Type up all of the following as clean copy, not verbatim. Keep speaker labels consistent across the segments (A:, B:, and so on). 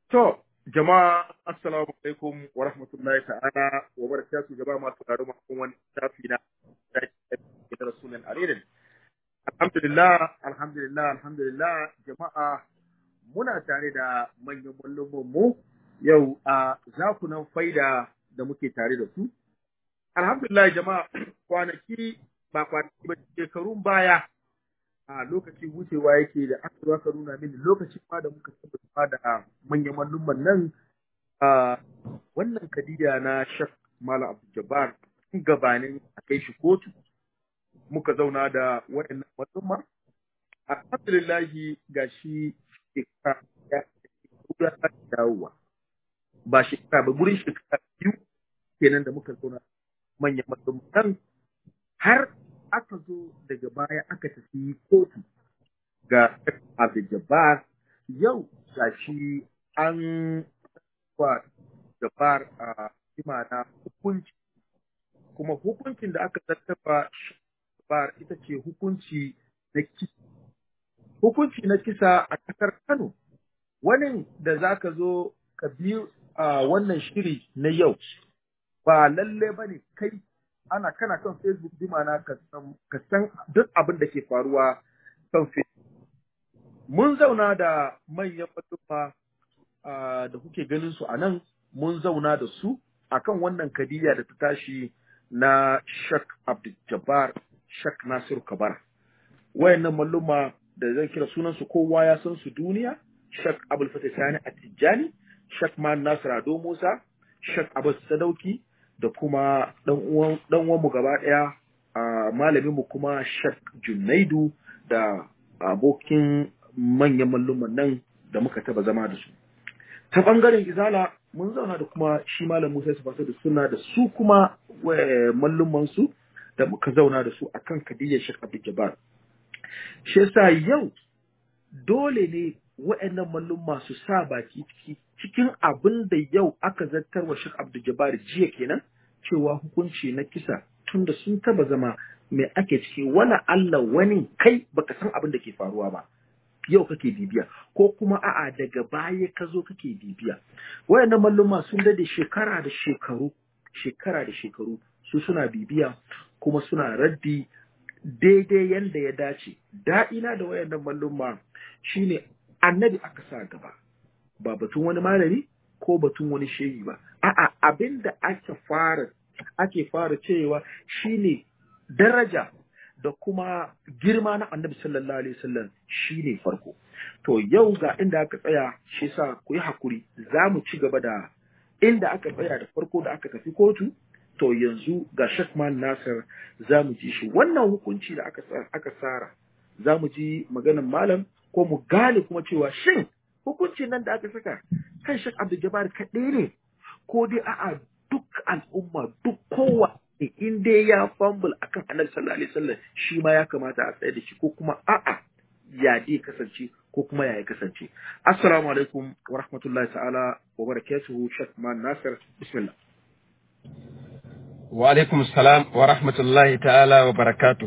A: To, jama'a assalamu alaikum wa rahmatullahi ta'ala wa barakatuhu jama'a masu sauraro masu wani tafi na da Rasulun Alirin. Alhamdulillah jama'a muna tare da manyan mu yau a zakunan faida da muke tare da su. Alhamdulillah jama'a kwanaki ba shekarun baya a lokaci wucewa yake da aka zo aka nuna mini lokacin ma da muka tabbata da manyan mallumman nan a wannan kadiya na Sheikh Malam Abdul Jabbar gabanin a kai shi kotu muka zauna da waɗannan mallumma alhamdulillah gashi shekara ya dawowa ba shekara ba gurin shekara biyu kenan da muka zauna manyan mallumman har aka zo daga baya aka tafi kotu ga Abdul Jabbar yau gashi an wa Jabbar a imana hukunci kuma hukuncin da aka tattaba Jabbar ita ce hukunci na kisa a kasar Kano wani da zaka zo ka biyu a wannan shiri na yau ba lalle bane kai kana kan Facebook bi mana ka san duk abin da ke faruwa kan Facebook. Mun zauna da manyan maluma da kuke ganin su a nan, mun zauna da su akan wannan kadiya da ta tashi na Sheikh Abdul Jabbar, Sheikh Nasiru Kabara. Wayannan maluma da zan kira sunan su kowa ya san su duniya, Sheikh Abdul Fatah Sani At-Tijani, Sheikh Man Nasir Ado Musa, Sheikh Abbas Sadauki, da kuma dan uwanmu gaba ɗaya malamin mu kuma Sheikh Junaidu da abokin manyan malluman nan da muka taba zama da su. Ta bangaren izala mun zauna da kuma shi malam Musa Sufasa da suna da su kuma malluman su da muka zauna da su akan kadiyar Sheikh Abdul Jabbar. Shi yasa yau dole ne wa'annan mallumma su sa baki cikin abin da yau aka zartar wa Sheikh Abdul Jabbar jiya kenan cewa hukunci na kisa tunda sun taba zama mai ake ciki wala Allah wani kai baka san abin da ke faruwa ba yau kake bibiya ko kuma a'a daga baya ka zo kake bibiya wayannan mallumma sun dade shekara da shekaru su suna bibiya kuma suna raddi daidai yanda ya dace da'ina da wayannan mallumma shine annabi aka sa gaba ba batun wani malami ko batun wani shehi ba a'a abinda ake fara cewa shine daraja da kuma girma na annabi sallallahu alaihi wasallam shine farko to yau ga inda aka tsaya shi yasa ku yi hakuri zamu ci gaba da inda aka tsaya da farko da aka tafi kotu to yanzu ga Sheikh Man Nasir zamu ji shi wannan hukunci da aka tsara zamu ji maganar malam ko mu gane kuma cewa shin hukuncin nan da aka saka kan Sheikh Abdul Jabbar kaɗai ne ko dai a'a duk al'umma duk kowa in dai ya fumble akan Annabi sallallahu alaihi wasallam shi ma ya kamata a tsaye da shi ko kuma a'a ya dai kasance ko kuma ya kasance. Assalamu alaikum wa rahmatullahi ta'ala wa barakatuhu. Sheikh Man Nasir, bismillah.
B: Wa alaikum assalam wa rahmatullahi ta'ala wa barakatuh.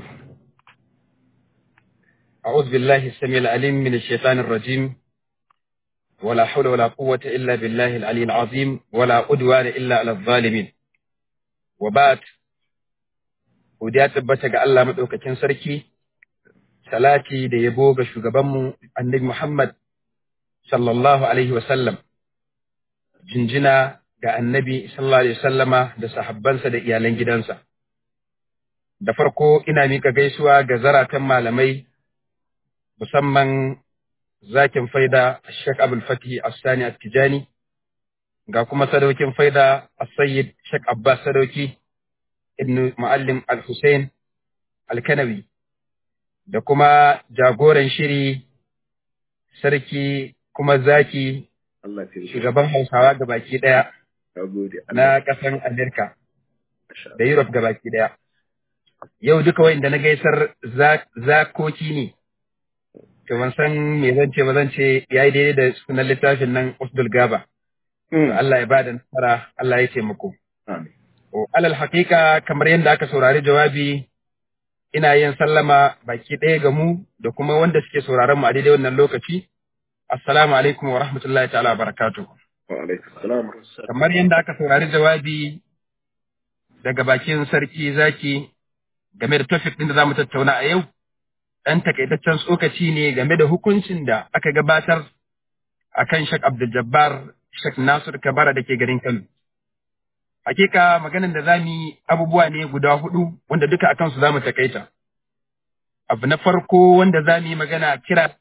B: أعوذ بالله السميع العليم من الشيطان الرجيم ولا حول ولا قوة إلا بالله العلي العظيم ولا عدوان إلا على الظالمين وبعد وديا tabbata ga Allah madaukakin sarki salati da yabo ga shugabanmu Annabi Muhammad sallallahu alaihi wasallam jinjina ga Annabi sallallahu alaihi wasallama da sahabbansa da iyalan gidansa da farko ina mika gaisuwa ga zaratan malamai musamman zakin faida Sheikh Abdul Fatih As-Sani At-Tijani ga kuma sadaukin faida As-Sayyid Sheikh Abbas Sadauki ibn Muallim Al-Hussein Al-Kanawi da kuma jagoran shiri sarki kuma zaki shugaban Hausawa gabaki daya na kasan Amerika da Europe gabaki daya yau duka wanda na gaisar zakoki ne to ban san me zan ce ba zan ce yayi daidai da sunan littafin nan Usdul Gaba. Allah ya bada nasara, Allah ya taimako.
A: Amin.
B: Alal haqiqa kamar yadda aka saurari jawabi ina yin sallama baki ɗaya ga mu da kuma wanda suke sauraron mu a daidai wannan lokaci. assalamu alaikum wa rahmatullahi ta'ala wa barakatuh.
A: Wa alaikum salam.
B: Kamar yadda aka saurari jawabi daga bakin sarki zaki game da topic ɗin da za mu tattauna a yau, ɗan takaitaccen tsokaci ne game da hukuncin da aka gabatar a kan Sheikh Abdul Jabbar, Sheikh Nasir Kabara da ke garin Kano. Hakika maganin da za mu yi abubuwa ne guda hudu wanda duka a kansu za mu takaita. Abu na farko wanda za mu yi magana kira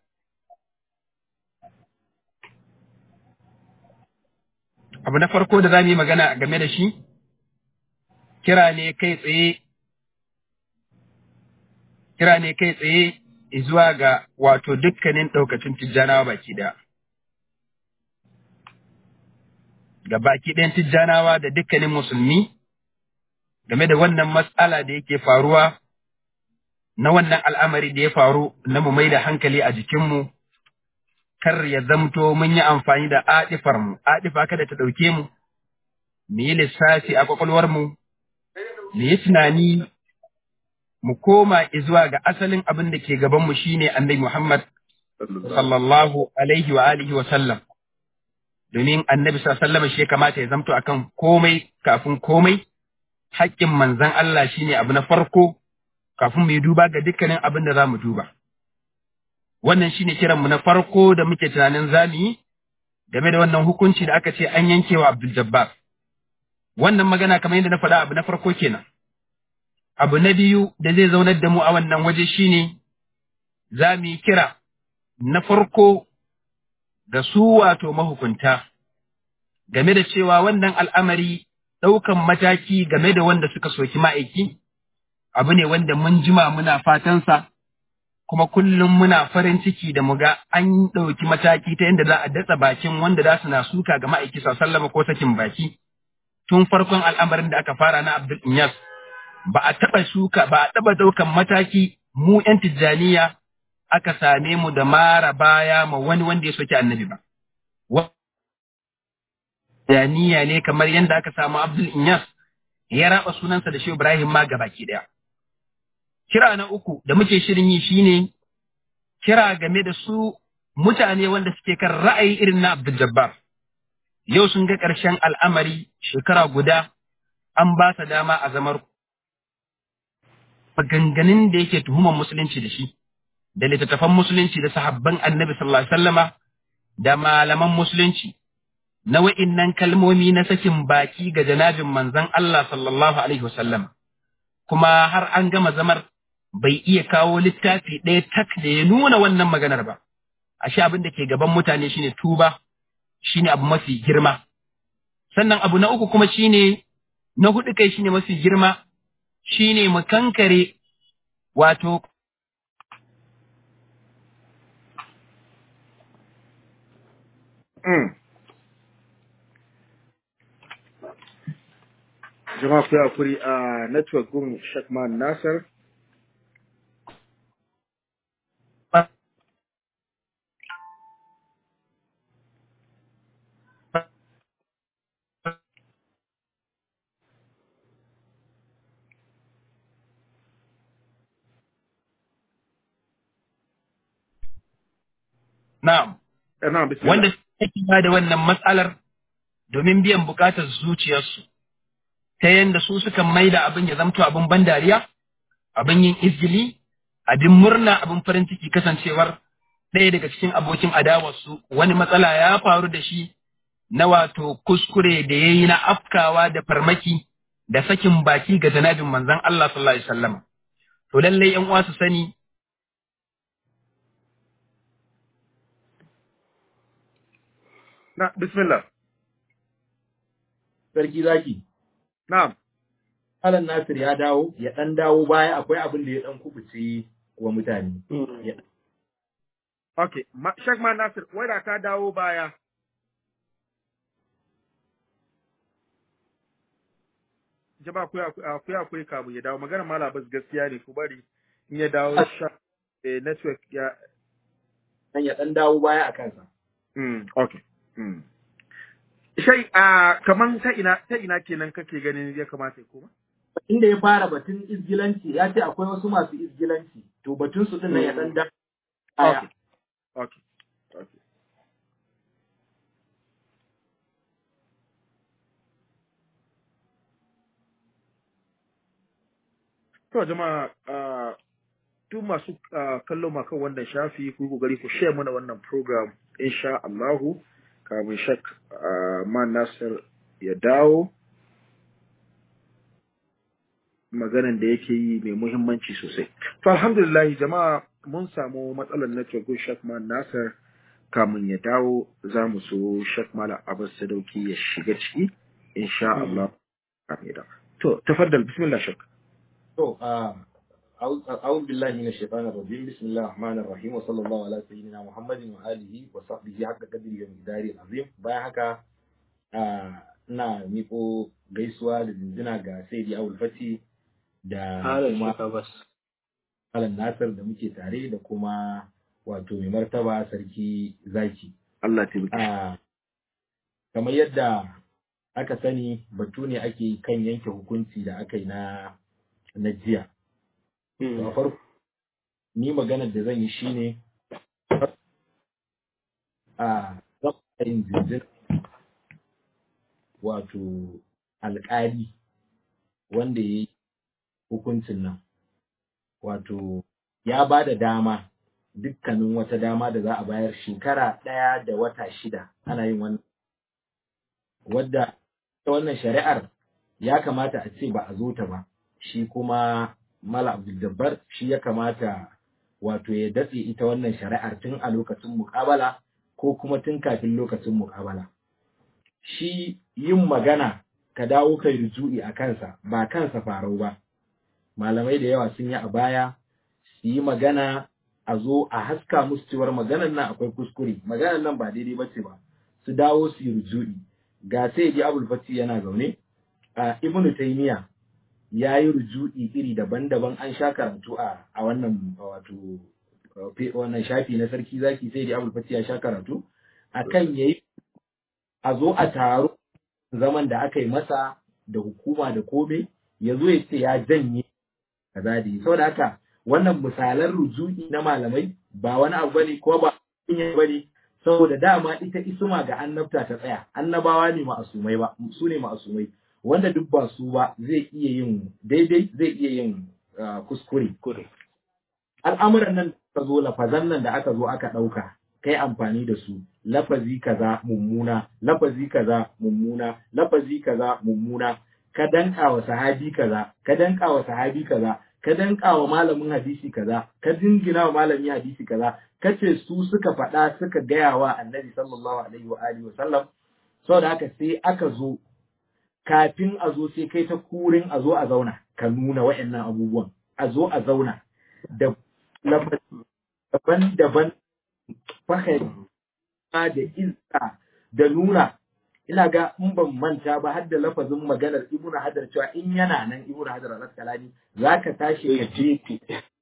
B: Abu na farko da za mu yi magana game da shi, kira ne kai tsaye zuwa ga wato dukkanin ɗaukacin tijjanawa baki ɗaya. Ga baki ɗayan tijjanawa da dukkanin musulmi game da wannan matsala da yake faruwa na wannan al'amari da ya faru na mu mai da hankali a jikinmu, kar ya zamto mun yi amfani da aɗifarmu, aɗifa kada ta ɗauke mu yi lissafi a ƙwaƙwalwarmu, mu yi tunani, mu koma zuwa ga asalin abin da ke gabanmu shine Annabi Muhammad sallallahu alaihi wa alihi wa sallam. Domin Annabi sallallahu alaihi wa sallam shi kamata ya zamto akan komai kafin komai, haƙƙin manzon Allah shine abu na farko kafin mu yi duba ga dukkanin abin da za mu duba. Wannan shine kiranmu na farko da muke tunanin zamu yi game da wannan hukunci da aka ce an yanke wa Abdul Jabbar. Wannan magana kamar yadda na faɗa abu na farko kenan. Abu na biyu da zai zaunar da mu a wannan waje shine za mu yi kira na farko ga su wato mahukunta game da cewa wannan al'amari ɗaukan mataki game da wanda suka soki ma'aiki abu ne wanda mun jima muna fatansa, kuma kullum muna farin ciki da mu ga an ɗauki mataki ta yadda za a datsa bakin wanda za su na suka ga ma'aiki sallama ko sakin baki. Tun farkon al'amarin da aka fara na Abdul Inyas ba a taɓa ɗaukan mataki mu ‘yan Tijjaniya aka same mu da mara baya ma wani wanda ya soki annabi ba. Tijjaniya ne kamar yadda aka samu Abdul Inyas ya raba sunansa da Shehu Ibrahim ma gabaki ɗaya. Kira na uku da muke shirin yi shine kira game da su mutane wanda suke kan ra'ayi irin na Abdul Jabbar. Yau sun ga ƙarshen al'amari shekara guda an ba sa dama a zamar maganganun da yake tuhumar musulunci da shi, da littattafan musulunci da sahabban annabi sallallahu alaihi wasallama da malaman musulunci na wa'innan kalmomi na sakin baki ga janabin manzon Allah sallallahu alaihi wasallam. Kuma har an gama zamar bai iya kawo littafi ɗaya tak da ya nuna wannan maganar ba. Ashe abin da ke gaban mutane shine tuba, shine abu mafi girma. Sannan abu na uku kuma shine na hudu kai shine mafi girma, shine mu kankare wato
A: Jama'a ku hakuri a network gun Shakman Nasir.
B: Na'am. Wanda suke da wannan matsalar domin biyan bukatar zuciyarsu, ta yanda su sukan maida abin ya zamto abin ban dariya, abin yin izgili, abin murna, abin farin ciki kasancewar ɗaya daga cikin abokin adawarsu wani matsala ya faru da shi na wato kuskure da ya yi na afkawa da farmaki da sakin baki ga janabin manzon Allah sallallahu alaihi wasallam. To lallai ‘yan uwa su sani
A: bismillah.
C: Sarki zaki.
A: Na'am.
C: Malam Nasir ya dawo, ya dan dawo baya akwai abin da ya dan kubuce wa mutane.
A: Okay, Shakman Nasir, wai da ka dawo baya. Jama'a ku akwai kamu ya dawo, magana Malabas gaskiya ne, ku bari in ya dawo network ya.
C: Dan ya dan dawo baya a kansa.
A: Okay. Shai, kaman ta ina kenan kake ganin ya kamata ya koma?
C: Inda ya fara batun izgilanci, ya ce akwai wasu masu izgilanci, to batun su din nan ya dan da.
A: Okay. To jama'a duk masu kallo ma kan wannan shafi ku kokari ku share mana wannan program insha Allahu kamin shak man Nasir ya dawo maganan da yake yi mai muhimmanci sosai. To alhamdulillah jama'a mun samu matsalar network ko shak man Nasir kamin ya dawo za mu so shak Malam Abbas Sadauki ya shiga ciki insha Allah. To tafaddal bismillah shak.
C: To أعوذ بالله من الشيطان الرجيم بسم الله الرحمن الرحيم وصلى الله على سيدنا محمد وآله وصحبه حق قدره ومقداره العظيم bayan haka ina miko gaisuwa da jinjina ga Sayyidi Abul Fati da kuma Malam Nasir da muke tare da kuma wato mai martaba sarki zaki
A: Allah taimake
C: kamar yadda aka sani batu ne ake kan yanke hukunci da aka yi na jiya. Da farko ni maganar da zan yi shine zan yin jinjin wato alƙali wanda ya yi hukuncin nan wato ya ba da dama dukkanin wata dama da za a bayar shekara 1 da wata 6 ana yin wannan wadda wannan shari'ar ya kamata a ce ba a zo ta ba shi kuma Mala Abdul Jabbar shi ya kamata wato ya datse ita wannan shari'ar tun a lokacin muƙabala ko kuma tun kafin lokacin muƙabala. Shi yin magana ka dawo kai rujui a kansa ba kansa farau ba. Malamai da yawa sun yi a baya su yi magana a zo a haska musu cewar maganar nan akwai kuskure, maganar nan ba daidai ba ce ba. Su dawo su yi rujui. Ga Sayyidi Abul Fati yana zaune a Ibn Taymiyyah ya yi ruju'i iri daban-daban an sha karatu a wannan wato wannan shafi na sarki zaki sai da Abul Fati ya sha karatu akan yayi a zo a taro zaman da aka yi masa da hukuma da kome ya zo ya ce ya janye kaza da saboda haka wannan misalan ruju'i na malamai ba wani abu bane ko ba kunya bane saboda dama ita isma ga annabta ta tsaya annabawa ne ma'asumai ba su ne ma'asumai wanda duk ba su ba zai iya yin daidai zai iya yin kuskure. Al'amuran nan ka zo lafazan nan da aka zo aka ɗauka kai amfani da su lafazi kaza mummuna lafazi kaza mummuna lafazi kaza mummuna ka danka wa sahabi kaza ka danka wa sahabi kaza ka danka wa malamin hadisi kaza ka dingina wa malamin hadisi kaza kace su suka faɗa suka gaya wa annabi sallallahu alaihi wa alihi wa sallam saboda haka sai aka zo kafin a zo sai kai ta kurin a zo a zauna ka nuna wa'annan abubuwan a zo a zauna da daban-daban fahimta da izza da nuna ina ga in ban manta ba har da lafazin maganar Ibn Hajar cewa in yana nan Ibn Hajar al-Asqalani zaka tashi ka jefe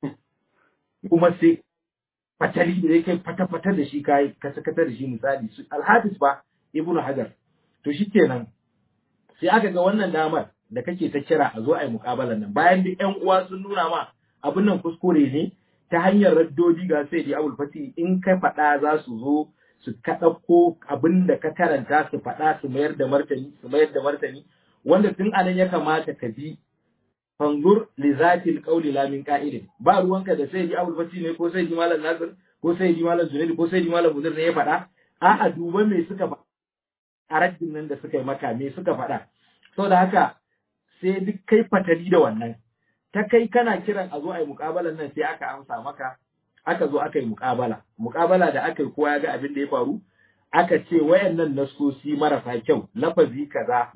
C: kuma sai fatali da kai fata-fata da shi kai ka sakata da shi misali al-Hadis ba Ibn Hajar to shikenan sai aka ga wannan damar da kake ta kira a zo a yi muƙabalan nan bayan duk ƴan uwa sun nuna ma abin nan kuskure ne ta hanyar raddodi ga sai da Abul Fati in ka faɗa za su zo su kaɗauko abin da ka karanta su faɗa su mayar da martani wanda tun anan ya kamata ka bi fanzur li zatil qawli la min qa'ilin ba ruwanka da sai da Abul Fati ne ko sai da Malam Nasir ko sai da Malam Junaid ko sai da Malam Munir ne ya faɗa a'a duba me suka faɗa a raddin nan da suka yi maka me suka faɗa saboda haka sai duk kai fatali da wannan ta kai kana kiran a zo a yi muƙabalan nan sai aka amsa maka aka zo aka yi muƙabala da aka yi kowa ya ga abin da ya faru aka ce wayannan nasosi marasa kyau lafazi kaza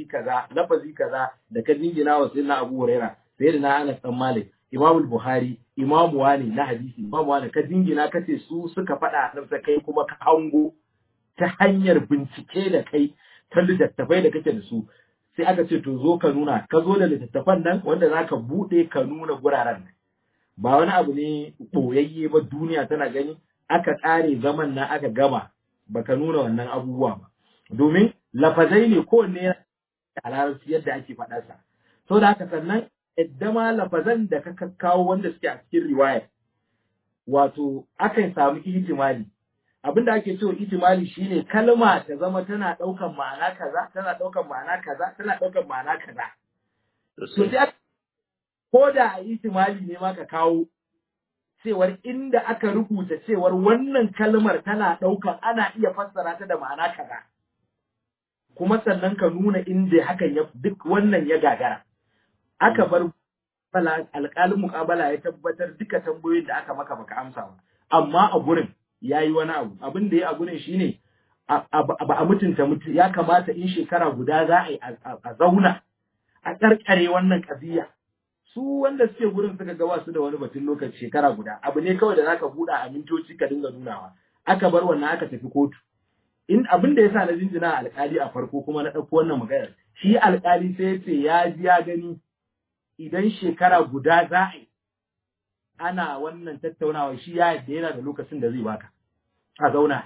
C: da ka jingina wa sayyidina Abu Huraira sayyidina Anas dan Malik Imam Buhari Imam Wani na hadisi Imam Wani ka jingina kace su suka faɗa nan kai kuma ka hango ta hanyar bincike da kai ta littattafai da kake da su sai aka ce to zo ka nuna ka zo da littattafan nan wanda za ka buɗe ka nuna guraren nan ba wani abu ne ɓoyayye ba duniya tana gani aka ƙare zaman nan aka gama baka nuna wannan abubuwa ba domin lafazai ne kowanne a larabci yadda ake faɗa sa so da haka sannan yadda ma lafazan da ka kawo wanda suke a cikin riwaya wato akan samu ihtimali abin da ake cewa ihtimali shine kalma ta zama tana ɗaukan ma'ana kaza tana ɗaukan ma'ana kaza tana ɗaukan ma'ana kaza so sai ko da a ihtimali ne ma ka kawo cewar inda aka rubuta cewar wannan kalmar tana ɗaukar ana iya fassara ta da ma'ana kaza. Kuma sannan ka nuna inda hakan ya duk wannan ya gagara. Aka bar alƙalin muƙabala ya tabbatar duka tambayoyin da aka maka baka amsa ba. Amma a gurin ya yi wani abu. Abin da ya a gurin shine ba a mutunta ya kamata in shekara guda za a yi a zauna a ƙarƙare wannan ƙabiya. Su wanda suke gurin suka ga su da wani batun lokaci shekara guda abu ne kawai da zaka buɗa a mintoci ka dinga nunawa. Aka bar wannan aka tafi kotu. In abin da yasa na jinjina alƙali a farko kuma na ɗauko wannan maganar shi alƙali sai ya ce ya ji ya gani idan shekara guda za a yi ana wannan tattaunawa shi ya yadda yana da lokacin da zai baka a zauna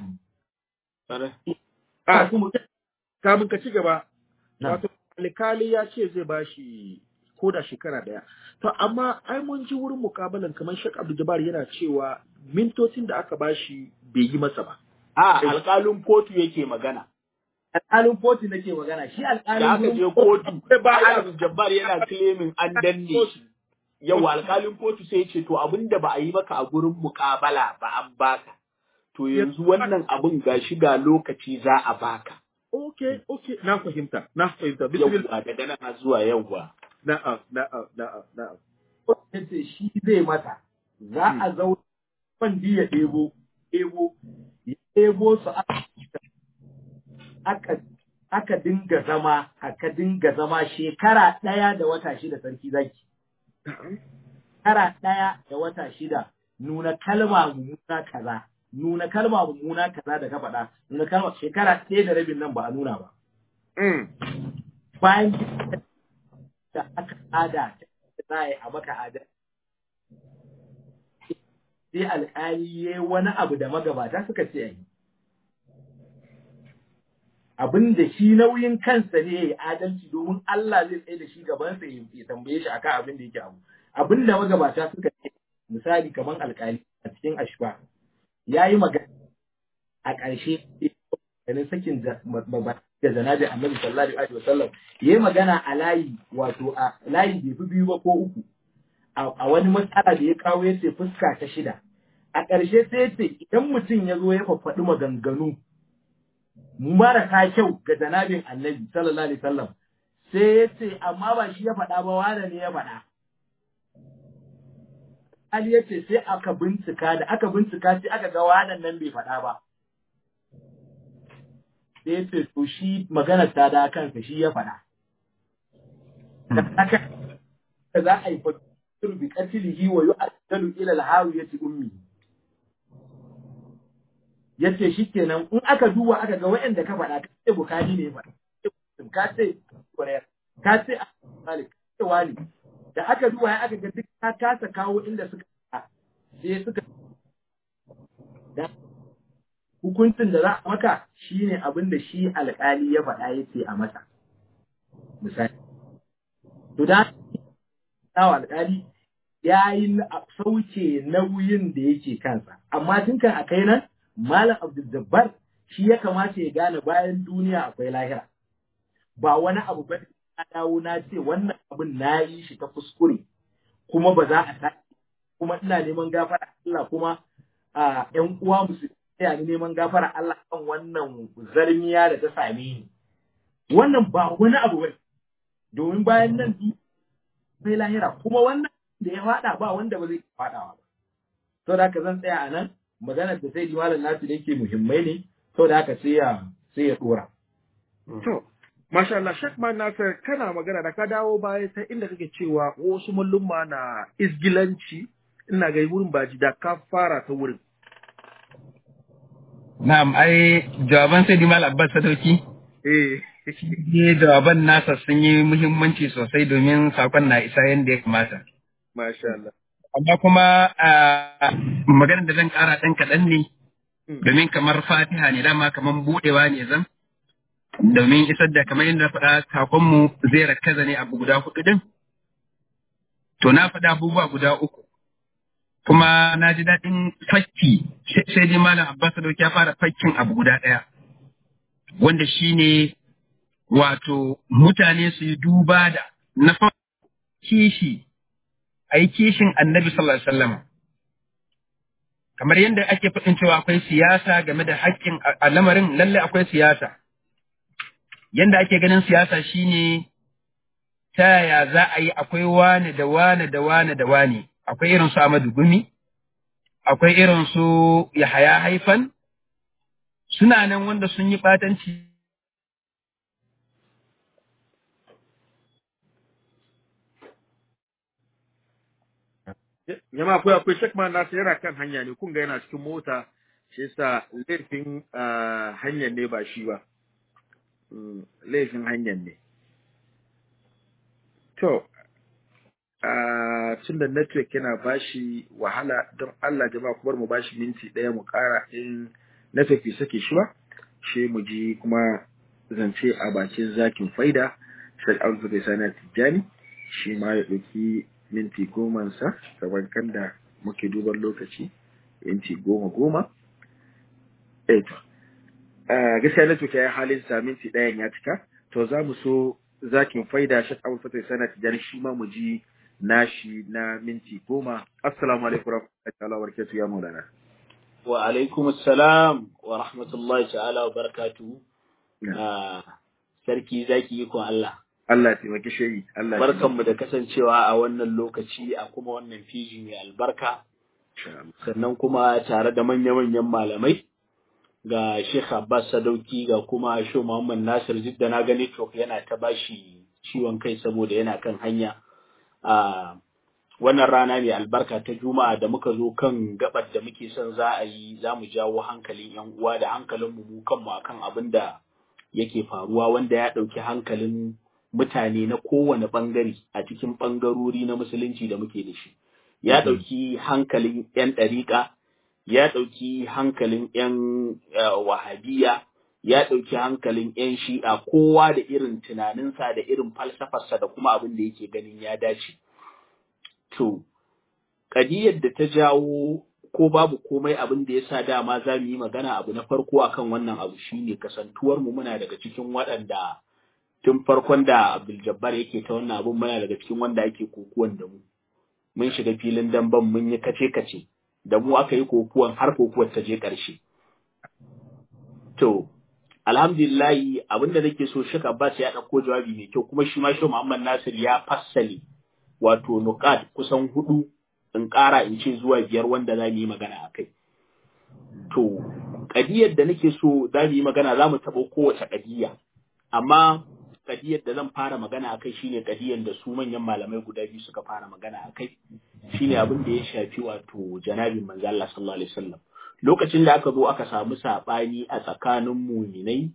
C: a
A: kamun ka ci gaba wato alƙali ya ce zai bashi ko da shekara ɗaya to amma ai mun ji wurin mukabalan kamar Sheikh Abdul Jabbar yana cewa mintocin da aka bashi bai yi masa ba
D: alƙalin kotu yake magana.
C: Alƙalin kotu nake magana, shi alƙalin
D: da aka je kotu, Abdul Jabbar yana claiming an danne shi. Yawa alƙalin kotu sai ya ce to abin da ba a yi maka a gurin muƙabala ba an baka. To yanzu wannan abin ga shi ga lokaci za a baka.
A: Okay, na fahimta.
D: Yawwa daga nan zuwa yawwa.
A: Na'am.
C: Yace shi zai mata, za a zauna wanda ya ɗebo su aka dinga zama shekara ɗaya da wata shida sarki zaki. Shekara ɗaya da wata shida nuna kalma mummuna kaza da ka faɗa, nuna kalma shekara ɗaya da rabin nan ba a nuna ba. Bayan da aka ada za a yi a maka ada. Sai alƙali ya yi wani abu da magabata suka ce a yi. Abin da shi nauyin kansa ne ya yi adalci domin Allah zai tsaye da shi gabansa ya tambaye shi akan abin da yake abu. Abin da magabata suka ce misali kamar alƙali a cikin ashba ya yi magana a ƙarshe ganin sakin da zanabin annabi sallallahu alaihi wasallam ya yi magana a layi wato a layi bai fi biyu ba ko uku a wani matsala da ya kawo ya ce fuska ta shida a ƙarshe sai ya ce idan mutum ya zo ya faɗi maganganu marasa kyau ga janabin annabi sallallahu alaihi wasallam sai ya ce amma ba shi ya faɗa ba wane ne ya faɗa. Ali ya ce sai aka bincika sai aka ga wanan nan bai faɗa ba. Sai ya ce to shi maganar ta da kansa shi ya faɗa. Da haka za a yi fatur bi qatlihi wa yu'addalu ila al-hawiyati ummi. Yace shikenan in aka duba aka ga wayanda ka faɗa ka ce Bukhari ne faɗa. Ka ce Malik, ka ce wani. Da aka duba ya aka ga duk ta kasa kawo inda suka sai suka da hukuncin da za a maka shine abin da shi alƙali ya faɗa yace a masa misali to da alƙali ya yi sauke nauyin da yake kansa amma tun kan akai nan Malam Abdul Jabbar shi ya kamata ya gane bayan duniya akwai lahira ba wani abu ba na dawo na ce wannan abin na yi shi ta kuskure kuma ba za a ta kuma ina neman gafara Allah kuma ƴan uwa musu tsaya ni neman gafara Allah kan wannan zarmiya da ta same ni wannan ba wani abu bane domin bayan nan sai lahira kuma wannan da ya fada ba wanda ba zai fadawa ba saboda haka zan tsaya a nan maganar da sai Malam Nasir yake muhimmai ne saboda haka sai ya dora
A: to Masha Allah, Sheikh Man Nasir kana magana da ka dawo baya ta inda kake cewa wasu mallumma na isgilanci ina ga wurin baji da ka fara ta wurin.
B: Na'am, ai jawaban sai Malam Abbas Sadauki. Jawaban nasa sun yi muhimmanci sosai domin sakon na isa yadda ya kamata.
A: Masha Allah.
B: Amma kuma maganar da zan kara ɗan kaɗan ne, domin kamar Fatiha ne dama kamar buɗewa ne zan. Domin isar da kamar yadda faɗa sakonmu zai rakaza ne abu guda hudu din. To na faɗa abubuwa guda uku. Kuma na ji daɗin fakki sai dai Malam Abbas Sadauki ya fara fakkin abu guda ɗaya. Wanda shi ne wato mutane su yi duba da na kishi ai kishin annabi sallallahu alaihi wasallam. Kamar yadda ake faɗin cewa akwai siyasa game da haƙƙin al'amarin, lalle akwai siyasa. Yanda ake ganin siyasa shine ta yaya za a yi akwai wane da wane da wane da wane, akwai irin su Ahmadu Gumi, akwai irin su Yahaya Haifan, suna nan wanda sun yi ɓatanci.
A: Jama'a akwai Shekman nasu yana kan hanya ne, kun ga yana cikin mota, shi yasa laifin hanyar ne ba shi ba. Laifin hanyar ne. To, tun da network yana bashi wahala don Allah jama'a kuma mu bashi minti ɗaya mu ƙara in network bai sake shi ba, shi mu ji kuma zance a bakin zakin faida, Sheikh Abdul Fattah Sani Tijjani, shi ma ya ɗauki minti 10 sa, saban kan da muke duban lokaci, minti 10. To, gaskiya network ya yi halin sa minti ɗayan ya cika, to za mu so zakin faida Sheikh Abdul Fattah Sani Tijjani shi ma mu ji nashi na minti 10. Assalamu alaikum warahmatullahi wabarakatuh ya Maulana.
D: Wa alaikum assalam wa rahmatullahi ta'ala wa barakatuhu. Sarki zaki yi kun Allah.
A: Allah ya taimaki shehi. Allah ya
D: barkanmu da kasancewa a wannan lokaci a kuma wannan fiji mai albarka. Sannan kuma tare da manya-manyan malamai ga Sheikh Abbas Sadauki ga kuma Sheikh Muhammad Nasir Jidda na gani to yana ta bashi ciwon kai saboda yana kan hanya. Wannan rana mai albarka ta Juma'a da muka zo kan gabar da muke son za a yi, za mu jawo hankalin ‘yan uwa da hankalinmu mu kanmu akan abin da yake faruwa wanda ya ɗauki hankalin mutane na kowane ɓangare a cikin ɓangarori na musulunci da muke da shi. Ya ɗauki hankalin ‘yan ɗariƙa, ya ɗauki hankalin ‘yan wahabiya, ya ɗauki hankalin ‘yan shi'a, kowa da irin tunaninsa da irin falsafarsa da kuma abin da yake ganin ya dace. To, ƙadiyar da ta jawo ko babu komai abin da ya sa dama za mu yi magana abu na farko akan wannan abu shine kasantuwarmu muna daga cikin waɗanda tun farkon da Abdul Jabbar yake ta wannan abun muna daga cikin wanda ake kokuwan da mu. Mun shiga filin damben mun yi kace-kace, da mu aka yi kokuwan har kokuwar ta je ƙarshe. To, alhamdulillahi abin da nake so Sheikh Abbas ya ɗauko jawabi mai kyau kuma shi ma Sheikh Muhammad Nasir ya fassale wato nuqat kusan 4 in ƙara in ce zuwa 5 wanda za mu yi magana a kai. To, ƙadiyar da nake so za mu yi magana za mu taɓo kowace ƙadiyya, amma ƙadiyar da zan fara magana a kai shine ƙadiyar da su manyan malamai guda biyu suka fara magana a kai, shine abin da ya shafi wato janabin manzo Allah sallallahu alaihi wasallam. Lokacin da aka zo aka samu saɓani a tsakanin muminai,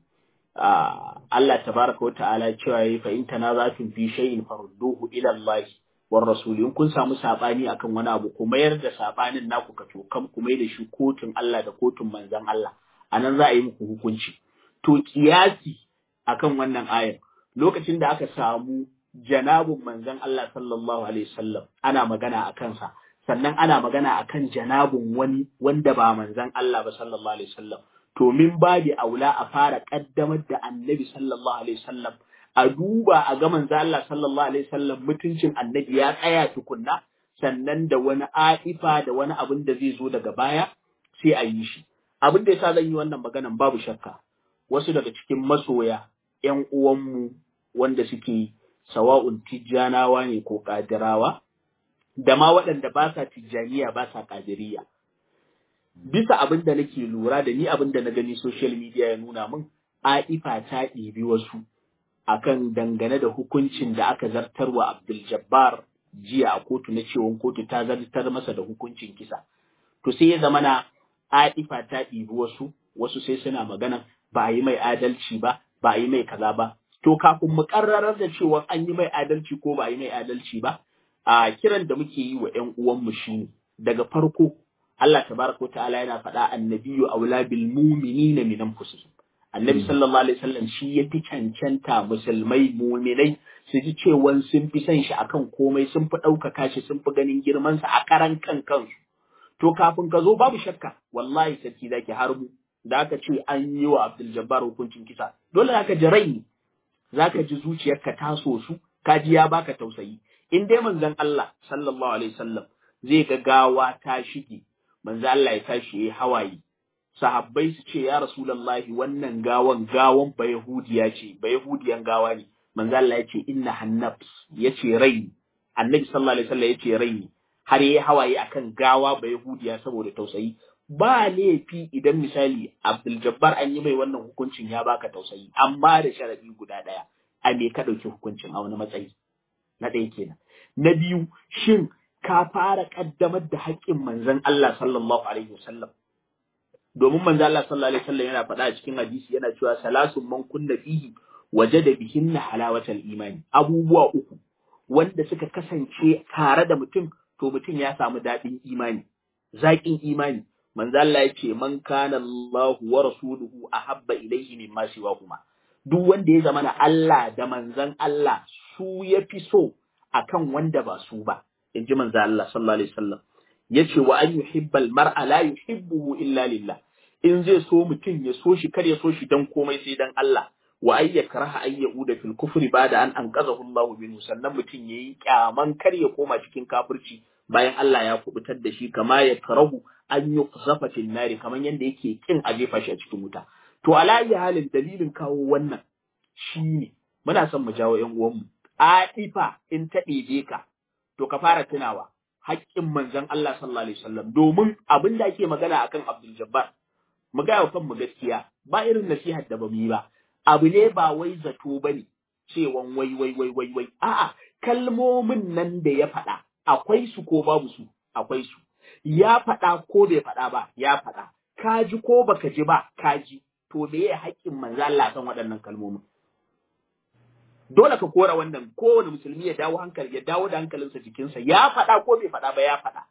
D: Allah tabaraka wa ta'ala cewa yayi fa in tanazatun fi shay'in farudduhu ila Allah war rasul. In kun samu sabani akan wani abu ku mayar da sabanin naku ka tokan ku mai da shi kotun Allah da kotun manzon Allah, anan za a yi muku hukunci. To kiyasi akan wannan ayar, lokacin da aka samu janabun manzon Allah sallallahu alaihi wasallam ana magana akan sa, sannan ana magana akan janabun wani wanda ba manzon Allah ba sallallahu alaihi wasallam, to min babi aula a fara kaddamar da annabi sallallahu alaihi wasallam, a duba a ga manzo Allah sallallahu alaihi wasallam mutuncin annabi ya tsaya tukunna, sannan da wani aifa da wani abin da zai zo daga baya sai a yi shi. Abin da yasa zan yi wannan maganan babu shakka, wasu daga cikin masoya ƴan uwanmu wanda suke sawa'un tijjanawa ne ko kadirawa, da ma waɗanda ba sa tijjaniya ba sa kadiriya, bisa abin da nake lura da ni abin da na gani social media ya nuna min, aifa ta ɗibi wasu akan dangane da hukuncin da aka zartarwa Abdul Jabbar jiya a kotu na cewa kotu ta zartar masa da hukuncin kisa. To sai ya zama na aifa ta ɗibi wasu sai suna magana ba a yi mai adalci ba, ba a yi mai kaza ba. To kafin mu karrarar da cewa an yi mai adalci ko ba a yi mai adalci ba, a kiran da muke yi wa ƴan uwanmu shine daga farko Allah tabaraka wa ta'ala yana faɗa annabiyyu aula bil mu'minina min anfusihim. Annabi sallallahu alaihi wasallam shi ya fi cancanta musulmai mu'minai su ji cewa sun fi son shi akan komai, sun fi ɗaukaka shi, sun fi ganin girman sa a karan kansu. To kafin ka zo babu shakka wallahi sarki zaki har mu da aka ce an yi wa Abdul Jabbar hukuncin kisa, dole zaka ji rai, zaka ji zuciyarka ta so su, ka ji ya baka tausayi. in dai manzon Allah sallallahu alaihi wasallam zai ga gawa ta shige, manzon Allah ya tashi yayi hawaye, sahabbai su ce ya rasulullahi wannan gawan ba yahudiya ce, ba yahudiyan gawa ne, manzon Allah ya ce inna hannafs, yace rai, annabi sallallahu alaihi wasallam yace rai, har yayi hawaye akan gawa ba yahudiya saboda tausayi. Ba laifi idan misali Abdul Jabbar an yi mai wannan hukuncin ya baka tausayi, amma da sharadi guda daya, a me ka dauki hukuncin a wani matsayi? Na ɗaya kenan. Na biyu, shin ka fara kaddamar da haƙƙin manzon Allah sallallahu alaihi wasallam? Domin manzon Allah sallallahu alaihi wasallam yana faɗa a cikin hadisi, yana cewa salasun man kunna fihi wajada bihinna halawatal imani. Abubuwa uku wanda suka kasance tare da mutum, to mutum ya samu daɗin imani, zaƙin imani. Manzo Allah ya ce man kana Allahu wa rasuluhu ahabba ilayhi mimma siwahuma. Duk wanda ya zama na Allah da manzon Allah su yafi so akan wanda ba su ba, inji manzo Allah sallallahu alaihi wasallam. Yace wa an yuhibbal mar'a la yuhibbuhu illa lillah. In zai so mutum ya so shi, kar ya so shi dan komai sai dan Allah. Wa ay yakraha ay yauda fil kufri ba'da an anqazahu Allahu minhu. Sannan mutum yayi kyaman kar ya koma cikin kafirci bayan Allah ya kubutar da shi, kama ya karahu an yi zafatin nari, kamar yadda yake kin a jefa shi a cikin wuta. To alayi halin dalilin kawo wannan shi ne muna son mu jawo ƴan uwanmu, aifa in ta ɗebe ka to ka fara tunawa haƙƙin manzon Allah sallallahu alaihi wasallam, domin abin da ake magana akan Abdul Jabbar, mu ga yau kanmu gaskiya, ba irin nasihar da bamu yi ba, abu ne ba wai zato bane cewan wai a'a, kalmomin nan da ya faɗa akwai su ko babu su, akwai su. Ya faɗa ko bai faɗa ba, ya faɗa. Ka ji ko baka ji ba, ka ji. To me ya haƙƙin manzo Allah kan waɗannan kalmomin? Dole ka kora wannan, kowane musulmi ya dawo da hankalinsa jikinsa. Ya faɗa ko bai faɗa ba, ya faɗa.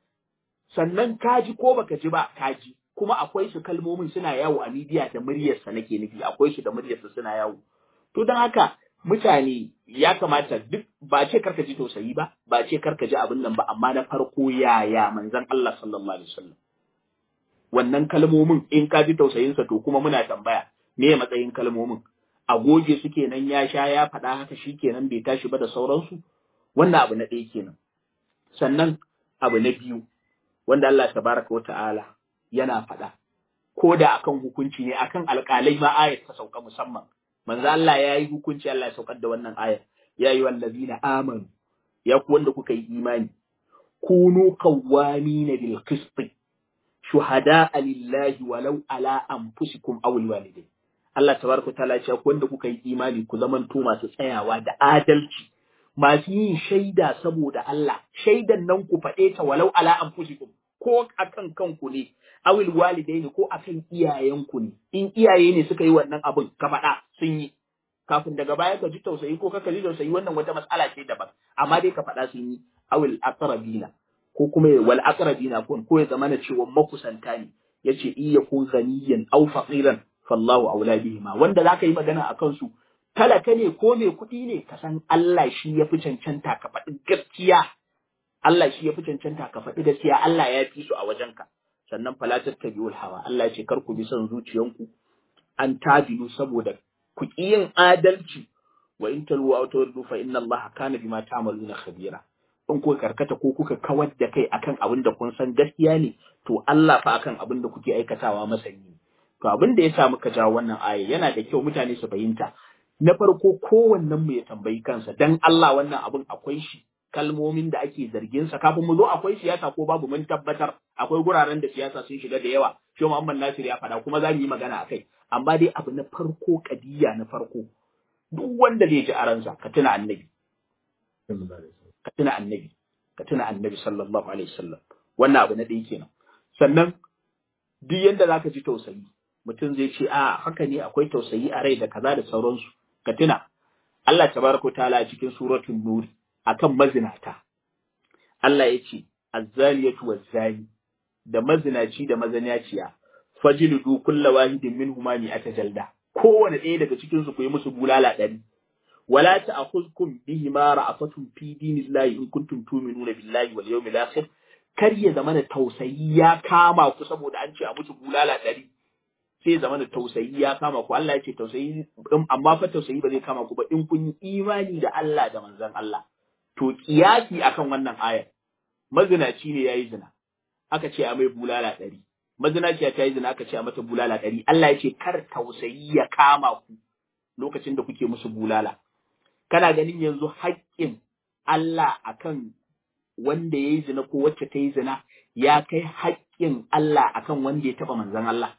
D: Sannan ka ji ko baka ji ba, ka ji. Kuma akwai su kalmomin suna yawo a midiya da muryarsa nake nufi, akwai su da muryarsa suna yawo. To don haka mutane ya kamata duk ba ce karka ji tausayi ba ce karka ji abin nan ba, amma na farko yaya manzon Allah sallallahu alaihi wasallam wannan kalmomin in ka ji tausayin sa, to kuma muna tambaya me matsayin kalmomin, a goge su kenan, ya sha ya faɗa haka shikenan bai tashi ba da sauransu. Wannan abu na ɗaya kenan. Sannan abu na biyu wanda Allah tabaraka wa ta'ala yana faɗa, ko da akan hukunci ne, akan alƙalai ma ayat ta sauka musamman. Manzo Allah ya yi hukunci, Allah ya saukar da wannan ayar, ya yi wallazina amanu, ya ku wanda kuka yi imani, kunu qawwamina bil qisti shuhada'a lillahi walau ala anfusikum aw al walidain. Allah tabaraka ta'ala ya ce ku wanda kuka yi imani ku zamanto masu tsayawa da adalci, masu yin shaida saboda Allah, shaidan nan ku faɗe ta walau ala anfusikum, ko akan kanku ne, awil walidaini ko akan iyayenku ne. In iyaye ne suka yi wannan abin ka faɗa sun yi, kafin daga baya ka ji tausayi ko ka ji tausayi, wannan wata matsala ce daban, amma dai ka faɗa sun yi. Awil aqrabina ko kuma wal aqrabina ko ya zamana cewa makusanta ne, yace iyakun ghaniyan aw faqiran fallahu aula bihima. Wanda zaka yi magana akan su, talaka ne ko mai kuɗi ne, ka san Allah shi ya fi cancanta ka faɗi gaskiya. Allah shi ya fi cancanta ka faɗi gaskiya, Allah ya fi su a wajenka. Sannan fala tattabi'ul hawa, Allah ya ce kar ku bi son zuciyanku, an tabilu saboda ku yin adalci, wa in talu aw tawallu fa inna Allah kana bima ta'maluna khabira. In kuka karkata ko kuka kawar da kai akan abin da kun san gaskiya ne, to Allah fa akan abin da kuke aikatawa masani. To abin da ya sa muka jawo wannan aya yana da kyau mutane su fahimta. Na farko kowannen mu ya tambayi kansa, dan Allah wannan abin akwai shi, kalmomin da ake zargin sa, kafin mu zo akwai siyasa ko babu, mun tabbatar akwai guraren da siyasa sun shiga da yawa. Shi Muhammad Nasir ya faɗa kuma za mu yi magana akai. Amma dai abu na farko, kadiya na farko, duk wanda zai ji a ransa ka tuna annabi. Ka tuna annabi. Ka tuna annabi sallallahu alaihi wasallam. Wannan abu na ɗaya kenan. Sannan duk yanda zaka ji tausayi, mutum zai ce a haka ne akwai tausayi a rai da kaza da sauransu. Ka tuna Allah tabaraka ta'ala cikin suratul nur akan mazinata. Allah ya ce azzaliyatu wazzani, da mazinaci da mazinaciya, fajlidu kullu wahidin minhuma mi'ata jalda. Kowane ɗaya daga cikin su ku yi musu bulala 100. Wala ta'khuzkum bihima ra'afatun fi dinillahi in kuntum tu'minuna billahi wal yawmil akhir. Kar ya zama da tausayi ya kama ku saboda an ce a musu bulala 100. Sai zama da tausayi ya kama ku. Allah ya ce tausayi, amma fa tausayi ba zai kama ku ba in kun yi imani da Allah da manzon Allah. to kiyasi akan wannan ayar mazinaci ne yayi zina aka ce a mai bulala 100 mazinaciya ta yi zina aka ce a mata bulala 100 Allah ya ce kar tausayi ya kama ku lokacin da kuke musu bulala kana ganin yanzu haƙƙin Allah akan wanda ya yi zina ko wacce ta yi zina ya kai haƙƙin Allah akan wanda ya taɓa manzan Allah.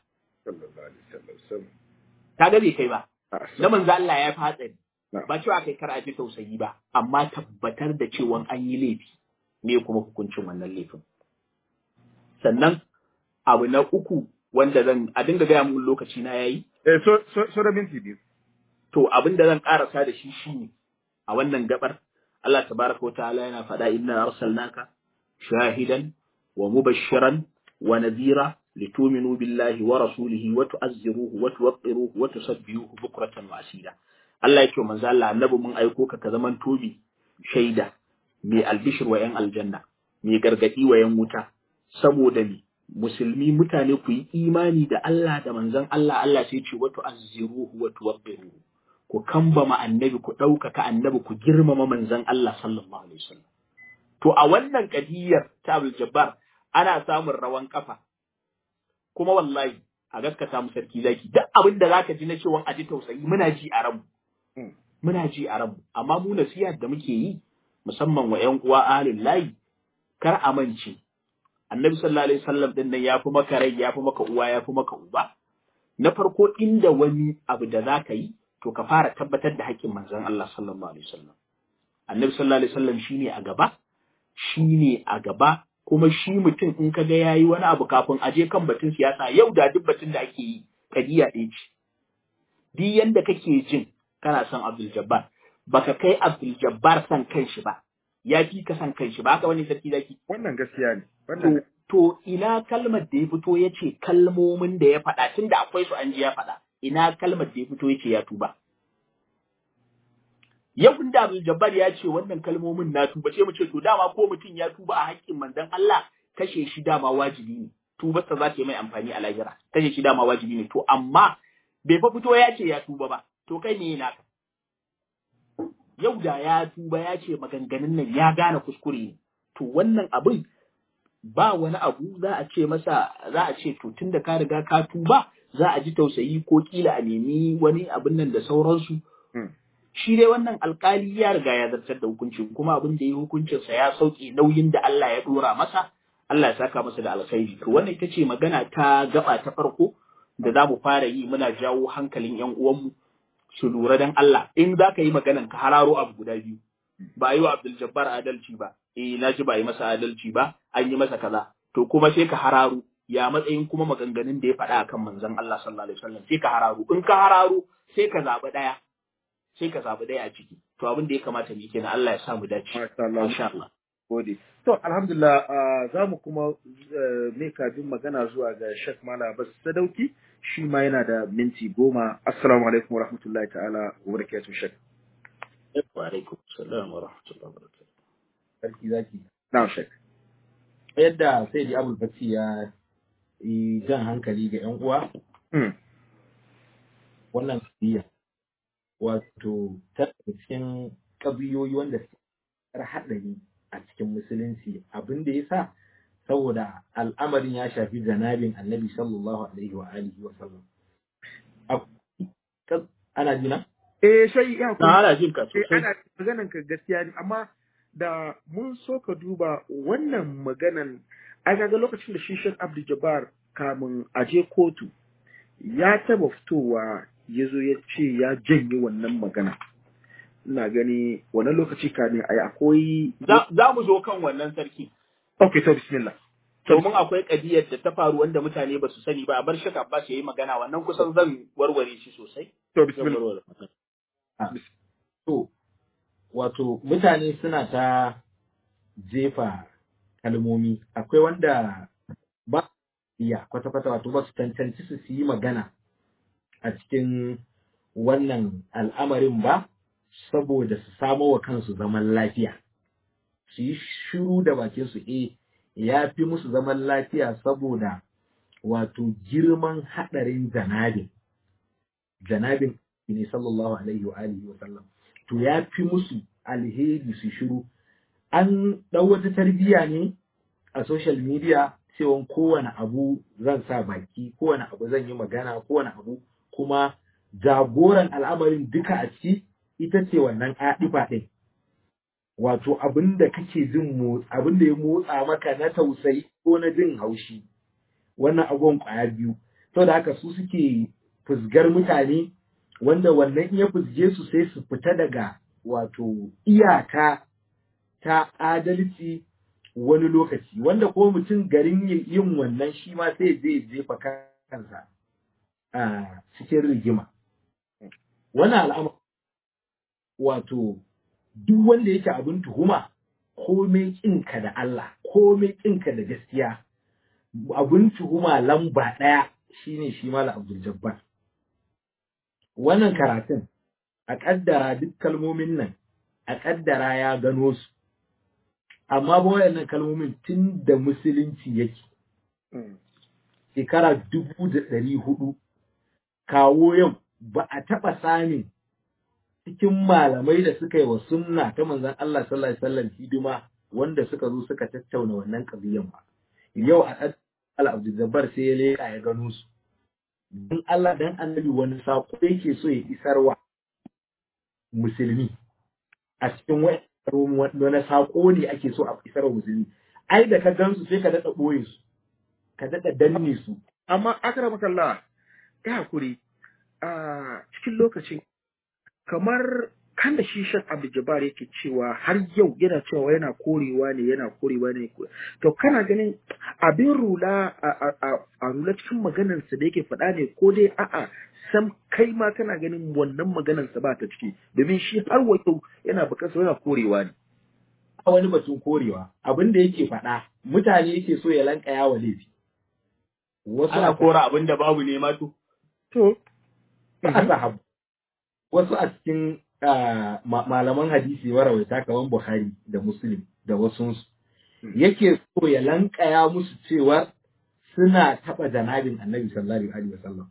D: Ta ga bai kai ba. Na manzan Allah ya fi hatsari. Ba cewa kai kar a ji tausayi ba, amma tabbatar da cewa an yi laifi ne kuma hukuncin wannan laifin. Sannan abu na uku wanda a dinga gaya mun lokaci na yayi.
A: So da minti biyu.
D: To abin da zan karasa da shi shine a wannan gabar Allah tabaraka wa ta'ala yana faɗa inna arsalnaka shahidan wa mubashiran wa nadhira litu'minu billahi wa rasulihi wa tu'azziruhu wa tuwaqqiruhu wa tusabbihuhu bukratan wa asila. Allah yake manzo Allah annabi mun aiko ka zaman tobi shaida mai albishir wa yan aljanna mai gargadi wa yan wuta saboda ni musulmi mutane ku yi imani da Allah da manzon Allah Allah sai ce wa tu'azziruhu wa tuwaqqiruhu ku kambama annabi ku ɗaukaka annabi ku girmama manzon Allah sallallahu alaihi wasallam. To a wannan kadiyar ta Abdul Jabbar ana samun rawan kafa. Kuma wallahi a gaskata mu sarki zaki duk abin da zaka ji na cewa a ji tausayi muna ji a ranmu. Muna ji a ranmu amma mu nasiha da muke yi musamman wa ƴan uwa ahlul layi kar a mance. Annabi sallallahu alaihi wasallam din nan yafi maka rai yafi maka uwa yafi maka uba. Na farko inda wani abu da zaka yi to ka fara tabbatar da haƙƙin manzon Allah sallallahu alaihi wasallam. Annabi sallallahu alaihi wasallam shine a gaba kuma shi mutum in kaga yayi wani abu kafin a je kan batun siyasa yau da duk batun da ake yi kadiya ɗaya ce. Duk yanda kake jin kana son Abdul Jabbar baka kai Abdul Jabbar san kanshi ba. Ya fi ka san kanshi ba haka wani sarki zaki.
A: Wannan gaskiya ne. Wannan
D: to ina kalmar da ya fito yace kalmomin da ya faɗa tunda akwai su an ji ya faɗa. Ina kalmar da ya fito yake ya tuba. Yau da Abdul Jabbar ya ce wannan kalmomin na tuba sai mu ce to dama ko mutum ya tuba a haƙƙin manzon Allah kashe shi dama wajibi ne. Tubarsa za ta yi mai amfani a lahira. Kashe shi dama wajibi ne to amma bai fa fito ya ce ya tuba ba. To kai ne naka. Yau da ya tuba ya ce maganganun nan ya gane kuskure ne. To wannan abin ba wani abu za a ce masa za a ce to tunda ka riga ka tuba za a ji tausayi ko kila a nemi wani abin nan da sauransu. Shi dai wannan alkali ya riga ya zartar da hukuncin kuma abin da ya hukuncinsa ya sauke nauyin da Allah ya dora masa, Allah ya saka masa da alkhairi. To wannan ita ce magana ta gaba ta farko da za mu fara yi muna jawo hankalin ƴan uwanmu su lura dan Allah in za ka yi maganan ka hararo abu guda biyu. Ba a yi wa Abdul Jabbar adalci ba, na ji ba yi masa adalci ba, an yi masa kaza. To kuma sai ka hararo ya matsayin kuma maganganun da ya faɗa akan manzon Allah sallallahu alaihi wasallam sai ka hararo in ka hararo sai ka zaɓi ɗaya a ciki to abin da ya kamata mu yi kenan Allah ya sa mu dace insha Allah
A: gode to alhamdulillah za mu kuma mai kafin magana zuwa ga Sheikh Malam Abbas Sadauki shi ma yana da minti 10 assalamu alaikum wa rahmatullahi ta'ala wa barakatuh Sheikh
D: wa alaikum assalam wa rahmatullahi wa barakatuh
C: sarki zaki
A: na'am Sheikh
C: yadda sai di Abdul Fati ya jan hankali ga ƴan uwa wannan kadiya wato ta cikin kabiyoyi wanda suka haɗari a cikin musulunci abin da ya sa saboda al'amarin ya shafi janabin annabi sallallahu alaihi wa alihi wa sallam ana jina
A: sai ya
D: na ana jin ka sosai
A: ana maganan ka gaskiya ne amma da mun so ka duba wannan maganan a ga lokacin da shi Sheikh Abdul Jabbar kamun aje kotu ya taba fitowa ya zo ya ce ya janye wannan magana. Ina gani wannan lokaci ka ne akwai
D: za mu zo kan wannan sarki.
A: Okay, to bismillah.
D: Domin akwai kadiyar da ta faru wanda mutane ba su sani ba a bar Sheikh Abbas ya yi magana wannan kusan zan warware shi sosai.
A: To bismillah.
C: To wato mutane suna ta jefa kalmomi akwai wanda ba iya kwata-kwata wato ba su tantance su yi magana a cikin wannan al'amarin ba saboda su samo wa kansu zaman lafiya su yi shiru da bakin su ya fi musu zaman lafiya saboda wato girman haɗarin janabin ne sallallahu alaihi wa alihi wa sallam to ya fi musu alheri su shiru an ɗau wata tarbiyya ne a social media cewa kowane abu zan sa baki, kowane abu zan yi magana, kowane abu kuma jagoran al'amarin duka a ciki ita ce wannan adifa ɗin. Wato abin da kake jin abin da ya motsa maka na tausayi ko na jin haushi, wannan abubuwan ƙwaya biyu. Saboda haka su suke fusgar mutane, wanda wannan iya fusge su sai su fita daga wato iyaka ta adalci wani lokaci, wanda ko mutum garin yin wannan shi ma sai zai jefa kansa a cikin rigima. Wannan al'amari wato duk wanda yake abin tuhuma, komai ƙinka da Allah, komai ƙinka da gaskiya, abin tuhuma lamba ɗaya shine shi Malam Abdul Jabbar. Wannan karatun a ƙaddara duk kalmomin nan, a ƙaddara ya gano su, amma ba wayannan kalmomin tun da musulunci yake shekara 1400 kawo yau ba a taɓa samun cikin malamai da suka yi wa sunna ta manzon Allah sallallahu alaihi wasallam hidima wanda suka zo suka tattauna wannan kabiyan ba. Yau a Allah Abdul Jabbar sai ya leka ya gano su. Dan Allah dan Annabi wani sako yake so ya isarwa musulmi a cikin wani sako ne ake so a isarwa musulmi. Ai da ka gansu sai ka dada boye su, ka dada danne su.
A: Amma akramakallah, ya hakuri a cikin lokacin kamar kan da shi Sheikh Abdul Jabbar yake cewa har yau yana cewa yana korewa ne. To kana ganin abin rula a rula cikin maganarsa da yake faɗa ne, ko dai a'a sam kai ma kana ganin wannan maganarsa ba ta ciki, domin shi har yau yana buƙatar yana korewa ne.
C: A wani batun korewa, abin da yake faɗa mutane yake so ya lankaya wa laifi.
D: Wasu ana kora abin da babu ne ma to.
C: Sahabu. Wasu a cikin malaman hadisi marawaita kamar Bukhari da Muslim da wasu yake so ya lankaya musu cewa suna taɓa janabin Annabi sallallahu alaihi wasallam.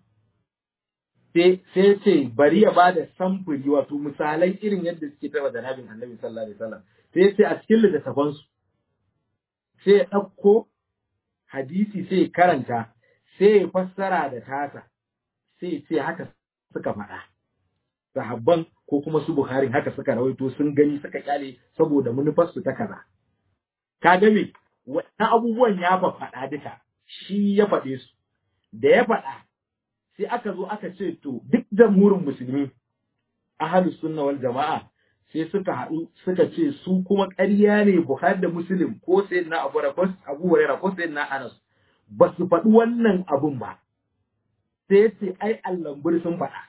C: Sai ce bari ya bada samfuri, wato misalai irin yadda suke taɓa janabin Annabi sallallahu alaihi wasallam. Sai ce a cikin littattafansu sai ya ɗauko hadisi sai ya karanta, sai ya fassara da tasa, sai ce haka suka faɗa. Sahabban ko kuma su Bukhari haka suka rawaito, sun gani suka kyale saboda manufarsu ta kaza. Ka ga me wannan abubuwan ya faɗa duka, shi ya faɗe su. Da ya faɗa sai aka zo aka ce to duk jamhurin musulmi ahlus sunna wal jama'a sai suka haɗu suka ce su kuma ƙarya ne Bukhari da Muslim ko sayyidina Abu Hurairah ko sayyidina Anas ba su faɗi wannan abun ba. Sai ce ai allambur sun faɗa.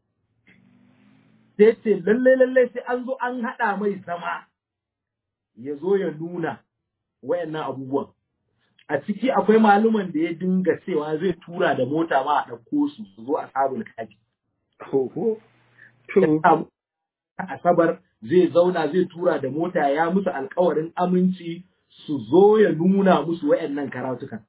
C: Sai ce lallai sai an zo an haɗa mai zama ya zo ya nuna wayannan abubuwan. A ciki akwai maluman da ya dinga cewa zai tura da mota ma a ɗauko su zo a sabul kafi. Asabar zai zauna zai tura da mota, ya musu alkawarin aminci su zo ya nuna musu wayannan karatukan.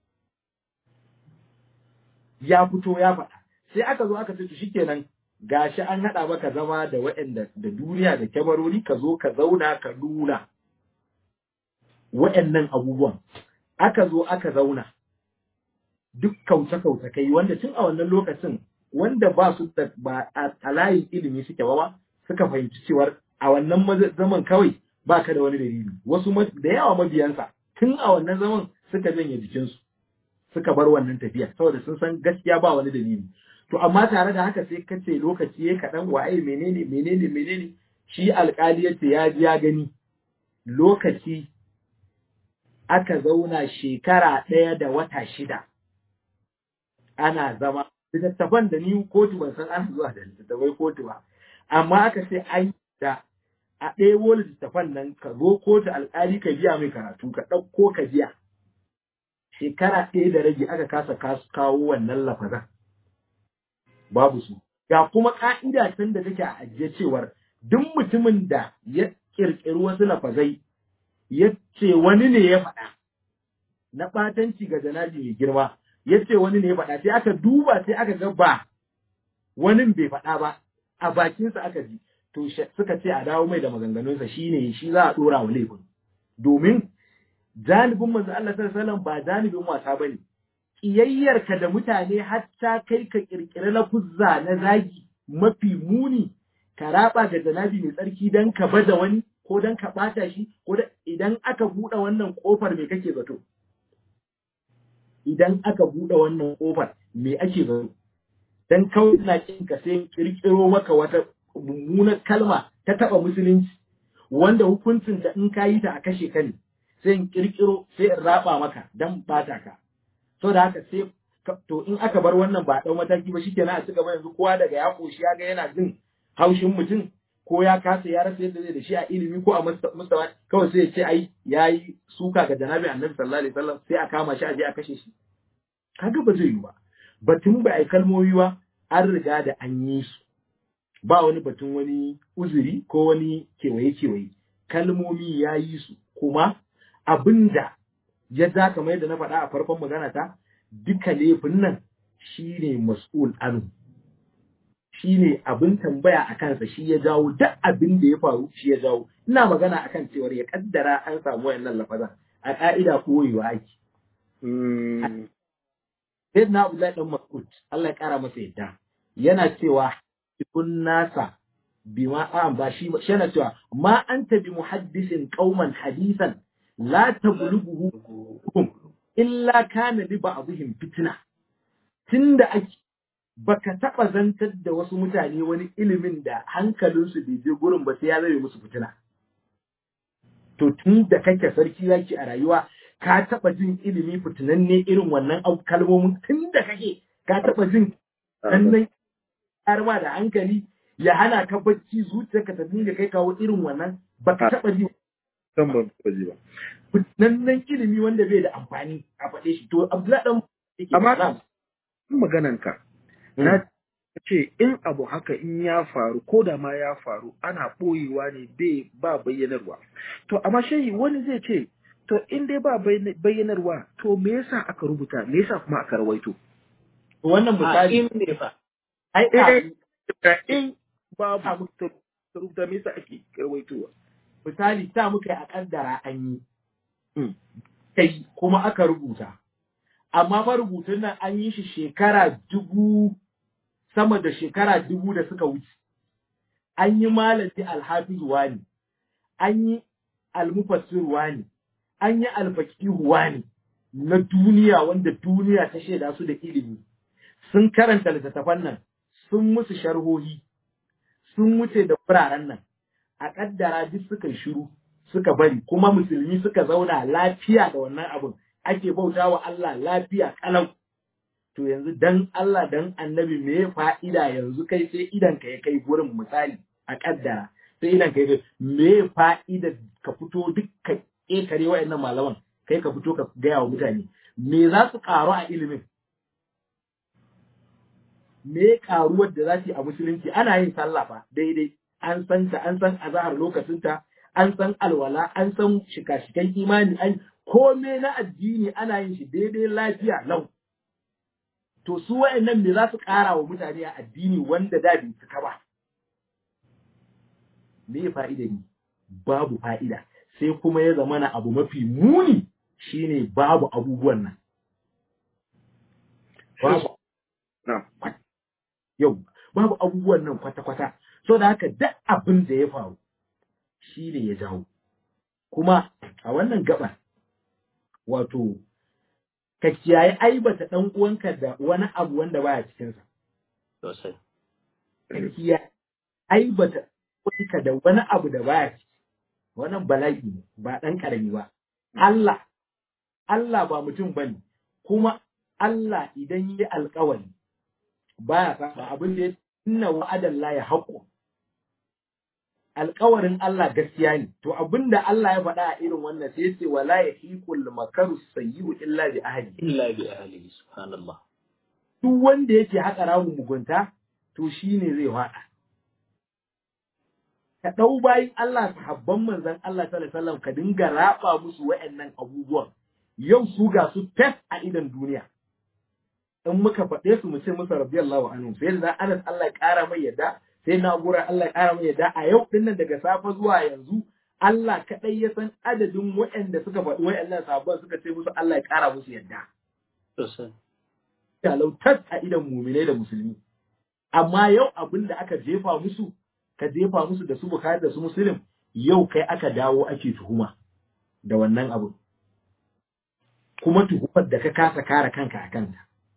C: Ya fito ya faɗa. Sai aka zo aka ce to shikenan gashi an haɗa maka zama da waɗanda da duniya da kyamarori, ka zo ka zauna ka nuna waɗannan abubuwan. Aka zo aka zauna duk kauce kai, wanda tun a wannan lokacin wanda ba su da ba a layin ilimi suke ba suka fahimci cewar a wannan zaman kawai ba ka da wani dalili. Wasu da yawa mabiyansa tun a wannan zaman suka janye jikinsu, suka bar wannan tafiya saboda sun san gaskiya ba wani dalili. To amma tare da haka sai kace lokaci ya kaɗan waye menene shi alƙali yace ya ji ya gani lokaci aka zauna shekara 1 da wata 6 ana zama littattafan da ni kotu ban san an zuwa da littattafai kotu ba, amma aka ce an da a ɗebo littattafan nan ka zo kotu alƙali ka biya mai karatu ka ɗauko ka biya. Shekara 1 da rage aka kasa kawo wannan lafazan. Babu su. Ga kuma ka'ida tun da take a ajiye cewar duk mutumin da ya kirkiri wasu lafazai ya ce wani ne ya faɗa na ɓatanci ga janabi mai girma, ya ce wani ne ya faɗa, sai aka duba sai aka ga ba wani bai faɗa ba, a bakinsa aka ji, to suka ce a dawo mai da maganganunsa shi ne shi za a ɗora wa laifin. domin janibin manzo Allah sallallahu alaihi wasallam ba janibin wasa bane. Kiyayyarka da mutane hatta kai ka kirkiri lafuzza na zagi mafi muni ka raba ga janabi mai tsarki dan ka bada wani ko dan ka bata shi ko idan aka buɗe wannan kofar me kake zato? Idan aka buɗe wannan kofar me ake zato? Dan kawai ina kin ka sai kirkiro maka wata mummunar kalma ta taba musulunci wanda hukuncin da in ka yi ta a kashe ka ne, sai in kirkiro sai in raba maka dan bata ka. So da haka sai to in aka bar wannan ba dau mataki ba shikenan a cigaba yanzu kowa daga ya koshi ya ga yana jin haushin mutum ko ya kasa ya rasa yadda zai da shi a ilimi ko a mustawa kawai sai ya ce ai yayi suka ga janabi annabi sallallahu alaihi wasallam sai a kama shi a je a kashe shi. Kaga ba zai yi ba. Batun ba ai kalmomi ba an riga da an yi su. Ba wani batun wani uzuri ko wani kewaye-kewaye, kalmomi ya yi su, kuma abinda ya za kamar yadda na faɗa a farkon magana ta, duka laifin nan shi ne mas'ul anu, shi ne abin tambaya a kansa shi ya jawo duk abin da ya faru shi ya jawo. Ina magana a kan cewar ya kaddara an samu wayannan lafazan a ƙa'ida koyewa ake. Sai na Abdullahi ɗan Mas'ud, Allah ya ƙara masa yadda, yana cewa kun nasa bima ba shi yana cewa ma anta bi muhaddisin qauman hadisan la tablughuhum illa kana li ba'dihim fitna. Tunda ake baka taba zantar da wasu mutane wani ilimin da hankalinsu bai je gurin ba sai ya zame musu fitina. To tun da kake sarki zaki a rayuwa ka taba jin ilimi fitinanne irin wannan kalmomin tun da kake ka taba jin sannan har ma da hankali ya hana ka bacci zuciyarka ta dinga kai kawo irin wannan baka taba ji
A: san ban taba ji ba.
C: Nan ilimi wanda bai da amfani a faɗe shi to Abdullahi dan yake
A: amma maganan ka na ce in abu haka in ya faru ko da ma ya faru ana boyewa ne bai ba bayyanarwa. To amma shehi wani zai ce to in dai ba bayyanarwa to me yasa aka rubuta me yasa kuma aka rawaito?
C: Wannan misali
D: in ne fa
C: ai
A: in babu rubuta me yasa ake rawaitowa?
C: Misali ta muka a kaddara an yi kai kuma aka rubuta, amma fa rubutun nan an yi shi shekara 1000 sama da shekara 1000 da suka wuce. An yi malami alhafiz wani, an yi almufassir wani, an yi alfaqihu wani na duniya wanda duniya ta shaida su da ilimi. Sun karanta littattafan nan, sun musu sharhohi, sun wuce da wuraren nan, a ƙaddara duk suka shiru, suka bari, kuma musulmi suka zauna lafiya da wannan abin, ake bauta wa Allah lafiya kalau. To yanzu dan Allah dan annabi me ya fa'ida yanzu kai sai idan ka ya kai gurin misali a ƙaddara, sai idan ka ya kai me fa'ida ka fito duk ka ƙekare wa'annan malaman, kai ka fito ka gaya wa mutane, me za su ƙaru a ilimin? Me karuwar da za su yi a musulunci? Ana yin sallah fa daidai, an san ta, an san azahar lokacinta, an san alwala, an san shika-shikan imani, an kome na addini ana yin shi daidai lafiya lau. To su wa'annan me za su ƙara wa mutane a addini wanda da bai cika ba? Me fa'ida ne? Babu fa'ida. Sai kuma ya zama na abu mafi muni shine babu abubuwan nan. Babu. Yau babu abubuwan nan kwata-kwata, so da haka duk abin da ya faru shi ne ya jawo. Kuma a wannan gaba wato ka kiyaye aibata ɗan uwanka da wani abu wanda baya cikinsa.
D: Sosai.
C: Ka kiyaye aibata uwanka da wani abu da baya ciki. Wannan bala'i ne, ba ɗan ƙarami ba. Allah ba mutum bane, kuma Allah idan yi alƙawari baya saba abin da ya inna wa'adan la ya haƙo. Alƙawarin Allah gaskiya ne, to abin da Allah ya faɗa a irin wannan sai ce wala yahiqul makaru sayyi'u illa bi ahli.
D: Illa bi ahli, subhanallah.
C: Duk wanda yake haƙa ramu mugunta to shine zai faɗa. Ka ɗau bayin Allah sahabban manzon Allah sallallahu alaihi wasallam ka dinga raba musu wa'annan abubuwan. Yau su ga su fes a idan duniya. In muka faɗe su mu ce musu radiyallahu anhu, sai da Anas Allah ya ƙara mai yadda, sai na gura Allah ya ƙara mai yadda, a yau din nan daga safe zuwa yanzu Allah kaɗai ya san adadin waɗanda suka faɗi waɗannan sahabban suka ce musu Allah ya ƙara musu yadda. Talautar a idan muminai da musulmi. Amma yau abin da aka jefa musu, ka jefa musu da su Bukhari da su Muslim, yau kai aka dawo ake tuhuma da wannan abin. Kuma tuhumar da ka kasa kare kanka a kanta.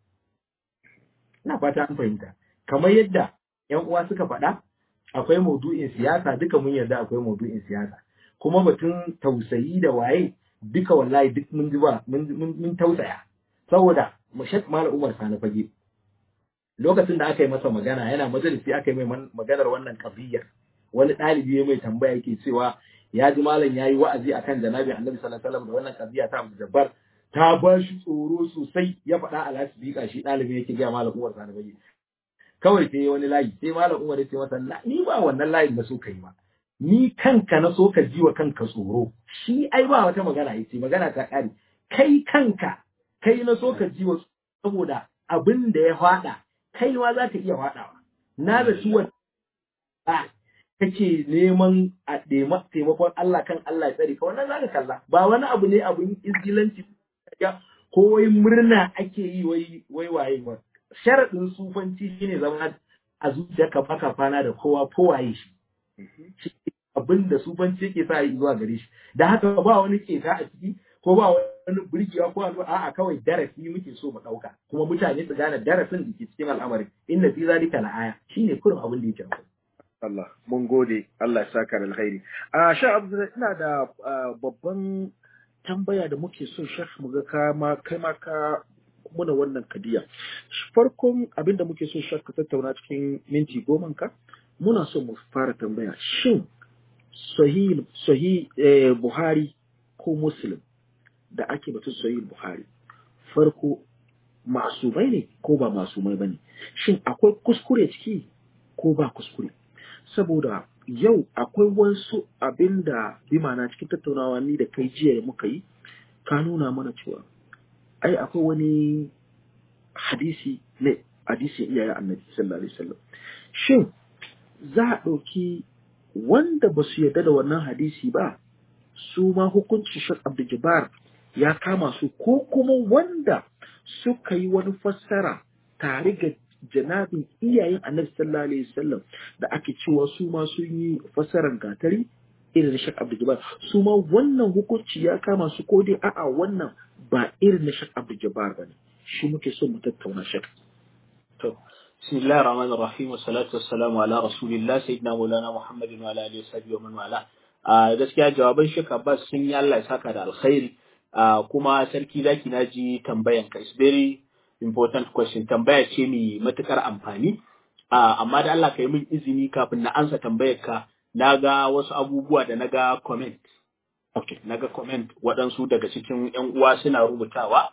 C: Ina fata an fahimta. Kamar yadda ‘yan uwa suka faɗa, akwai maudu'in siyasa, duka mun yarda akwai maudu'in siyasa. Kuma batun tausayi da waye, duka wallahi duk mun ji ba, mun tausaya. Saboda Sheikh Malam Umar Sani Fage, lokacin da aka yi masa magana, yana majalisi aka yi mai maganar wannan kabiyar. Wani ɗalibi ya mai tambaya yake cewa ya ji malam ya yi wa'azi akan janabi Annabi sallallahu alaihi wasallam da wannan kabiya ta Abdul Jabbar ta ba shi tsoro sosai, ya faɗa a lasifika, shi ɗalibi yake gaya Malam Umar Sani Fage. Kawai sai wani layi, sai Malam Umar ya ce masa, ni ba wannan layin na so ka yi ba, ni kanka na so ka ji wa kanka tsoro. Shi ai ba wata magana, ya ce magana ta ƙare, kai kanka kai na so ka ji wa, saboda abin da ya faɗa kai ma za ka iya faɗawa. Na da su wata kake neman a taimakon Allah kan Allah ya tsare ka, wannan za ka kalla. Ba wani abu ne abin izgilanci ko wai murna ake yi wai waye ba. Sharaɗin sufanci shine zama a zuciyarka baka kwana da kowa ko waye shi. Abin da sufanci yake sa yi zuwa gare shi. Da haka ba wani keta a ciki ko ba wani burgewa ko a'a kawai darasi muke so mu ɗauka. Kuma mutane su gane darasin da ke cikin al'amarin. Inna fi zalika la'aya, shine kurin abin da yake.
A: Allah, mun gode, Allah ya saka da alkhairi. Sha Abdul, ina da babban tambaya da muke so Sheikh mu ga kai ma ka muna wannan kadiya. Farkon abin da muke so Sheikh ka tattauna cikin minti 10 ka, muna so mu fara tambaya, shin sahih Buhari ko Muslim da ake batun sahih Buhari farko masumai ne ko ba masumai bane? Shin akwai kuskure ciki ko ba kuskure? Saboda yau akwai wasu abinda bi ma'ana cikin tattaunawa ni da kai jiya muka yi, ka nuna mana cewa ai akwai wani hadisi ne, hadisin iyayen Annabi sallallahu alaihi wasallam. Shin za a ɗauki wanda ba su yarda da wannan hadisi ba, su ma hukuncin Sheikh Abdul Jabbar ya kama su, ko kuma wanda suka yi wani fassara tare ga janabin iyayen Annabi sallallahu alaihi wasallam da ake cewa su ma sun yi fassarar gatari irin na Sheikh Abdul Jabbar, su ma wannan hukunci ya kama su, ko dai a'a wannan ba irin na Sheikh Abdul Jabbar bane? Shi muke so mu tattauna Sheikh.
D: To bismillahir rahmanir rahim wa salatu wassalamu ala rasulillah sayyidina maulana muhammadin wa ala alihi wa sahbihi wa man wala. Gaskiya jawaban Sheikh Abbas sun yi, Allah ya saka da alkhairi. Kuma sarki zaki naji tambayan ka, is very important question, tambaya ce mai matukar amfani. Amma da Allah ka yi min izini kafin na ansa tambayar ka, na ga wasu abubuwa da na ga comment. Okay, na ga comment waɗansu daga cikin ‘yan uwa suna rubutawa,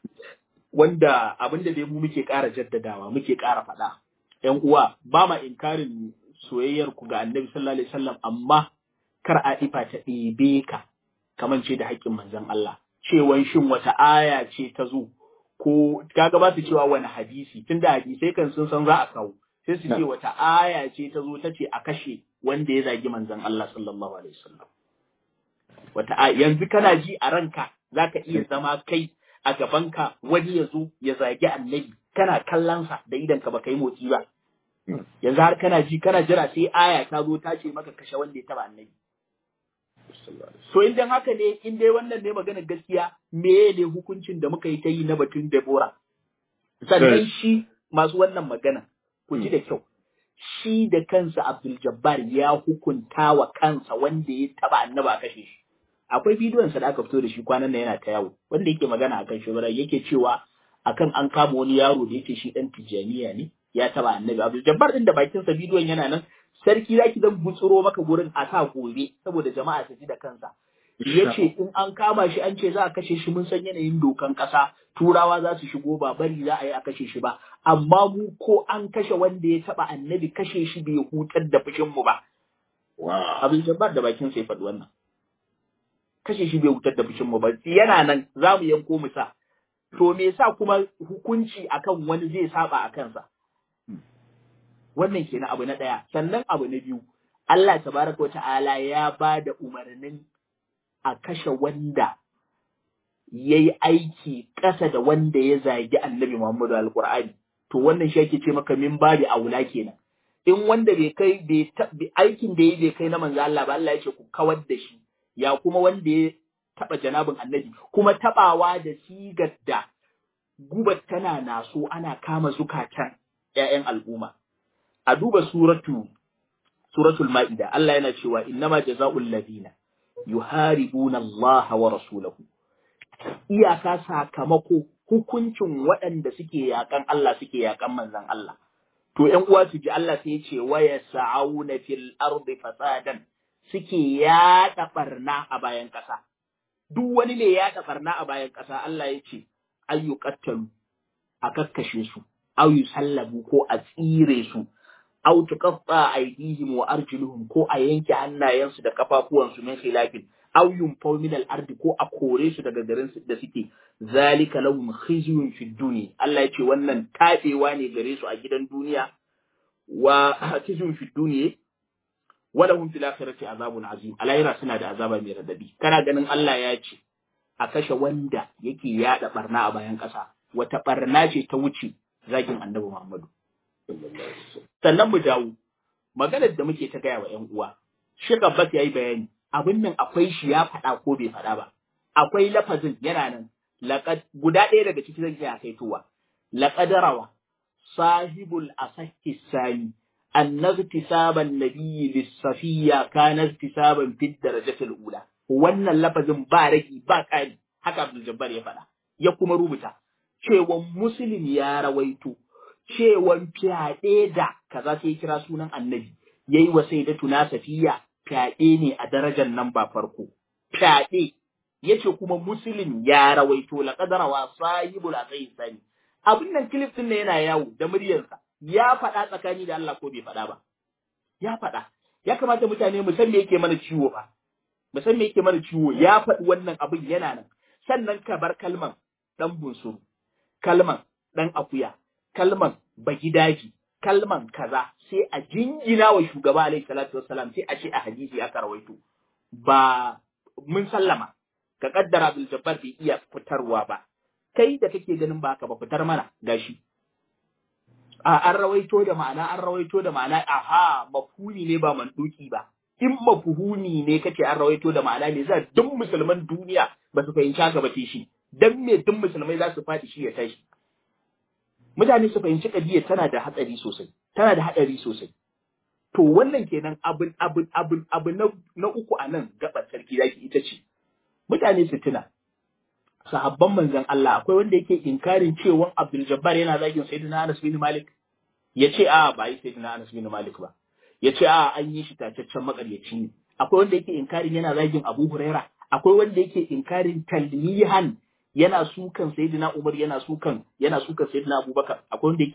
D: wanda abin da dai mu muke ƙara jaddadawa, muke ƙara faɗa. ‘Yan uwa, ba ma inkarin soyayyar ku ga Annabi sallallahu alaihi wasallam, amma kar a ifa ta ɗebe ka kamance da haƙƙin manzon Allah. Cewan shin wata aya ce ta zo, ko kaga ba su cewa wani hadisi, tunda hadisai kan sun san za a kawo, sai su ce wata aya ce ta zo ta ce a kashe wanda ya zagi manzon Allah sallallahu alaihi wasallam. Wata aya, yanzu kana ji a ranka zaka iya zama kai a gabanka wani ya zo ya zagi Annabi, kana kallonsa da idanka baka yi motsi ba. Yanzu har kana ji kana jira sai aya ta zo ta ce maka kashe wanda ya taba Annabi. So idan haka ne, in dai wannan ne maganar gaskiya, meye ne hukuncin da muka yi ta yi na batun Deborah? Sannan shi masu wannan magana, ku ji da kyau, shi da kansa Abdul Jabbar ya hukunta wa kansa wanda ya taba Annabi a kashe shi. Akwai bidiyon sa da aka fito da shi kwanan nan yana ta yawo, wanda yake magana akan shi, yake cewa akan an kama wani yaro da yake shi dan Tijaniya ne, ya taba Annabi. Abdul Jabbar din da bakin sa bidiyon yana nan, sarki zaki zan gutsuro maka gurin a sa gobe saboda jama'a su ji da kansa. Yace in an kama shi an ce za a kashe shi, mun san yanayin dokan kasa, turawa za su shigo, ba bari za a yi a kashe shi ba, amma mu ko an kashe wanda ya taba Annabi, kashe shi bai hutar da fushin mu ba. Abdul Jabbar da bakin sa ya faɗi wannan. Kashe shi bai hutar da fushin mu ba, yana nan za mu yanko mu sa. To me yasa kuma hukunci akan wani zai saba a kansa? Wannan kenan abu na ɗaya. Sannan abu na biyu, Allah tabaraka wata'ala ya ba da umarnin a kashe wanda ya yi aiki ƙasa da wanda ya zagi annabi Muhammadu al-Qur'ani. To wannan shi ake ce maka min babi aula kenan. In wanda bai kai aikin da ya bai kai na manzo Allah ba, Allah ya ce ku kawar da shi. Ya kuma wanda ya taba janabin annabi, kuma tabawa da sigar da gubar tana naso ana kama zukatan ƴaƴan al'umma. A duba suratul Ma'ida, Allah yana cewa innama jazaa'ul ladina yuharibuna Allah wa rasulahu. Iyaka sakamako hukuncin waɗanda suke yaƙan Allah suke yaƙan manzon Allah. To ƴan uwa su ji Allah sai ya ce wa yas'auna fil ardi fasadan, suke yaɗa ɓarna a bayan ƙasa. Duk wani ne yaɗa ɓarna a bayan ƙasa, Allah ya ce ayyuqattalu, a kakkashe su, aw yusallabu ko a tsire su, aw tuqatta aydihim wa arjuluhum ko a yanke hannayensu da kafafuwansu min khilafin, aw yunfaw min al-ardi ko a kore su daga garin da suke. Zalika lahum khizyun fid dunya, Allah ya ce wannan tabewa ne gare su a gidan duniya, wa khizyun fid dunya wa lahum fil akhirati azabun azim. Alayra suna da azaba mai radadi. Kana ganin Allah ya ce a kashe wanda yake yada barna a bayan ƙasa, wata barna ce ta wuce zagin annabi Muhammadu. Sannan mu dawo maganar da muke ta gaya wa ƴan uwa, Sheikh Abbas yayi bayani abin nan akwai shi ya faɗa ko bai faɗa ba, akwai lafazin yana nan, laqad guda ɗaya daga cikin zan iya kaitowa, laqad rawa sahibul asahhi sani annagtisaban nabiyyi lis-safiyya kana iktisaban fi darajatil ula. Wannan lafazin ba raki ba ƙari, haka Abdul Jabbar ya faɗa, ya kuma rubuta cewa Muslim ya rawaito cewan fyaɗe da kaza sai kira sunan annabi yayi wa sayyidatuna Safiya fyaɗe ne a darajar nan ba farko. Fyaɗe yace kuma Muslim ya rawaito laqad rawa sahibul asahhi sani. Abin nan clip din yana yawo da muryarsa, ya faɗa tsakani da Allah ko bai faɗa ba, ya faɗa. Ya kamata mutane mu san me yake mana ciwo ba, mu san me yake mana ciwo. Ya faɗi wannan abin yana nan. Sannan ka bar kalman ɗan bunsuru, kalman ɗan akuya, kalman bagidaji, kalman kaza, sai a jingina wa shugaba alaihi salatu wassalam, sai a ce a hadisi aka rawaito. Ba mun sallama, ka kaddara Abdul Jabbar bai iya fitarwa ba, kai da kake ganin ba haka ba fitar mana gashi. An rawaito da ma'ana, aha, mafhumi ne ba manduki ba. In mafhumi ne kace an rawaito da ma'ana ne, za duk musulman duniya ba su fahimci haka ba ce shi. Dan me duk musulmai za su faɗi shi ya tashi? Mutane su fahimci kadiyar tana da hatsari sosai. To wannan kenan abu na uku a nan gabar sarki zaki ita ce, mutane su tuna sahabban manzon Allah akwai wanda yake inkarin cewa Abdul Jabbar yana zagin Sayyidina Anas bin Malik, yace a ba yi Sayyidina Anas bin Malik ba, yace a an yi shi tacaccen makaryaci ne. Akwai wanda yake inkarin yana zagin Abu Huraira, akwai wanda yake inkarin talmihan yana sukan Sayyidina Umar, yana sukan Sayyidina Abubakar, akwai wanda yake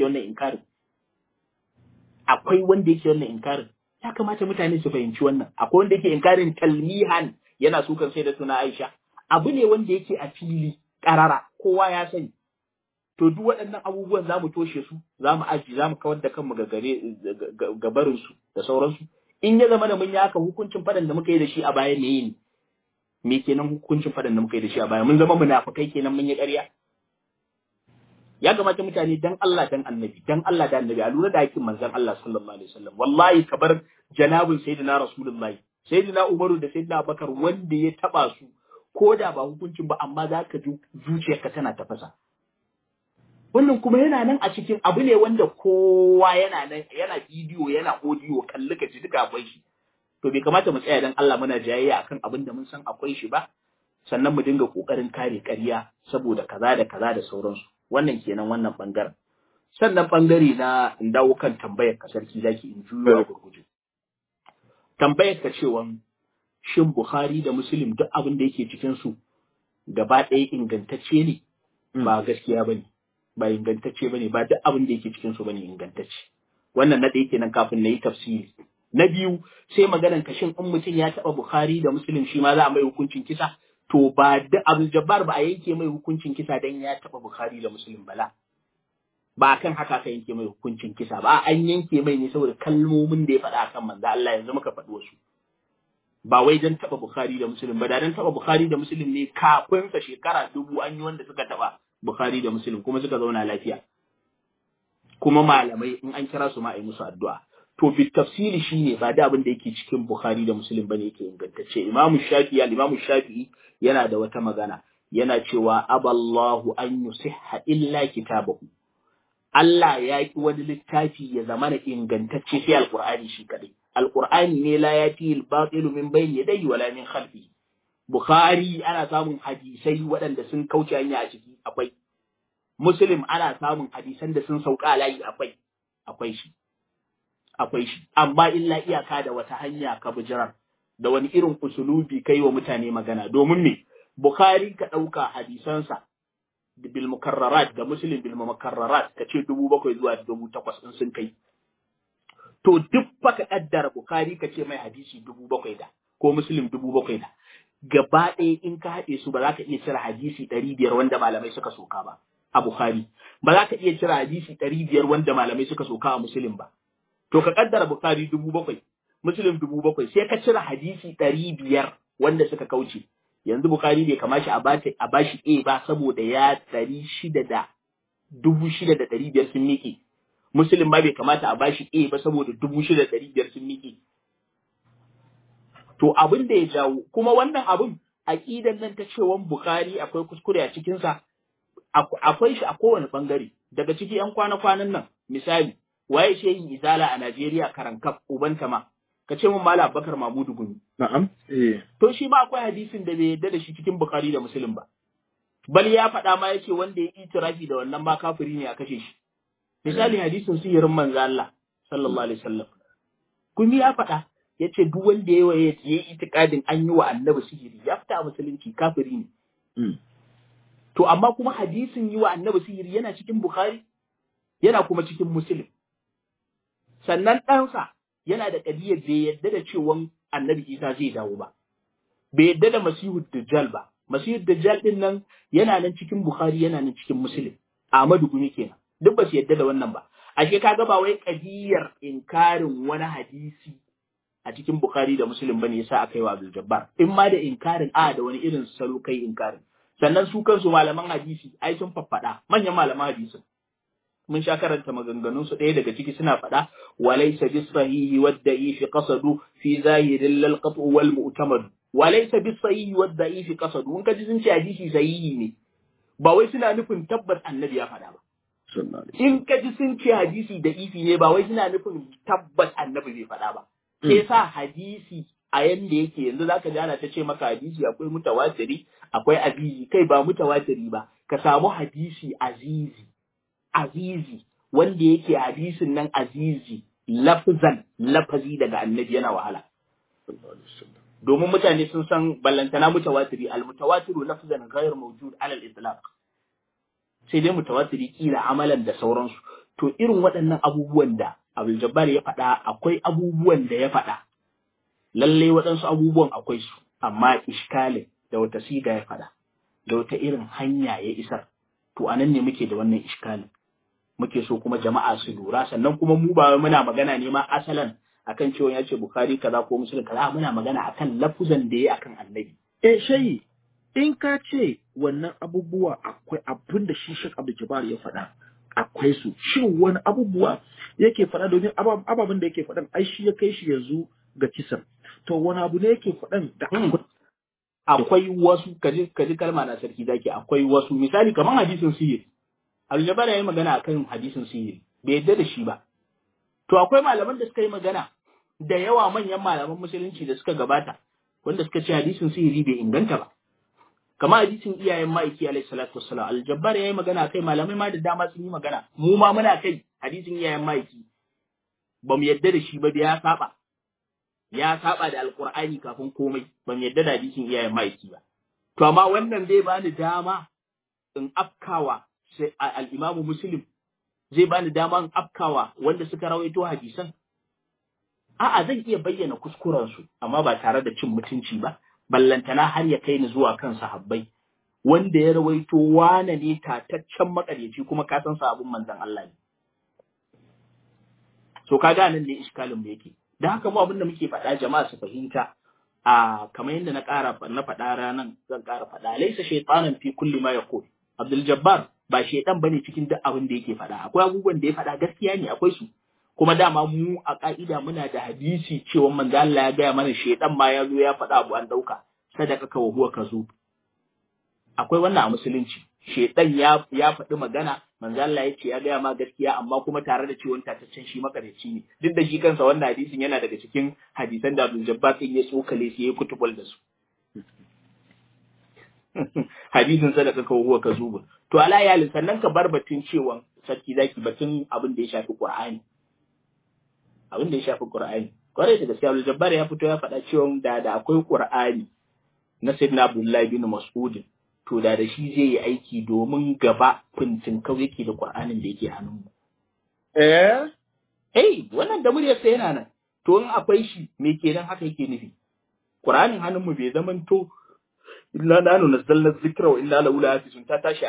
D: wannan inkarin. Ya kamata mutane su fahimci wannan. Akwai wanda yake inkarin talmihan yana sukan Sayyidatuna Aisha. Abu ne wanda yake a fili ƙarara, kowa ya sani. To duk waɗannan abubuwan za mu toshe su, za mu kawar da kanmu ga barinsu da sauransu. In ya zama da mun yi haka, hukuncin faɗan da muka yi da shi a baya ne. Me kenan hukuncin faɗan da muka yi da shi a baya? Mun zama munafukai kenan, mun yi ƙarya. Ya kamata mutane dan Allah dan Annabi a lura da hakkin manzon Allah sallallahu alaihi wasallam. Wallahi ka bar janabin sayyidina Rasulullahi, sayyidina Umaru da sayyidina Abubakar wanda ya taba su, ko da ba hukuncin ba, amma za ka ji zuciyarka tana tafasa. Wannan kuma yana nan a cikin abu ne wanda kowa yana nan, yana bidiyo, yana audio, kalli ka ji duka akwai shi. To bai kamata mu tsaya dan Allah muna jayayya akan abin da mun san akwai shi ba, sannan mu dinga kokarin kare ƙarya saboda kaza da sauransu. Wannan kenan wannan bangaren. Sannan bangare na in dawo kan tambayar ka sarki zaki in juyo gurguje. Tambayar ka cewa shin Bukhari da Muslim duk abin da yake cikin su gaba ɗaya ingantacce ne? Ba gaskiya bane. Ba ingantacce bane, ba duk abin da yake cikin su bane ingantacce. Wannan na ɗaya kenan kafin na yi tafsiri. Na biyu sai maganan ka shin in mutum ya taɓa Bukhari da Muslim shi ma za a mai hukuncin kisa? To ba da Abdul Jabbar ba a yanke mai hukuncin kisa dan ya taɓa Bukhari da Muslim bala. ba kan haka ka yanke mai hukuncin kisa ba, an yanke mai ne saboda kalmomin da ya faɗa akan manzo Allah, yanzu muka faɗi wasu. Ba wai dan taba Bukhari da Muslim ba, da dan taba Bukhari da Muslim ne kafin sa shekara 1000 an yi wanda suka taba Bukhari da Muslim kuma suka zauna lafiya. Kuma malamai in an kira su ma a yi musu addu'a. To bi tafsiri shine ba da abin da yake cikin Bukhari da Muslim bane yake ingantacce. Imam Shafi'i yana da wata magana, yana cewa aballahu an yusihha illa kitabahu. Allah ya ki wani littafi ya zama na ingantacce sai Alqur'ani shi kadai. Alqur'ani ne la yati al-batilu min bayni yadayhi wala min khalfihi. Bukhari ana samun hadisai waɗanda sun kauce hanya a ciki akwai. Muslim ana samun hadisan da sun sauka layi akwai shi. Amma illa iyaka da wata hanya ka bijirar, da wani irin usulubi kai wa mutane magana. Domin me, Bukhari ka ɗauka hadisansa bil mukarrarat da Muslim bil mukarrarat ka ce 7,000 zuwa 8,000 in sun kai. To duk fa ka kaddara Bukhari ka ce mai hadisi 7,000 da, ko Muslim 7,000 da. Gaba ɗaya in ka haɗe su ba za ka iya cire hadisi 500 wanda malamai suka soka ba a Bukhari. Ba za ka iya cire hadisi 500 wanda malamai suka soka a Muslim ba. To ka kaddara Bukhari 7,000, Muslim 7,000, sai ka cire hadisi 500 wanda suka kauce. Yanzu Bukhari bai kamashi a bashi A ba saboda ya 6,500 sun miƙe. Muslim ba bai kamata a bashi A ba saboda 6,500 sun miƙe. To abin da ya jawo, kuma wannan abin aqidan nan ta cewa Bukhari akwai kuskure a cikin sa, akwai shi a kowane bangare. Daga ciki yan kwana-kwanan nan, misali, waye shehin Izala a Najeriya karankaf ubanta ma, ka ce mun Malam Abubakar Mahmudu Gumi.
A: Na'am.
D: To shi ma akwai hadisin da bai yarda da shi cikin Bukhari da Muslim ba. Bal ya faɗa ma yace wanda ya itirafi da wannan ma kafiri ne a kashe shi. Misali hadisin sihirin manzo Allah sallallahu alaihi wasallam. Gumi ya faɗa yace duk wanda yayi itikadin an yi wa Annabi sihiri ya fita musulunci, kafiri ne. To amma kuma hadisin yi wa Annabi sihiri yana cikin Bukhari, yana kuma cikin Muslim. Sannan ɗansa yana da ƙadiyar bai yadda da cewa Annabi Isa zai dawo ba. Bai yadda da Masihu Dajjal ba. Masihu Dajjal din nan yana nan cikin Bukhari, yana nan cikin Muslim. Ahmadu Gumi kenan. Duk ba su yadda da wannan ba. Ashe kaga ba wai ƙadiyar inkarin wani hadisi a cikin Bukhari da Muslim bane yasa aka yi wa Abdul Jabbar. In ma da inkarin da wani irin salo kai inkarin. Sannan su kansu malaman hadisi ai sun faffada, manyan malaman hadisin. Mun sha karanta maganganun su, ɗaya daga ciki suna faɗa walaysa bis sahihi wad da'if qasadu fi zahiril lil qat' wal mu'tamad. Walaysa bis sahihi wad da'if qasadu, in ka ji sun ce hadisi sahihi ne, ba wai suna nufin tabbas Annabi ya faɗa ba. In ka ji sun ce hadisi da'ifi ne, ba wai suna nufin tabbas Annabi bai faɗa ba. Sai sa hadisi a yanda yake yanzu zaka ji ana ta ce maka hadisi akwai mutawatiri, akwai azizi, kai ba mutawatiri ba, ka samu hadisi azizi wanda yake hadisin nan azizi lafazi daga Annabi yana wahala. Domin mutane sun san ballantana mutawatiri, al-mutawatiru lafzan ghayr mawjud ala al-itlaq. Sai dai mutawatiri kila amalan da sauransu. To irin waɗannan abubuwan da Abdul Jabbar ya faɗa, akwai abubuwan da ya faɗa. Lallai waɗansu abubuwan akwai su, amma iskalin da wata siga ya faɗa, da wata irin hanya ya isar. To anan ne muke da wannan iskalin. Muke so kuma jama'a su lura, sannan kuma mu ba muna magana ne ma asalan akan cewa ya ce Bukhari kaza ko Muslim kaza, muna magana akan lafuzan da yayi akan Annabi.
A: Shayi, in ka ce wannan abubuwa akwai abin da shi Sheikh Abdul Jabbar ya faɗa, akwai su, shin wani abubuwa yake faɗa, domin ababen da yake faɗan ai shi ya kai shi yanzu ga kisan. To wani abu ne yake faɗan da
D: akwai wasu, kaji kalma na sarki zaki, akwai wasu, misali kamar hadisin sihiri. Al-Jabbar ya yi magana akan hadisin sihiri, bai yadda da shi ba. To akwai malaman da suka yi magana da yawa, manyan malaman musulunci da suka gabata, wanda suka ce hadisin sihiri bai inganta ba. Kamar hadisin iyayen ma'aiki alaihi salatu wassalam, Al-Jabbar ya yi magana kai, malamai ma da dama sun yi magana. Mu ma muna kai hadisin iyayen ma'aiki. Ba mu yadda da shi ba, ya saba da Alƙur'ani kafin komai, ba mu yadda da hadisin iyayen ma'aiki ba. To amma wannan zai bani dama in afkawa sai al-Imam Muslim, zai bani dama in afkawa wanda suka rawaito hadisan. A'a, zan iya bayyana kuskurensu, amma ba tare da cin mutunci ba, ballantana har ya kai ni zuwa kan sahabbai, wanda ya rawaito wane ne tataccen makaryaci kuma ka san sabon manzon Allah ne. So kaga nan ne iskalin mu yake. Da haka mu abin da muke faɗa jama'a su fahimta kamar yadda na faɗa ranan zan ƙara faɗa laisa shaytanan fi kulli ma yaqul. Abdul Jabbar ba shaytan bane cikin duk abin da yake faɗa. Akwai abubuwan da ya faɗa gaskiya ne akwai su. Kuma dama mu a ka'ida muna da hadisi cewa manzo Allah ya gaya mana shaytan ma ya zo ya faɗa abu an dauka sadaka ka wa huwa kazu. Akwai wannan a musulunci. Shaytan ya faɗi magana manzo Allah ya ce ya gaya ma gaskiya amma kuma tare da cewa tataccen shi makareci ne. Duk da shi kansa wannan hadisin yana daga cikin hadisan da Abdul Jabbar din ya tsokale shi ya kutubul da su. Hadisin sadaka ka huwa kazuba. To ala yalin sannan ka bar batun cewa sarki zaki batun abin da ya shafi Qur'ani. Abin da ya shafi Qur'ani. Kwarai da gaskiya Abdul Jabbar ya fito ya faɗa cewa da akwai Qur'ani na Sayyidina Abdullah bin Mas'ud to da shi zai yi aiki domin gaba fincin kau yake da Qur'anin da yake hannunmu. Wannan da muryar sa yana nan. To in akwai shi me kenan haka yake nufi? Qur'anin hannunmu bai zamanto illa nanu nazzalna dhikra wa inna lahu lahafizun ta tashi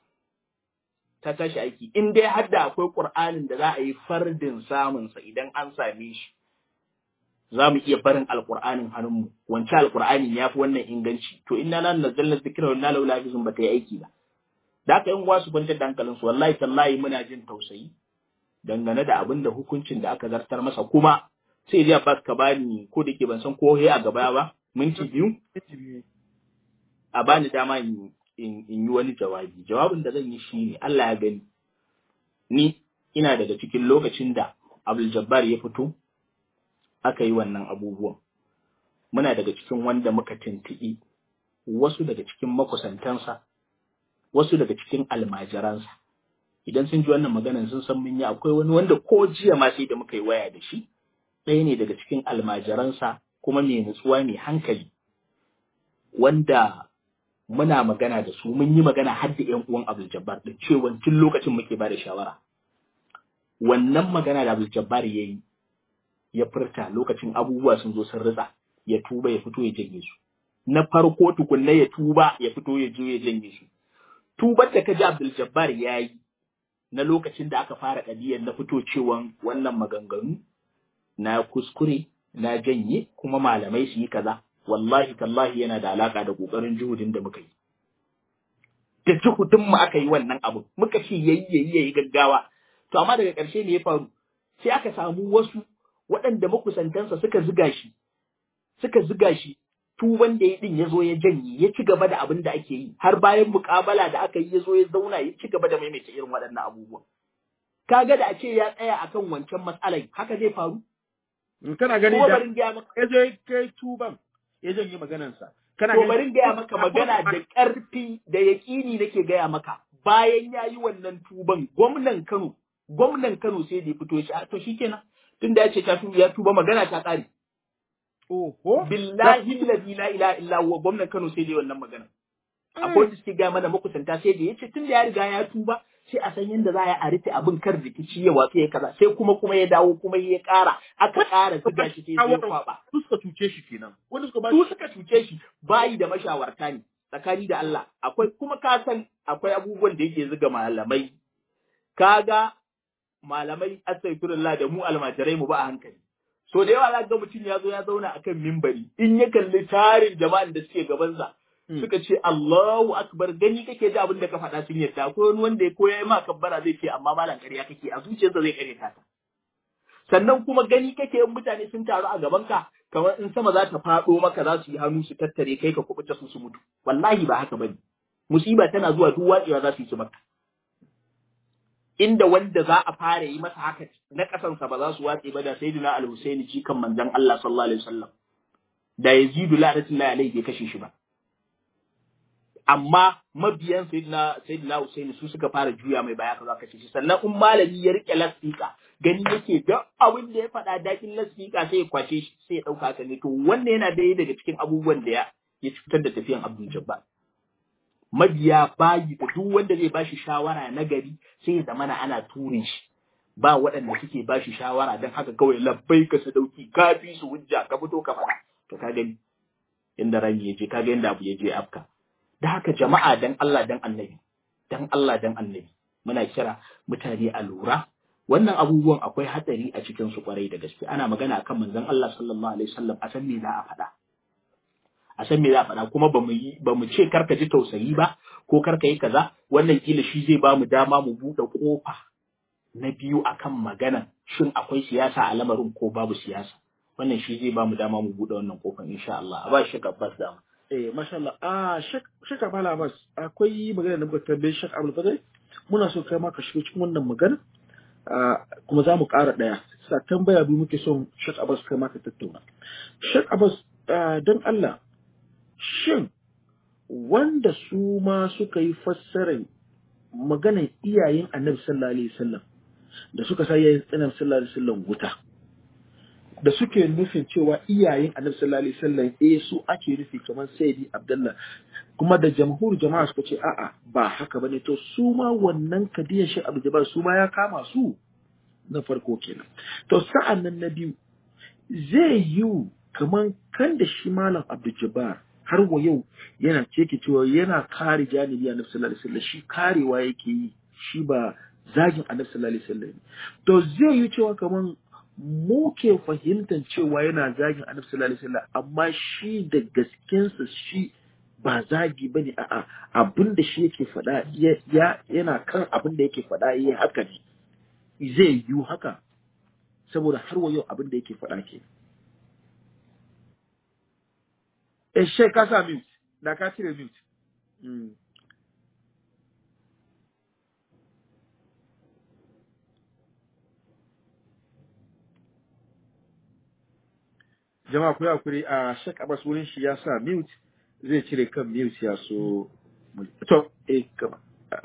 D: aiki. In dai har da akwai Qur'anin da za a yi fardin samun sa idan an same shi. Za mu iya barin alƙur'anin hannunmu, wancan alƙur'anin ya fi wannan inganci, to inna na nazzalna dhikra wa inna lahu lahafizun ba ta yi aiki ba. Da haka yan uwa su kwantar da hankalinsu, wallahi tallahi muna jin tausayi dangane da abin da hukuncin da aka zartar masa kuma sai ya bas ka bani ko da ke ban san ko a gaba ba minti biyu a bani dama in yi wani jawabi. Jawabin da zan yi shine Allah ya gani ni ina daga cikin lokacin da Abdul Jabbar ya fito aka yi wannan abubuwan. Muna daga cikin wanda muka tuntuɓi wasu daga cikin makusantansa, wasu daga cikin almajiransa. Idan sun ji wannan maganan sun san mun yi akwai wani wanda ko jiya ma sai da muka yi waya da shi, ɗaya ne daga cikin almajiransa kuma mai nutsuwa mai hankali, wanda muna magana da su mun yi magana har da ƴan uwan Abdul Jabbar din cewa tun lokacin muke ba da shawara. Wannan magana da Abdul Jabbar ya yi ya furta lokacin abubuwa sun zo sun ritsa ya tuba ya fito ya janye su. Na farko tukunna ya tuba ya fito ya je ya janye su. Tubar da kaji Abdul Jabbar ya yi na lokacin da aka fara kadiyar na fito cewa wannan maganganu na kuskure na janye kuma malamai su yi kaza, wallahi tallahi yana da alaka da kokarin juhudin da muka yi. Da juhudin mu aka yi wannan abu muka ce yayi gaggawa. To amma daga ƙarshe ne ya faru sai aka samu wasu waɗanda makusantansa suka ziga shi tuban da ya din ya zo ya janye ya ci gaba da abin da ake yi har bayan muƙabala da aka yi ya zo ya zauna ya ci gaba da maimaita irin waɗannan abubuwa. Kaga da a ce ya tsaya akan wancan matsalar haka zai faru?
A: Kana gani da ya zo kai tuban ya janye maganarsa.
D: To barin gaya maka magana da ƙarfi da yaƙini nake gaya maka bayan ya yi wannan tuban gwamnan Kano sai da ya fito shi to shikenan tunda ya ce ya tuba magana ta ƙare.
A: Oho.
D: Billahi allazi la ilaha illa huwa gwamnan Kano sai da wannan magana. Akwai da suke ga mana makusanta sai da yace tunda ya riga ya tuba sai a san yadda za a rufe abin kar rikici ya watsu ya kaza sai kuma ya dawo kuma ya ƙara aka ƙara zuga shi sai ya kwaba.
A: Su suka cuce shi kenan.
D: Wanda suka cuce shi bayi da mashawarta ne tsakani da Allah. Akwai kuma ka san akwai abubuwan da yake zuga malamai. Kaga malamai astaghfirullah da mu almajirai mu ba a hankali. So da yawa za ga mutum ya zo ya zauna akan mimbari in ya kalli tarin jama'an da suke gabansa suka ce Allahu akbar gani kake ji abin da ka faɗa sun yarda akwai wani wanda ya koya ma kabbara zai ce amma malam ƙarya kake a zuciyarsa zai kare ta. Sannan kuma gani kake in mutane sun taru a gaban ka kamar in sama za ta faɗo maka za su yi hannu su tattare kai ka kubuta su mutu. Wallahi ba haka bane. Musiba tana zuwa duk watsewa za su yi su maka. Inda wanda za a fara yi masa haka na ƙasansa ba za su watse ba da Sayyidina Al-Husaini jikan manzon Allah sallallahu alaihi wasallam. Da Yazidu la'natullahi alaihi bai kashe shi ba. Amma mabiyan Sayyidina Husaini su suka fara juya mai baya kaza kashe shi. Sannan in malami ya rike lasfika gani yake da abin da ya faɗa dakin lasfika sai ya kwace shi sai ya ɗauka ka ne to wannan yana daya daga cikin abubuwan da ya cutar da tafiyan Abdul Jabbar. Mabiya bayi da duk wanda zai bashi shawara na gari sai ya zamana ana turin shi ba waɗanda suke bashi shawara don haka kawai labbai ka sadauki ka fi su hujja ka fito ka faɗa to ka gani inda rami ya je ka ga inda abu ya je afka da haka jama'a dan Allah dan annabi muna kira mutane a lura wannan abubuwan akwai hatsari a cikin su kwarai da gaske. Ana magana akan manzon Allah sallallahu alaihi wasallam, a san me za a faɗa kuma ba mu ce karka ji tausayi ba ko karka yi kaza. Wannan kila shi zai ba mu dama mu buɗe kofa na biyu akan magana shin akwai siyasa a lamarin ko babu siyasa. Wannan shi zai ba mu dama mu buɗe wannan kofar insha Allah. A ba shi Abbas dama.
A: Masha Allah. Shek Abbas, akwai magana da muka tambaye Shek Abdul Fatai, muna so kai ma ka shigo cikin wannan magana. Kuma za mu ƙara ɗaya. Sa tambaya biyu muke son Shek Abbas kai ma ka tattauna. Shek Abbas, don Allah, shin wanda su ma suka yi fassarar maganar iyayen Annabi sallallahu alaihi wasallam da suka sa iyayen Annabi sallallahu alaihi wasallam wuta, da suke nufin cewa iyayen Annabi sallallahu alaihi wasallam su ake nufi kamar Sayyidi Abdullah, kuma da jamhur jama'a suka ce a'a ba haka bane, to su ma wannan kadiyar shi Abdul Jabbar su ma ya kama su. Na farko kenan. To sa'an nan na biyu, zai yi kamar kan da shi malam Abdul Jabbar har wa yau yana ceke cewa yana kare janibi Annabi sallallahu alaihi wasallam, shi karewa yake yi, shi ba zagin Annabi sallallahu alaihi wasallam. To zai yi cewa kamar mu ke fahimtar cewa yana zagin Annabi sallallahu alaihi wasallam, amma shi da gaskensa shi ba zagi bane, a'a abin da shi yake faɗa yana kan abin da yake faɗa yayi haka ne. Zai yi haka saboda har wa yau abin da yake faɗa ke. Shai ka sa mute, da ka cire mute. Jama'a ku yi hakuri, a Shek Abbas wurin shi ya sa mute, zai cire kan mute ya so. To, kama.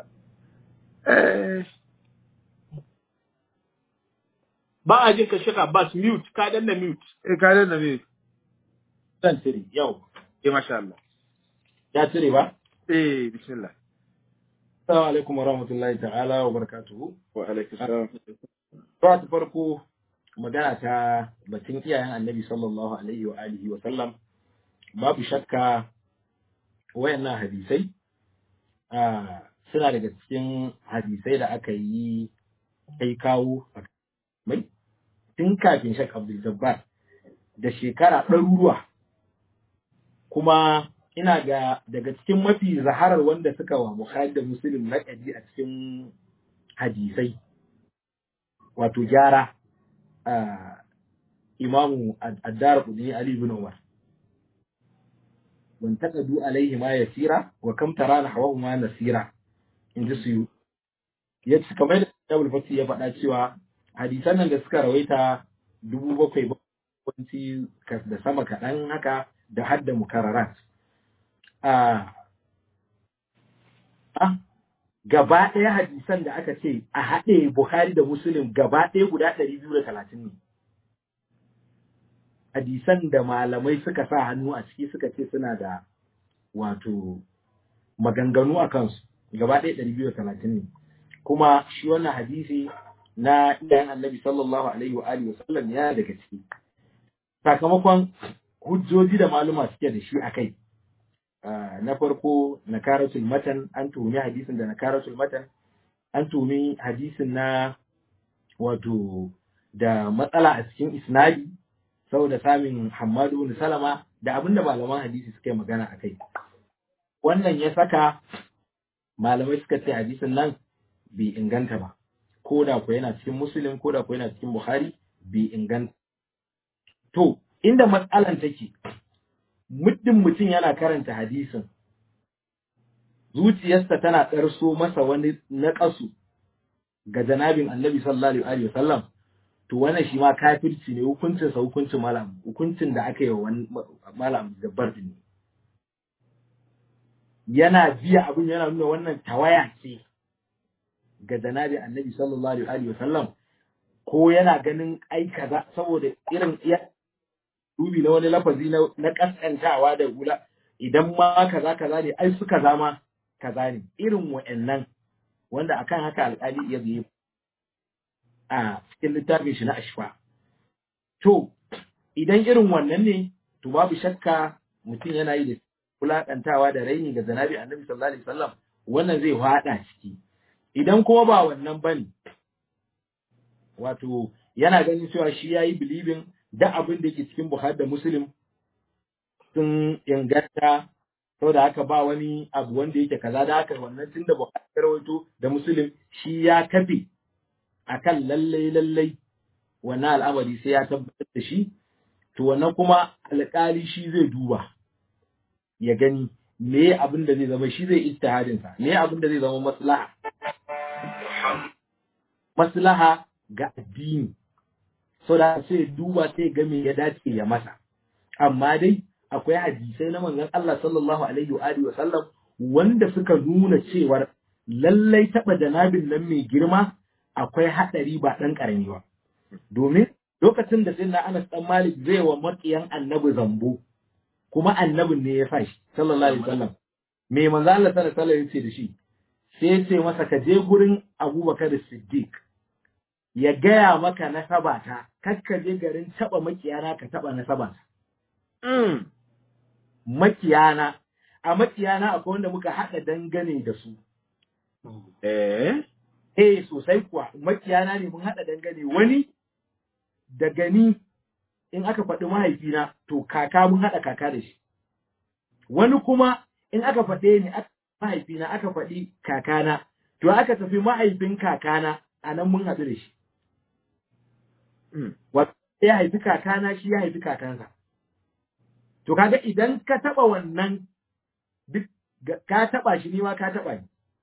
D: Ba a jin ka Shek Abbas, mute, ka danna mute.
A: Ka danna mute.
C: Zan cire, yau.
A: Masha Allah.
C: Ya cire ba?
A: Bismillah.
C: Assalamu alaikum wa rahmatullahi ta'ala wa barakatuhu.
A: Wa alaikum salam.
C: Ta farko magana ta batun iyayen Annabi sallallahu alaihi wa alihi wa sallam, babu shakka wayannan hadisai suna daga cikin hadisai da aka yi kai kawo mai tun kafin Sheikh Abdul Jabbar da shekara ɗaruruwa, kuma ina ga daga cikin mafi zaharar wanda suka wa Bukhari da Muslim laƙabi a cikin hadisai, wato gyara imamu ad-Darqutni Ali ibn Umar, wan taqadu alaihi ma yasira wa kam tara nahwahu ma nasira, inji su yace kamar da Abul Fatih ya faɗa cewa hadisan nan da suka rawaita 7,000 da sama kaɗan haka da hadda mukarrarat gaba ɗaya hadisan da aka ce a haɗe Bukhari da Muslim gaba ɗaya guda 230 ne. Hadisan da malamai suka sa hannu a ciki suka ce suna da wato maganganu a kansu gaba ɗaya 230 ne. Kuma shi wannan hadisi na iyayen Annabi sallallahu alaihi wa alihi wasallam ya daga ciki. Sakamakon hujjoji da maluma suke da shi a kai. Na farko nakaratul matan, an tuhumi hadisin da nakaratul matan, an tuhumi hadisin na wato da matsala a cikin isnadi saboda samun Hammadu bin Salama da abinda malaman hadisi suka yi magana a kai. Wannan ya saka malamai suka ce hadisin nan bai inganta ba, ko da ku yana cikin Muslim ko da ku yana cikin Bukhari bai inganta. To inda matsalan take, muddin mutum yana karanta hadisin zuciyarsa tana ɗarso masa wani naƙasu ga janabin Annabi sallallahu alaihi wasallam, to wannan shi ma kafirci ne, hukuncin sa hukuncin malam, hukuncin da aka yi wa malam Jabbar din. Yana biya abin, yana nuna wannan tawaya ce ga janabin Annabi sallallahu alaihi wasallam, ko yana ganin ai kaza saboda irin dubi na wani lafazi na kaskantawa da gula, idan ma kaza ne ai suka zama kaza ne, irin wa'annan wanda akan haka alƙali ya yi a cikin littafin shi na Ashfa. To idan irin wannan ne, to babu shakka mutum yana yi da wulakantawa da raini ga zanabi annabi sallallahu alaihi wasallam wannan zai hada ciki. Idan kuma ba wannan bane, wato yana ganin cewa shi yayi believing da abin da yake cikin Bukhari da Muslim sun inganta, saboda haka ba wani abu wanda yake kaza, da haka wannan tunda Bukhari ya rawaito da Muslim shi ya kafe akan lallai wannan al'amari sai ya tabbatar da shi. To wannan kuma alƙali shi zai duba ya gani me abin da zai zama, shi zai ijtihadin sa, me abin da zai zama maslaha ga addini, so da sai duba sai ga me ya dace ya masa. Amma dai akwai hadisai na manzon Allah sallallahu alaihi wa alihi wa sallam wanda suka nuna cewar lallai taba janabin nan mai girma akwai hadari ba dan karami ba. Domin lokacin da sayyidina Anas dan Malik zai wa makiyan annabi zambo, kuma annabin ne ya fashi sallallahu alaihi wasallam, me manzo Allah sallallahu alaihi wasallam yace da shi, sai yace masa ka je gurin Abubakar Siddiq ya gaya maka nasabata, kakka je garin taba makiyana ka taba nasabata. Makiyana, a makiyana akwai wanda muka haɗa dangane da su. Sosai kuwa, makiyana ne mun haɗa dangane, wani da gani in aka faɗi mahaifina to kaka mun haɗa kaka da shi, wani kuma in aka faɗe ni mahaifina aka faɗi kakana to aka tafi mahaifin kakana a nan mun haɗu da shi. Wata ya haifi kakana shi ya haifi kakansa. To kaga idan ka taɓa wannan duk ka taɓa shi, ni ma ka taɓa ni.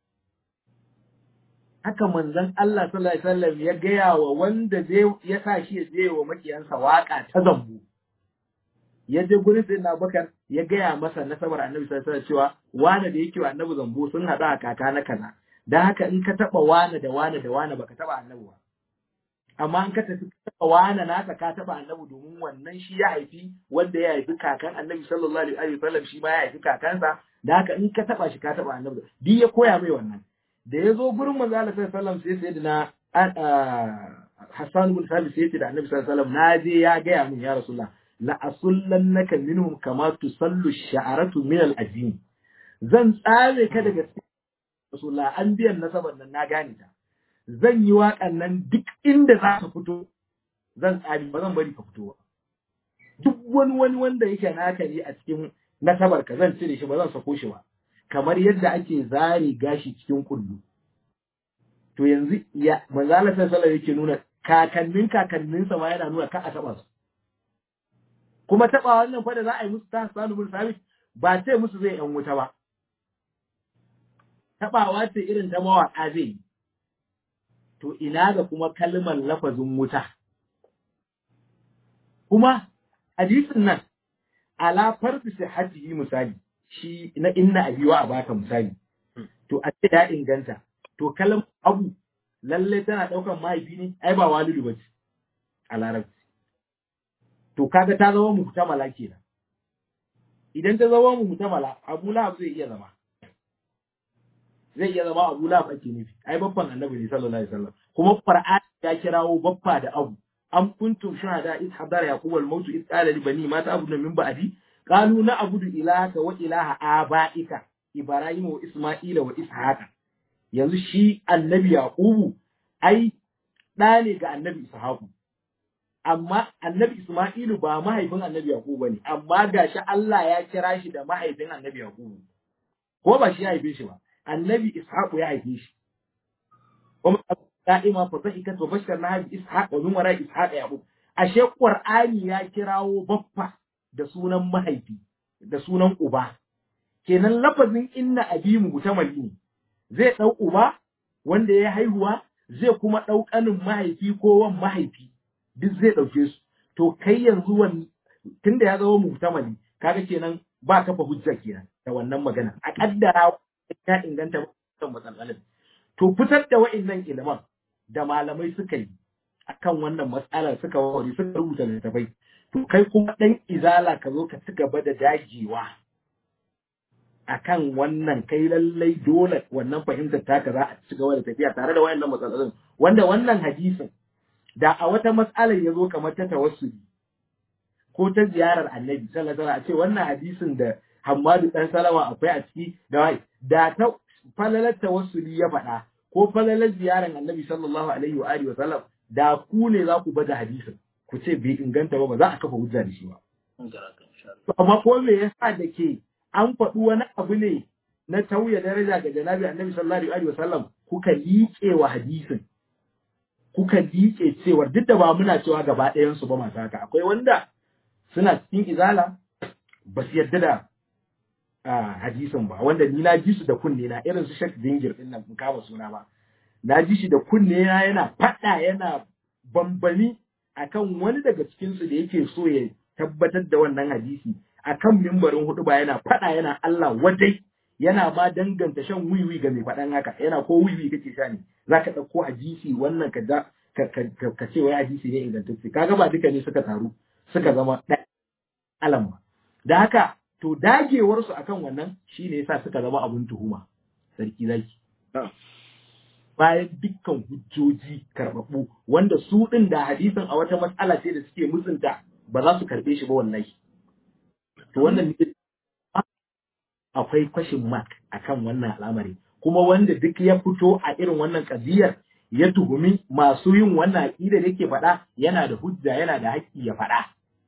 C: Haka manzon Allah sallallahu alaihi wasallam ya gaya wa wanda ya sa shi ya je wa makiyansa waka ta zambu. Ya je gurin sayyidina Abubakar ya gaya masa nasabar Annabi sallallahu alaihi wasallam cewa wani da yake wa Annabi zambu sun hada a kaka na kaza. Dan haka in ka taba wani da wani da wani baka taba Annabi ba. Amma in ka tafi taba wani naka ka taba Annabi, domin wannan shi ya haifi wanda ya haifi kakan Annabi sallallahu alaihi wasallam, shi ma ya haifi kakansa. Dan haka in ka taba shi ka taba Annabi. Duk ya koya mai wannan. Da ya zo gurin manzo Allah sallallahu alaihi wasallam sai sayyidina Hassan ibn Thabit sai ya ce da Annabi sallallahu alaihi wasallam, na je ya gaya min ya Rasulullah, la asullannaka minhum kama tusallu sha'aratu min al-ajin. Zan tsare ka daga Rasulullah, an biyan nasaban nan na gane ta. Zan yi waƙan nan duk inda za ka fito, zan tsari, ba zan bari ka fito ba. Duk wani wanda yake naka ne a cikin nasabar ka zan cire shi, ba zan sako shi ba. Kamar yadda ake zare gashi cikin kullu. To yanzu ya manzo Allah sallallahu alaihi yake nuna kakanninsa ma yana nuna ka a taba su. Kuma taba wannan fa da za a yi musu ta Hassan ibn Sabit ba sai musu zai yan wuta ba. Tabawa ce irin ta mawaka zai yi. To ina ga kuma kalmar lafazin wuta. Kuma hadisin nan ala fardu sihhatihi misali, shi na inna abiwa a baka misali, to a ce ya inganta, to kalmar abu lalle tana daukan mahaifi ne, ai ba walidu ba ce a larabci. To kaga ta zama muhtamala kenan. Idan ta zama muhtamala, Abu Lahab zai iya zama Abu Lahab ake nufi, ai babban annabi ne sallallahu alaihi wasallam. Kuma Qur'ani ya kirawo babba da abu, am kuntum shuhada id hadara yaqub al-maut id qala li bani ma ta'buduna min ba'di qalu na'budu ilahaka wa ilaha abaika Ibrahim wa Isma'ila wa Ishaqa. Yanzu shi annabi Yaqubu ai ɗa ne ga annabi Ishaqu, amma annabi Isma'ilu ba mahaifin annabi Yaqubu bane, amma gashi Allah ya kira shi da mahaifin annabi Yaqubu, ko ba shi ya haife shi ba, annabi Ishaqu ya haife shi. Kuma da'ima fa zahikat wa basharna bi Ishaq wa min wara Ishaq Yaqub. Ashe Qur'ani ya kirawo baffa da sunan mahaifi da sunan uba. Kenan lafazin inna abi mutamali ne, zai dau uba wanda ya haihuwa, zai kuma dau kanin mahaifi ko wan mahaifi, duk zai dauke su. To kai yanzu tunda ya zama mutamali, kaga kenan ba kafa hujja kenan da wannan magana. A kaddara ya inganta wannan matsalar. To fitar da wa'annan iliman da malamai suka yi akan wannan matsalar, suka rubuta littafai. To kai kuma dan izala ka zo ka ci gaba da dagewa akan wannan, kai lallai dole wannan fahimtar taka za a ci gaba da tafiya tare da wayannan matsalolin, wanda wannan hadisin da a wata matsalar ya zo kamar ta tawassuli ko ta ziyarar annabi sallallahu alaihi wasallam, a ce wannan hadisin da Hammadu dan Salama akwai a ciki da ta falalar tawassuli ya faɗa ko falalar ziyaran Annabi sallallahu alaihi wa alihi wa sallam da ku ne za ku bada hadisin ku ce bai inganta ba za a kafa hujja da shi ba. Amma ko me yasa da ke an faɗi wani abu ne na tauye daraja ga janabi Annabi sallallahu alaihi wa sallam kuka liƙe wa hadisin kuka liƙe cewar duk da ba muna cewa gaba ɗayan su ba masu haka akwai wanda suna cikin izala ba su yarda da hadisin ba wanda ni na ji su da kunne na irin su Sheikh Dingir din nan in kama suna ba na ji shi da kunne na yana faɗa yana bambami akan wani daga cikin su da yake so ya tabbatar da wannan hadisi akan mimbarin hudu ba yana faɗa yana Allah wadai yana ma danganta shan wiwi ga mai faɗan haka yana ko wiwi kake sha ne zaka ɗauko hadisi wannan ka ce wai hadisi ne ingantacce kaga ba duka ne suka taru suka zama ɗaya alam ba da haka to dagewarsu akan wannan shine yasa suka zama abun tuhuma sarki zaki bayan dukkan hujjoji karɓaɓɓu wanda su ɗin da hadisin a wata matsala ce da suke mutunta ba za su karɓe shi ba wallahi to wannan ne akwai question mark akan wannan al'amari kuma wanda duk ya fito a irin wannan kadiyar ya tuhumi masu yin wannan aqida da yake faɗa yana da hujja yana da haƙƙi ya faɗa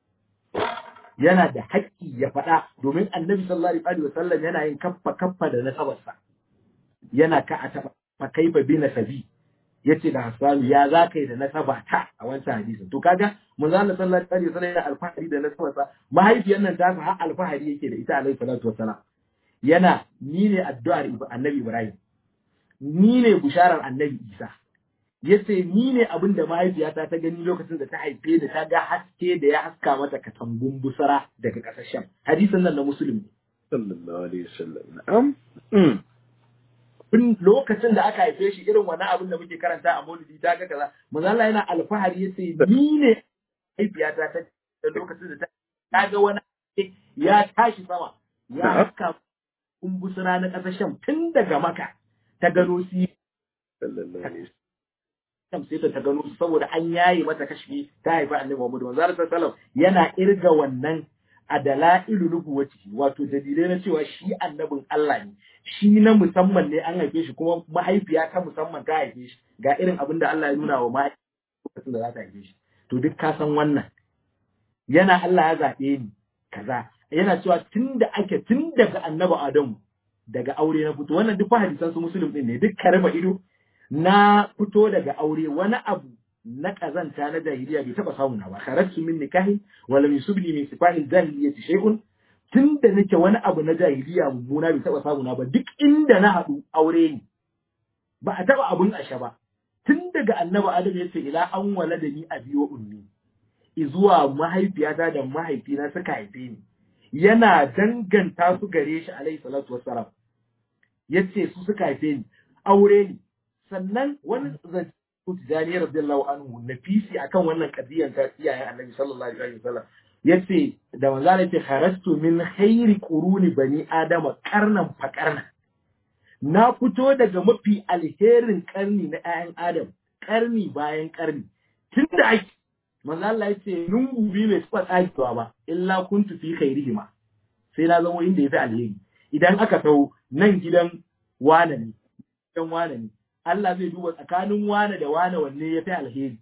C: yana da haƙƙi ya faɗa domin annabi sallallahu alaihi wasallam yana yin kaffa da nasabarsa yana ka a taɓa fa kaifa bi nasabi yace da Hassan ya za kai da nasaba ta a wancan hadisin to kaga manzo Allah sallallahu alaihi wasallam yana alfahari da nasabarsa mahaifiyar nan ta har alfahari yake da ita alaihi salatu wasallam yana ni ne addu'ar annabi Ibrahim ni ne bisharar annabi Isa yace ni ne abin da mahaifiyata ta gani lokacin da ta haife da ta ga haske da ya haska mata katangun busara daga ƙasar Sham hadisin nan na Muslim
A: sallallahu alaihi wasallam na'am
C: lokacin da aka haife shi irin wani abin da muke karanta a Maulidi ta ga kaza manzo Allah yana alfahari yace ni ne mahaifiyata ta lokacin da ta ga wani ya tashi sama ya haska kumbusura na ƙasar Sham tun daga Makka ta gano shi sallallahu alaihi sai ta gano su saboda an yaye mata kashfi ta haifa Annabi Muhammad sallallahu alaihi wasallam yana irga wannan a dalailu nubuwati wato dalilai na cewa shi annabin Allah ne shi na musamman ne an haife shi kuma mahaifiya ta musamman ta haife shi ga irin abin da Allah ya nuna wa mahaifiya lokacin da za ta haife shi to duk ka san wannan yana Allah ya zaɓe ni kaza yana cewa tun daga annabi Adamu daga aure na fito wannan duk hadisan su Muslim din ne duk karba ido na fito daga aure wani abu na kazanta na jahiliya bai taba samu na ba kharajtu min nikahi wa lam yusibni min sifahi jahiliyyati shay'un tunda nake wani abu na jahiliya mummuna bai taba samu na ba duk inda na haɗu aure ne ba a taba abun asha ba tun daga annabi Adam yace ila an walada ni abi wa ummi izuwa mahaifiyata da mahaifina suka haife ni yana danganta su gare shi alaihi salatu wassalam yace su suka haife ni aure ni sannan wani zance Tijani radiyallahu anhu nafisi akan wannan kadiyan ta iyayen Annabi sallallahu alaihi wasallam yace da manzo Allah yace kharastu min khairi quruni bani adama qarnan fa qarna na fito daga mafi alherin karni na 'ya'yan Adam karni bayan karni tunda ake manzo Allah yace lungu bi mai tsufa tsakiwa ba illa kuntu fi khairihima sai na zama inda yafi alheri idan aka tau nan gidan wane ne gidan wane ne Allah zai duba tsakanin wane da wane wanne yafi alheri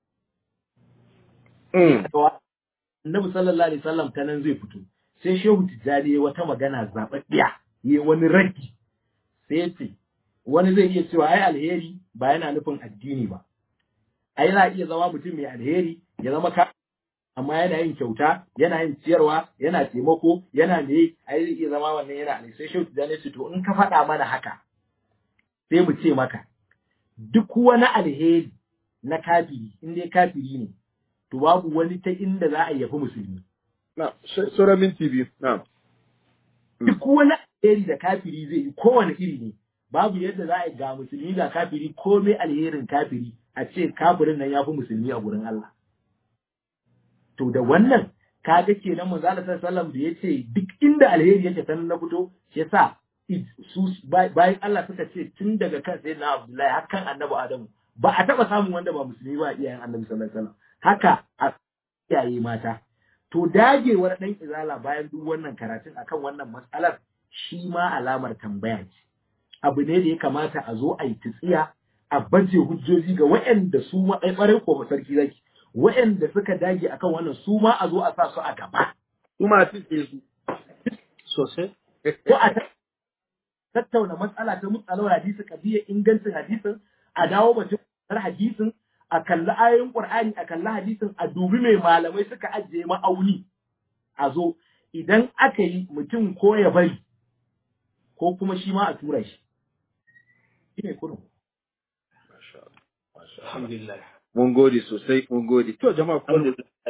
C: Annabi sallallahu alaihi wasallam ta nan zai fito sai Shehu Tijjani wata magana zababbiya yayi wani raddi sai yace wani zai iya cewa ai alheri ba yana nufin addini ba ai za iya zama mutum mai alheri ya zama ka amma yana yin kyauta yana yin ciyarwa yana taimako yana ne ai zai iya zama wannan yana alheri sai Shehu Tijjani ce to in ka faɗa mana haka sai mu ce maka duk wani alheri na kafiri in dai kafiri ne to babu wani ta inda za a yafi musulmi
A: na sura minti biyu na
C: duk wani alheri da kafiri zai yi kowane iri ne babu yadda za a ga musulmi da kafiri komai alherin kafiri a ce kafirin nan ya fi musulmi a gurin Allah to da wannan kaga kenan manzo Allah sallallahu alaihi wasallam da yace duk inda alheri yake sanan na fito shi yasa su bayan Allah suka ce tun daga kan sayyidina Abdullahi har kan annabi Adamu ba a taba samun wanda ba musulmi ba iyayen annabi sallallahu alaihi wasallam haka a iyaye mata To dagewar ɗan izala bayan duk wannan karatun akan wannan matsalar shi ma alamar tambaya ce. Abu ne da ya kamata a zo a yi tsiya a baje hujjoji ga waɗanda su ma ɓarai ko sarki zaki waɗanda suka dage akan wannan su ma a zo a sa su a gaba.
A: Kuma a tsitse su.
D: Sosai.
C: Ko a tattauna matsala ta mutsalar hadisi kabiyar ingancin hadisin a dawo batun hadisin a kalli ayoyin Qur'ani a kalli hadisin a dubi mai malamai suka ajiye ma'auni a zo idan aka yi mutum ko ya bari ko kuma shi ma a tura shi shine kurum.
D: Alhamdulillah.
A: Mun gode sosai, mun gode. To jama'a kuma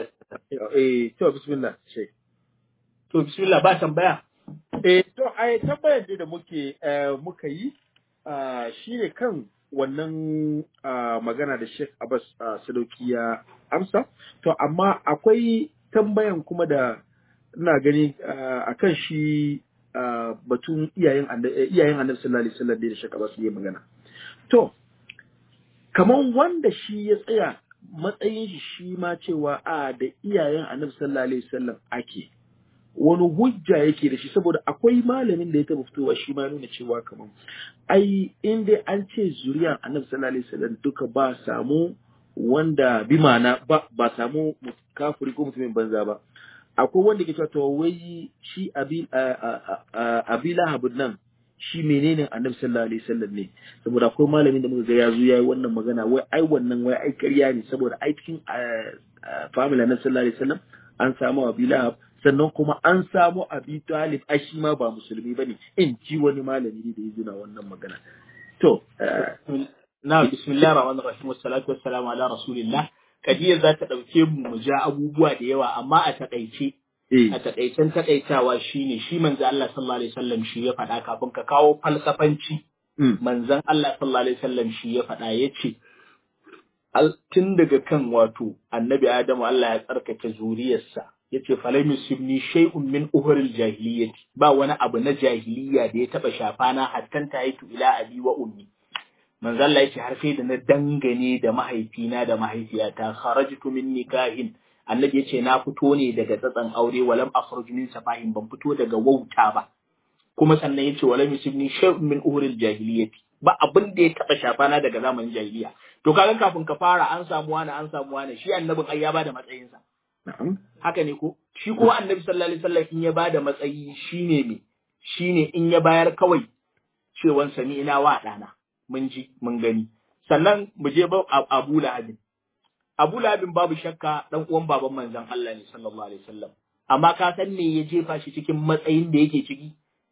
A: to bismillah Sheikh.
D: To bismillah ba tambaya.
A: To tambayar da muka yi shine kan wannan magana da Sheikh Abbas Sadauki ya amsa. To amma akwai tambayan kuma da ina gani akan shi batun iyayen Annabi sallallahu alaihi wasallam da Sheikh Abbas ya magana. To kaman wanda shi ya tsaya matsayin shi ma cewa da iyayen Annabi sallallahu alaihi wasallam ake wani hujja yake da shi saboda akwai malamin da ya taba fitowa shi ma nuna cewa kaman ai in dai an ce zuriyar Annabi sallallahu alaihi wasallam duka ba samu wanda bi ma'ana ba samu kafiri ko mutumin banza ba. Akwai wanda ke cewa to wai shi abi lahabun nan shi menene Annabi sallallahu alaihi wasallam ne saboda akwai malamin da muka ga ya zo yayi wannan magana wai ai ƙarya ne saboda ai cikin family Annabi sallallahu alaihi wasallam an samu abi lahab sannan kuma an samu abi talib ai shi ma ba musulmi bane in ji wani malami ne da ya zuna wannan magana. To
D: na bismillahir rahmanir rahim wassalatu wassalamu ala rasulillah. Kadiyar za ta dauke mu ja abubuwa da yawa amma a takaice a takaicen takaitawa shine shi manzo Allah sallallahu alaihi wasallam shi ya faɗa kafin ka kawo falsafanci manzon Allah sallallahu alaihi wasallam shi ya faɗa yace tun daga kan wato annabi Adamu Allah ya tsarkake zuriyarsa yace falam yusibni shay'un min uhuril jahiliyyati ba wani abu na jahiliya da ya taba shafana hattan taitu ila abi wa ummi manzo Allah yace har sai da na dangane da mahaifina da mahaifiyata kharajtu min nikahin annabi yace na fito ne daga tsatsan aure walam akhruj min safahin ban fito daga wauta ba kuma sannan yace walam yusibni shay'un min uhuril jahiliyyati ba abin da ya taba shafana daga zamanin jahiliya to kaga kafin ka fara an samu wani shi annabin ai ya bada matsayinsa. Haka ne ko? Shi ko annabi sallallahu alaihi wasallam in ya bada matsayi shine me? Shine in ya bayar kawai cewan sami ina wa dana. Mun ji, mun gani. Sannan mu je ba Abu Lahab. Abu Lahab babu shakka dan uwan baban manzon Allah ne sallallahu alaihi wasallam. Amma ka san me ya jefa shi cikin matsayin da yake ciki?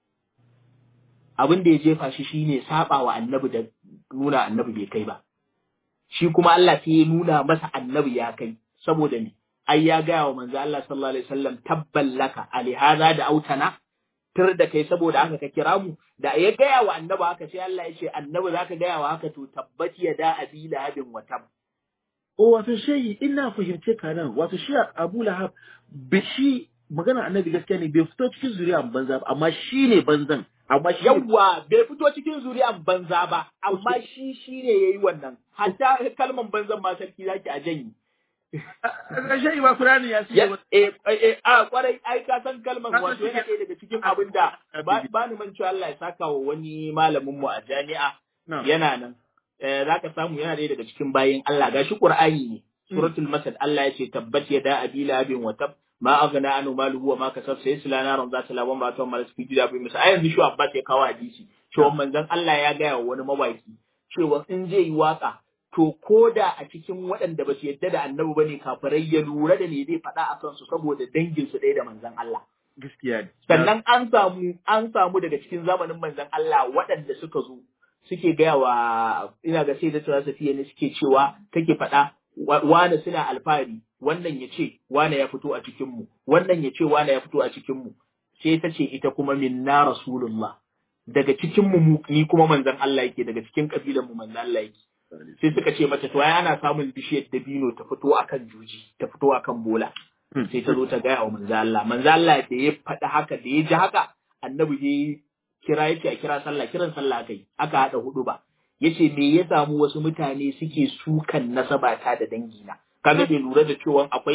D: Abin da ya jefa shi shine saba wa annabi da nuna annabi bai kai ba. Shi kuma Allah sai ya nuna masa annabi ya kai saboda me? Ai ya gaya wa manzo Allah sallallahu alaihi wasallam tabballaka alihaza da autana tir da kai saboda haka ka kira mu da ya gaya wa annabi haka sai Allah ya ce annabi zaka gaya wa haka to tabbati ya da abi lahabin wa tab.
A: Wato shi ina fahimce ka nan wato shi Abu Lahab shi magana annabi gaskiya ne bai fito cikin zuriya banza ba amma shi ne banzan amma shi
D: yawa bai fito cikin zuriya banza ba amma shi ne yayi wannan hatta kalman banzan ma sarki zaki a janyi
A: Rashin ba Kur'ani ya ce
D: kwarai ai ka san kalmar wato yana ɗaya daga cikin abin da ba ni manci Allah ya saka wa wani malamin mu a jami'a yana nan zaka samu yana ɗaya daga cikin bayin Allah gashi Qur'ani ne suratul masad Allah ya ce tabbat yada abi labin wa tab ma aghna anu maluhu wa ma kasab sayasla naran zata lawan ba ta malas fi gida bi misa ayan shi Abbas ya kawo hadisi cewa manzon Allah ya ga wani mawaki cewa in zai yi waka to ko da a cikin waɗanda ba su yadda da annabi ba ne kafirai ya lura da me zai faɗa a kansu saboda dangin su ɗaya da manzon Allah.
A: Gaskiya ne.
D: Sannan an samu daga cikin zamanin manzon Allah waɗanda suka zo suke gaya wa ina ga sai da cewa Safiya ne suke cewa take faɗa wane suna alfahari wannan ya ce wane ya fito a cikin mu wannan ya ce wane ya fito a cikin mu sai ta ce ita kuma minna rasulullah daga cikin mu ni kuma manzon Allah yake daga cikin kabilan mu manzon Allah yake. Sai suka ce mata to ai ana samun bishiyar dabino ta fito akan juji ta fito akan bola sai ta zo ta gaya wa manzo Allah da ya faɗi haka da ya ji haka annabi ya kira yace a kira sallah kiran sallah kai aka hada hudu ba yace me ya samu wasu mutane suke sukan nasaba ta da dangina kaga bai lura da cewa akwai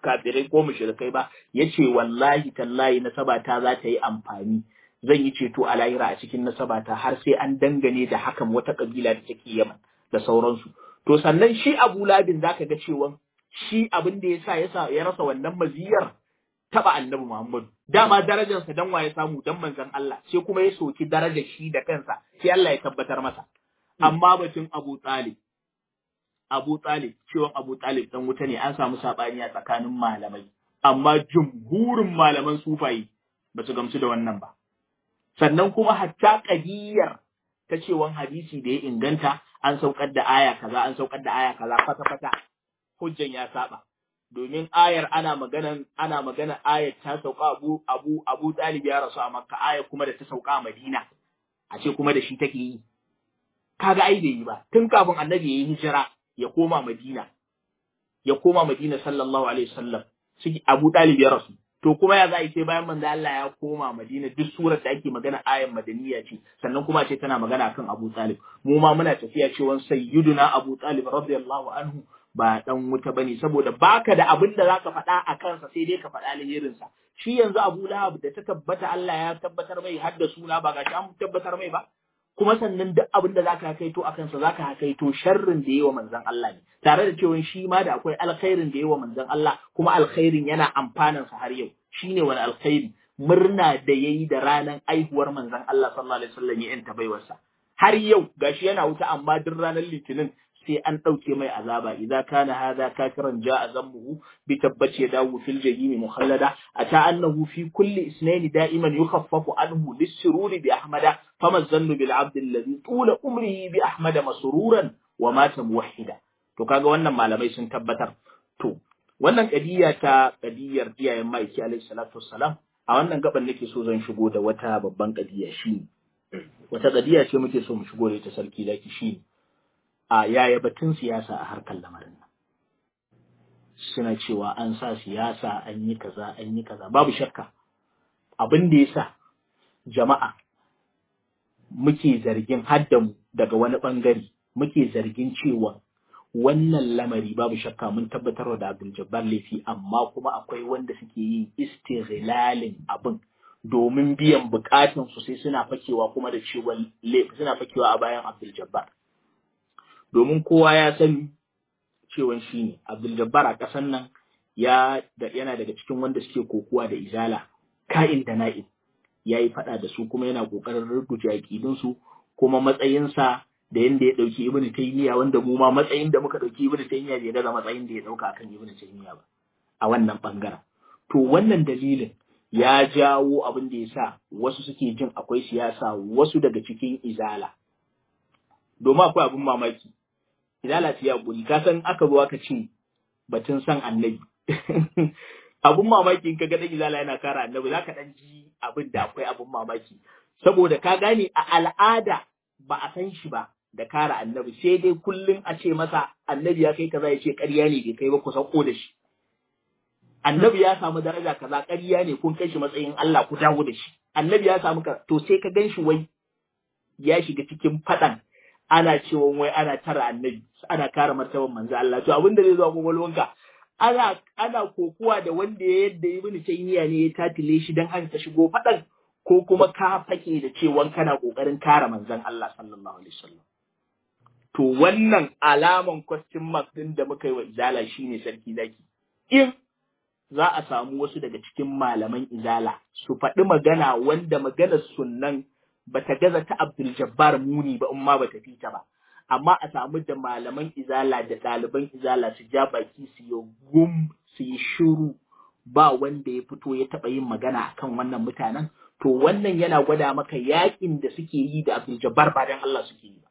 D: kafirai ko mushrikai ba, yace wallahi tallahi nasabata za ta yi amfani, zan yi ceto a lahira a cikin nasabata har sai an dangane da hakan wata kabila da take Yaman da sauransu. To sannan shi Abu Labin zaka ga cewa shi abin da yasa ya rasa wannan maziyar taba Annabi Muhammadu. Dama darajarsa dan waye samu dan manzon Allah, sai kuma ya soki darajar shi da kansa, sai Allah ya tabbatar masa. Amma batun Abu Talib cewa Abu Talib dan wuta ne, an samu sabani a tsakanin malamai, amma jumhurin malaman sufayi ba su gamsu da wannan ba. Sannan kuma hatta qadiyar ta cewan hadisi da ya inganta an saukar da aya kaza fata hujjan ya saba. Domin ayar ana magana ayar ta sauka Abu Talib ya rasu a Makka, ayar kuma da ta sauka a Madina a ce kuma da shi take yi. Kaga ai bai yi ba, tun kafin Annabi ya yi hijira ya koma Madina sallallahu alaihi wasallam shi Abu Talib ya rasu. To kuma ya za a yi sai bayan manzo Allah ya koma Madina, duk surar da ake magana ayar madaniya ce, sannan kuma ce tana magana kan Abu Talib. Mu ma muna tafiya cewa sayyiduna Abu Talib radiyallahu anhu ba dan wuta bane, saboda baka da abin da zaka faɗa a kansa sai dai ka faɗa alherin sa. Shi yanzu Abu Lahab da ta tabbata Allah ya tabbatar mai har da suna, ba gashi an tabbatar mai ba. Kuma sannan duk abin da zaka hakaito a kansa zaka hakaito sharrin da yayi wa manzon Allah ne, tare da cewa shi ma da akwai alkhairin da yayi wa manzon Allah, kuma alkhairin yana amfanan sa har yau. Shine wani alkhairi, murna da yayi da ranar aihuwar manzon Allah sallallahu alaihi wasallam ya yanta baiwarsa. Har yau gashi yana wuta, amma duk ranar Litinin sai an ɗauke mai azaba. Idza kana hadha kafiran jaa zammuhu bi tabbat yadahu fil jahim mukhallada ata annahu fi kulli isnayn da'iman yukhaffafu anhu lis-sururi bi ahmada fama zannu bil 'abd alladhi tula umrihi bi ahmada masruran wa mata muwahhida. To kaga wannan malamai sun tabbatar. To wannan kadiyar iyayen Maiki alaihi salatu wassalam, a wannan gaban nake so zan shigo da wata babban kadiya. Shi wata kadiya ce muke so mu shigo da ita sarki zaki, shi a yaya batun siyasa a harkar lamarin nan. Suna cewa an sa siyasa, an yi kaza. Babu shakka abin da yasa jama'a muke zargin haddamu daga wani bangare, muke zargin cewa wannan lamari babu shakka mun tabbatar da Abdul Jabbar laifi, amma kuma akwai wanda suke yin istighlaling abin domin biyan bukatun su, sai suna fakewa kuma da cewa suna fakewa a bayan Abdul Jabbar. Domin kowa ya sani cewa shi ne Abdul Jabbar a ƙasar nan yana daga cikin wanda suke kokuwa da izala ka'in da na'in, ya yi faɗa da su kuma yana ƙoƙarin rubuta aƙidunsu, kuma matsayinsa da yanda ya ɗauki Ibn Taymiyyah, wanda mu ma matsayin da muka ɗauki Ibn Taymiyyah bai da matsayin da ya ɗauka akan Ibn Taymiyyah ba a wannan ɓangaren. To wannan dalilin ya jawo abin da ya sa wasu suke jin akwai siyasa, wasu daga cikin izala. Domin akwai abin mamaki, izala ce ya guri, ka san aka zo aka ce batun san Annabi abin mamaki in ka ga dan izala yana kara Annabi, zaka dan ji abin da akwai abin mamaki, saboda ka gane a al'ada ba a san shi ba da kara Annabi, sai dai kullum a ce masa Annabi ya kai kaza ya ce ƙarya ne bai kai ba, ku sauko da shi. Annabi ya samu daraja kaza, ƙarya ne kun kai shi matsayin Allah, ku dawo da shi. Annabi ya samu ka, to sai ka gan shi wai ya shiga cikin faɗan, ana cewa wai ana tara Annabi, ana kare martaban manzo Allah. To abin da zai zo gwagwalwanka, ana kokuwa da wanda ya yadda Ibn Taymiyyah ne ya tatile shi dan haka shigo faɗan, ko kuma ka fake da cewa kana kokarin kare manzon Allah sallallahu alaihi wasallam. To wannan alaman question mark din da muka yi wa izala shine sarki zaki. In za a samu wasu daga cikin malaman izala su faɗi magana wanda maganar sunnan bata gaza ta Abdul Jabbar muni ba, in ma bata fita ba, amma a samu da malaman izala da ɗaliban izala su ja baki, su yi gum, su yi shiru, ba wanda ya fito ya taɓa yin magana akan wannan mutanen. To wannan yana gwada maka yakin da suke yi da Abdul Jabbar ba dan Allah suke yi ba.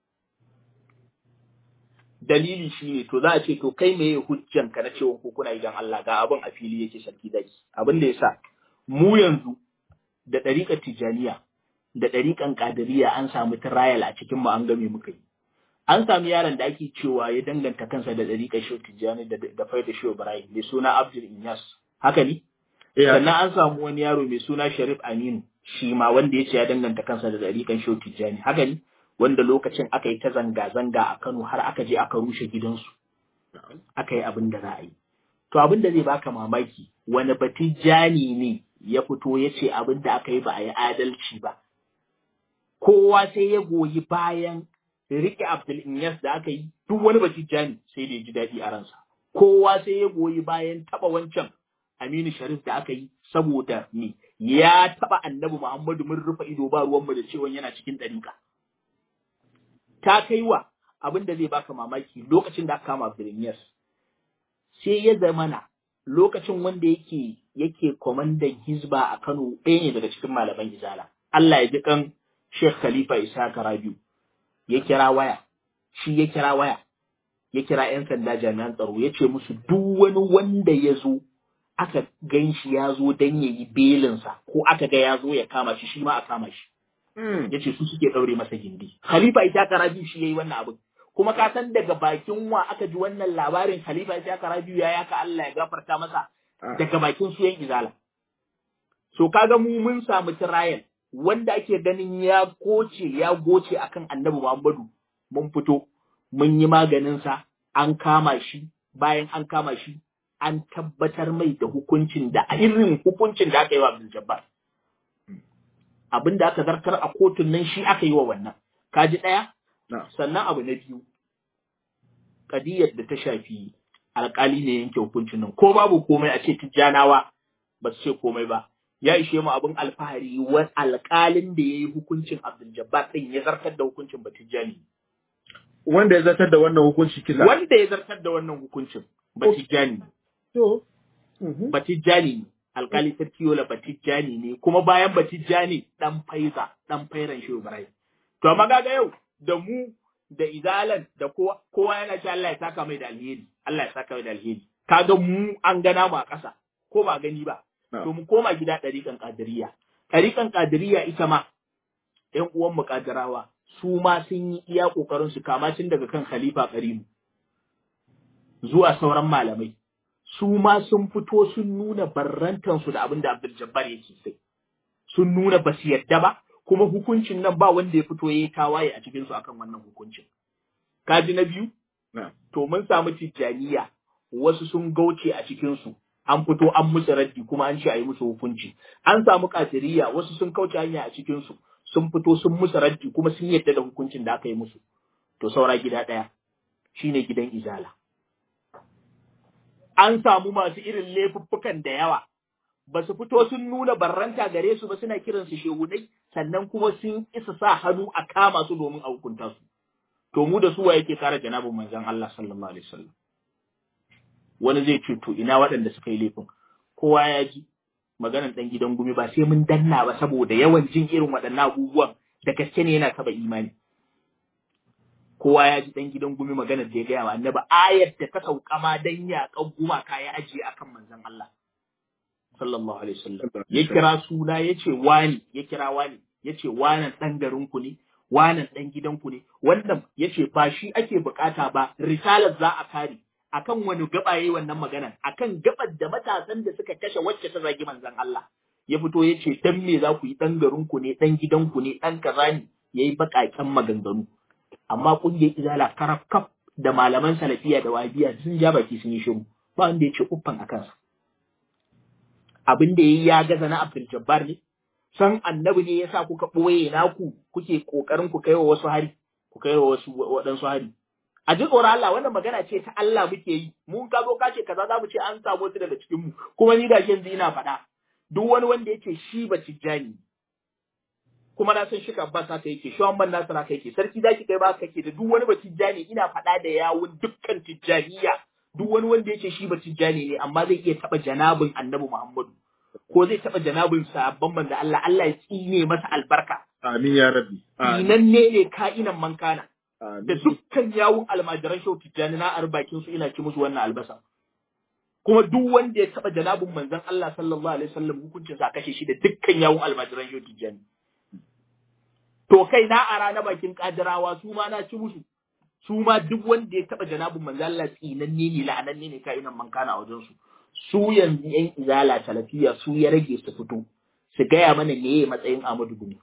D: Dalili shine, to za a ce to kai meye hujjanka na cewa ko kuna idan Allah, ga abin a fili yake sarki zaki. Abin da yasa mu yanzu da ɗariƙar Tijaniya da ɗariƙan Qadiriyya an samu trial a cikin mu, an game muka yi. An samu yaron da ake cewa ya danganta kansa da ɗariƙar Shehu Tijani da faida Shehu Ibrahim mai suna Abdul Inyas, haka ne? Sannan an samu wani yaro mai suna Sharif Aminu, shi ma wanda ya ce ya danganta kansa da ɗariƙan Shehu Tijani, haka ne? Wanda lokacin aka yi ta zanga-zanga a Kano, har aka je aka rushe gidansu, aka yi abin da za a yi. To abin da zai baka mamaki, wani batijani ne ya fito ya ce abin da aka yi ba a yi adalci ba. Kowa sai ya goyi bayan riƙe Abdul Inyas da aka yi, duk wani batijani sai da ya ji daɗi a ransa. Kowa sai ya goyi bayan taɓa wancan Aminu Sharif da aka yi saboda ni ya taɓa Annabi Muhammadu mun rufe ido ba ruwanmu da cewa yana cikin ɗariƙa. Ta kai wa abin da zai baka mamaki lokacin da aka kama Abdul Inyas. Sai ya zamana lokacin wanda yake kwamandan Hizba a Kano ɗaya ne daga cikin malaman Izala. Allah ya ji kan Sheikh Khalifa Isa Rabiu ya kira waya, ya kira 'yan sanda jami'an tsaro ya ce musu duk wani wanda ya zo aka gan shi ya zo don ya yi belinsa ko aka ga ya zo ya kama shi ma a kama shi. Ya ce su suke ɗaure masa gindi. Khalifa Isa Rabiu shi ya yi wannan abin. Kuma ka san daga bakin wa aka ji wannan labarin Khalifa Isa Rabiu ya yaka Allah ya gafarta masa daga bakin su yan Izala. So kaga mun samu trial wanda ake ganin ya goce akan Annabi Muhammadu, mun fito mun yi maganin sa, an kama shi, bayan an kama shi an tabbatar mai da hukuncin da irin hukuncin da aka yi wa Abdul Jabbar. Abin da aka zartar a kotun nan shi aka yi wa wannan. Kaji ɗaya? Sannan abu na biyu, kadiyar da ta shafi alƙali ne yanke hukuncin nan, ko babu komai a ce Tijjanawa ba su ce komai ba. Ya ishe mu abin alfahari wani alƙalin da ya yi hukuncin Abdul Jabbar ɗin ya zartar da hukuncin Batijjani.
A: Wanda ya zartar da wannan hukunci kisa?
D: Wanda ya zartar da wannan hukuncin Batijjani.
A: To.
D: Batijjani ne. Alƙali Sarki Yola Batijjani ne, kuma bayan Batijjani ɗan fairan Shehu Ibrahim. To amma kaga yau da mu da Izalan da kowa yana ce Allah ya saka mai da alheri. Allah ya saka mai da alheri. Kaga mu an gana mu a ƙasa ko ba gani ba. To mu koma gida ɗariƙan ƙadiriya. Ɗariƙan ƙadiriya ita ma ‘yan uwan mu ƙadirawa su ma sun yi iya ƙoƙarin su kama tun daga kan Khalifa Karimu zuwa sauran malamai. Su ma sun fito sun nuna barrantansu da abin da Abdul Jabbar yake sai. Sun nuna ba su yadda ba, kuma hukuncin nan ba wanda ya fito ya yi tawaye a cikinsu akan wannan hukuncin. Kaji na biyu? To mun samu Tijjaniya, wasu sun gauce a cikinsu, an fito an musu raddi kuma an ce a yi musu hukunci. An samu Qadiriyya, wasu sun kauce hanya a cikinsu, sun fito sun musu raddi kuma sun yadda da hukuncin da aka yi musu. To saura gida ɗaya, shine gidan Izala. An samu masu irin laifuffukan da yawa, ba su fito sun nuna barranta gare su ba, suna kiransu shehunai, sannan kuma sun isa sa hannu a kama su domin a hukunta su. To mu da su wa yake kare janabin manzon Allah sallallahu alaihi wasallam. Wani zai ce to ina waɗanda suka yi laifin. Kowa ya ji maganar ɗan gidan gumi ba sai mun danna ba saboda yawan jin irin waɗannan abubuwan da gaske ne yana taɓa imani. Kowa ya ji ɗan gidan gumi maganar da ya gaya wa annabi ayar da ta sauka ma dan yaƙan gumaka ya ajiye akan manzon Allah sallallahu alaihi wasallam. Ya kira suna ya ce wani, ya kira wani, ya ce wanan ɗan garinku ne, wanan ɗan gidanku ne, wannan ya ce ba shi ake bukata ba, risalar za a kare. Akan wani gaba yayi wannan maganar, akan gabar da matasan da suka kashe wacce ta zagi manzon Allah. Ya fito ya ce dan me za ku yi ɗan garinku ne, ɗan gidanku ne, ɗan kaza ne, yayi baƙaƙen maganganu. Amma ƙungiyar Izala karaf kaf da malaman salafiya da wahabiya sun ja baki sun yi shiru, ba wanda ya ce uffan a kansa. Abin da yayi ya gaza na Abdul Jabbar ne, san annabi ne yasa kuka ɓoye naku kuke ƙoƙarin ku kai wa wasu hari, ku kai wa waɗansu hari. A ji tsoron Allah, wannan magana ce ta Allah muke yi, mun ka zo ka ce kaza za mu ce an samu wasu daga cikin mu, kuma ni gashi yanzu ina faɗa, duk wani wanda yake shi ba Tijjani, kuma na san shi Abbas haka yake, shi Muhammad Nasir haka yake, sarki zaki kai ba kake da duk wani ba Tijjani, ina faɗa da yawun dukkan Tijjaniya, duk wani wanda yake shi ba Tijjani ne, amma zai iya taɓa janabin Annabi Muhammadu, ko zai taɓa janabin sahabban manzo Allah, Allah ya tsine masa albarka.
A: Amin ya rabbi.
D: Tsinanne ne ka'inan mankana. Da dukkan yawun almajiran Shehu Tijjani na arbakin su ina ci musu wannan albasa. Kuma duk wanda ya taɓa janabin manzon Allah sallallahu alaihi wasallam hukuncin sa kashe shi da dukkan yawun almajiran Shehu Tijjani. To kai na ara na bakin kadirawa su ma na ci musu. Su ma duk wanda ya taɓa janabin manzon Allah tsinanne ne la'ananne ne ka'inan mankana a wajen su. Su yanzu yan izala salafiya su ya rage su fito su gaya mana meye matsayin Ahmadu Gumi.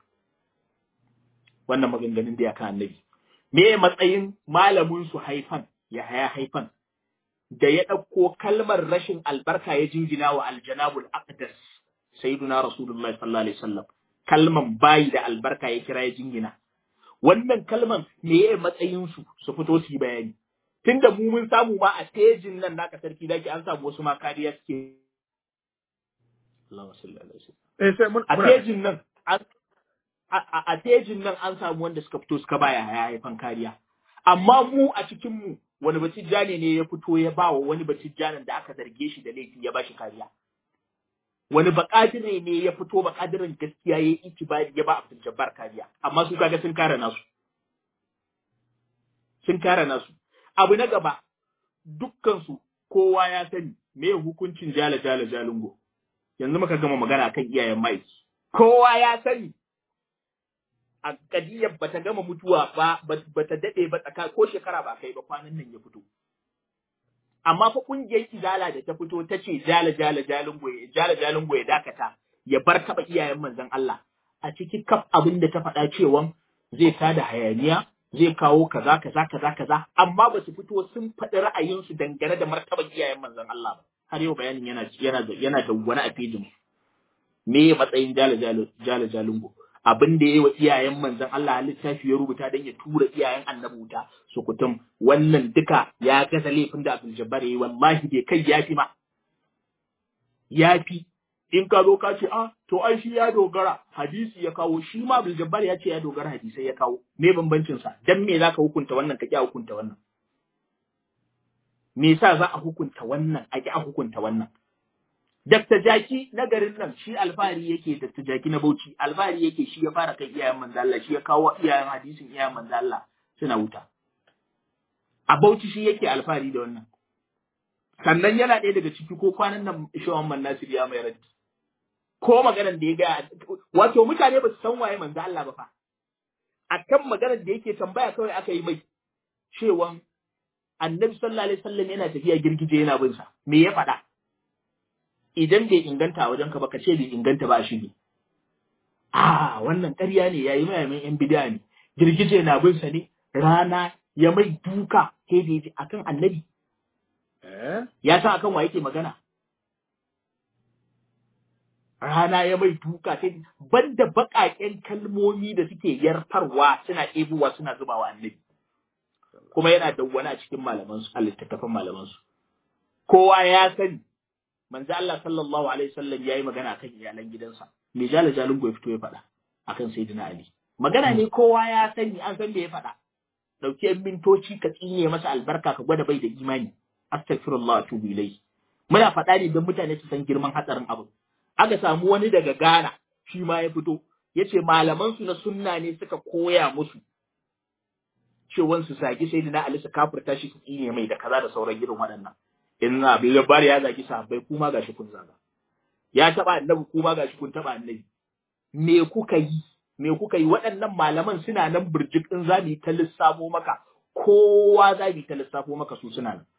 D: Wannan maganganun da ya kan annabi. Me matsayin malamin su Haifan, Yahaya Haifan, da ya ɗauko kalmar rashin albarka ya jingina wa aljanabul aqdas sayyiduna rasulullahi sallallahu alaihi wasallam, kalman bayi da albarka ya kira ya jingina. Wannan kalman me ya matsayin su fito su yi bayani. Tunda mu mun samu ma a pejin nan naka sarki daki an samu wasu ma kariya suke. Allahumma salli ala sayyidina. A pejin nan a pejin nan an samu wanda suka fito suka baya haifan kariya. Amma mu a cikin mu wani batijjane ne ya fito ya ba wa wani batijjanen da aka zarge shi da laifi ya ba shi kariya. Wani bakadire ne ya fito bakadirin gaskiya ya yi itibari ya ba Abdul Jabbar kariya. Amma su kaga sun kare nasu. Sun kare nasu. Abu na gaba, dukkansu kowa ya sani me hukuncin jalingo. Yanzu muka gama magana kan iyayen maiki. Kowa ya sani a kadiyar bata gama mutuwa ba, bata dade ba tsaka ko shekara ba kai ba kwanan nan ya fito. Amma fa kungiyar izala da ta fito ta ce jalingo ya dakata ya bar taba iyayen manzon Allah. A ciki kaf abin da ta faɗa cewa zai tada hayaniya, zai kawo kaza amma ba su fito sun faɗi ra'ayinsu dangane da martaban iyayen manzon Allah ba. Har yau bayanin yana da wani a fejin me matsayin jalingo. Abin da yayi wa iyayen manzon Allah littafi ya rubuta dan ya tura iyayen annabi wuta su kutum, wannan duka ya gaza laifin da Abdul Jabbar yayi, wallahi bai kai yafi in ka zo ka ce to ai shi ya dogara hadisi ya kawo, shi ma Abdul Jabbar ya ce ya dogara hadisai ya kawo, me bambancin sa? Dan me zaka hukunta wannan ka ki a hukunta wannan? Me yasa za a hukunta wannan a ki a hukunta wannan? Dr. Jaki na garin nan shi alfahari yake, Dr. Jaki na Bauchi alfahari yake, shi ya fara kai iyayen manzo Allah, shi ya kawo iyayen hadisin iyayen manzo Allah suna wuta. A Bauchi shi yake alfahari da wannan. Sannan yana ɗaya daga ciki ko kwanan nan Shawan Man Nasir ya mai raddi. Ko maganar da ya ga wato mutane ba su san waye manzo Allah ba fa. Akan maganar da yake tambaya kawai aka yi mai cewa Annabi sallallahu alaihi wasallam yana tafiya girgije yana bin sa. Me ya faɗa? Idan bai inganta a wajenka ba ka ce bai inganta ba shi ne. Wannan ƙarya ne, yayi mai yan bid'a ne. Girgije na bin sa ne, rana ya mai duka sai da yaji akan Annabi. Ya san akan wa yake magana. Rana ya mai duka sai banda baƙaƙen kalmomi da suke yarfarwa suna ɗebowa suna zubawa Annabi. Kuma yana dawwana a cikin malamansu, a littattafan malamansu. Kowa ya sani manzo Allah sallallahu alaihi wasallam yayi magana akan iyalan gidansa. Me jalingo ya fito ya faɗa akan Sayyidina Ali. Magana ne kowa ya sani, an san me ya faɗa. Dauki yan mintoci ka tsine masa albarka ka gwada bai da imani. Astaghfirullah wa atubu ilayhi. Muna faɗa ne don mutane su san girman hatsarin abu. Aka samu wani daga Ghana shi ma ya fito yace malaman su na sunna ne suka koya musu cewan su zagi Sayyidina Ali su kafirta shi su tsine mai da kaza da sauran irin waɗannan. In Abdul Jabbar ya zagi sahabbai kuma gashi kun zaga. Ya taba Annabi kuma gashi kun taba Annabi. Me kuka yi? Waɗannan malaman suna nan burjik in za mu ta lissafo maka, kowa za mu ta lissafo maka su suna nan.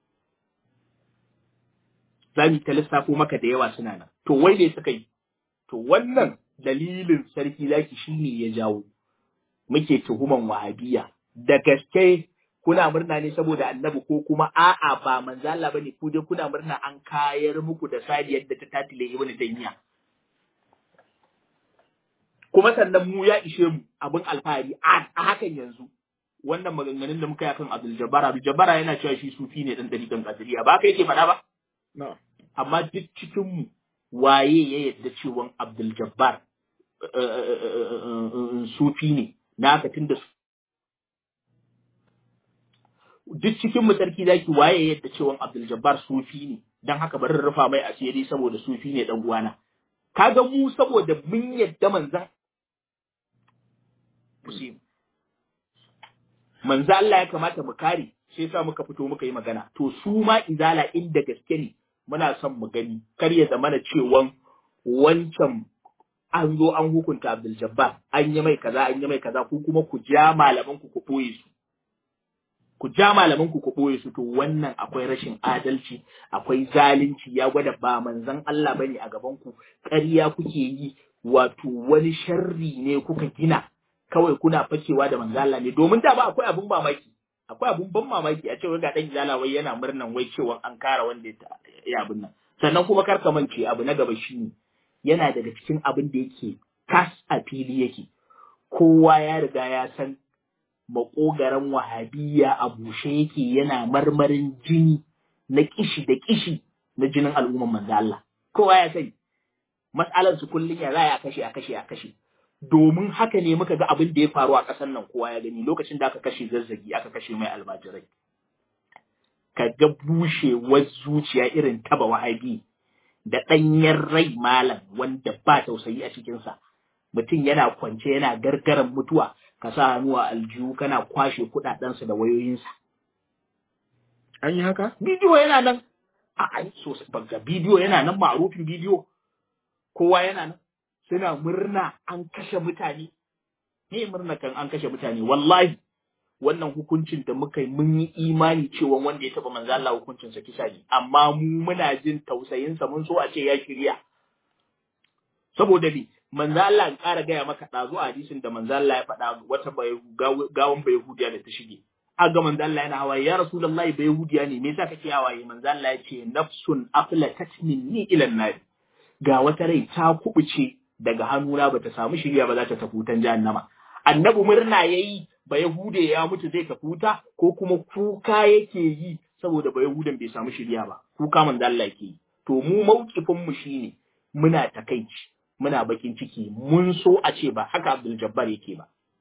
D: Za mu ta lissafo maka da yawa suna nan. To wai me suka yi? To wannan dalilin sarki zaki shine ya jawo muke tuhuman wahabiya. Da gaske kuna murna ne saboda Annabi ko kuma a'a ba manzo Allah bane, ku dai kuna murna an kayar muku da sadiyar da ta tatile Ibn Taymiyyah. Kuma sannan mu ya ishe mu abin alfahari a hakan yanzu wannan maganganun da muka yi akan Abdul Jabbar yana cewa shi sufi ne dan dalilan Qadiriyya, ba kai yake faɗa ba? No. Amma duk cikin mu waye ya yadda cewa Abdul Jabbar sufi ne? Na ka tunda duk cikin mu sarki zaki waye yadda cewa Abdul Jabbar sufi ne, dan haka bari rufa mai asiri saboda sufi ne dan uwana. Kaga mu saboda mun yadda manzo Allah ya kamata mu kare, sai yasa muka fito muka yi magana. To su ma izala inda gaske ne muna son mu gani, kar ya zamana cewa wancan an zo an hukunta Abdul Jabbar, an yi mai kaza ku kuma ku ja malaman ku boye su. Ku ja malaman ku boye su, to wannan akwai rashin adalci, akwai zalunci, ya gwada ba manzon Allah bane a gaban ku, ƙarya kuke yi, wato wani sharri ne kuka gina, kawai kuna fakewa da manzon Allah ne, domin da ba akwai abin mamaki. akwai abun ban mamaki a cewa ga dan izala wai yana murnan wai cewa an kara wanda ya abin nan sannan kuma kar ka mance abu na gaba shine yana daga cikin abin da yake kas a fili yake kowa ya riga ya san makogaran wahabiyya a bushe yake yana marmarin jini na kishi na jinin al'umman manzo Allah kowa ya sani mas'alar su kullun ya za a kashe domin haka ne muka ga abin da ya faru a ƙasar nan kowa ya gani lokacin da aka kashe Zazzagi aka kashe mai almajirai ka ga bushewar zuciya irin taba wahabi da ɗanyen rai malam wanda ba tausayi a cikinsa mutum yana kwance yana gargaran mutuwa ka sa hannu a aljihu kana kwashe kuɗaɗensa da wayoyinsa
A: an yi haka
D: bidiyo yana nan ga bidiyo yana nan ma'arufin bidiyo kowa yana nan suna murna an kashe mutane ne murna kan an kashe mutane wallahi wannan hukuncin da muka yi mun yi imani cewa wanda ya taba manzo Allah hukuncin sa kisa ne amma mu muna jin tausayin sa mun so a ce ya shirya saboda ni manzo Allah ya ƙara gaya maka dazu a hadisin da manzo Allah ya faɗa wata gawan Yahudiya da ta shige aga manzo Allah yana hawaye ya rasulullahi Yahudiya ne me yasa kake hawaye manzo Allah ya ce nafsun aflatat minni ila an-nar ga wata rai ta kubuce daga hannuna bata samu shirya ba za ta tafi wutan jahannama annabi murna yayi Yahude ya mutu zai tafi wuta ko kuma kuka yake yi saboda Yahudan bai samu shirya ba kuka manzo Allah yake yi to mu mauƙifin mu shine muna takeici muna bakin ciki mun so a ce ba haka Abdul Jabbar yake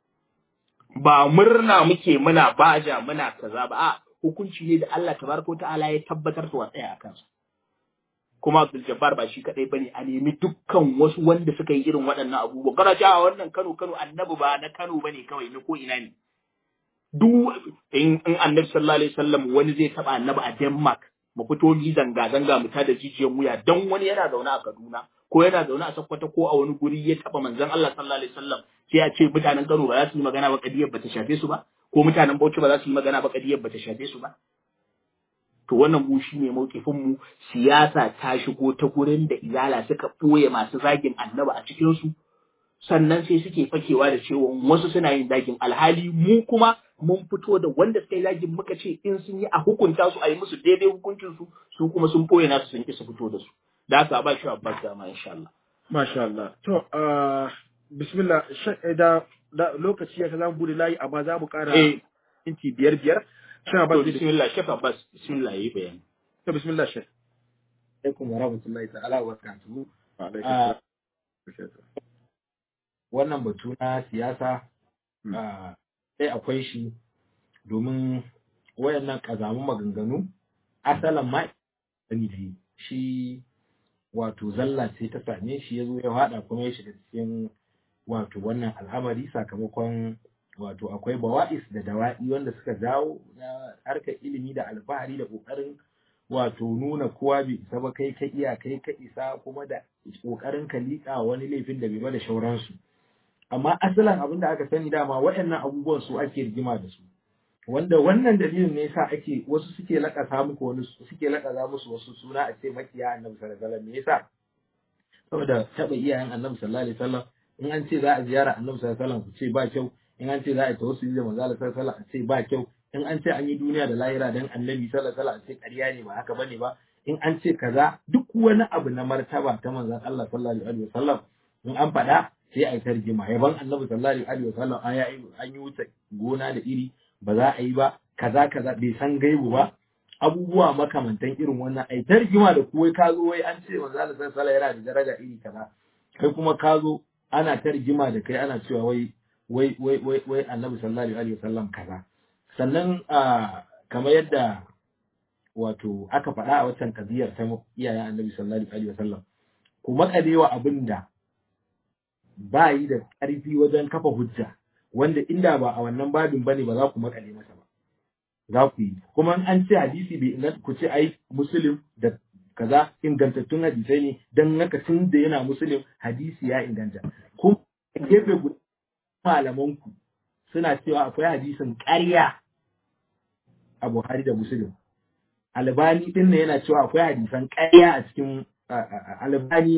D: ba murna muke muna baja muna kaza ba a hukunci ne da Allah tabaraka wa ta'ala ya tabbatar da tsaya a kansa kuma Abdul Jabbar ba shi kadai bane a nemi dukkan wasu wanda suka yi irin waɗannan abubuwan kana cewa wannan Kano annabi ba na Kano bane kawai ne ko ina ne duk in annabi sallallahu alaihi wasallam wani zai taba annabi a Denmark mu fito ni zanga mu tada jijiyan wuya dan wani yana zaune a Kaduna ko yana zaune a Sokoto ko a wani guri ya taba manzon Allah sallallahu alaihi wasallam sai a ce mutanen Kano ba za su yi magana ba kadiyar ba ta shafe su ba ko mutanen Bauchi ba za su yi magana ba kadiyar ba ta shafe su ba to wannan mu shine mauƙifin mu siyasa ta shigo ta gurin da izala suka boye masu zagin annabi a cikin su sannan sai suke fakewa da cewa wasu suna yin zagin alhali mu kuma mun fito da wanda suka yi zagin muka ce in sun yi a hukunta su a yi musu daidai hukuncin su su kuma sun boye nasu sun ki su fito da su da haka ba shi Abbas da ma insha Allah
A: masha Allah to bismillah da lokaci ya za mu bude layi amma za mu kara minti biyar Shek Abbas
D: bismillah Shek Abbas bismillah yi bayani
A: to bismillah Shek
C: alaikum wa rahmatullahi ta'ala wa barakatuhu wannan batu na siyasa sai akwai shi domin wayannan kazamun maganganu asalan ma da shi wato zalla sai ta same shi ya zo ya haɗa kuma ya shiga cikin wato wannan al'amari sakamakon wato akwai bawa'is da dawa'i wanda suka jawo na harkar ilimi da alfahari da kokarin wato nuna kowa bai isa ba kai ka iya kai ka isa kuma da kokarin ka liƙa wani laifin da bai ba da shauransu amma asalin abin da aka sani dama waɗannan abubuwan su ake rigima da su wanda wannan dalilin ne yasa ake wasu suke lakasa muku wani suke lakaza musu wasu suna a ce makiya annabi sallallahu alaihi wasallam me yasa saboda taba iyayen annabi sallallahu alaihi wasallam in an ce za a ziyara annabi sallallahu alaihi wasallam ku ce ba kyau in an ce za a yi tawassuli da manzo sallallahu alaihi wasallam a ce ba kyau in an ce an yi duniya da lahira dan annabi sallallahu alaihi wasallam a ce ƙarya ne ba haka bane ba in an ce kaza duk wani abu na martaba ta manzon Allah sallallahu alaihi wasallam in an faɗa sai a yi tarjima yaban annabi sallallahu alaihi wasallam an yi wuce gona da iri ba za a yi ba kaza bai san gaibu ba abubuwa makamantan irin wannan ai tarjima da kuwai ka zo wai an ce manzo Allah sallallahu alaihi yana da daraja iri kaza kai kuma ka zo ana tarjima da kai ana cewa wai annabi sallallahu alaihi wasallam kaza sannan kamar yadda wato aka faɗa a wancan kadiyar ta iyayen annabi sallallahu alaihi wasallam kuma kadewa abinda ba yi da ƙarfi wajen kafa hujja wanda inda ba a wannan babin bane ba za ku makale masa ba za ku yi kuma an ce hadisi bai inganta ku ce ai muslim da kaza ingantattun hadisai ne dan haka tun da yana muslim hadisi ya inganta kuma gefe guda malaman ku suna cewa akwai hadisin ƙarya a Buhari da Muslim Albani din ne yana cewa akwai hadisan ƙarya a cikin Albani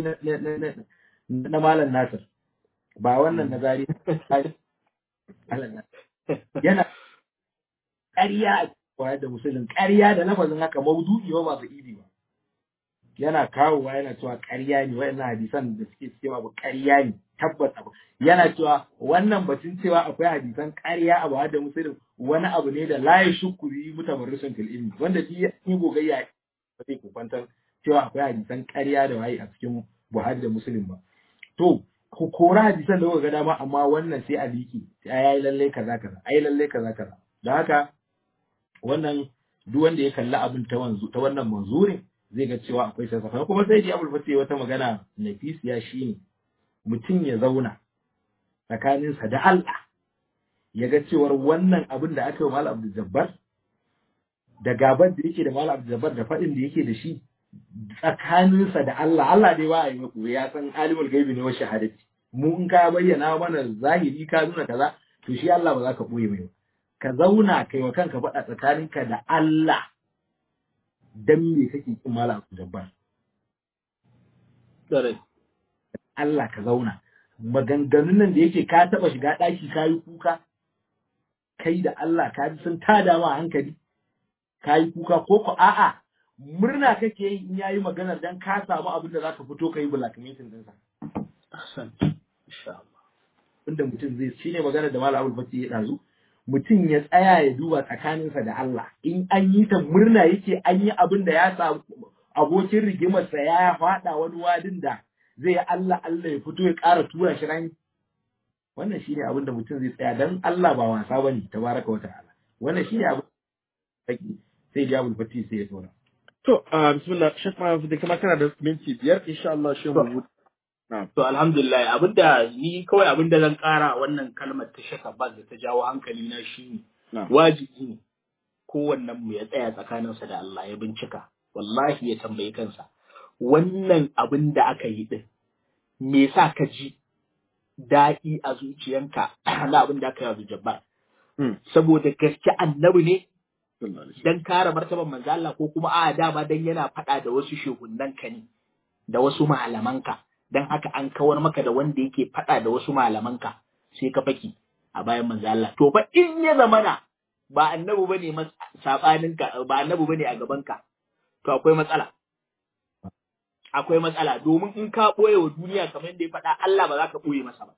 C: na Malam Nasir ba wannan nazari yana ƙarya a Buhari da Muslim, ƙarya da lafazin haka maudu'i ba su idi ba. Yana kawowa yana cewa ƙarya ne waɗannan hadisan da suke cikin abu ƙarya ne tabbas abu. Yana cewa wannan batun cewa akwai hadisan ƙarya a Buhari da Muslim wani abu ne da la yashukku bi mutamarrisun fil ilmi, wanda shi ya yi gogayya ba zai kwantar cewa akwai hadisan ƙarya da waye a cikin Buhari da Muslim ba. To ku kora hadisan da kuka ga dama, amma wannan sai a liki sai yayi lalle kaza kaza ai lalle kaza kaza. Da haka wannan duk wanda ya kalli abin ta wannan manzurin zai ga cewa akwai sassafa. Kuma sai dai Abul Fatih wata magana nafisiya shine mutum ya zauna tsakaninsa da Allah ya ga cewar wannan abin da aka yi Malam Abdul Jabbar da gaban da yake da Malam Abdul Jabbar da faɗin da yake da shi tsakaninsa da Allah. Allah dai ba a yi muku, ya san alimul gaibi ne wa shahadati. Mu in ka bayyana mana zahiri ka nuna kaza, to shi Allah ba za ka boye mai ba. Ka zauna kai wa kanka faɗa tsakaninka da Allah dan me kake kin Malam Abdul Jabbar. Allah ka zauna. Maganganun nan da yake ka taɓa shiga ɗaki ka yi kuka, kai da Allah ka ji sun tada ma hankali, ka yi kuka ko ko a'a murna kake yi in yayi maganar dan ka samu abin da zaka fito kai blackmailing din sa. Insha Allah. Inda mutum zai shine maganar da Malam Abdul Fatih ya dazu, mutum ya tsaya ya duba tsakaninsa da Allah. In an yi ta murna yake an yi abin da ya samu abokin rigimarsa ya faɗa wani wadin da zai yi Allah ya fito ya ƙara tura shi rani. Wannan shine abin da mutum zai tsaya dan Allah ba wasa bane tabaraka wa ta'ala. Wannan shine abin sai ya Abdul Fatih sai ya tsora.
A: To, bismillah, Sheikh Mahmud, da kuma kana da minti 5, insha Allah shi mu.
D: To, alhamdulillah, abinda zan ƙara wannan kalmar ta Sheikh Abbas da ta jawo hankali na shi ne, wajibi ne kowannen mu ya tsaya tsakaninsa da Allah ya bincika, wallahi ya tambayi kansa, wannan abin da aka yi din, me yasa ka ji daɗi a zuciyanka na abin da aka yi a Jabbar? Saboda gaske annabi ne? Dan kare martaban manzo Allah, ko kuma a dama dan yana faɗa da wasu shehunan ka ne da wasu malamanka, dan haka an kawar maka da wanda yake faɗa da wasu malamanka sai ka faki a bayan manzo Allah. To fa in ya zamana ba annabi bane sabanin ka, ba annabi bane a gaban ka, to akwai matsala domin in ka boye wa duniya kamar yadda ya faɗa, Allah ba za ka boye masa ba.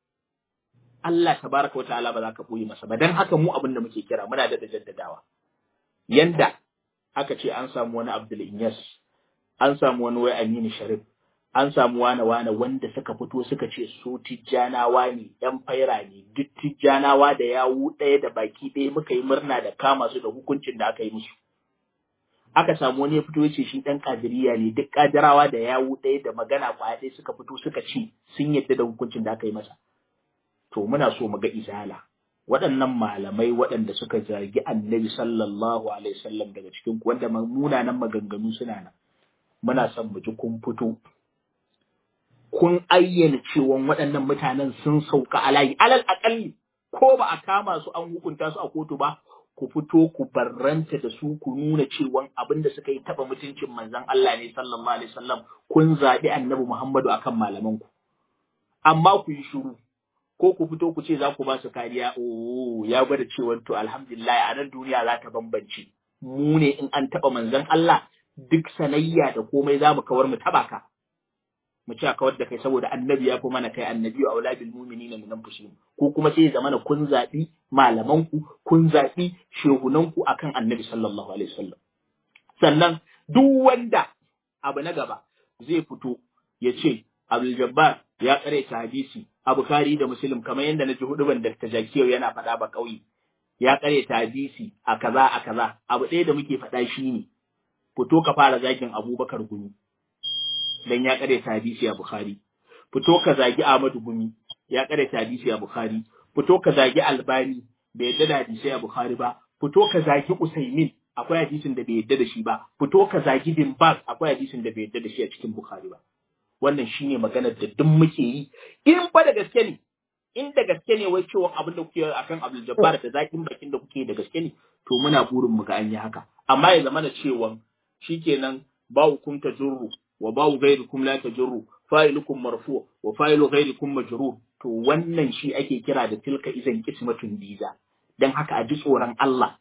D: Allah tabaraka wa ta'ala ba za ka boye masa ba. Dan haka mu abin da muke kira muna da jaddadawa. Yanda aka ce an samu wani Abdul Inyas, an samu wani wai Aminu Sharif, an samu wane wanda suka fito suka ce su tijjanawa ne, ‘yan faira ne, duk tijjanawa da yawu ɗaya da baki ɗaya muka yi murna da kama su da hukuncin da aka yi musu. Aka samu wani ya fito ya ce shi ɗan kadiriya ne, duk kadirawa da yawu ɗaya da magana kwaya ɗaya suka fito suka ce sun yadda da hukuncin da aka yi masa. To muna so mu ga izala. Waɗannan malamai waɗanda suka zargi annabi sallallahu alaihi wasallam daga cikin wanda munanan maganganu suna nan, muna son mu ji kun fito kun ayyana cewa waɗannan mutanen sun sauka a layi, alal aƙalli ko ba a kama su an hukunta su a kotu ba, ku fito ku barranta da su, ku nuna cewa abin da suka yi taɓa mutuncin manzon Allah ne sallallahu alaihi wasallam, kun zaɓi annabi Muhammadu akan malamanku. Amma ku yi shiru, ko ku fito ku ce za ku ba su kariya, ya gwada cewa to alhamdulillah a nan duniya za ta bambance. Mu ne in an taɓa manzon Allah duk sanayya da komai za mu kawar mu taɓa ka. Mu ce a kawar da kai saboda annabi ya fi mana kai, annabi wa aula bil mu'minina min anfusihim. Ko kuma sai zamana kun zaɓi malamanku, kun zaɓi shehunanku akan annabi sallallahu alaihi wasallam. Sannan duk wanda abu na gaba zai fito ya ce Abdul Jabbar ya ta hadisi a Bukhari da Muslim, kamar yadda na ji huduban da Tajakiyar yana faɗa ba ƙauye, ya ta hadisi a kaza. Abu ɗaya da muke faɗa shi ne, fito ka fara zagin Abubakar Gumi dan ya ta hadisi a Bukhari. Fito ka zagi Ahmadu Gumi, ya ta hadisi a Bukhari. Fito ka zagi Albani, bai yadda da hadisi a Bukhari ba. Fito ka zagi Usaimin, akwai hadisin da bai yadda da shi ba. Fito ka zagi Bin Baz, akwai hadisin da bai yadda da shi a cikin Bukhari ba. Wannan shine maganar da duk muke yi. In fa da gaske ne, in da gaske ne wai cewa abin da kuke akan Abdul Jabbar da zakin bakin da kuke da gaske ne, to muna burin mu ga an yi haka. Amma ya zama da cewa shikenan ba hukum tajurru wa ba ghayrukum la tajurru, fa'ilukum marfu wa fa'ilu ghayrikum majrur. To wannan shi ake kira da tilka izan qismatun biza. Dan haka a ji tsoron Allah.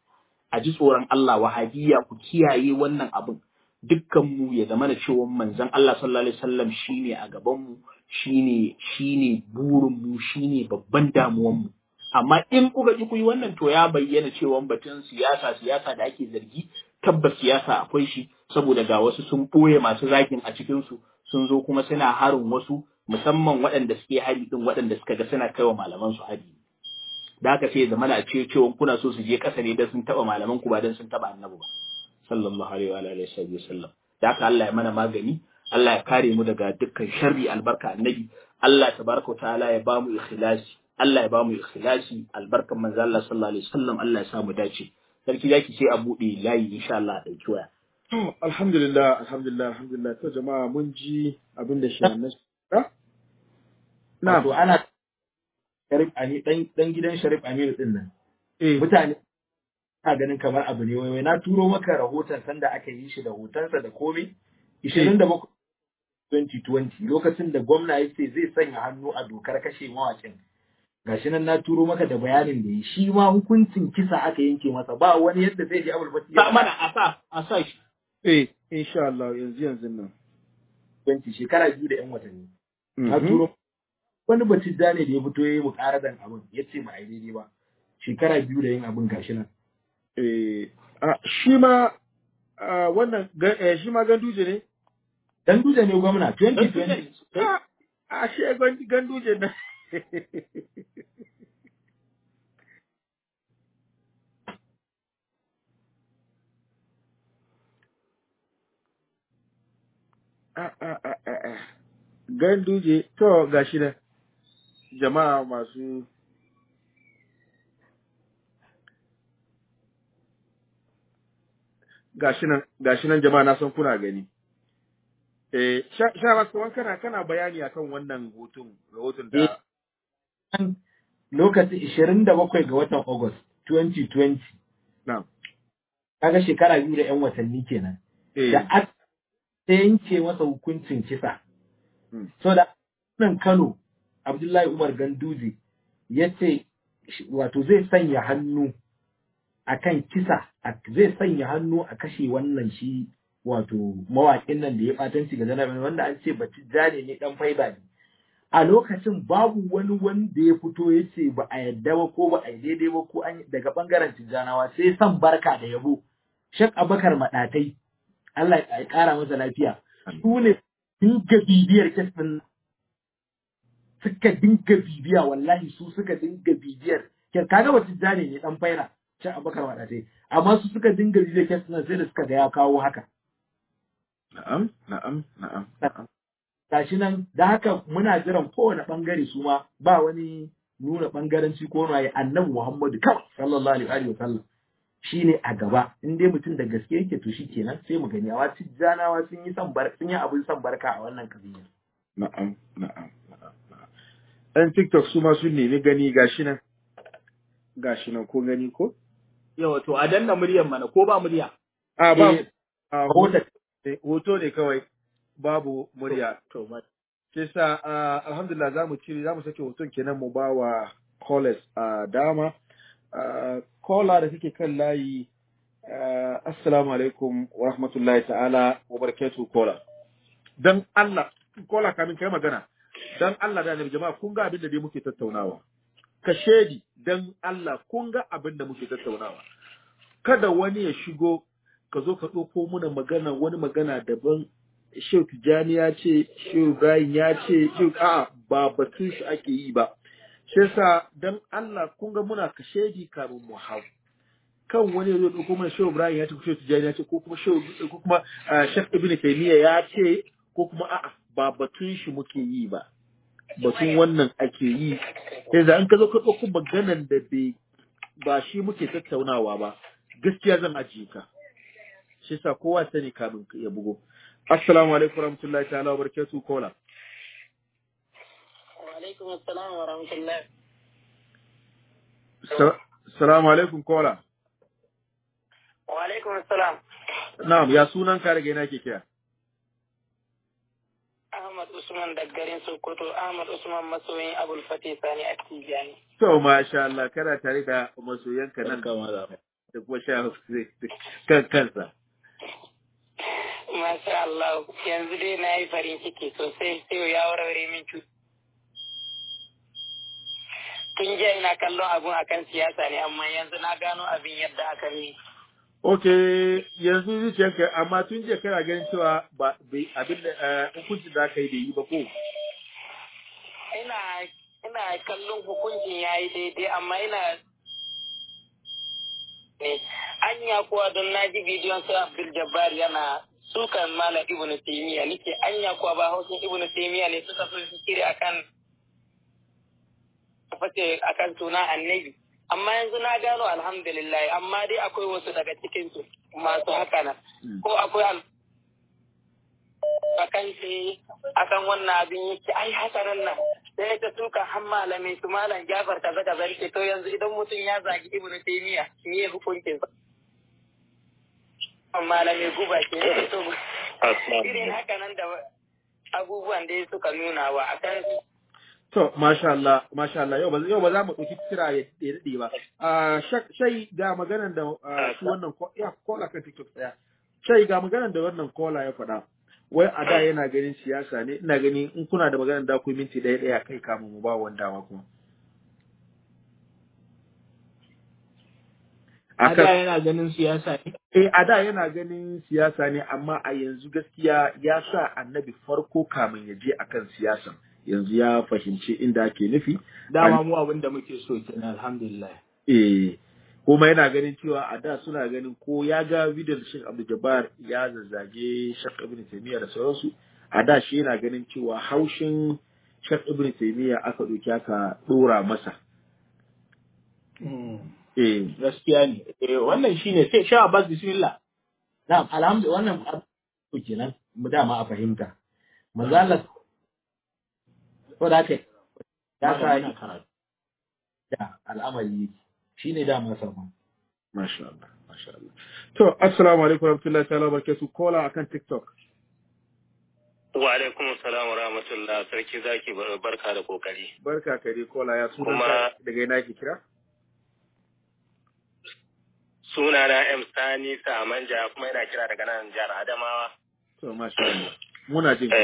D: a ji tsoron Allah wahabiyya ku kiyaye wannan abin dukkan mu ya zama da cewa manzon Allah sallallahu alaihi wasallam shine a gaban mu shine burin mu shine babban damuwan mu amma in kuka ki kuyi wannan to ya bayyana cewa batun siyasa da ake zargi tabbas siyasa akwai shi saboda ga wasu sun ɓoye masu zagin a cikin su sun zo kuma suna harin wasu musamman waɗanda suke hari din waɗanda suka ga suna kaiwa malaman su hari da haka sai zama a ce cewa kuna so su je ƙasa ne dan sun taba malaman ku ba dan sun taba annabi ba sallallahu alaihi wa alihi wasallam da haka Allah ya mana magani Allah ya kare mu daga dukkan sharri albarka annabi Allah tabaraka wa ta'ala ya bamu ikhlasi Allah ya bamu ikhlasi albarkan manzo Allah sallallahu alaihi wasallam Allah ya sa mu dace sarki zaki sai a bude layi insha Allah a dauki waya
A: alhamdulillah to jama'a mun ji abin da shi annabi
C: na to ana Sharif Amir dan gidan Sharif Amir din nan mutane ka ganin kamar abu ne wai na turo maka rahoton sanda aka yi shi da hotonsa da komai 27 2020 lokacin da gwamna ya ce zai sanya hannu a dokar kashe mawakin gashi nan na turo maka da bayanin da yi shi ma hukuncin kisa aka yanke masa ba wani yadda zai ji abul fati
D: ba mana a sa shi
A: insha Allah yanzu nan
C: 20 shekara 2 da yan watanni na turo wani bacci da ne da ya fito yayi mukaradan abin yace ba ai daidai ba shekara 2 da yin abin gashi nan
A: shi ma wannan shi ma Ganduje ne
C: Ganduje ne gwamna 2020
A: shi Ganduje ne Ganduje to gashi nan jama'a masu gashi nan jama'a na san kuna gani sha masu kana bayani akan wannan rahoton da
C: lokacin 27 ga watan August 2020
A: na'am
C: kaga shekara 2 da yan watanni kenan da aka yanke masa hukuncin kisa so da nan Kano Abdullahi Umar Ganduje yace wato zai sanya hannu akan kisa zai sanya hannu a kashe wannan shi wato mawaƙin nan da ya fatanci ga janabi wanda an ce Batijjani ne dan faida ne a lokacin babu wani wanda ya fito ya ce ba a yadda ba ko ba a yi daidai ba ko an daga bangaren Tijjanawa sai san barka da yabo Sheikh Abubakar Madatai Allah ya kara masa lafiya su ne dinga bibiyar kes din suka dinga bibiya wallahi su suka dinga bibiyar kaga Batijjani ne dan faida Sheikh Abubakar Madatai amma su suka dinga bibiyar kes din sai da suka ga ya kawo haka
A: na'am
C: gashi nan da haka muna jiran kowane bangare su ma ba wani nuna bangaranci ko na yi annabi Muhammadu kawai sallallahu alaihi wa sallam shine a gaba in dai mutum da gaske yake to shikenan sai mu gani awa Tijjanawa sun yi abin san barka a wannan kabiya
A: na'am ɗan TikTok su ma sun nemi gani gashi nan ko gani ko
D: yawa to a danna muryar mana ko ba murya
A: ba hoto ne kawai babu murya to sai sa alhamdulillah zamu sake hoton kenan mu ba wa callers dama caller da kike kan layi assalamu alaikum wa rahmatullahi ta'ala wa barakatuh caller dan Allah caller kamin kai magana dan Allah da annabi jama'a kun ga abin da dai muke tattaunawa ka shedi dan Allah kun ga abin da muke tattaunawa kada wani ya shigo ka zo ka ɗauko muna wani magana daban Shehu Tijjani ya ce Shehu Ibrahim ya ce a'a ba batun shi ake yi ba shi yasa dan Allah kun ga muna ka shedi kamun mu hau kan wani ya zo ɗauko mana Shehu Ibrahim ya ce Shehu Tijjani ya ce ko kuma Sheikh Ibn Taymiyyah ya ce ko kuma a'a ba batun shi muke yi ba batun wannan ake yi yanzu an ka zo ka ɗauko maganan da ba shi muke tattaunawa ba gaskiya zan ajiye ka shi sa kowa sani kamin ya bugo assalamu alaikum warahmatullahi ta'ala wa barakatuh kola
E: wa alaikum assalam wa rahmatullahi
A: assalamu alaikum kola
E: wa alaikum assalam
A: na'am ya sunan ka daga ina ke kira
E: Ahmad Usman daga garin Sokoto Ahmad Usman masoyin Abul Fatih Sani Attijani
A: to masha Allah kana tare da masoyanka nan da kuma sha kansa.
E: Masha Allah, yanzu dai na yi farin ciki sosai sai ya warware min cuta. Tun jiya ina kallon abun akan siyasa ne, amma yanzu na gano abin yadda aka yi.
A: Okay, yanzu zuciyarka, amma tun jiya kana ganin cewa ba abin da hukuncin da aka yi da yi ba ko?
E: Ina kallon hukuncin ya yi daidai, amma ina ne. Anya kuwa don na ji bidiyon sai Abdul Jabbar yana sukan Malam Ibn Taymiyyah, nake anya kuwa ba hausin Ibn Taymiyyah ne suka so su kire akan suna annabi. Amma yanzu na gano alhamdulillah, amma dai akwai wasu daga cikin su masu haka nan. Ko akwai akan wannan abin yake ai hasaran nan sai ta suka han malamai su Malam Jafar kaza kaza ce to yanzu idan mutum ya zagi Ibn Taymiyyah me ya hukuncin sa? Malamai guba ke ne to irin haka nan da abubuwan da suka nuna wa akan
A: to masha Allah yau ba za mu dauki kira ya dade ba shai ga maganar da shi wannan kola kan TikTok tsaya shai ga maganar da wannan kola ya faɗa wai a da yana ganin siyasa ne ina gani in kuna da maganar da ku minti daya kai kamun mu ba wanda ma kuma
C: a da yana ganin siyasa ne
A: a da yana ganin siyasa ne amma a yanzu gaskiya ya sa annabi farko kamun ya je akan siyasan yanzu ya fahimci inda ake nufi
C: dama mu abin da muke so kenan alhamdulillah
A: kuma yana ganin cewa a da suna ganin ko ya ga bidiyon Sheikh Abdul Jabbar ya zazzage Sheikh Ibn Taymiyyah da sauransu a da shi yana ganin cewa haushin Sheikh Ibn Taymiyyah aka doki aka dora masa
C: gaskiya ne wannan shine sai Sheikh Abbas bismillah na'am alhamdulillah wannan abu kenan mu dama a fahimta manzo Allah ko da ke ya sa karatu da al'amari shine dama sama
A: masha Allah to assalamu alaikum warahmatullahi ta'ala barakatuh kola akan TikTok
F: wa alaikum assalam wa rahmatullah sarki zaki barka da kokari
A: barka kare kola ya suna daga ina ki kira
F: sunana M Sani Samanja kuma ina kira daga nan jihar Adamawa
A: to masha Allah muna jin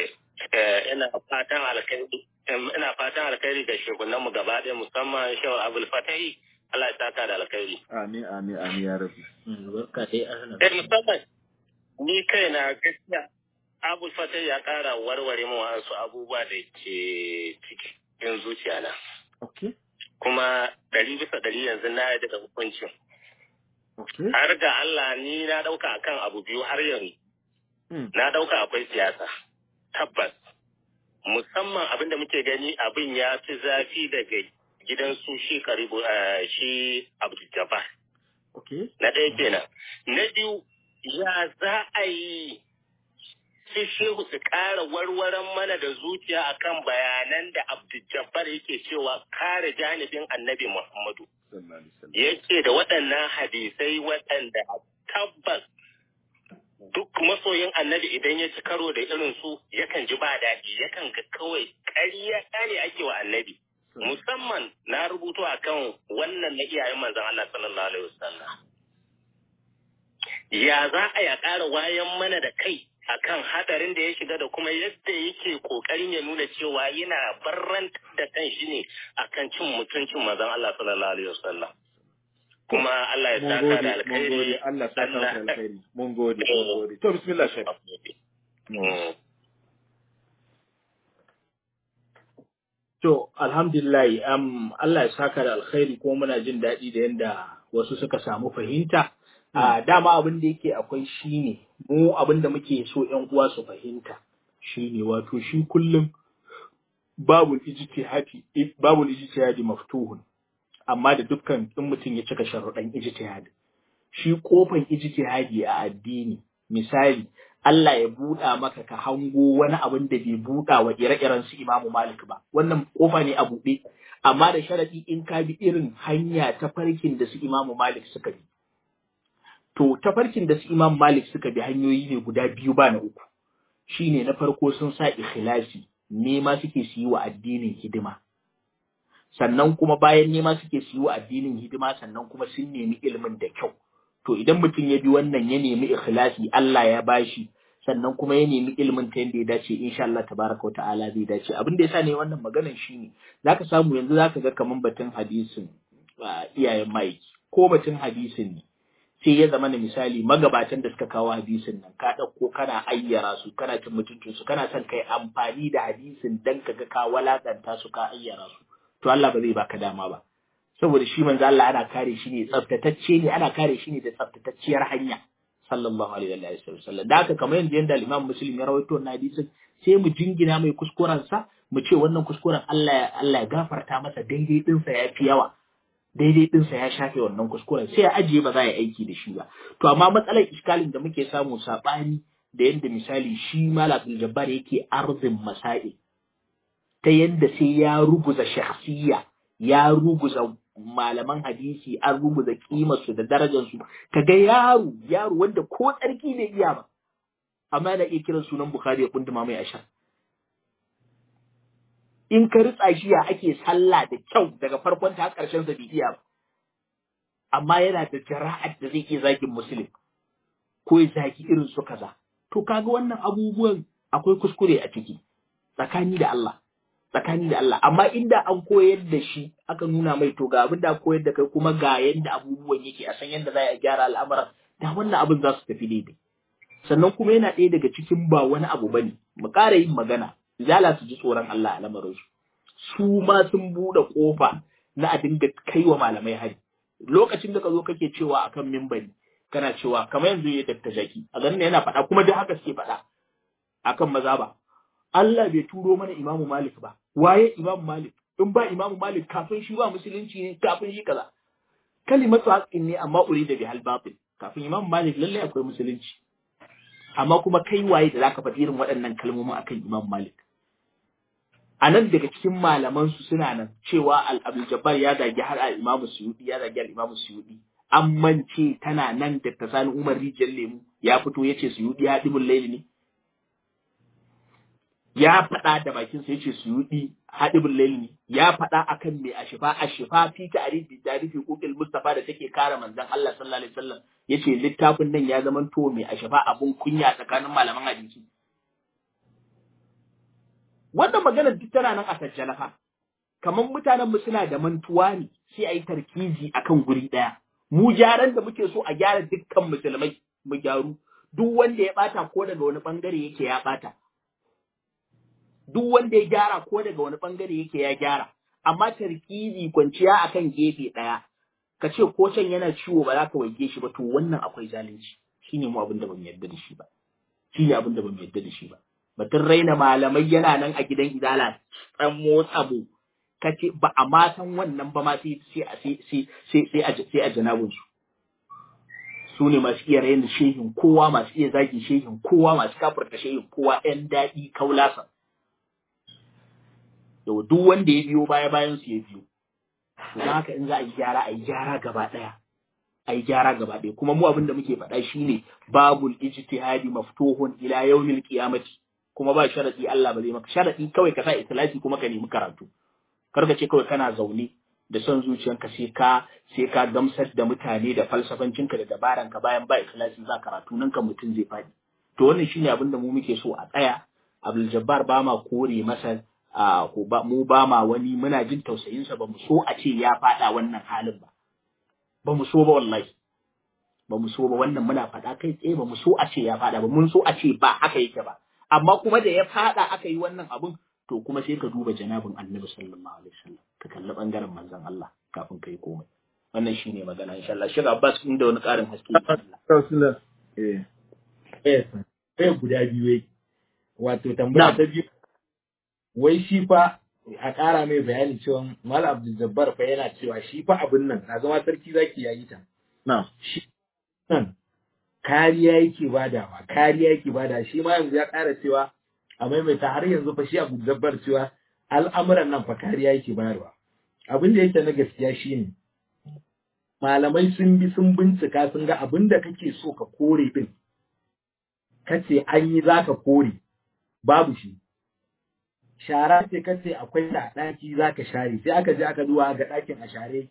F: ina fatan alkhairi ga shugabannin mu gaba ɗaya musamman Shehu Abdul Fatahi Allah ya saka da alkhairi
A: amin ya rabbi
C: barka dai ahlan
F: musamman ni kaina gaskiya Abdul Fatahi ya kara warware mu wasu abubuwa da ke cikin zuciya na kuma 100% yanzu na yarda da hukuncin har ga Allah ni na dauka akan abu biyu har yanzu na dauka akwai siyasa tabbas musamman abin da muke gani abin ya fi zafi daga gidan su shi karibu shi Abdul Jabbar na ɗaya kenan na biyu ya za a yi sai shehu su ƙara warwaran mana da zuciya akan bayanan da Abdul Jabbar yake cewa kare janibin Annabi Muhammadu yake da waɗannan hadisai waɗanda tabbas duk masoyin Annabi idan ya ci karo da irin su yakan ji ba daɗi yakan ga kawai ƙarya ne ake wa Annabi musamman na rubutu akan wannan na iyayen manzon Allah sallallahu alaihi wasallam ya za a ya ƙara wayan mana da kai akan hadarin da ya shiga da kuma yadda yake kokarin ya nuna cewa yana barranta da kan shi ne akan cin mutuncin manzon Allah sallallahu alaihi wasallam kuma Allah ya saka da alkhairi
A: Allah ya saka da alkhairi mun gode to bismillah shek
C: to alhamdulillah Allah ya saka da alkhairi kuma muna jin daɗi da yanda wasu suka samu fahimta dama abin da yake akwai shine mu abin da muke so ƴan uwa su fahimta shine wato shi kullum babul ijtihadi maftuhun amma da dukkan in mutum ya cika sharuɗan ijtihadi shi kofan ijtihadi a addini misali Allah ya buɗa maka ka hango wani abin da bai buɗa wa ire-iren su Imam Malik ba wannan kofa ne a buɗe amma da sharadi in ka bi irin hanya ta farkin da su Imam Malik suka bi to tafarkin da su Imam Malik suka bi hanyoyi ne guda biyu ba na uku shine na farko sun sa ikhlasi nema suke su yi wa addinin hidima
D: sannan kuma bayan nema suke su yi wa addinin hidima, sannan kuma sun nemi ilimin da kyau. To idan mutum ya bi wannan ya nemi ikhlasi Allah ya bashi, sannan kuma ya nemi ilimin ta yadda ya dace, insha Allah tabaraka wa ta'ala zai dace. Abin da yasa ne wannan maganar shine zaka samu yanzu zaka ga kaman batun hadisin iyayen maiki ko batun hadisin ne, sai ya zama na misali magabatan da suka kawo hadisin nan ka ɗauko kana ayyara su, kana cin mutuncin su, kana son kai amfani da hadisin dan ka ga ka walakanta su, ka ayyara su, to Allah ba zai baka dama ba, saboda shi manzo Allah ana kare shi ne tsaftatacce ne, ana kare shi ne da tsaftatacciyar hanya sallallahu alaihi wa sallam. Da haka kamar yanda Imam Muslim ya rawaito wannan hadisin, sai mu jingina mai kuskuren sa, mu ce wannan kuskuren Allah ya gafarta masa, daidai din sa yafi yawa, daidai ɗinsa ya shafe wannan kuskuren, sai ya ajiye ba za a yi aiki da shi ba. To amma matsalar iskalin da muke samu saɓani da yadda misali shi Malam Abdul Jabbar yake arzin masail ta yadda sai ya ruguza shakhsiyya, ya ruguza malaman hadisi, an ruguza kimarsu da darajarsu. Kaga yaro wanda ko tsarki bai iya ba, amma yana iya kiran sunan Bukhari ya kunduma mai ashar. In ka ritsa shi ya ake sallah da kyau daga farkon ta har ƙarshen sa bai iya ba, amma yana da jara'at da zai iya zagin Muslim ko ya zagi irin su kaza. To kaga wannan abubuwan akwai kuskure a ciki, tsakani da Allah. Amma inda an koyar da shi aka nuna mai to ga abin da koyar da kai kuma ga yanda abubuwan yake, a san yanda za a gyara al'amuran, da wannan abin za su tafi daidai. Sannan kuma yana ɗaya daga cikin ba wani abu bane, mu ƙara yin magana, zala su ji tsoron Allah a lamarinsu. Su ma sun buɗe ƙofa na a dinga kai wa malamai hari. Lokacin da ka zo kake cewa akan mimbari, kana cewa kamar yanzu ya Dr. Jaki, a ganin yana faɗa kuma da haka suke faɗa akan mazhaba. Allah bai turo mana Imamu Malik ba. Waye Imamu Malik? In ba Imamu Malik kafin shi ba musulunci ne, kafin shi kaza. Kalimatu haqqin ne amma urida bihal batil. Kafin Imamu Malik lallai akwai musulunci. Amma kuma kai waye da zaka faɗi irin waɗannan kalmomin akan Imamu Malik? A nan daga cikin malaman su suna nan cewa Abdul Jabbar ya zagi har al-Imam Suyuti, ya zagi al-Imam Suyuti. An mance tana nan da Sani Umar Rijal Lemu ya fito yace Suyuti hadibul layli ne. Ya faɗa da bakin sa yace Suyuti hadibul layli ne. Ya faɗa akan mai ashifa fi tarifi hukul Mustafa da take kare manzon Allah sallallahu alaihi wasallam, yace littafin nan ya zama to mai ashifa abun kunya tsakanin malaman hadisi. Wannan maganar duk tana nan a sajjala fa. Kamar mutanen mu suna da mantuwa ne, sai a yi tarkizi akan guri ɗaya. Mu gyaran da muke so a gyara dukkan musulmai mu gyaru. Duk wanda ya bata ko daga wani bangare yake ya bata. Duk wanda ya gyara ko daga wani bangare yake ya gyara. Amma tarkizi kwanciya akan gefe ɗaya, ka ce ko can yana ciwo ba za ka waige shi ba, to wannan akwai zalunci. Shine mu abin da bamu yarda da shi ba. Batun raina malamai yana nan a gidan Izala tsan motsabo, kace ba a ma san wannan ba ma sai a janabun su ne masu iya raina shehin kowa, masu iya zagi shehin kowa, masu kafirta shehin kowa, ɗan daɗi kaulasa. Yau duk wanda ya biyo bayan su ya biyo. Don haka in za a yi gyara gaba ɗaya. Kuma mu abin da muke faɗa shine babul ijtihadi maftuhun ila yawmil qiyamati. Kuma ba sharadi, Allah ba zai maka sharadi, kawai ka sa ikhlasi kuma ka nemi karatu. Kar ka ce kawai kana zaune da son zuciyanka sai ka gamsar da mutane da falsafancinka da dabaranka, bayan ba ikhlasi za karatu nan kan mutum zai fadi. To wannan shine abin da mu muke so a tsaya. Abdul Jabbar ba ma kore masa mu ba ma wani, muna jin tausayin sa, ba mu so a ce ya fada wannan halin ba. Ba mu so ba wallahi. Ba mu so ba, wannan muna faɗa kai tsaye, ba mu so a ce ya fada ba, mun so a ce ba haka yake ba. Amma kuma da ya fada aka yi wannan abun, to kuma sai ka duba janabin Annabi sallallahu alaihi wasallam, ka kalli bangaren manzon Allah kafin kai komai. Wannan shine magana insha Allah. Shiga Abbas inda wani karin haske
A: Rasulullah.
C: Guda biyu wato tambaya ta biyu, wai shi fa a ƙara mai bayani cewa Malam Abdul Jabbar fa yana cewa shi fa abin nan na zama sarki zaki yayi ta.
A: Na.
C: Shi nan kariya yake bada, shi ma yanzu ya ƙara cewa a maimaita har yanzu fa shi Abdul Jabbar cewa al'amuran nan fa kariya yake bayarwa. Abin da yake na gaskiya shine malamai sun bincika sun ga abin da kake so ka kore din, kace an yi zaka kore, babu shi. shara ce kace akwai da ɗaki zaka share sai aka je aka duba ga ɗakin a share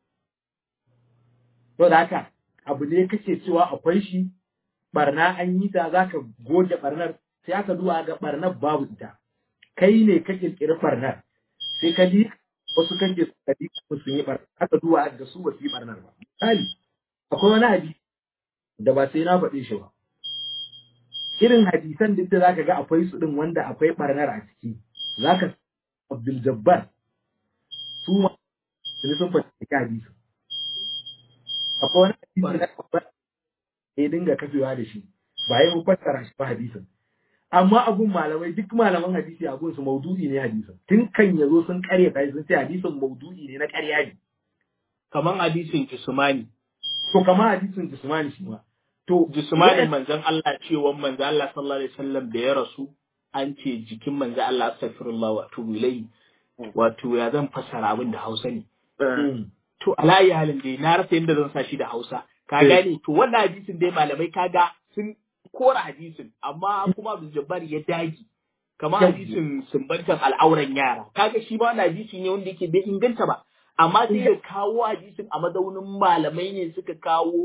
C: to da haka abu ne kake cewa akwai shi barna an yi ta zaka goge barnar sai aka duba ga barnar babu ita kai ne ka kirkiri barnar sai ka ji wasu kan ke kadi sun yi barnar aka duba ga su ba su yi barnar ba misali akwai wani hadisi da ba sai na faɗe shi ba irin hadisan duk da zaka ga akwai su din wanda akwai barnar a ciki zaka Abdul Jabbar su ma sun faɗi hadisi akwai wani hadisi da ya dinga kafewa da shi ba ya fassara shi ba hadisin amma abun malamai duk malaman hadisi abun su maudu'i ne hadisin tun kan yazo sun kare kai sun ce hadisin maudu'i ne na ƙarya ne
D: kaman hadisin Jismani
C: to kaman hadisin Jismani shi ma to
D: Jismani manzon Allah cewa manzon Allah sallallahu alaihi wasallam da ya rasu an ce jikin manzon Allah astaghfirullah wa atubu ilayhi wato ya zan fassara abin da Hausa ne to alayi halin dai na rasa yadda zan sa shi da Hausa ka gane to wannan hadisin dai malamai kaga sun kora hadisin amma kuma Abdul Jabbar ya dagi kamar hadisin sumbantan al'auran yara kaga shi ba wannan hadisi ne wanda yake bai inganta ba amma sai ya kawo hadisin a mazaunin malamai ne suka kawo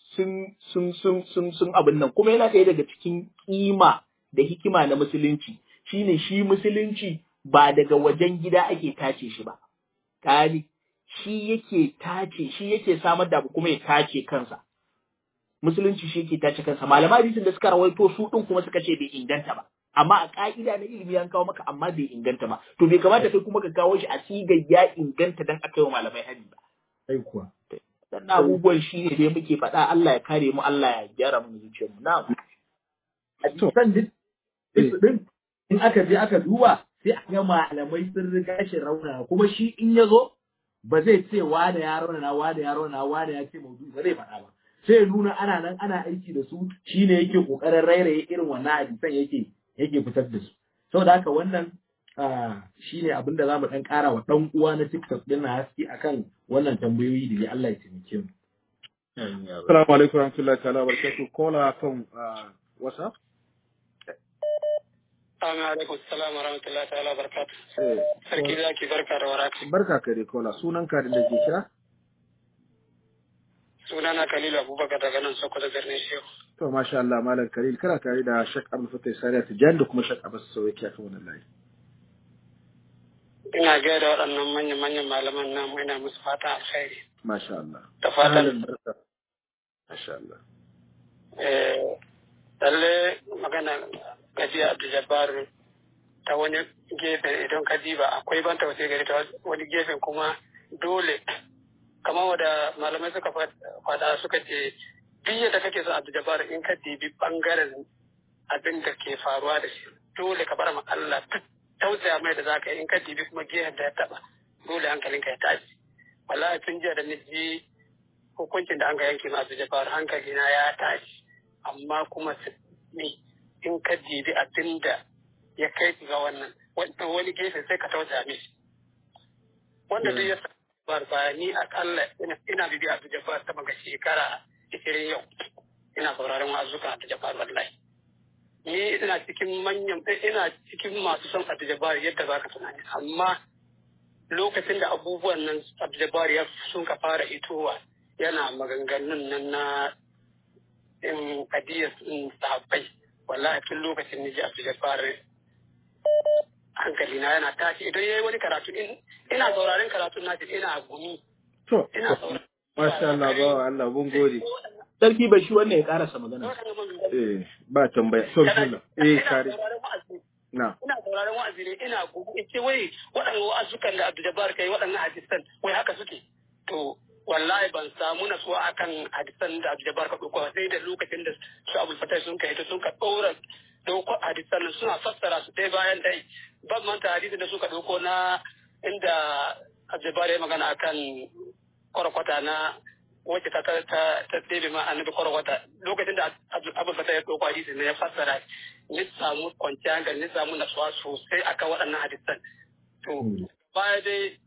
D: sun abin nan kuma yana kai daga cikin kima da hikima na musulunci shine shi musulunci ba daga wajen gida ake tace shi ba kani shi yake samar da abu kuma ya tace kansa musulunci shi yake tace kansa malama hadisin da suka rawaito su din kuma suka ce bai inganta ba amma a ka'ida na ilimi an kawo maka amma bai inganta ba to bai kamata kai kuma ka kawo shi a sigar ya inganta dan aka yi wa malamai hadi ba
C: sai kuwa
D: dan abubuwan shi ne dai muke faɗa Allah ya kare mu Allah ya gyara mu zuciyar mu na'am
C: to san din in aka je aka duba sai a ga malamai sun riga shi rauna kuma shi in ya zo ba zai ce wane ya rauna wane ya ce maudu'i ba zai faɗa ba sai nuna ana nan ana aiki da su shine yake kokarin rairaye irin wannan hadisan yake fitar da su saboda haka wannan shine abin da zamu dan ƙara wa dan uwa na TikTok din na haske akan wannan tambayoyi da ya Allah ya taimake mu.
A: Assalamu alaikum warahmatullahi ta'ala barakatuh kola kan WhatsApp.
E: Assalamu alaikum wa rahmatullahi ta'ala barakatuh. Sarki zaki barka da warhaka.
A: Barka ka dai kola sunanka da ke kira?
E: Sunana Khalil Abubakar daga nan Sokoto birnin Shehu.
A: To masha Allah malam Khalil kana tare da Sheikh Abdul Fattah Sariya Tijani da kuma Sheikh Abbas Sauki a kan wannan layi.
E: Ina ga da waɗannan manyan malaman namu ina musu fata alkhairi.
A: Masha Allah.
E: Da fatan
A: masha Allah.
E: Lalle magana gajiya Abdul Jabbar ta wani gefe idan ka diba akwai ban tausayi gari ta wani gefen kuma dole kamar wadda malamai suka faɗa suka ce duk yadda kake son Abdul Jabbar in ka dibi bangaren abin da ke faruwa da shi dole ka bar ma Allah duk tausaya mai da zaka yi in ka dibi kuma gehen da ya taba dole hankalinka ya tashi wallahi tun jiya da ji hukuncin da an ga yanke ma Abdul Jabbar hankalina ya tashi amma kuma ne in ka dibi abin da ya kai ga wannan wani gefe sai ka tausaya mishi wanda duk ya ba ni akalla ina bibiya Abdul Jabbar ta maga shekara 20 yau ina sauraron wa'azukan Abdul Jabbar wallahi ni ina cikin masu son Abdul Jabbar yadda zaka tunani amma lokacin da abubuwan nan Abdul Jabbar ya sun ka fara hitowa yana maganganun nan na hadiyar sahabbai wallahi tun lokacin ni ji Abdul Jabbar hankali na yana tashi idan yayi wani karatu ina sauraron karatun nashi ina gumi
A: to masha Allah ba Allah mun gode
D: sarki bai shi wannan ya karasa magana
A: ba tambaya to kare na
E: ina sauraron wa'azi ne ina gumi ce wai waɗannan wa'azukan da Abdul Jabbar kai waɗannan hadisan wai haka suke to wallahi ban samu nasuwa akan hadisan da Abdul Jabbar ka dauko sai da lokacin da su Abdul Fattah sun kai sun ka ɗora dauko hadisan nan suna fassara su dai bayan dai ban manta hadisin da suka dauko na inda Abdul Jabbar ya magana akan kwarkwata na wacce ta ɗebe ma annabi kwarkwata lokacin da Abdul Fattah ya dauko hadisin ya fassara ni samu kwanciyar hankali ni samu nasuwa sosai akan waɗannan hadisan to baya dai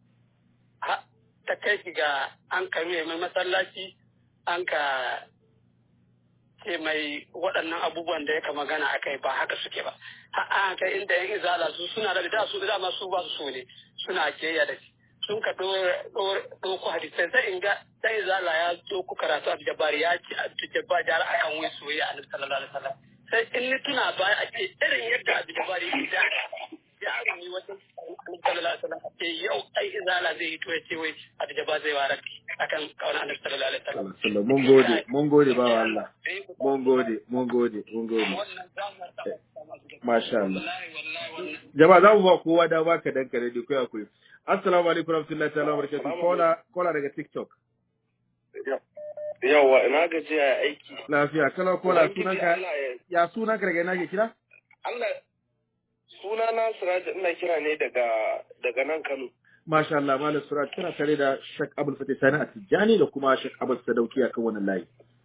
E: ta kai ga an karuye mai masallaci an ka ce mai waɗannan abubuwan da yaka magana a kai ba haka suke ba. A'a kai inda yan izala su suna da su dama su ba su so ne suna keya da shi. Sun ka ɗauko hadisai sai in ga dan izala ya ɗauko karatu Abdul Jabbar ya ce Abdul Jabbar da akan wai soyayya Annabi sallallahu alaihi wasallam. Sai in ni tuna ba a ce irin yadda Abdul Jabbar ya rumi wata Annabi sallallahu alaihi wasallam ce yau ai izala zai hito ya ce wai Abdul Jabbar zai wara akan kauna Annabi sallallahu alaihi wasallam.
A: Mun gode bawa Allah. Mun gode. Masha Allah. Jama'a za mu ba kowa da baka dan kare da koya koyi. Assalamu alaikum warahmatullahi ta'ala wabarakatuh. Kola daga TikTok.
G: Yawa ina gaji a aiki.
A: Lafiya kana kola sunanka ya sunanka daga ina ke kira?
G: Allah sunana Suraj ina kira ne daga nan Kano.
A: Masha Allah Malam Suraj kana tare da Sheikh Abdul Fatih Sani Atijani da kuma Sheikh Abdul Sadauki akan wannan layi.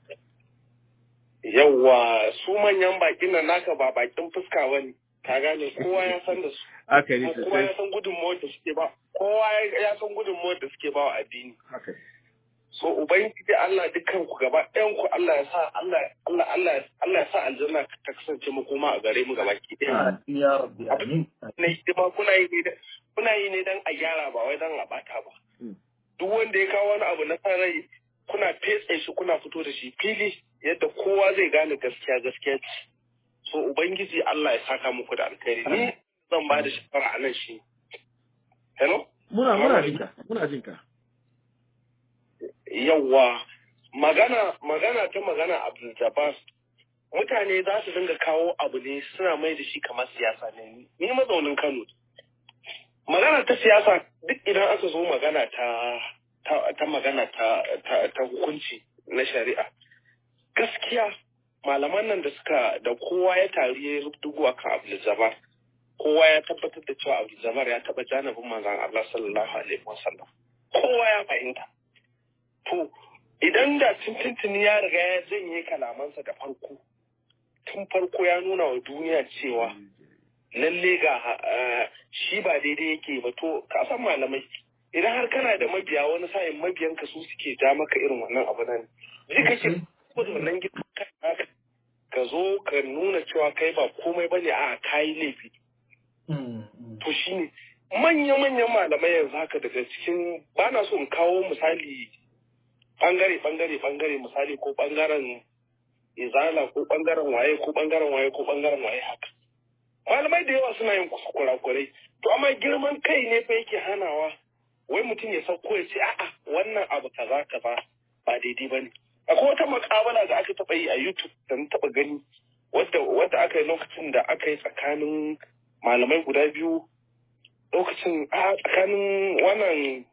G: Yawa su manyan bakin nan naka ba bakin fuska bane. Ka gane kowa ya san da su.
A: Haka ne
G: kowa ya san gudunmawar da suke ba. Kowa ya san gudunmawar da suke ba wa addini.
A: Haka.
G: So ubangiji Allah dukkan ku gaba ɗayan ku Allah ya sa Allah ya sa aljanna ta kasance mu kuma a gare mu gaba ki ɗaya.
C: Ya rabbi amin.
G: Ne kuma kuna yi ne dan a gyara ba wai dan a bata ba. Duk wanda ya kawo wani abu na sarai kuna fetse shi kuna fito da shi fili yadda kowa zai gane gaskiya ce. So ubangiji Allah ya saka muku da alkhairi. Ni zan ba da shawara a nan shi. Hello?
A: Muna jinka.
G: Yawwa magana Abdul Jabbar mutane za su dinga kawo abu ne suna mai da shi kamar siyasa ne. Ni mazaunin Kano. Magana ta siyasa duk idan aka zo magana ta hukunci na shari'a. Gaskiya malaman nan da kowa ya tari ya rubdugu akan Abdul Jabbar. Kowa ya tabbatar da cewa Abdul Jabbar ya taba janibin manzon Allah sallallahu alaihi wasallam. Kowa ya fahimta. To idan da tuntuni ya riga ya janye kalamansa da farko. Tun farko ya nuna wa duniya cewa lalle ga shi ba daidai yake ba to ka san malamai idan har kana da mabiya wani sa'in mabiyanka su suke ja maka irin wannan abu nan ji kake ko da wannan gidan ka zo ka nuna cewa kai ba komai bane a kai laifi to shine manya-manyan malamai yanzu haka daga cikin ba na so in kawo misali bangare misali ko bangaren izala ko bangaren waye haka malamai da yawa suna yin kurakurai to amma girman kai ne fa yake hanawa wai mutum ya sauko ya ce a'a wannan abu kaza ba daidai bane akwai wata makabala da aka taba yi a YouTube da na taba gani wadda aka yi lokacin da aka yi tsakanin malamai guda biyu lokacin tsakanin wannan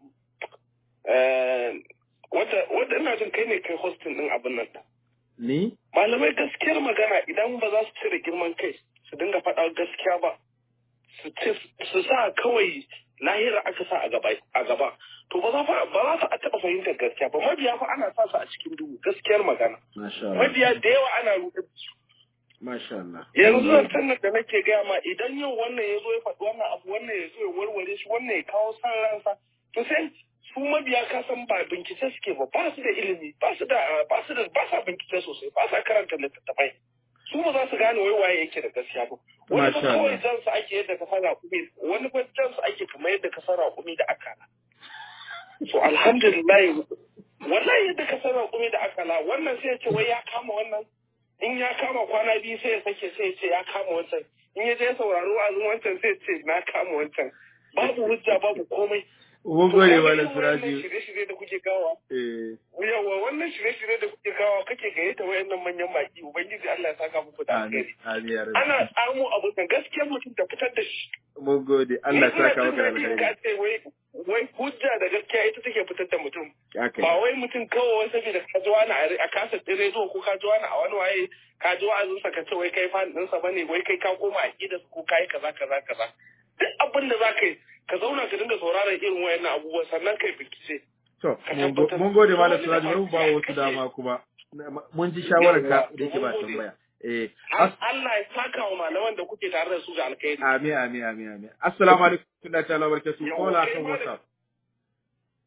G: wadda ina jin kai ne kai hosting din abin nan
A: ni
G: malamai gaskiyar magana idan ba za su cire girman kai su dinga faɗa gaskiya ba su sa kawai lahira aka sa a gaba to ba za su taɓa fahimtar gaskiya ba mabiya fa ana sa su a cikin duhu gaskiyar magana mabiya da yawa ana ruɗe su
A: Masha Allah.
G: Yanzu sannan da nake gaya ma idan yau wannan ya zo ya faɗi wannan abu wannan ya zo ya warware shi wannan ya kawo san ransa to sai su mabiya ka san ba bincike suke ba su da ilimi ba sa bincike sosai ba sa karanta littattafai su ba za su gane wai waye yake da gaskiya ba wani ba kawai jan su ake yadda ka fara kumi wani ba jan su ake kamar yadda ka fara kumi da akala so alhamdulillah wallahi yadda ka fara kumi da akala wannan sai ya ce wai ya kama wannan in ya kama kwana biyu sai ya sake sai ya ce ya kama wancan in ya je sauraro wa'azin wancan sai ya ce na kama wancan babu hujja babu komai.
A: Mun gode Malam Suraji.
G: Wannan shirye-shirye da kuke kawo. Yawa wannan shirye-shirye da kuke kawo kake gayyata wayannan manyan baki ubangiji Allah ya saka muku da alheri. Ana samu abu da gaskiyar mutum da fitar da shi.
A: Mun gode Allah ya saka maka da alheri.
G: Wai hujja da gaskiya ita take fitar da mutum. Ba wai mutum kawai saboda ka ji wani a kasa rediyo ko ka ji wani a wani waye ka ji wa'azinsa ka ce wai kai fan ɗinsa bane wai kai ka koma aƙidarsa ko kai kaza. Duk abin da za ka yi ka zauna ka dinga sauraron irin wayannan abubuwa sannan kai bincike.
A: To, mun gode Malam Suraji mun ba wasu dama kuma. Mun ji shawarar ka da yake ba tambaya.
G: Allah ya saka wa malaman da kuke tare da su ga alkhairi.
A: Amin. Assalamu alaikum wa ta'ala wa barakatuh. Kola kan WhatsApp.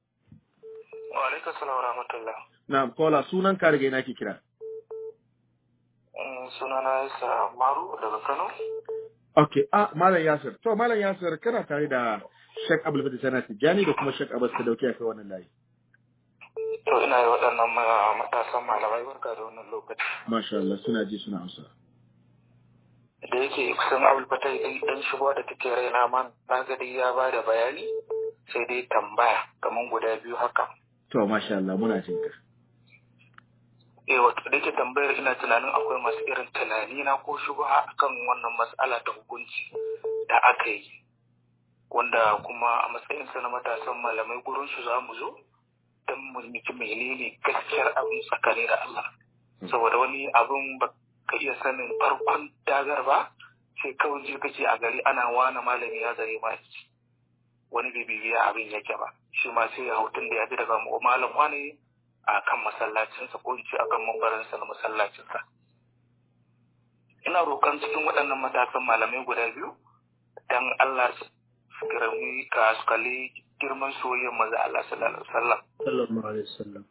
F: Wa alaikum assalam wa rahmatullah.
A: Na'am, kola sunan ka daga ina ke kira?
H: Sunana Yasa Maru daga Kano.
A: Okay, Malam Yasir. To, Malam Yasir, kana tare da Sheikh Abdul Fatih Sana Tijjani da kuma Sheikh Abbas Sadauki a kai wannan layi.
H: To, ina yi waɗannan matasan malamai barka da wannan lokaci.
A: Masha Allah, suna ji suna amsa.
H: Da yake kusan Abdul Fatih ɗan shigo da take raina man, na ga dai ya ba da bayani, sai dai tambaya kamar guda biyu haka.
A: To, Masha Allah, muna jin ka.
H: Wato da yake tambayar ina tunanin akwai masu irin tunani na ko shubha akan wannan mas'ala ta hukunci da aka yi, wanda kuma a matsayinsa na matasan malamai gurin su za mu zo don mu miki menene gaskiyar abin tsakani da Allah, saboda wani abin ba ka iya sanin farkon dagar ba sai kawai je kake a gari ana wani malami ya zare ma wani bibiya abin yake ba, shi ma sai ya hautun da ya ji daga malam wani a kan masallacinsa ko ce a kan mambarinsa na masallacinsa. Ina roƙon cikin waɗannan matasan malamai guda biyu don Allah su girmi ka su kalli girman soyayyar maza Allah sallallahu alaihi wasallam.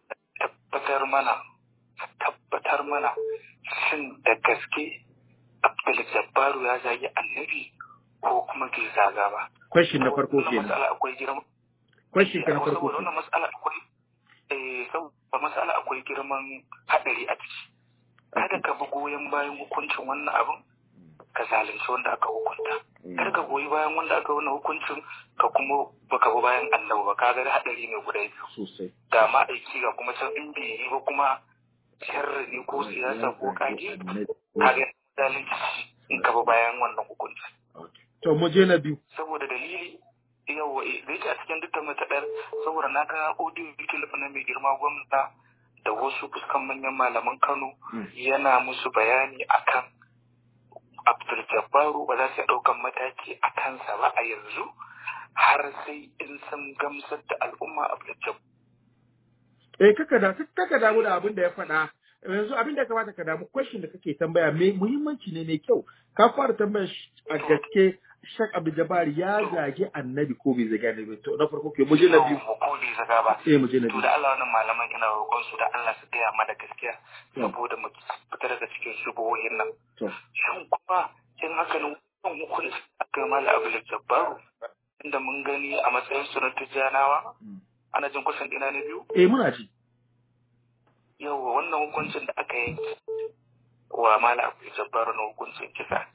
H: Tabbatar mana shin da gaske Abdul Jabbaru ya zagi annabi ko kuma bai zaga ba.
A: Question na farko kenan.
H: Masala akwai girma.
A: Question na farko.
H: Wannan masala akwai saboda masala akwai girman haɗari a ciki. Kada ka bi goyon bayan hukuncin wannan abin ka zalunci wanda aka hukunta. Kada ka goyi bayan wanda aka wannan hukuncin ka kuma baka bi bayan annabi ba, ka ga haɗari ne guda biyu.
A: Sosai.
H: Da ma aiki ga kuma can in bai yi ba kuma sharri ne ko siyasa ko kage ka ga zalunci in ka bi bayan wannan hukuncin.
A: To mu je na biyu.
H: Saboda dalili yawa da yake a cikin dukkan mataɗar saboda na ga audio clip na mai girma gwamna da wasu fuskan manyan malaman Kano yana musu bayani akan Abdul Jabbaru ba za su ɗaukan mataki a kansa ba a yanzu har sai in sun gamsar da al'umma Abdul Jabbaru.
A: Kaka damu da abin da ya faɗa. Yanzu abin da ya kamata ka damu question da kake tambaya mai muhimmanci ne mai kyau. Ka fara tambaya a gaske Sheikh Abdul Jabbar ya zage annabi ko bai zage annabi. To na farko ke muje na biyu.
H: Ko bai zaga ba.
A: Muje na biyu.
H: To da Allah wannan malaman ina roƙon su da Allah su gaya mana gaskiya saboda mu fita daga cikin shubuhohin nan. Shin kuma in haka ne wannan hukunci aka mala Abdul Jabbar inda mun gani a matsayin su na tijjanawa ana jin kusan ina na biyu?
A: Muna ji.
H: Yawwa wannan hukuncin da aka yi wa mala Abdul Jabbar na hukuncin kisa.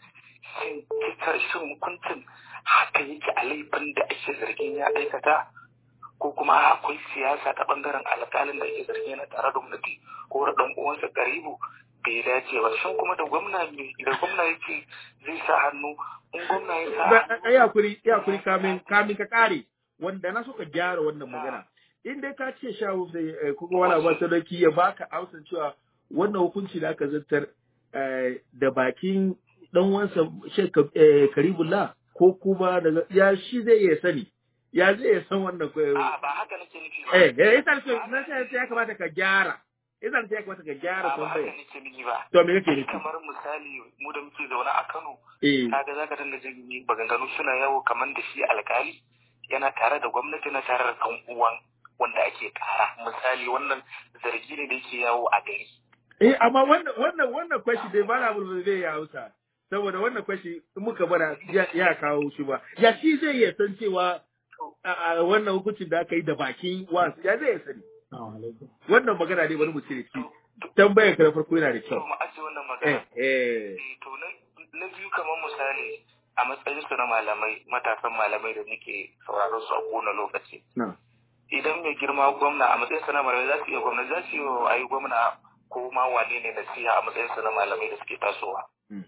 H: Shin hukuncin haka yake a laifin da ake zargin ya aikata ko kuma akwai siyasa ta bangaren alƙalin da ake zargin yana tare da gwamnati ko da ɗan uwansa karibu bai dace ba. Shin kuma da gwamna yake zai sa hannu in gwamna ya sa hannu.
A: Ya kuri kamin ka kare wanda na so ka gyara wannan magana. In dai ka ce shawo sai kuma wani abu sadaki ya baka amsa cewa wannan hukunci da aka zartar da bakin dan wansa Sheikh Karibullah ko kuma daga ya shi zai iya sani ya zai iya san wannan ko
H: ba haka nake nufi ba
A: idan na sai ya kamata ka gyara tambaya
H: ba haka nake nufi ba
A: to me kake nufi
H: kamar misali mu da muke zaune a Kano kaga zaka dinga jin baganganu suna yawo kamar da shi alkali yana tare da gwamnati na tare da kan uwan wanda ake kara misali wannan zargi ne da yake yawo a gari
A: amma wannan kwashi dai ba na bulbul zai ya hausa saboda wannan kwashi in muka bara ya kawo shi ba ya shi zai iya san cewa a wannan hukuncin da aka yi da bakin wasu ya zai iya sani wannan magana ne bari mu cire ki tambayar ka na farko yana da kyau
H: mu aje wannan magana to na biyu kamar misali a matsayin su na malamai matasan malamai da muke sauraron su a kowane lokaci idan mai girma gwamna a matsayin su na malamai za su iya ayi gwamna ko ma wane ne nasiha a matsayin su na malamai da suke tasowa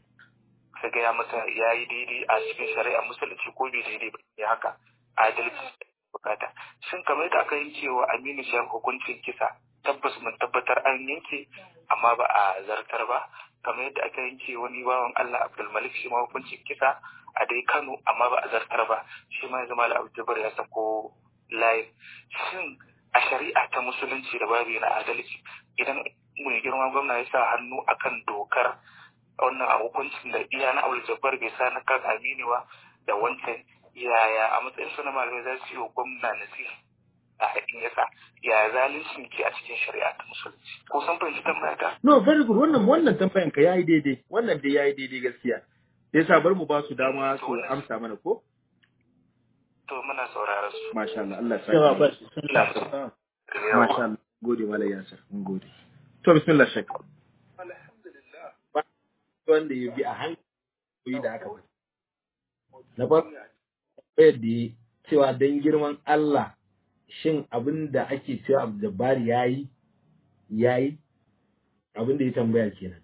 H: ka gaya masa ya yi daidai a cikin shari'a musulunci ko bai daidai ba ya haka adalci bukata shin kamar yadda aka yanke wa Aminu Shah hukuncin kisa tabbas mun tabbatar an yanke amma ba a zartar ba kamar yadda aka yanke wani bawan Allah Abdul Malik shi ma hukuncin kisa a dai Kano amma ba a zartar ba shi ma yanzu Malam Abdul Jabbar ya sako layi shin a shari'a ta musulunci da babu na adalci idan mai girma gwamna ya sa hannu akan dokar wannan a hukuncin da iya na Abdul Jabbar bai sa na kan Aminu ba da wancan yaya a matsayin su na malamai za su yi wa gwamna nasiha in yasa ya zalunci ke a cikin shari'a ta musulunci ko san fahimci tambaya ta?
A: No, very good. Wannan tambayan ka yayi daidai. Wannan dai yayi daidai gaskiya. Yasa bar mu ba su dama su amsa mana ko?
H: To muna sauraron su.
A: Masha Allah, Allah ya saka. Masha Allah. Gode Malam Yasir. Mun gode. To bismillah shek.
C: Alhamdulillah. Wanda ya bi a hankali da aka faɗi. Na farko da cewa dan girman Allah shin abin da ake cewa Abdul Jabbar yayi abin da ya tambaya kenan.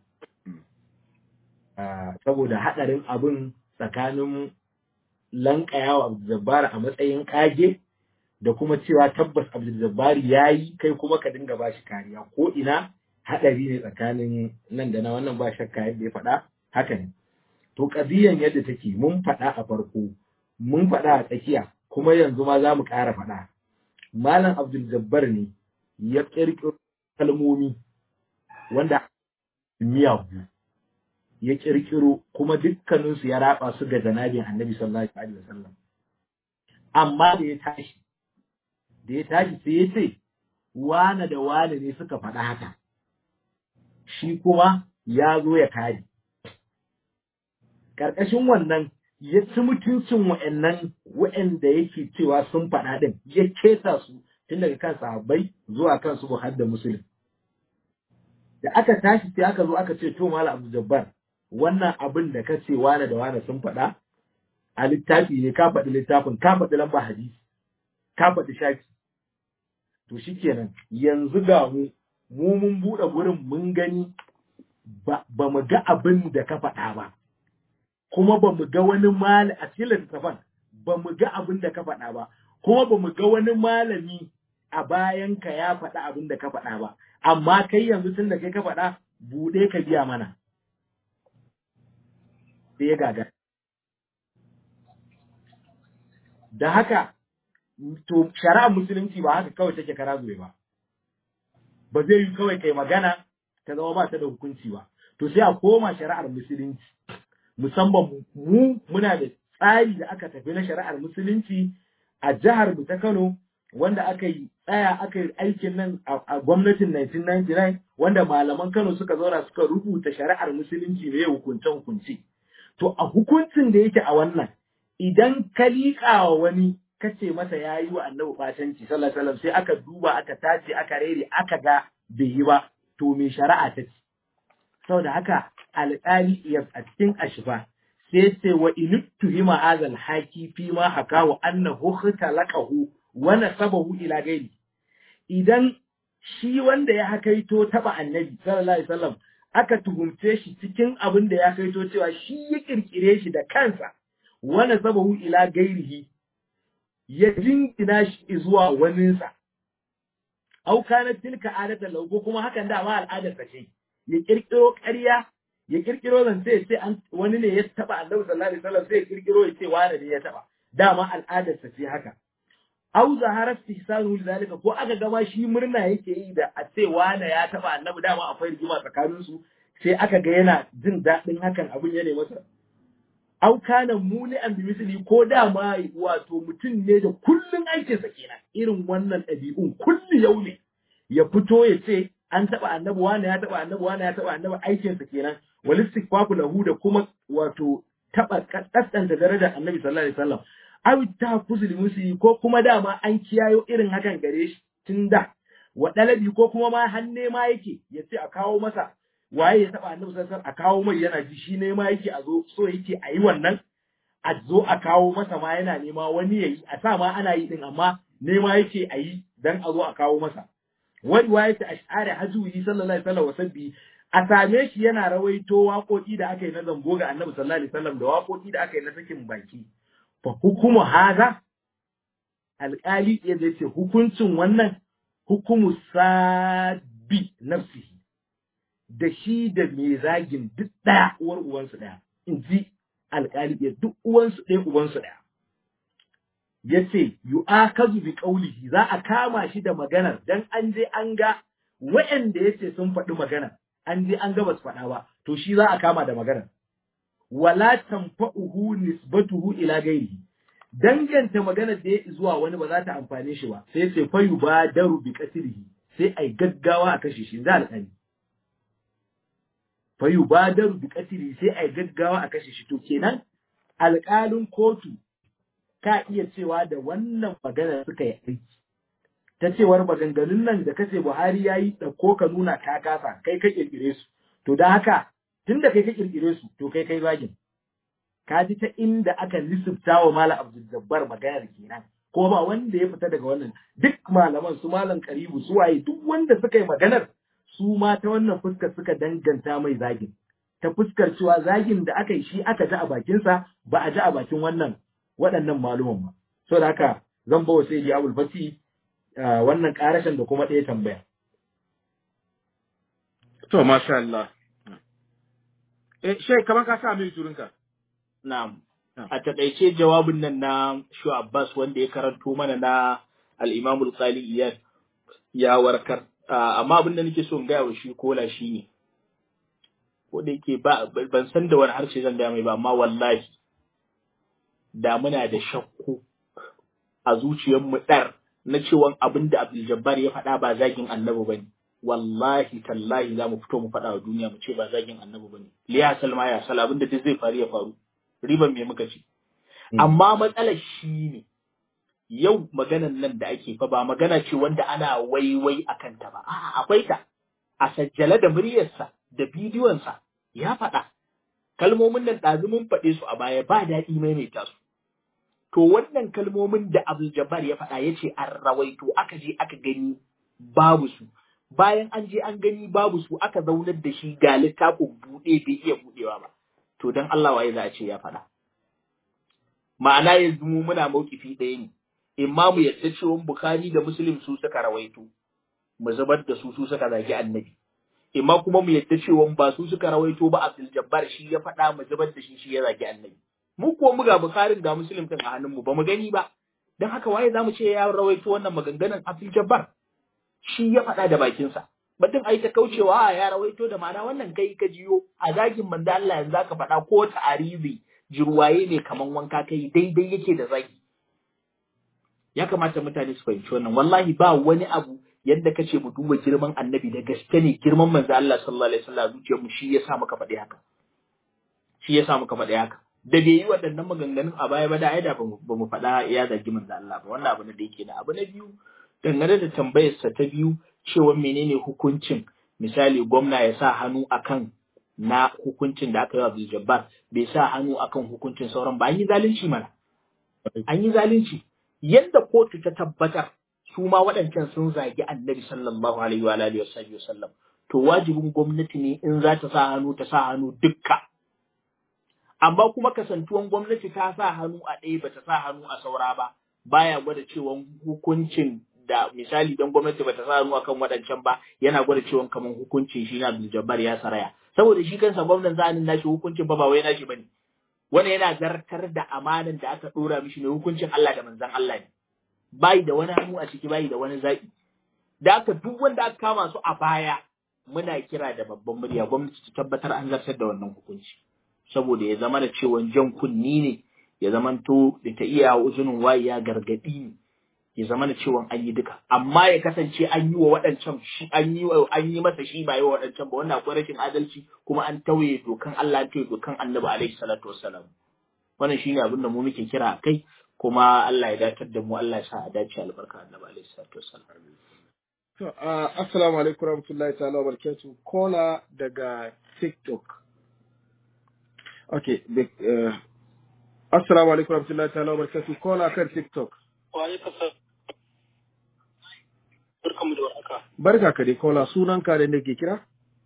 C: Saboda hadarin abin tsakanin lankayawa Abdul Jabbar a matsayin kage da kuma cewa tabbas Abdul Jabbar yayi kai kuma ka dinga bashi kariya ko ina hadari ne tsakanin nan da na wannan ba shakka yadda ya faɗa haka ne. To kadiyan yadda take mun faɗa a farko mun faɗa a tsakiya kuma yanzu ma za mu ƙara faɗa. Malam Abdul Jabbar ne ya ƙirƙiro kalmomi wanda miyagu ya ƙirƙiro kuma dukkaninsu ya raba su ga janabin Annabi sallallahu alaihi wasallam. Amma da ya tashi sai ya ce wane da wane ne suka faɗa haka. Shi kuma ya zo ya kare. Ƙarƙashin wannan ya ci mutuncin wa'anda yake cewa sun faɗa ɗin, ya keta su tun daga kan sahabbai zuwa kan su Buhari da Muslim. Da aka tashi sai aka zo aka ce to Malam Abdul Jabbar wannan abin da ka ce wane da wane sun faɗa a littafi ne ka faɗi littafin ka faɗi lamba hadisi ka faɗi shafi. To shikenan yanzu ga mu mun buɗe gurin mun gani ba mu ga abin da ka faɗa ba. Kuma ba mu ga wani malami a cikin littafin ba mu ga abin da ka faɗa ba, kuma ba mu ga wani malami a bayan ka ya faɗa abin da ka faɗa ba, amma kai yanzu tun da kai ka faɗa buɗe ka biya mana. Sai ya gaga. Da haka, to shari'ar musulunci ba haka kawai take kara zuwa ba. Ba zai yi kawai kai magana ta zama ba ta da hukunci ba. To sai a koma shari'ar musulunci. Musamman muna da tsari da aka tafi na shari'ar musulunci a jihar mu ta Kano wanda aka yi aikin nan a gwamnatin 1999 wanda malaman Kano suka zauna suka rubuta shari'ar musulunci mai hukunce. To a hukuncin da yake a wannan idan ka liƙa wa wani kace masa yayi wa Annabi batanci sallallahu alaihi wasallam sai aka duba aka tace aka rere aka ga bai yi ba to me shari'a ta ce. Saboda haka alƙali a cikin ashifa sai ce wa inuttuhima hadal haki fi ma hakawa annahu khatalaqahu wa nasabahu ila gairi. Idan shi wanda ya hakaito taba Annabi sallallahu alaihi wasallam aka tuhumce shi cikin abin da ya kaito cewa shi ya kirkire shi da kansa wa nasabahu ila gairihi ya jingina shi zuwa waninsa au kana tilka adatan lahu ko kuma hakan da ma al'adar ta ce ya kirkiro ƙarya ya kirkiro zance sai an wani ne ya taba Annabi sallallahu alaihi wasallam sai ya kirkiro ya ce wani ne ya taba dama al'adar ta ce haka au zahara istihsanu lidalika ko aka gama shi murna yake yi da a ce wani ya taba Annabi dama akwai rigima tsakanin su sai aka ga yana jin daɗin hakan abin ya ne masa au kana muli an bimisli ko dama wato mutum ne da kullun aikinsa kenan irin wannan ɗabi'un kulli yau ne ya fito ya ce an taɓa Annabi wani ya taɓa Annabi wani ya taɓa Annabi aikinsa kenan wal istighfafu lahu da kuma wato taɓa kaskanta darajar Annabi sallallahu alaihi wasallam aw tahfuzul musi ko kuma dama an kiyayo irin hakan gare shi tun da wa dalabi ko kuma ma hanne ma yake ya ce a kawo masa waye ya taɓa Annabi sallallahu alaihi wasallam a kawo mai yana ji shi ne ma yake a zo so yake a yi wannan a zo a kawo masa ma yana nema wani yayi a sa ma ana yi din amma nema yake a yi dan a zo a kawo masa wani waye ta ash'ari hajji sallallahu alaihi wasallam wasabbi a same shi yana rawaito waƙoƙi da aka yi na zambo ga Annabi sallallahu alaihi wasallam da waƙoƙi da aka yi na sakin baki fa hukumu haza alƙali ya zai ce hukuncin wannan hukumu sabi nafsihi da shi da mai zagin duk ɗaya uwar uwansu ɗaya in ji alƙali ya duk uwansu ɗaya ubansu ɗaya ya ce yu'akazu bi qawlihi za a kama shi da maganar dan an je an ga waɗanda yace sun faɗi maganar an je an ga basu faɗa ba to shi za a kama da maganar wala tanfa'uhu nisbatuhu ila ghairihi danganta maganar da ya zuwa wani ba za ta amfane shi ba sai ce fa yubadaru bi qatlihi sai ai gaggawa a kashe shi da alƙali fa yubadaru bi qatlihi sai ai gaggawa a kashe shi to kenan alƙalin kotu ka iya cewa da wannan magana suka yi aiki ta cewar maganganun nan da kace Buhari yayi da ko ka nuna ka kasa kai ka kirkire su to dan haka tunda kai ka kirkire su to kai zagin ka ji ta inda aka lissafta wa Malam Abdul Jabbar maganar kenan ko ba wanda ya fita daga wannan duk malaman su Malam Karibu su waye duk wanda suka yi maganar su ma ta wannan fuskar suka danganta mai zagin ta fuskar cewa zagin da aka yi shi aka ji a bakinsa ba a ji a bakin waɗannan maluman ba saboda haka zan bawa sai di Abul Fati wannan karashin da kuma ɗaya tambaya
A: to masha Allah shey kamar ka sa mai turinka
D: na'am a taƙaice jawabin nan na Shu Abbas wanda ya karanto mana na al-Imam al-Qali Iyad ya warkar amma abin da nake so in gaya wa shi kola shine ko da yake ban san da wani harshe zan gaya mai ba amma wallahi da muna da shakku a zuciyarmu ɗar na cewa abin da Abdul Jabbar ya faɗa ba zagin annabi ba ne wallahi tallahi za mu fito mu faɗa wa duniya mu ce ba zagin annabi ba ne liya salma ya sal abin da duk zai faru ya faru riban me muka ci amma matsalar shi ne yau maganan nan da ake fa ba magana ce wanda ana waiwai a kanta ba a'a akwai ta a sajjale da muryarsa da bidiyonsa ya faɗa kalmomin nan ɗazu mun faɗe su a baya ba daɗi maimaita su to wannan kalmomin da Abdul Jabbar ya faɗa ya ce an rawaito aka je aka gani babu su bayan an je an gani babu su aka zaunar da shi ga littafin buɗe bai iya buɗewa ba to dan Allah waye za a ce ya faɗa ma'ana yanzu mu muna maukifi ɗaya ne imma mu yadda cewa Bukhari da Muslim su suka rawaito mu zubar da su suka zagi annabi imma kuma mu yadda cewa ba su suka rawaito ba Abdul Jabbar shi ya faɗa mu zubar da shi ya zagi annabi mu kuwa mu ga Bukharin ga Muslim din a hannun mu ba mu gani ba dan haka waye zamu ce ya rawaito wannan maganganun Abdul Jabbar shi ya faɗa da bakin sa batun ai ta kaucewa ya rawaito da ma'ana wannan kai ka jiyo a zagin manzo Allah yanzu zaka faɗa ko ta'arizi jirwaye ne kaman wanka kai daidai yake da zagi ya kamata mutane su fahimci wannan wallahi ba wani abu yadda kace mu duba girman annabi da gaske ne girman manzo Allah sallallahu alaihi wasallam zuciyar mu shi yasa muka faɗi haka da bai yi waɗannan maganganun a baya ba da ai da ba mu faɗa ya zagi manzo Allah ba wannan abu ne da yake da abu na biyu dangane da tambayarsa ta biyu cewa menene hukuncin misali gwamna ya sa hannu akan na hukuncin da aka yi wa Abdul Jabbar bai sa hannu akan hukuncin sauran ba an yi zalunci mana an yi zalunci yadda kotu ta tabbatar su ma waɗancan sun zagi annabi sallallahu alaihi wa alihi wasallam to wajibin gwamnati ne in za ta sa hannu dukka amma kuma kasantuwan gwamnati ta sa hannu a ɗaya bata sa hannu a saura ba baya gwada cewa hukuncin da misali dan gwamnati bata sa hannu akan waɗancan ba yana gwada cewa kaman hukuncin shi na Abdul Jabbar ya saraya saboda shi kansa gwamnan zanin nashi hukuncin ba wai nashi bane wani yana zartar da amanan da aka dora mishi ne hukuncin Allah da manzon Allah ne bai da wani hannu a ciki bai da wani zaki da aka duk wanda aka kama su a baya muna kira da babban murya gwamnati ta tabbatar an zartar da wannan hukunci saboda ya zama da cewa jan kunni ne ya zamanto da ta iya uzunin wayi ya gargadi ne ya zama da cewa an yi duka amma ya kasance an yi wa waɗancan shi an yi masa shi ba yi wa waɗancan ba wannan akwai rashin adalci kuma an tauye dokan Allah an tauye dokan Annabi alaihi salatu wassalam wannan shine abin da mu muke kira kai kuma Allah ya datar da mu Allah ya sa a dace albarka Annabi alaihi salatu wassalam
A: to assalamu alaikum warahmatullahi ta'ala wabarakatuh kola daga TikTok okay assalamu alaikum warahmatullahi ta'ala wabarakatuh kola kan TikTok
E: wa alaikum assalam barkamu da warhaka
A: barka ka dai kola sunanka da nake kira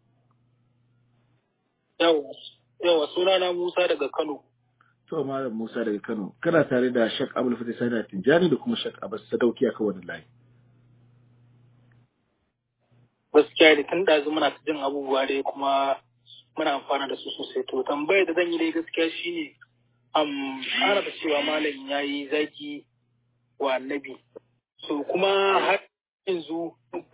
E: yawa sunana Musa daga Kano.
A: To Malam Musa daga Kano, kana tare da Sheikh Abdul Fatih Sani Tijani da kuma Sheikh Abbas Sadauki a wannan layi.
E: Gaskiya da tun da muna jin abubuwa dai kuma muna amfana da su sosai. To tambayar da zan yi dai gaskiya shine ana da cewa malam yayi zaki wa annabi. So kuma har yanzu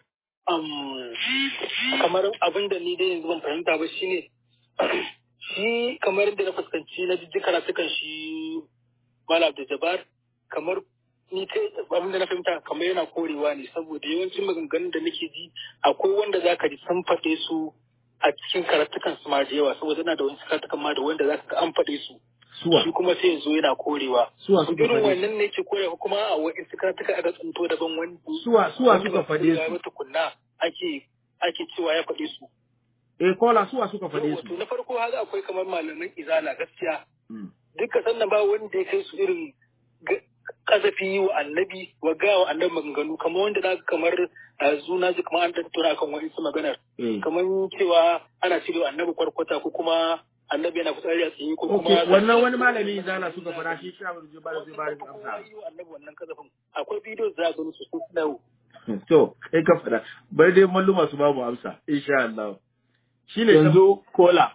E: kamar abin da ni dai yanzu ban fahimta ba shine shi kamar da na fuskanci na ji karatukan shi Malam Abdul Jabbar kamar ni ta abin da na fahimta kamar yana korewa ne saboda yawancin maganganun da nake ji akwai wanda zaka ji sun faɗe su a cikin karatukan su ma da yawa saboda yana da wani karatukan ma da wanda zaka ga an faɗe su shi kuma sai yanzu yana korewa irin wannan ne ke korewa kuma a wani karatuka aka tsinto daban wani
A: suwa suka faɗe su
E: tukunna ake cewa ya faɗe su
A: kola suwa suka faɗe su
E: na farko haka akwai kamar malaman izala gaskiya duka sannan ba wanda ya kai su irin kasafi wa annabi wa ga wa annabi maganganu kamar wanda na kamar zuna ji kamar an tattauna kan wani su maganar kamar cewa ana cire annabi kwarkwata ko kuma annabi yana kutsari a tsaye ko kuma
A: wannan wani malami izala suka fara shi sha zai ba da amsa
E: annabi wannan kasafin akwai bidiyo za ga su suna
A: to kai ka fara bari dai malluma su babu amsa insha Allah
D: shine yanzu kola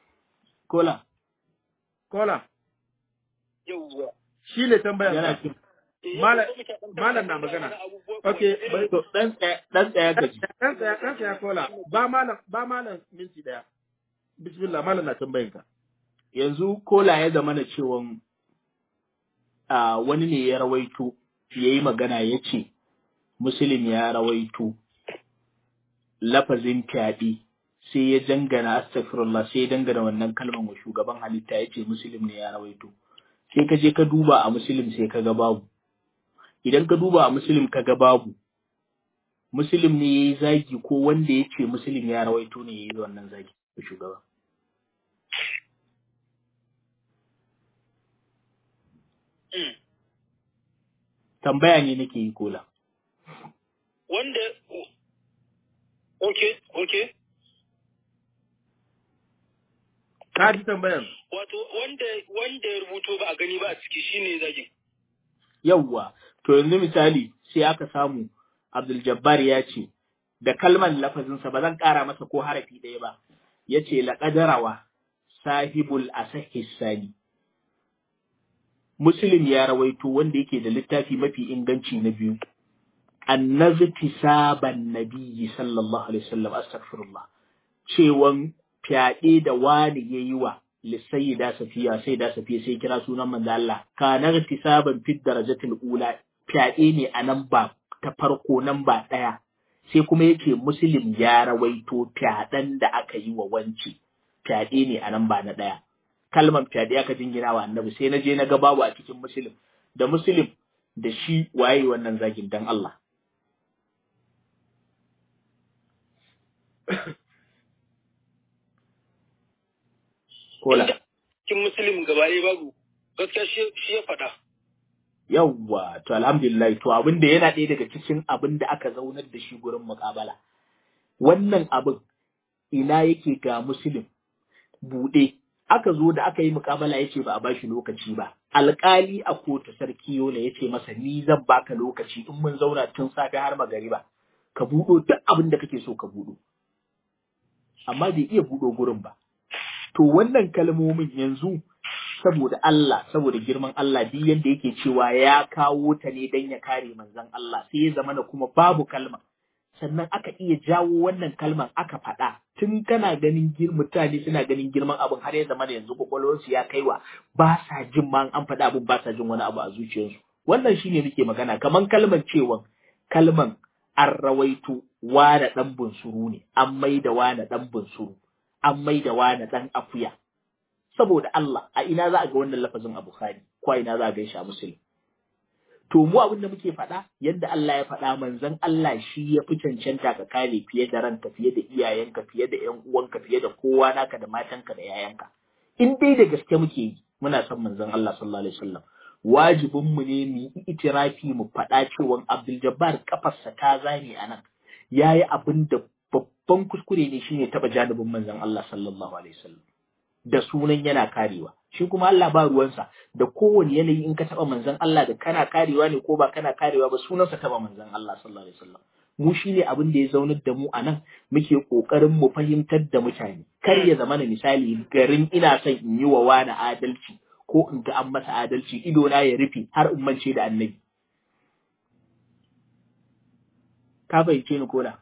E: yawwa
A: shi ne tambayar ka malam na magana okay
D: to dan tsaya gaji
A: dan tsaya kola ba malam minti daya bismillah malam na tambayin ka
D: yanzu kola ya zama na cewa wani ne ya rawaito yayi magana yace muslim ya rawaito lafazin fyaɗe sai ya dangana astaghfirullah sai ya dangana wannan kalmar wa shugaban halitta yace muslim ne ya rawaito sai ka je ka duba a muslim sai ka ga babu idan ka duba a muslim ka ga babu muslim ne yayi zagi ko wanda yace muslim ya rawaito ne yayi wannan zagi ga shugaba tambaya ne nake yi kola
E: wanda okay
A: ka ji tambayan
E: wato wanda ya rubuto ba a gani ba a ciki shine zagin
D: yawwa to yanzu misali sai aka samu Abdul Jabbar ya ce da kalmar lafazinsa ba zan ƙara masa ko harafi ɗaya ba ya ce laƙadarawa sahibul asahis sani Muslim ya rawaito wanda yake da littafi mafi inganci na biyu annazti saban nabiyyi sallallahu alaihi wasallam astaghfirullah cewan fyaɗe da wani yayi wa lissayyida safiya sai kira sunan manzo Allah kana ihtisaban fi darajatil ula fyaɗe ne a nan ba ta farko nan ba ɗaya sai kuma yake Muslim ya rawaito fyaɗen da aka yi wa wanci fyaɗe ne a nan ba na ɗaya kalmar fyaɗe aka jingina wa annabi sai na je na ga babu a cikin Muslim da Muslim da shi waye wannan zagin dan Allah kola
E: cikin Muslim gaba ɗaya babu gaskiya shi ya faɗa
D: yawwa to alhamdulillah to abin da yana ɗaya daga cikin abin da aka zaunar da shi gurin muƙabala wannan abin ina yake ga Muslim buɗe aka zo da aka yi muƙabala yace ba a bashi lokaci ba alƙali a kotu sarki Yola yace masa ni zan baka lokaci in mun zauna tun safe har magariba ka buɗo duk abin da kake so ka buɗo amma bai iya buɗo gurin ba to wannan kalmomin yanzu saboda Allah saboda girman Allah duk yanda yake cewa ya kawo ta ne dan ya kare manzon Allah sai ya zama da kuma babu kalma sannan aka iya jawo wannan kalman aka faɗa tun kana ganin mutane suna ganin girman abin har ya zama da yanzu kwakwalwarsu ya kaiwa ba sa jin ma an faɗa abin ba sa jin wani abu a zuciyarsu wannan shine muke magana kaman kalman cewa kalman an rawaito wane ɗan bunsuru ne an maida wane ɗan bunsuru an maida wane ɗan akuya saboda Allah a ina za a ga wannan lafazin a Bukhari ko a ina za a ga shi a Muslim to mu abin da muke faɗa yadda Allah ya faɗa manzon Allah shi ya fi cancanta ka kare fiye da ranka fiye da iyayenka fiye da ƴan uwanka fiye da kowa naka da matanka da yayanka in dai da gaske muke yi muna son manzon Allah sallallahu alaihi wasallam wajibin mu ne mu yi itirafi mu faɗa cewa Abdul Jabbar kafarsa ta zane anan yayi abin da babban kuskure ne shine taba janibin manzon Allah sallallahu alaihi wasallam da sunan yana karewa shi kuma Allah ba ruwansa da kowane yanayi in ka taba manzon Allah da kana karewa ne ko ba kana karewa ba sunansa taba manzon Allah sallallahu alaihi wasallam mu shine abin da ya zaunar da mu anan muke kokarin mu fahimtar da mutane kar ya zama na misali garin ina son in yi wa wani adalci ko in ga an masa adalci ido na ya rufe har in mance da annabi ka fahimce ni ko da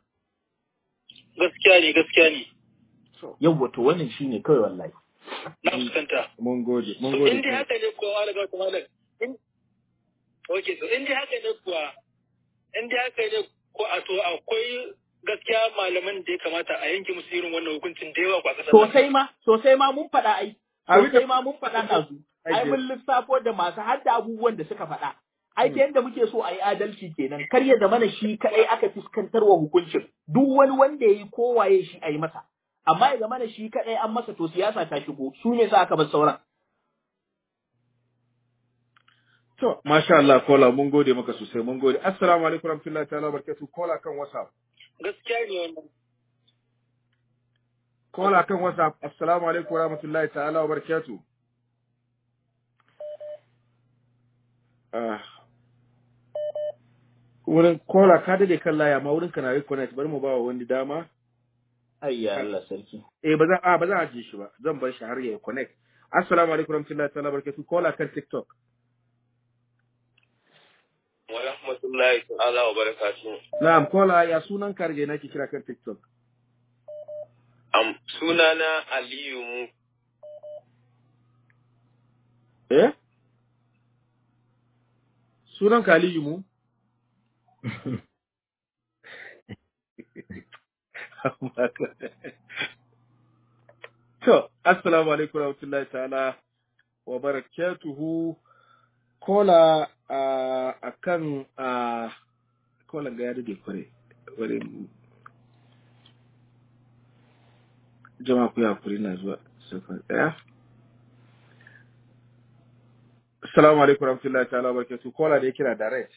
E: gaskiya ne
D: yawwa to wannan shine kawai wallahi
E: na fuskanta
A: mun gode
E: in dai haka ne ko alaga kuma
F: Okay, so in dai haka ne ko a to akwai gaskiya malaman da ya kamata a yanke musu irin wannan hukuncin da yawa kwa kasar.
D: Sosai ma mun faɗa ai. Sosai ma mun faɗa ɗazu. Ai mun lissafo da masu hadda abubuwan da suka faɗa. Ai ta yadda muke so a yi adalci kenan. Kar ya zamana shi kaɗai aka fuskantar wa hukuncin. Duk wani wanda ya yi kowaye shi a yi masa. Amma ya zamana shi kaɗai an masa to siyasa ta shigo. Su ne sa aka bar sauran.
A: To, masha Allah, kola, mun gode maka sosai, mun gode. Assalamu alaikum warahmatullahi ta'ala barakatuh. Kola kan WhatsApp.
F: Gaskiya ne wannan.
A: Kola kan WhatsApp. Assalamu alaikum warahmatullahi ta'ala barakatuh. Wurin kola ka dade kan laya ma wurin kana reconnect bari mu ba wa wani dama.
D: Ayya Allah sarki.
A: Ba za a ji shi ba. Zan bar shi har ya connect. Assalamu alaikum warahmatullahi ta'ala barakatuh. Kola kan TikTok.
I: Wa rahmatullahi ta'ala wa barakatuh.
A: Na'am, kola ya sunan ka rage nake kira kan TikTok.
I: Sunana Aliyu mu.
A: Sunan ka Aliyu mu? To, assalamu alaikum warahmatullahi ta'ala wa barakatuhu. Kola akan kola ga ya dade kware wurin jama'a ku ya kuri na zuwa safar daya. Assalamu alaikum warahmatullahi ta'ala wa barakatuh. Kola da ya kira direct.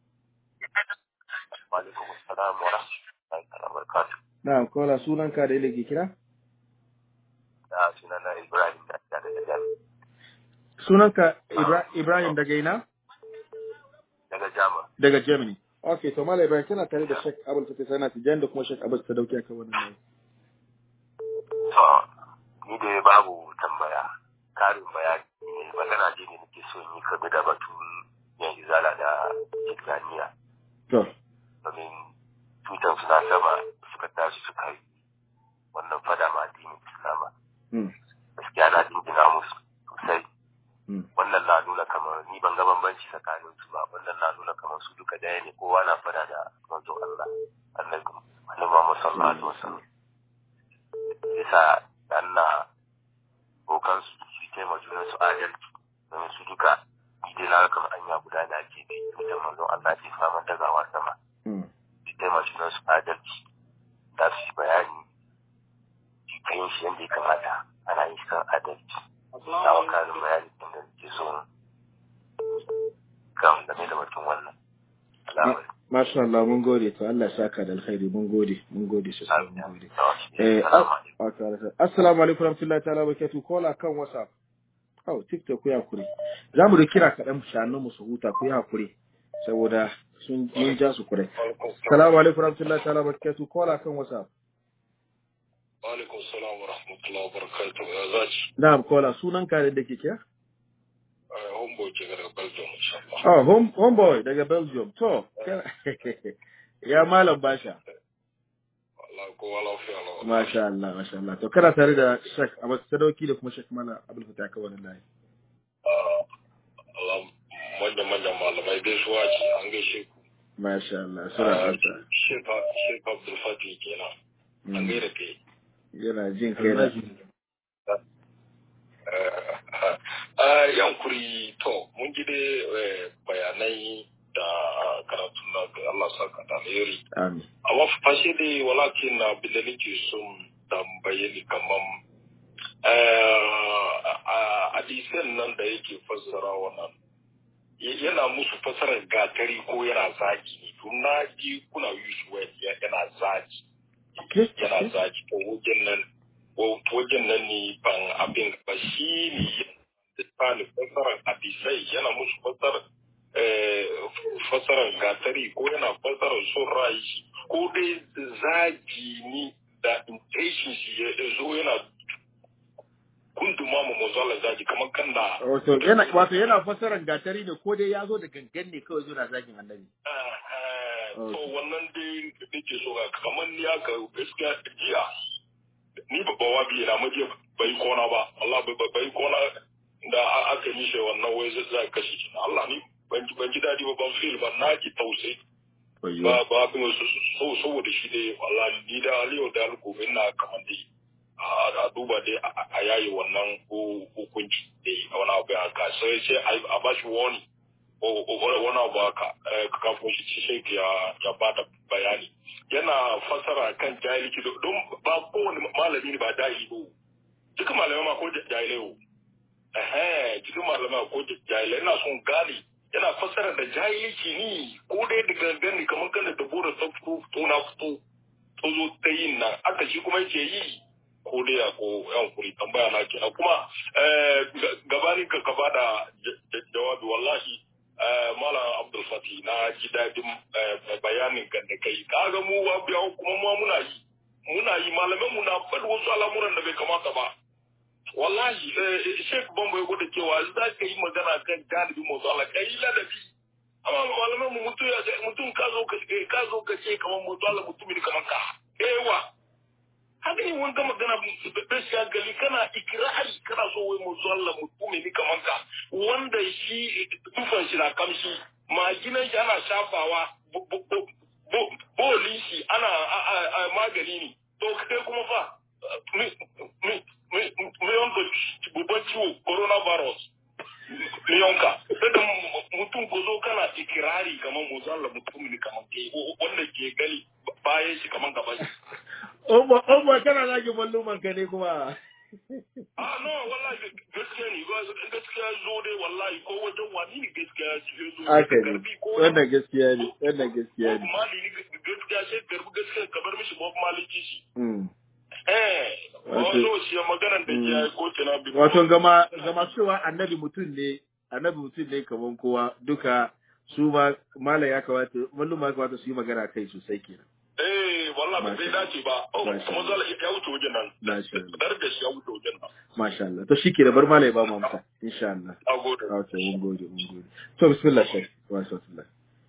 I: Wa alaikum assalam wa rahmatullahi ta'ala wa barakatuh.
A: Na'am, kola sunan ka da yake kira?
I: Sunana Ibrahim daga Germany.
A: Sunanka Ibrahim daga ina?
I: Daga Germany.
A: Daga Germany. Okay, to Malam Ibrahim kana tare da Sheikh Abdul Fatih Sana Tijan da kuma Sheikh Abbas Sadauki akan wannan layi.
I: To, ni da babu tambaya. Karin bayani ne magana ce ne nake so yi game da batun yan izala da Tijjaniya.
A: To.
I: Domin tutan suna sama suka tashi suka yi wannan fada ma addinin Islama. Gaskiya na jinjina musu sosai. Wannan na nuna kamar ni ban ga bambanci tsakanin su ba. Wannan na nuna kamar su duka daya ne, kowa na fada da manzon Allah. Annabi Muhammad sallallahu alaihi wasallam. Yasa dan na bokan su taimaka junan su adalci domin su duka idan na kamar anya guda da ake bi da manzon Allah ke fama dagawa sama. Su taimaka junan su adalci da su bayani cikin shi yadda ya kamata ana yin shi kan adalci. Na wakalin bayani da ke so kan game da mutum wannan.
A: Masha Allah, mun gode, to Allah saka da alkhairi, mun gode sosai, mun gode. Assalamu alaikum warahmatullahi ta'ala barakatuh. Kola kan WhatsApp. TikTok ku ya hakuri. Za mu da kira kaɗan shanu mu su huta ku ya hakuri saboda mun ja su kurai. Assalamu alaikum warahmatullahi ta'ala barakatuh. Kola kan WhatsApp.
J: Wa alaikum salam wa rahmatullahi wa barakatuh. Ya zaci.
A: Na'am, kola sunan ka da ke kiya?
J: Homeboy daga Belgium insha Allah.
A: Homeboy daga Belgium. To. Ya malam Basha.
J: Allah ko lafiya Allah.
A: Masha Allah. To kana tare da Sheikh Abbas Sadauki da kuma Sheikh Malam Abdul Fatah ka wannan layi.
J: Allah manyan malamai gaisuwa ce an gaishe ku.
A: Masha Allah. Sura ta.
J: Sheikh Abdul Fatih kenan. An gaida kai.
A: Yana jin kai na.
J: Yankuri to mun ji dai bayanai da karatun na Allah saka da alheri.
A: Amin.
J: Amma fashe dai walakin na bin da nake son tambaye ni kaman hadisan nan da yake fassara wannan yana musu fassarar gatari ko yana zaki ne to na ji kuna yusu yana zaki. Yana zaki to wajen nan ne ban abin ba shi ne da fassarar hadisai yana musu fassarar gatari ko yana fassarar son ra'ayi ko dai zagi ni da intention shi ya zo yana kunduma mu mozala zagi kamar kan da
A: wato yana fassarar gatari ne ko dai ya zo da gangan ne kawai zo na zagin annabi.
J: To wannan dai nake so kamar ni aka gaskiya jiya ni babban wabi na maje bai kona ba Allah bai kona da aka yi shi wannan wai zai kashe shi Allah ni ban ji daɗi ba ban feel ba na ji tausayi ba kuma so saboda shi dai wallahi ni da Aliyu da gobe ina kamar dai a duba dai a yayi wannan hukunci dai a wani abu haka sai a ba shi wani wani abu haka kafin shi sai ya ba da bayani yana fasara kan jahilci don ba kowane malami ne ba jahili ba duka malamai ma ko jahilai cikin malamai ko jahilai ina son gane yana fasara da jahilci ni ko dai da gangan kamar kan da bora ta fito to zo ta yin nan aka shi kuma yake yi ko dai ya ko yan kuri tambaya na kenan kuma gabanin ka ba da jawabi wallahi Malam Abdul Fati na ji dadin bayanin kan da kai kaga mu wa biya kuma mu muna yi malaman mu na faɗi wasu al'amuran da bai kamata ba wallahi Sheikh Bambo ya gode cewa za ka yi magana kan galibi motsa Allah kai ladabi amma malaman mu mutum ka zo ka ce kamar motsa Allah mutumin kamar ka ewa haka ne wanga magana da shagali kana ikirari kana so wai motsa Allah mutumin kamar ka wanda shi tufan shi na kamshi maginan shi ana shafawa bolisi ana magani ne to kai kuma fa miyonka babban ciwo coronavirus miyonka da mutum ko zo kana ikirari kamar mozalla mutum ne kamar ke wanda ke gani bayan shi kamar gaban shi
A: Omo kana zagi malluman ka ne kuma
J: no wallahi gaskiya ne gaskiya zo dai wallahi ko wajen wani ne gaskiya zo
A: aka ne wannan gaskiya ne
J: mali ne gaskiya sai garbi gaskiya ka bar mishi Bob Maliki shi
A: wato gama cewa annabi mutum ne kaman kowa duka su ma mala ya kamata malluma ya kamata su yi magana kai sosai kenan
J: wallahi bai dace ba kuma zalla ya wuce wajen nan dar da shi ya wuce wajen nan
A: masha Allah to shike da bar mala ya ba mu amsa insha Allah mun gode to bismillah shek wa sallallahu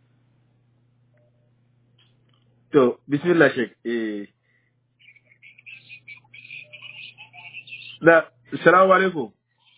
A: to bismillah shek da assalamu alaikum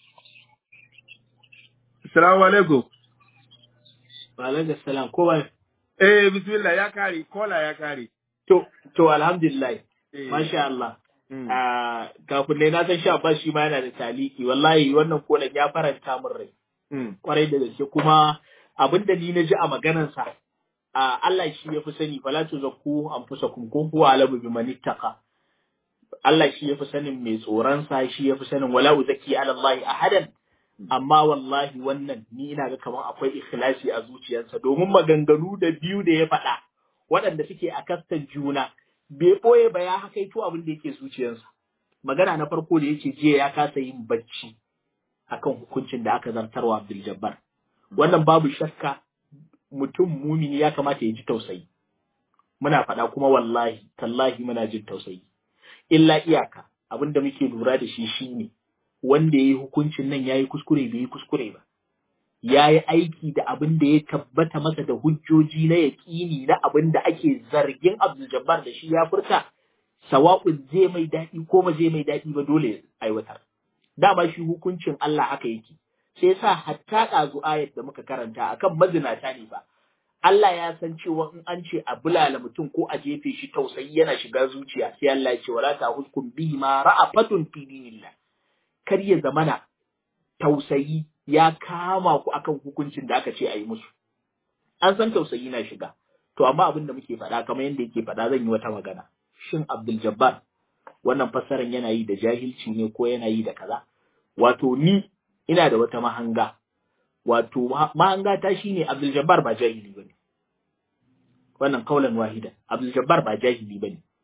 C: wa alaikum assalam ko ba
A: bismillah ya kare kola ya kare
C: to alhamdulillah masha Allah kafin ne na san sha ba shi ma yana da taliki wallahi wannan kolan ya faranta min rai kwarai da gaske kuma abinda ni na ji a maganarsa Allah shi ya fi sani fala tuzakku anfusakum ko huwa alamu biman ittaqa Allah shi ya fi sanin mai tsoronsa shi ya fi sanin wala uzaki ala Allah ahadan amma wallahi wannan ni ina ga kamar akwai ikhlasi a zuciyarsa domin maganganu da biyu da ya faɗa waɗanda suke a kastan juna bai ɓoye ba ya hakaito abin da yake zuciyarsa magana na farko da yake jiya ya kasa yin bacci akan hukuncin da aka zartarwa Abdul Jabbar wannan babu shakka mutum mumini ya kamata ya ji tausayi muna faɗa kuma wallahi tallahi muna jin tausayi illa iyaka abin da muke lura da shi shine wanda yayi hukuncin nan yayi kuskure bai yi kuskure ba yayi aiki da abin da ya tabbata masa da hujjoji na yaqini na abin da ake zargin Abdul Jabbar da shi ya furta sawa'un zai mai dadi ko ba zai mai dadi ba dole aiwatar dama shi hukuncin Allah haka yake sai yasa hatta ɗazu ayat da muka karanta akan mazinata ne ba Allah ya san cewa in an ce a bulala mutum ko a jefe shi tausayi yana shiga zuciya sai Allah ya ce wala ta'huskum bihi ma ra'afatun fi dinillah kar ya zamana tausayi ya kama ku akan hukuncin da aka ce a yi musu an san tausayi na shiga to amma abin da muke faɗa kamar yadda yake faɗa zan yi wata magana shin Abdul Jabbar wannan fassaran yana yi da jahilci ne ko yana yi da kaza wato ni ina da wata mahanga wato mahanga ta shine Abdul Jabbar ba jahili bane wannan kaulan wahida Abdul Jabbar ba jahili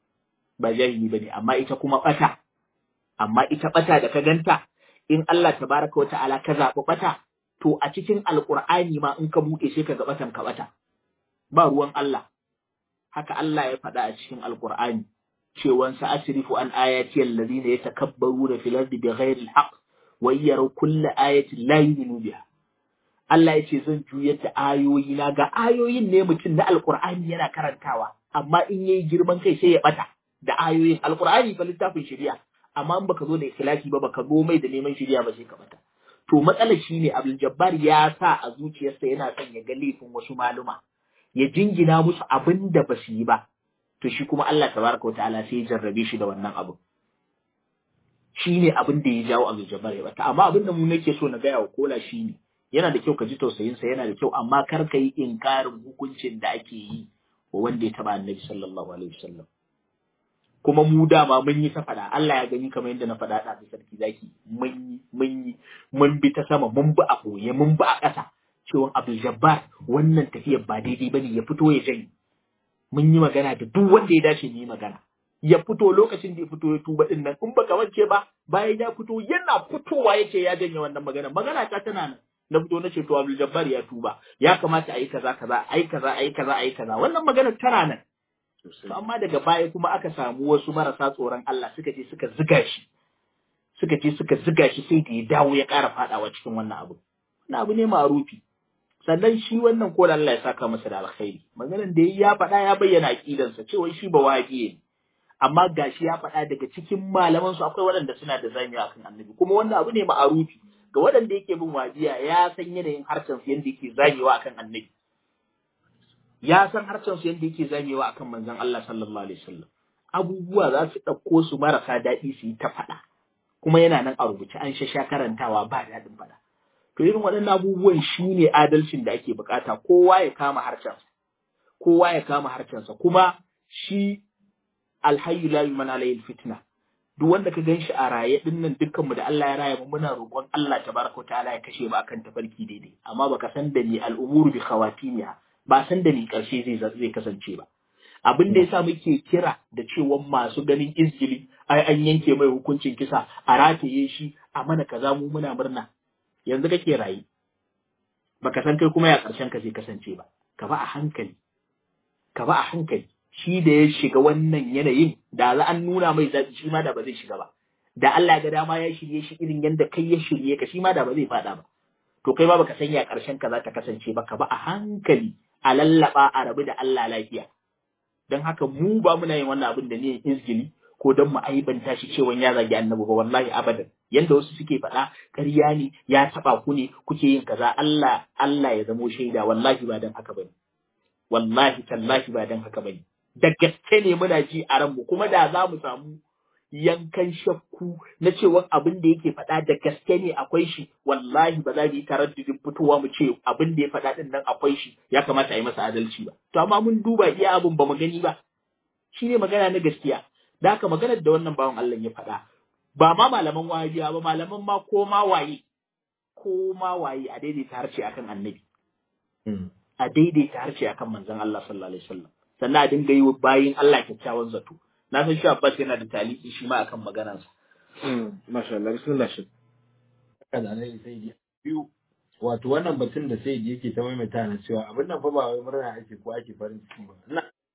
C: bane amma ita kuma bata da ka ganta in Allah tabaraka wa ta'ala ka zaɓi bata to a cikin alqur'ani ma in ka buɗe sai ka ga batan ka bata ba ruwan Allah haka Allah ya faɗa a cikin alqur'ani cewan sa asrifu an ayati allazina yatakabbaruna fil ardi bighairi alhaq wa yaraw kulla ayatin la yu'minu biha Allah ya ce zan juyar da ayoyi na ga ayoyin ne mutum na alqur'ani yana karantawa amma in yayi girman kai sai ya bata da ayoyin alqur'ani fa littafin shari'a amma in baka zo da ikhlasi ba baka zo mai da neman shari'a ba sai ka bata
D: to matsalar shine Abdul Jabbar ya sa a zuciyarsa yana son ya ga laifin wasu maluma ya jingina musu abin da ba su yi ba, to shi kuma Allah tabaraka wa ta'ala sai ya jarrabe shi da wannan abu. Shi ne abin da ya jawo Abdul Jabbar ya bata, amma abin da mu nake so na gaya wa Kola shi ne, yana da kyau ka ji tausayinsa, yana da kyau, amma kar ka yi inkarin hukuncin da ake yi wa wanda ya taba Annabi sallallahu alaihi wasallam. Kuma mu dama mun yi ta faɗa, Allah ya gani kamar yadda na faɗa da sarki zaki, mun bi ta sama, mun bi a ɓoye, mun bi a ƙasa, cewa Abdul Jabbar wannan tafiyar ba daidai bane, ya fito ya janye. Mun yi magana da duk wanda ya dace mu yi magana. Ya fito lokacin da ya fito ya tuba din nan, in baka wance ba, bayan ya fito yana fitowa yace ya janye wannan magana ta tana nan. Na fito na ce to Abdul Jabbar ya tuba, ya kamata a yi kaza kaza, a yi kaza, wannan magana tana nan. To amma daga baya kuma aka samu wasu marasa tsoron Allah suka je suka ziga shi sai da ya dawo ya ƙara faɗawa cikin wannan abu. Wannan abu ne ma'rufi. Sannan shi wannan ko da Allah ya saka masa da alkhairi. Maganar da ya faɗa ya bayyana aqidansa cewa shi ba wahabiye ne. Amma gashi ya faɗa daga cikin malaman su akwai waɗanda suna da zamiya akan Annabi, kuma wannan abu ne ma'rufi ga waɗanda yake bin wahabiya, ya san yanayin harshen su yanda yake zamewa akan Annabi. Ya san harshen su yadda yake zamewa akan manzon Allah sallallahu alaihi wasallam. Abubuwa za su ɗauko su marasa daɗi su yi ta faɗa, kuma yana nan a rubuce an sha karantawa ba daɗin faɗa. To irin waɗannan abubuwan shine adalcin da ake bukata, kowa ya kama harshensa, kuma shi alhayyu la yuman alayhi fitna. Duk wanda ka gan shi a raye din nan dukkanmu da Allah ya raya mu muna roƙon Allah tabaraka wa ta'ala ya kashe mu akan tafarki daidai, amma baka san da ni al'umuru bi khawatimiha, ba san da ni ƙarshe zai kasance ba. Abin da yasa muke kira da cewa masu ganin izgili ai an yanke mai hukuncin kisa, a rataye shi, a mana kaza, mu muna murna. Yanzu kake rayi, baka san kai kuma ya ƙarshen ka zai kasance ba. Ka ba a hankali. Shi da ya shiga wannan yanayin, da za an nuna mai zaɓi shi ma da ba zai shiga ba. Da Allah ga dama ya shirye shi irin yadda kai ya shirye ka, shi ma da ba zai faɗa ba. To kai ma baka san ya ƙarshen ka za ta kasance ba, ka ba a hankali, a lallaba, a rabu da Allah lafiya. Don haka mu ba muna yin wannan abin da ne izgili ko don mu aibanta shi cewa ya zagi Annabi ba, wallahi abadan. Yanda wasu suke faɗa ƙarya ne, ya taɓa ku ne kuke yin kaza, Allah ya zamo shaida, wallahi ba don haka bane. Wallahi tallahi ba don haka bane. Da gaske ne muna ji a ranmu, kuma da za mu samu yankan shakku na cewa abin da yake faɗa da gaske ne akwai shi, wallahi ba za mu yi taraddudin fitowa mu ce abin da ya faɗa din nan akwai shi, ya kamata a yi masa adalci ba. To amma mun duba iya abin ba mu gani ba. Shi ne magana na gaskiya. Da haka maganar da wannan bawan Allah ya faɗa, ba ma malaman wahabiya ba, malaman ma ko ma waye a daidaita harshe akan Annabi. A daidaita harshe akan manzon Allah sallallahu alaihi wasallam. Sannan a dinga yi wa bayin Allah kyakkyawan zato. Na san shi Abbas yana da taliki shi ma akan maganarsa.
C: Masha Allah, bismillah shi. Kada ne sai ji biyu. Wato wannan batun da sai yake ta maimaita na cewa abin nan fa ba wai murna ake ko ake farin ciki ba.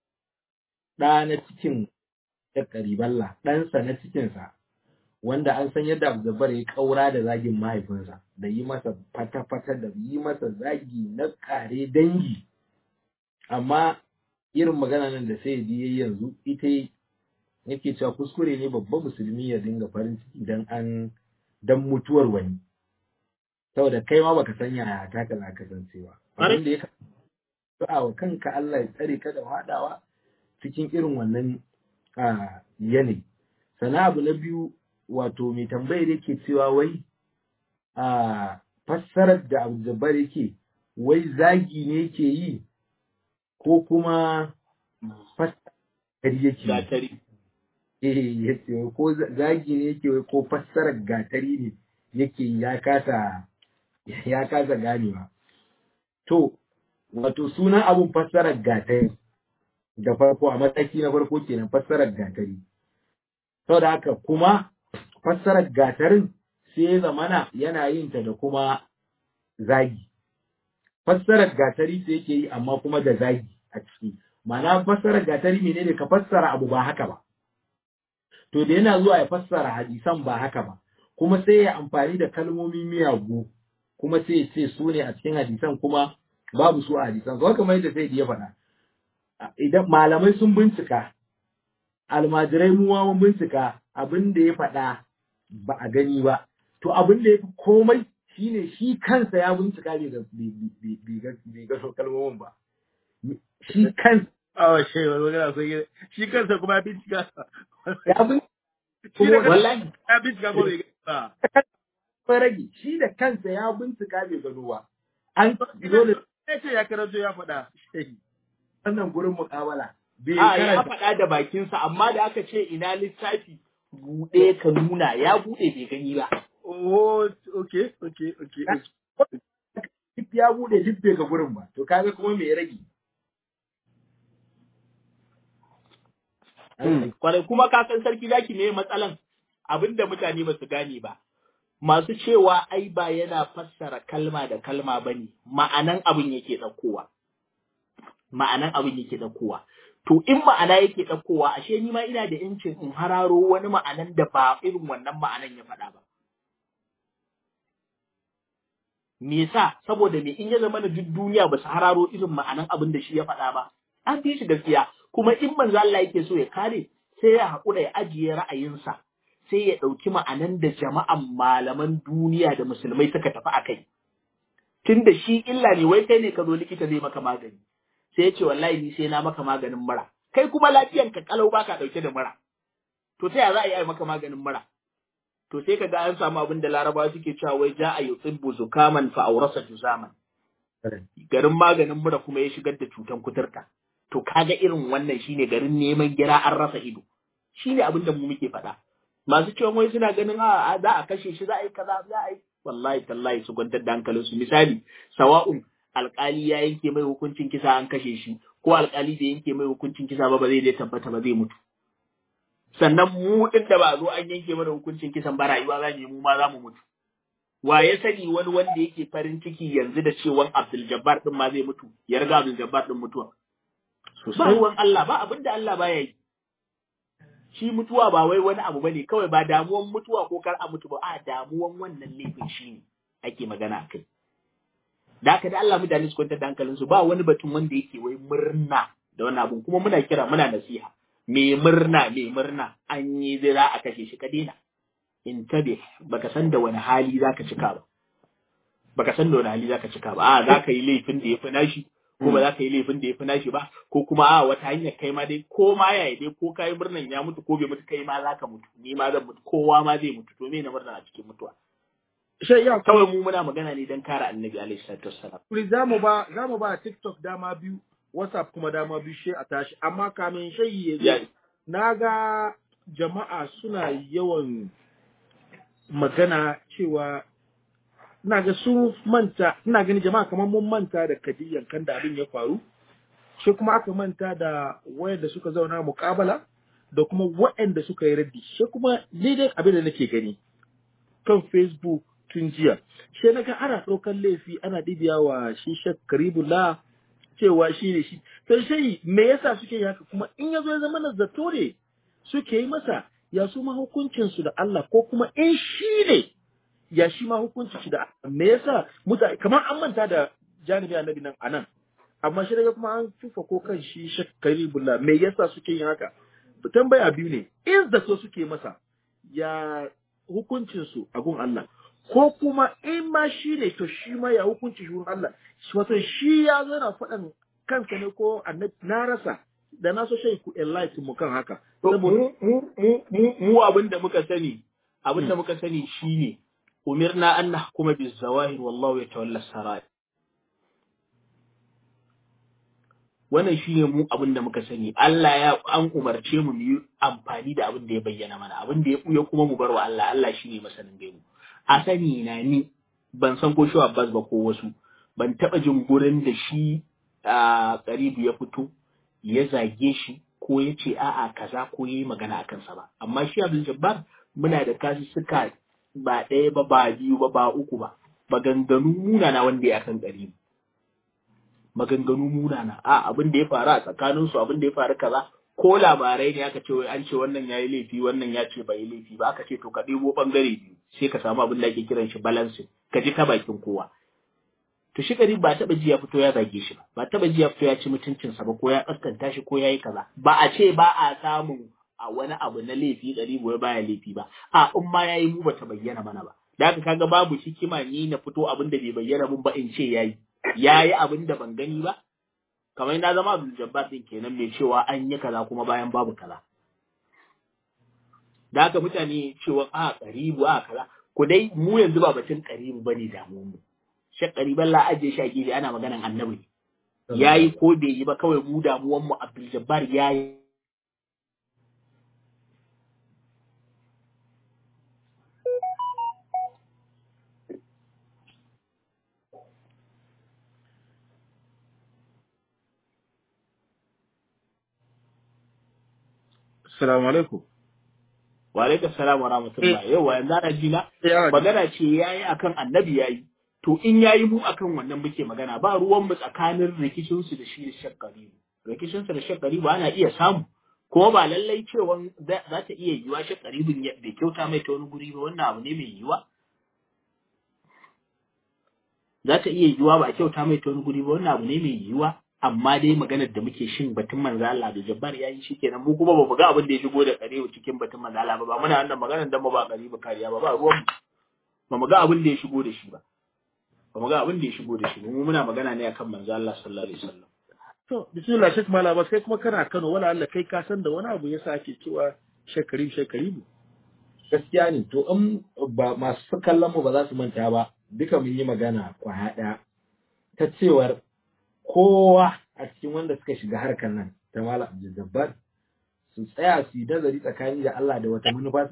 C: Da na cikin da kariballa, ɗansa na cikinsa, wanda an san yadda Abdulbar ya kaura da zagin mahaifinsa, da yi masa fata-fata, da yi masa zagi na kare dangi. Amma irin magana nan da sai yi yanzu ita yake cewa kuskure ne babban musulmi ya dinga farin ciki dan mutuwar wani, saboda kai ma baka san yaya ta ka za kasancewa. Abin da ya ka wa kanka Allah ya tsare ka da hadawa cikin irin wannan yanayi. Sana abu na biyu, wato mai tambayar yake cewa wai fassarar da Abdul Jabbar yake wai zagi ne yake yi ko kuma fassarar yake
D: gatari.
C: Yace ko zagi ne yake wai ko fassarar gatari ne yake ya kasa ganewa. To wato sunan abun fassarar gatari da farko, a mataki na farko kenan fassarar gatari. Saboda haka kuma fassarar gatarin sai zamana yana yin ta da kuma zagi. Fassarar gatari sai yake yi amma kuma da zagi a ciki. Ma'ana fassarar gatari menene? Ka fassara abu ba haka ba. To da yana zuwa ya fassara hadisan ba haka ba, kuma sai ya amfani da kalmomin miyagu, kuma sai ya ce su ne a cikin hadisan kuma babu su a hadisan. Zo kamar yadda sai ya faɗa. Idan malamai sun bincika, almajirai mu ma mun bincika, abin da ya faɗa ba a gani ba. To abin da ya fi komai shine shi kansa ya bincika bai ga kalmomin ba shi kansa
A: shi kansa kuma ya bincika
C: ya bincika wallahi
A: ya bincika ko bai ga
C: ba rage shi da kansa ya bincika bai gano ba an dole
A: sai ya karanto ya faɗa
C: wannan gurin muƙabala
D: ya faɗa da bakinsa amma da aka ce ina littafi buɗe ka nuna ya buɗe bai gani ba.
A: Oh, okay.
C: Ya buɗe duk bai ga gurin ba, to kaga kuma me ya rage.
D: Kwarai kuma ka san sarki zaki ne matsalan abinda mutane ba su gane ba. Masu cewa ai ba yana fassara kalma da kalma ba ne, ma'anan abin yake ɗaukowa. Ma'anan abin yake ɗaukowa. To in ma'ana yake ɗaukowa, ashe ni ma ina da ‘yancin in hararo wani ma'anan da ba irin wannan ma'anan ya faɗa ba. Me yasa? Saboda me in ya zama da duk duniya ba su hararo irin ma'anan abin da shi ya faɗa ba. An fi shi gaskiya. Kuma in manzo Allah yake so ya kare, sai ya haƙura ya ajiye ra'ayinsa, sai ya ɗauki ma'anan da jama'an malaman duniya da musulmai suka tafi a kai. Tun da shi illa ne, wai kai ne ka zo likita zai maka magani. Sai ya ce wallahi ni sai na maka maganin mura. Kai kuma lafiyan ka kalau baka ɗauke da mura. To ta ya za a yi maka maganin mura? To sai ka ga an samu abin da Larabawa suke cewa wai ja a yutibbu zukaman fa aurasa juzaman. Garin maganin mura kuma ya shigar da cutan kuturta. To kaga irin wannan shine garin neman gira an rasa ido. Shine abin da mu muke faɗa. Masu cewa wai suna ganin a za a kashe shi za a yi kaza za a yi wallahi tallahi su gwantar da hankalinsu. Misali sawa'un alƙali ya yanke mai hukuncin kisa an kashe shi ko alƙali da yanke mai hukuncin kisa ba zai dai tabbata ba zai mutu. Sannan mu din da ba zo an yanke mana hukuncin kisan ba rayuwa za mu ma za mu mutu. Wa ya sani wani wanda yake farin ciki yanzu da cewa Abdul Jabbar din ma zai mutu ya riga Abdul Jabbar din mutuwa. Ba ruwan Allah ba abin da Allah baya yi. Shi mutuwa ba wai wani abu bane kawai ba damuwan mutuwa ko kar a mutu ba a damuwan wannan laifin shine ake magana akai. Da haka da Allah mutane su kwantar da hankalinsu ba wani batun wanda yake wai murna da wannan abun kuma muna kira muna nasiha me murna an yi zai za a kashe shi ka daina in tabe baka san da wani hali zaka cika ba a zaka yi laifin da yafi nashi ko ba zaka yi laifin da yafi nashi ba ko kuma a wata hanyar kai ma dai ko ma yaya dai ko kai murnan ya mutu ko bai mutu kai ma zaka mutu ni ma zan mutu kowa ma zai mutu to me na murna a cikin mutuwa kawai mu muna magana ne don kare annabi alaihi salatu wassalam.
A: Kuri za mu ba TikTok dama biyu, WhatsApp kuma dama biyu shi a tashi, amma kamin shayi ya zo, na ga jama'a suna yawan magana cewa ina ga su manta, ina gani jama'a kamar mun manta da kadiyan kan da abin ya faru, shi kuma aka manta da wayanda suka zauna muƙabala da kuma waɗanda suka yi raddi, shi kuma ni dai abin da nake gani kan Facebook tun jiya sai naga ana ɗaukar laifi ana ɗibiya wa shi Sheikh Karibullah cewa shi ne shi sai sai me yasa suke yi haka kuma in yazo ya zama na zato ne suke yi masa ya su ma hukuncin su da Allah ko kuma in shi ne ya shi ma hukuncin shi da Allah me yasa mutane kamar an manta da janibi annabi nan anan amma shi daga kuma an tufa ko kan shi Sheikh Karibullah me yasa suke yin haka tambaya biyu ne in zato suke masa ya hukuncin su a gun Allah ko kuma in ma shi ne to shi ma ya hukunci shi Allah wato shi ya zo na faɗan kansa ne ko annabi na rasa da na so shi ku enlighten mu kan haka
D: mu abinda muka sani shine umirna an nahkuma bizawahir wallahu yatawalla sarai wannan shine mu abinda muka sani Allah ya an umarce mu yi amfani da abin da ya bayyana mana abin da ya buya kuma mu bar wa Allah shine masanin gaibu a sani na ni ban san ko shi Abbas ba ko wasu ban taba jin gurin da shi Karibu ya fito ya zage shi ko ya ce a'a kaza ko yayi magana akan sa ba amma shi Abdul Jabbar muna da kasu suka ba ɗaya ba ba biyu ba ba uku ba maganganu munana wanda ya kan Karibu maganganu munana abin da ya faru a tsakanin su abin da ya faru kaza ko labarai ne aka ce wai an ce wannan yayi laifi wannan ya ce bai laifi ba aka ce to ka ɗebo bangare biyu sai ka samu abin da ake kiran shi balancing ka ji ta bakin kowa to shi Karibu ba taba ji ya fito ya zage shi ba taba ji ya fito ya ci mutuncinsa ba ko ya kaskanta shi ko yayi kaza ba a ce ba a samun a wani abu na laifi Karibu ya baya laifi ba in ma yayi mu bata bayyana mana ba da haka kaga babu hikima ni na fito abin da bai bayyana mun ba in ce yayi abin da ban gani ba, kamar na zama Abdul Jabbar din kenan mai cewa an yi kaza kuma bayan babu kaza. Da haka mutane cewa karibu kaza, ku dai mu yanzu ba batun karibu bane damuwar mu. Shek Kariban la ajiye shi a gefe ana maganan annabi. Yayi ko bai yi ba, kawai mu damuwar mu Abdul Jabbar yayi.
A: Assalamu alaikum.
D: Wa alaikum salam wa rahmatullah. Yawa yanzu ana ji na magana ce yayi akan annabi yayi. To in yayi mu akan wannan muke magana, ba ruwan mu tsakanin rikicin su da shi da Sheikh Karibu. Rikicin su da Sheikh Karibu ana iya samu, kuma ba lallai cewa za ta iya yiwa Sheikh Karibun bai kyauta mai ta wani guri ba, wannan abu ne mai yiwa. Za ta iya yiwa ba a kyauta mai ta wani guri ba, wannan abu ne mai yiwa. Amma dai maganar da muke shin batun manzo Allah da Jabbar yayi shikenan, mu kuma bamu ga abin da ya shigo da Karibu cikin batun manzo Allah ba muna wannan maganar dan mu ba Karibu kariya ba ruwan mu ga abin da ya shigo da shi ba mu ga abin da ya shigo da shi mu muna magana ne akan manzo Allah sallallahu alaihi wasallam.
A: To bismillah Sheikh Malama, sai kuma kana Kano, wala Allah kai ka san da wani abu yasa ake cewa Sheikh Karibu.
C: Gaskiya ne, to in ba masu kallon mu ba za su manta ba, duka mun yi magana kwaya ɗaya ta cewar kowa a cikin wanda suka shiga harkar nan ta Malam Abdul Jabbar su tsaya su yi nazari tsakani da Allah da wata manufa,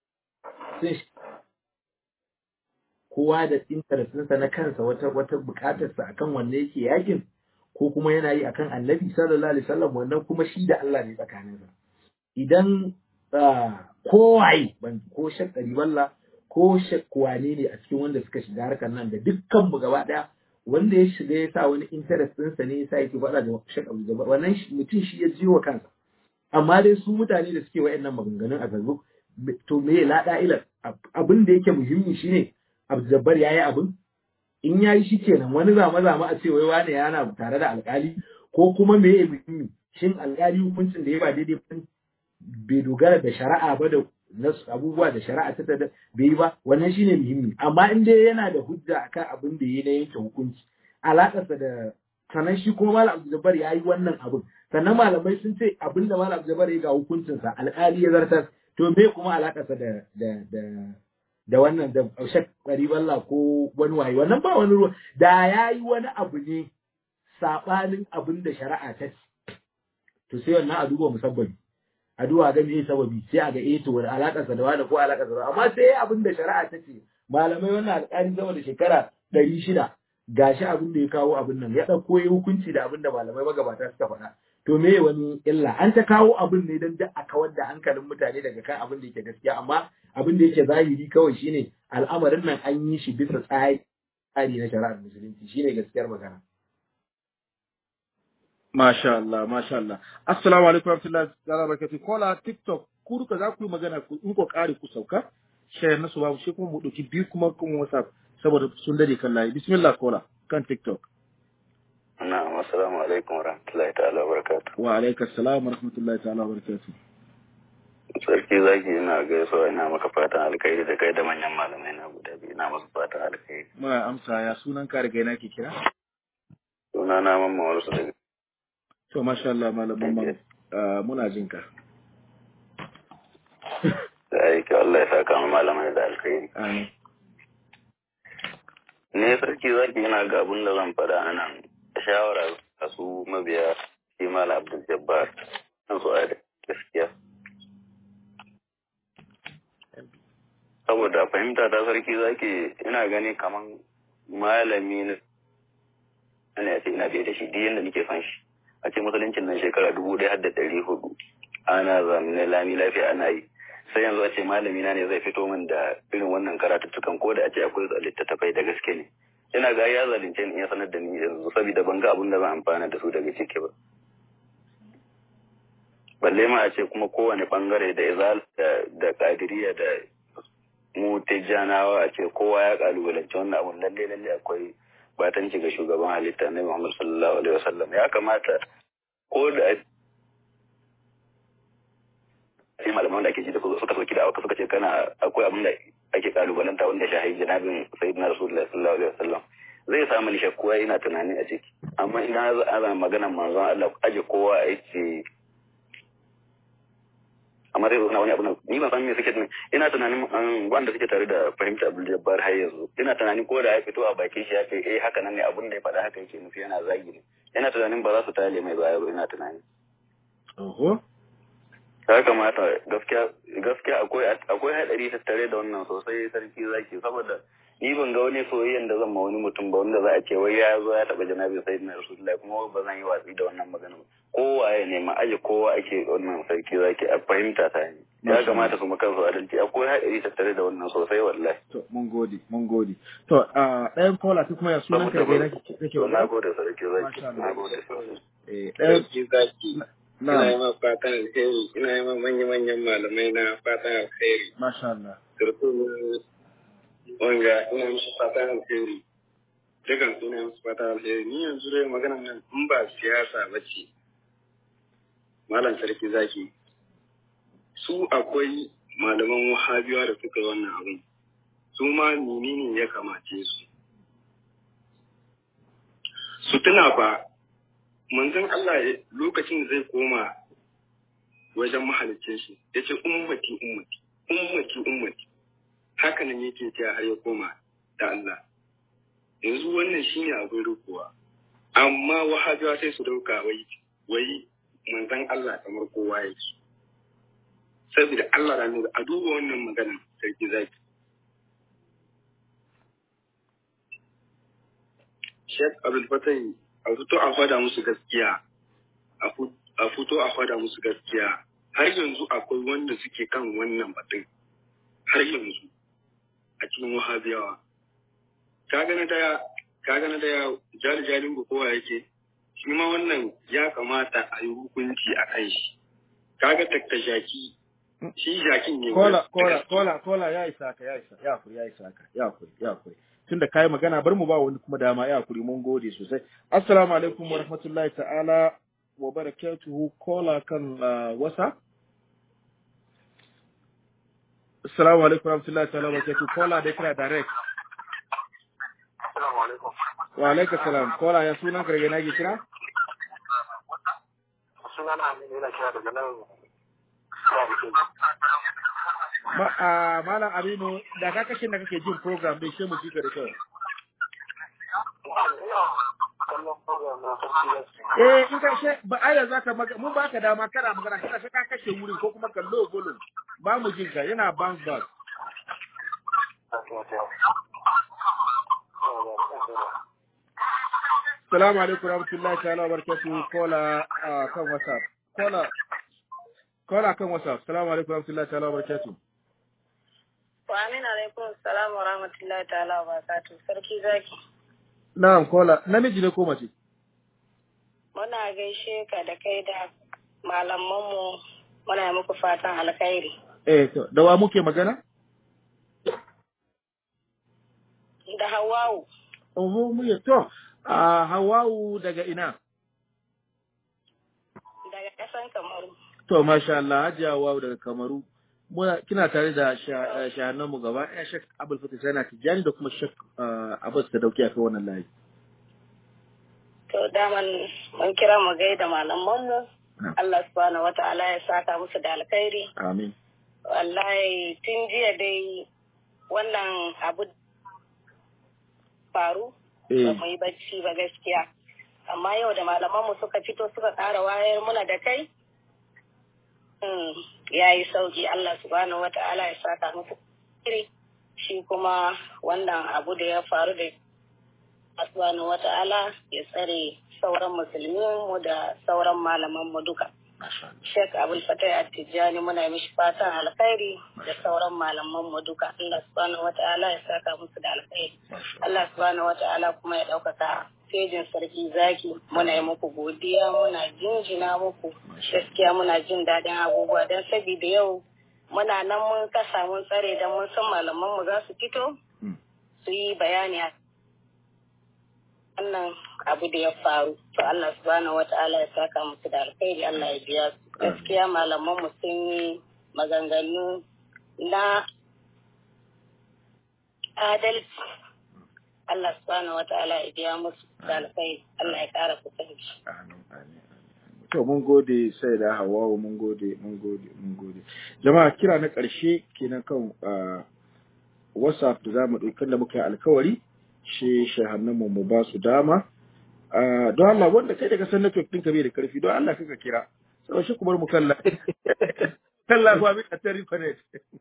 C: kowa da interestinsa na kansa wata bukatarsa akan wanne yake yakin, ko kuma yana yi akan Annabi sallallahu alaihi wasallam, wannan kuma shi da Allah ne tsakaninsa. Idan kowaye ko Sheikh Kariballa ko Sheikh wane ne a cikin wanda suka shiga harkar nan da dukkan mu gaba daya, wanda ya shiga ya sa wani interest ɗinsa ne ya sa yake faɗa da Sheikh Abdul Jabbar, wannan mutum shi ya jiwo kansa. Amma dai su mutane da suke wa'annan maganganun a Facebook, to me la da'ilar abin da yake muhimmi shine Abdul Jabbar yayi abin, in yayi shi kenan, wani zama a ce wai wani yana tare da alƙali, ko kuma me ya muhimmi, shin alƙali hukuncin da ya ba daidai bai dogara da shari'a ba, da abubuwa da shari'a ta bai yi ba, wannan shine muhimmi. Amma in dai yana da hujja akan abin da yayi na yanke hukunci, alakarsa da sannan shi kuma Malam Abdul Jabbar yayi wannan abin, sannan malamai sun ce abin da Malam Abdul Jabbar ya ga hukuncinsa alƙali ya zartar, to me kuma alakarsa da wannan da Sheikh Kariballa ko wani waye, wannan ba wani ruwa. Da yayi wani abu ne sabanin abin da shari'a ta ce, to sai wannan a duba musabbabi, a duba ga me sababi, sai a ga to wani alakarsa da wani ko alakarsa da, amma sai abin da shari'a ta ce. Malamai wannan alƙali sama da shekara 600 gashi abin da ya kawo abin nan, ya ɗauko ya hukunci da abin da malamai magabata suka faɗa, to me wani illa? An ta kawo abin ne don a kawar da hankalin mutane daga kan abin da yake gaskiya, amma abin da yake zahiri kawai shine al'amarin nan an yi shi bisa tsari na shari'ar musulunci, shine gaskiyar magana.
A: Masha Allah, masha Allah. Assalamu alaikum warahmatullahi wabarakatuh. Kola TikTok, ku duka za ku yi magana ku in ko kare ku sauka, share nasu babu shi kuma mu dauki biyu kuma WhatsApp saboda sun dade kan layi. Bismillah Kola kan TikTok.
K: Na'am, assalamu alaikum warahmatullahi ta'ala wabarakatuh.
A: Wa alaikum assalam warahmatullahi ta'ala wabarakatuh.
K: Sarki zaki, ina gaisuwa, ina maka fatan alkhairi da kai da manyan malamai na guda biyu, ina maka fatan alkhairi.
A: Muna amsa, ya sunan ka daga ina ke kira?
K: Sunana Mamman Walusu daga.
A: To masha Allah malamin muna jin ka.
K: Sai ka Allah ya saka mu malamai da alkhairi.
A: Amin.
K: Ne sarki zaki, ina ga abin da zan faɗa nan, shawara a su mabiya shi Malam Abdul Jabbar nan su a gaskiya. Saboda fahimta ta sarki zaki, ina gani kaman malami ne a ce ina da shi duk yadda nake son shi. A ce musuluncin nan shekara 1400 ana zamanin lami lafiya ana yi, sai yanzu a ce malami na ne zai fito min da irin wannan karatuttukan, ko da a ce akwai littattafai da gaske ne. Ina ga ya zalunce ni ya sanar da ni yanzu, saboda ban ga abin da zan amfana da su daga ciki ba. Balle ma a ce kuma kowane bangare da izal da kadiriya da mu tijjanawa, a ce kowa ya kalubalanci wannan abun, lalle akwai batanci ga shugaban halitta na Muhammad sallallahu alaihi wasallam. Ya kamata ko da sai malaman da ake ji da suka soki da aka suka ce kana akwai abin da ake kalubalanta wanda shahi janabin sayyidina rasulullahi sallallahu alaihi wasallam zai samu shakkuwa ina tunani a ciki amma ina ana magana manzon Allah aje kowa yake amma dai wani abu ni ba san me suke tunani ina tunanin wanda suke tare da fahimta Abdul Jabbar har yanzu ina tunanin ko da ya fito a bakin shi ya ce haka nan ne abun da ya faɗa haka yake nufi yana zagi ne ina tunanin ba za su tale mai baya ba ina tunani ya kamata gaskiya akwai haɗari tattare da wannan sosai sarki zaki saboda ni ban ga wani soyayyen da zan ma wani mutum ba wanda za a ce wai ya zo ya taɓa janabi sayyidina rasulullahi kuma ba zan yi watsi da wannan magana ba kowaye ne ma aje kowa ake wannan sarki zaki a fahimta ta ne ya kamata su makan su adalci akwai haɗari tattare da wannan sosai wallahi to
A: mun gode to ɗayan kola ta kuma ya sunan ka da kake
K: na gode sarki zaki na gode
L: sarki zaki ina yi ma fatan alheri ina yi ma manya-manyan malamai na fatan alheri
A: masha Allah
L: wanga ina musu fatan alheri dukan ina musu fatan alheri ni yanzu dai magana nan in ba siyasa ba ce malam sarki zaki su akwai malaman wahabiyawa da suka wannan abin su ma menene ya kamace su tuna ba manzon Allah lokacin da zai koma wajen mahalicin shi ya ce ummati haka nan yake cewa har ya koma da Allah yanzu wannan shine abin rukuwa amma wahabiyawa sai su dauka wai manzon Allah kamar kowa yake saboda Allah da nuna a duba wannan maganar sarki zaki Sheikh Abdul Fatai a fito a fada musu gaskiya har yanzu akwai wanda suke kan wannan batun har yanzu a cikin wahabiyawa ka gana daya jali-jalin kowa yake shi ma wannan ya kamata a yi hukunci a kan shi kaga takta jaki shi jakin ne
A: kola ya isa ka tunda kai magana bar mu ba wani kuma dama ya kuri mun gode sosai assalamu alaikum wa rahmatullahi ta'ala wa barakatuhu kola kan wasa assalamu alaikum wa rahmatullahi ta'ala wa barakatuhu kola da kira direct
M: assalamu alaikum
A: wa alaikum salam kola ya sunan ka na gi kira
M: sunana Aminu ina kira daga nan
A: Malam Aminu, da ka kashe da kake jin program din shi mu ji ka da kyau. In ka she ba aya zaka mun baka dama kana magana kada sai ka kashe wurin ko kuma ka low volume. Ba mu jin ka yana bounce back. Assalamu alaikum warahmatullahi ta'ala wabarakatuh kola kan WhatsApp. Kola kan WhatsApp. Assalamu alaikum warahmatullahi ta'ala wabarakatuh.
N: Wa amin alaikum assalam wa rahmatullahi ta'ala wa barakatuh. Sarki zaki.
A: Na'am kola, namiji ne ko mace?
N: Muna gaishe ka da kai da malaman mu muna yi muku fatan alkhairi.
A: To, da wa muke magana?
N: Da Hawwa'u.
A: Mu ya to, Hawwa'u daga ina?
N: Daga ƙasan Kamaru.
A: To, masha Allah, Hajiya Hawwa'u daga Kamaru. Kina tare da shahannan mu gaba ɗaya Sheikh Abdul Fatah Sana Tijani da kuma Sheikh Abbas da dauki akan wannan layi.
N: To daman mun kira mu gaida malaman mu. Allah subhanahu wata'ala ya saka musu da alkhairi.
A: Amin.
N: Wallahi tun jiya dai wannan abu faru ba mu yi bacci ba gaskiya. Amma yau da malaman mu suka fito suka ƙara wayar muna da kai. Ya yi sauki Allah subhanahu wata'ala ya saka muku shi kuma wannan abu da ya faru da subhanahu wata'ala ya tsare sauran musulmi mu da sauran malaman mu duka. Sheikh Abdul Fatah Tijani muna mishi fatan alkhairi da sauran malaman mu duka. Allah subhanahu wata'ala ya saka musu da alkhairi. Allah subhanahu wata'ala kuma ya ɗaukaka fejin sarki zaki muna yi muku godiya muna jinjina muku gaskiya muna jin daɗin abubuwa don saboda yau muna nan mun kasa mun tsare don mun san malaman mu za su fito su yi bayani a wannan abu da ya faru to Allah subhanahu wata'ala ya saka musu da alkhairi Allah ya biya su gaskiya malaman mu sun yi maganganu na adalci. Allah subhanahu wa ta'ala ya biya musu da alkhairi. Allah ya ƙara kusanci.
A: To mun gode sai da Hawwa, mun gode. Jama'a kira na ƙarshe kenan kan WhatsApp da zamu ɗauki da muka yi alkawari shi shahannan mu ba su dama. Don Allah wanda kai daga san network ɗinka bai da ƙarfi don Allah kaka kira. Sai shi kuma mu kalla. Kalla ko abin da ta reconnect.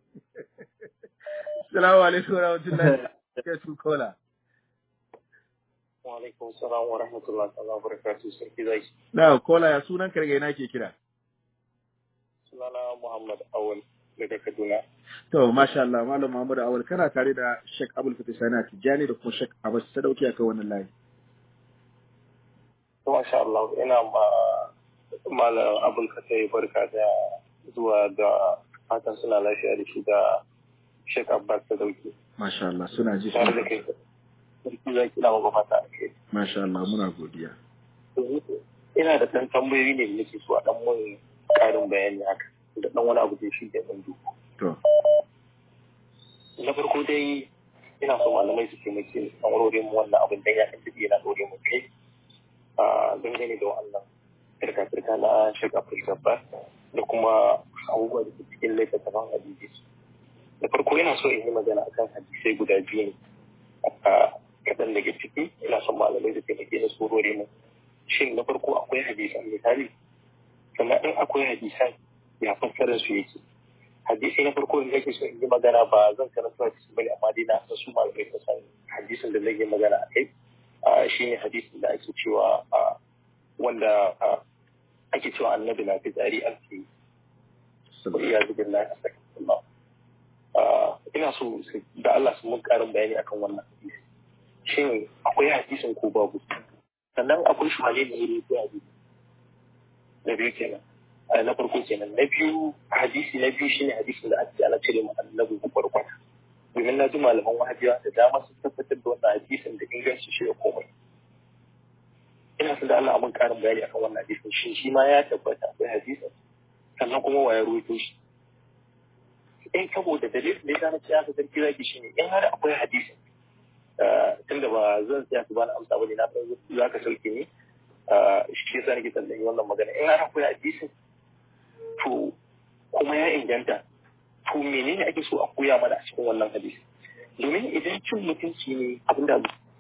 A: Assalamu alaikum wa rahmatullahi wa barakatuh.
O: Wa alaikum salam wa rahmatullahi wa barakatuh. Sarki zaki.
A: Na kola ya sunan karge ina ke kira?
O: Sunana Muhammad Awal daga Kaduna.
A: To masha Allah Malam Muhammad Awal kana tare da Sheikh Abdul Fatih Sani Tijani da kuma Sheikh Abbas Sadauki akan wannan layi.
O: To masha Allah ina ma Malam Abdul Fatih barka da zuwa da fatan suna lafiya da shi da Sheikh Abbas Sadauki.
A: Masha Allah suna ji.
O: Tare da kai. Sarki zaki na maka fata ake.
A: Masha Allah muna godiya.
O: Ina da ɗan tambayoyi ne da nake so a ɗan mun ƙarin bayani haka da ɗan wani abu da shi ke ɗan duku.
A: To.
O: Na farko dai ina so malamai su taimake ni ɗan warware mu wannan abin da ya ɗan tafi yana ɗore mu kai dangane da wannan firka-firka na Sheikh Abdul Jabbar da kuma abubuwa da ke cikin littattafan hadisi. Da farko ina so in yi magana akan hadisai guda biyu ne. Kaɗan daga ciki ina son malamai da taimake ni su warware mu. Shin na farko akwai hadisan misali sannan in akwai hadisan ya fassarar su yake. Hadisi na farko da nake so in yi magana ba zan karanta hadisi bane amma dai na san su malamai su san hadisin da nake magana a kai shine hadisin da ake cewa wanda ake cewa annabi na fitsari a ce ya zubin na astagfirullah. Ina so da Allah su mun karin bayani akan wannan hadisi. Shin akwai hadisin ko babu? Sannan akwai shi wane ne ya ko hadisi? Na biyu kenan. Na farko kenan. Na biyu hadisi na biyu shine hadisin da ake ana cire mu annabi kwarkwata. Domin na ji malaman wahabiya da dama sun tabbatar da wannan hadisin da inganci shi da komai. Ina son da Allah abin karin bayani akan wannan hadisin. Shin shi ma ya tabbata akwai hadisin? Sannan kuma wa ya ruwaito shi? Saboda dalilin da ya na ce aka sarki zaki shine in har akwai hadisin tunda ba zan tsaya su bani amsa bane na san za ka sauke ni shi yasa nake tsallan wannan magana in har akwai hadisin to kuma ya inganta to menene ake so a koya mana a cikin wannan hadisi domin idan cin mutunci ne abinda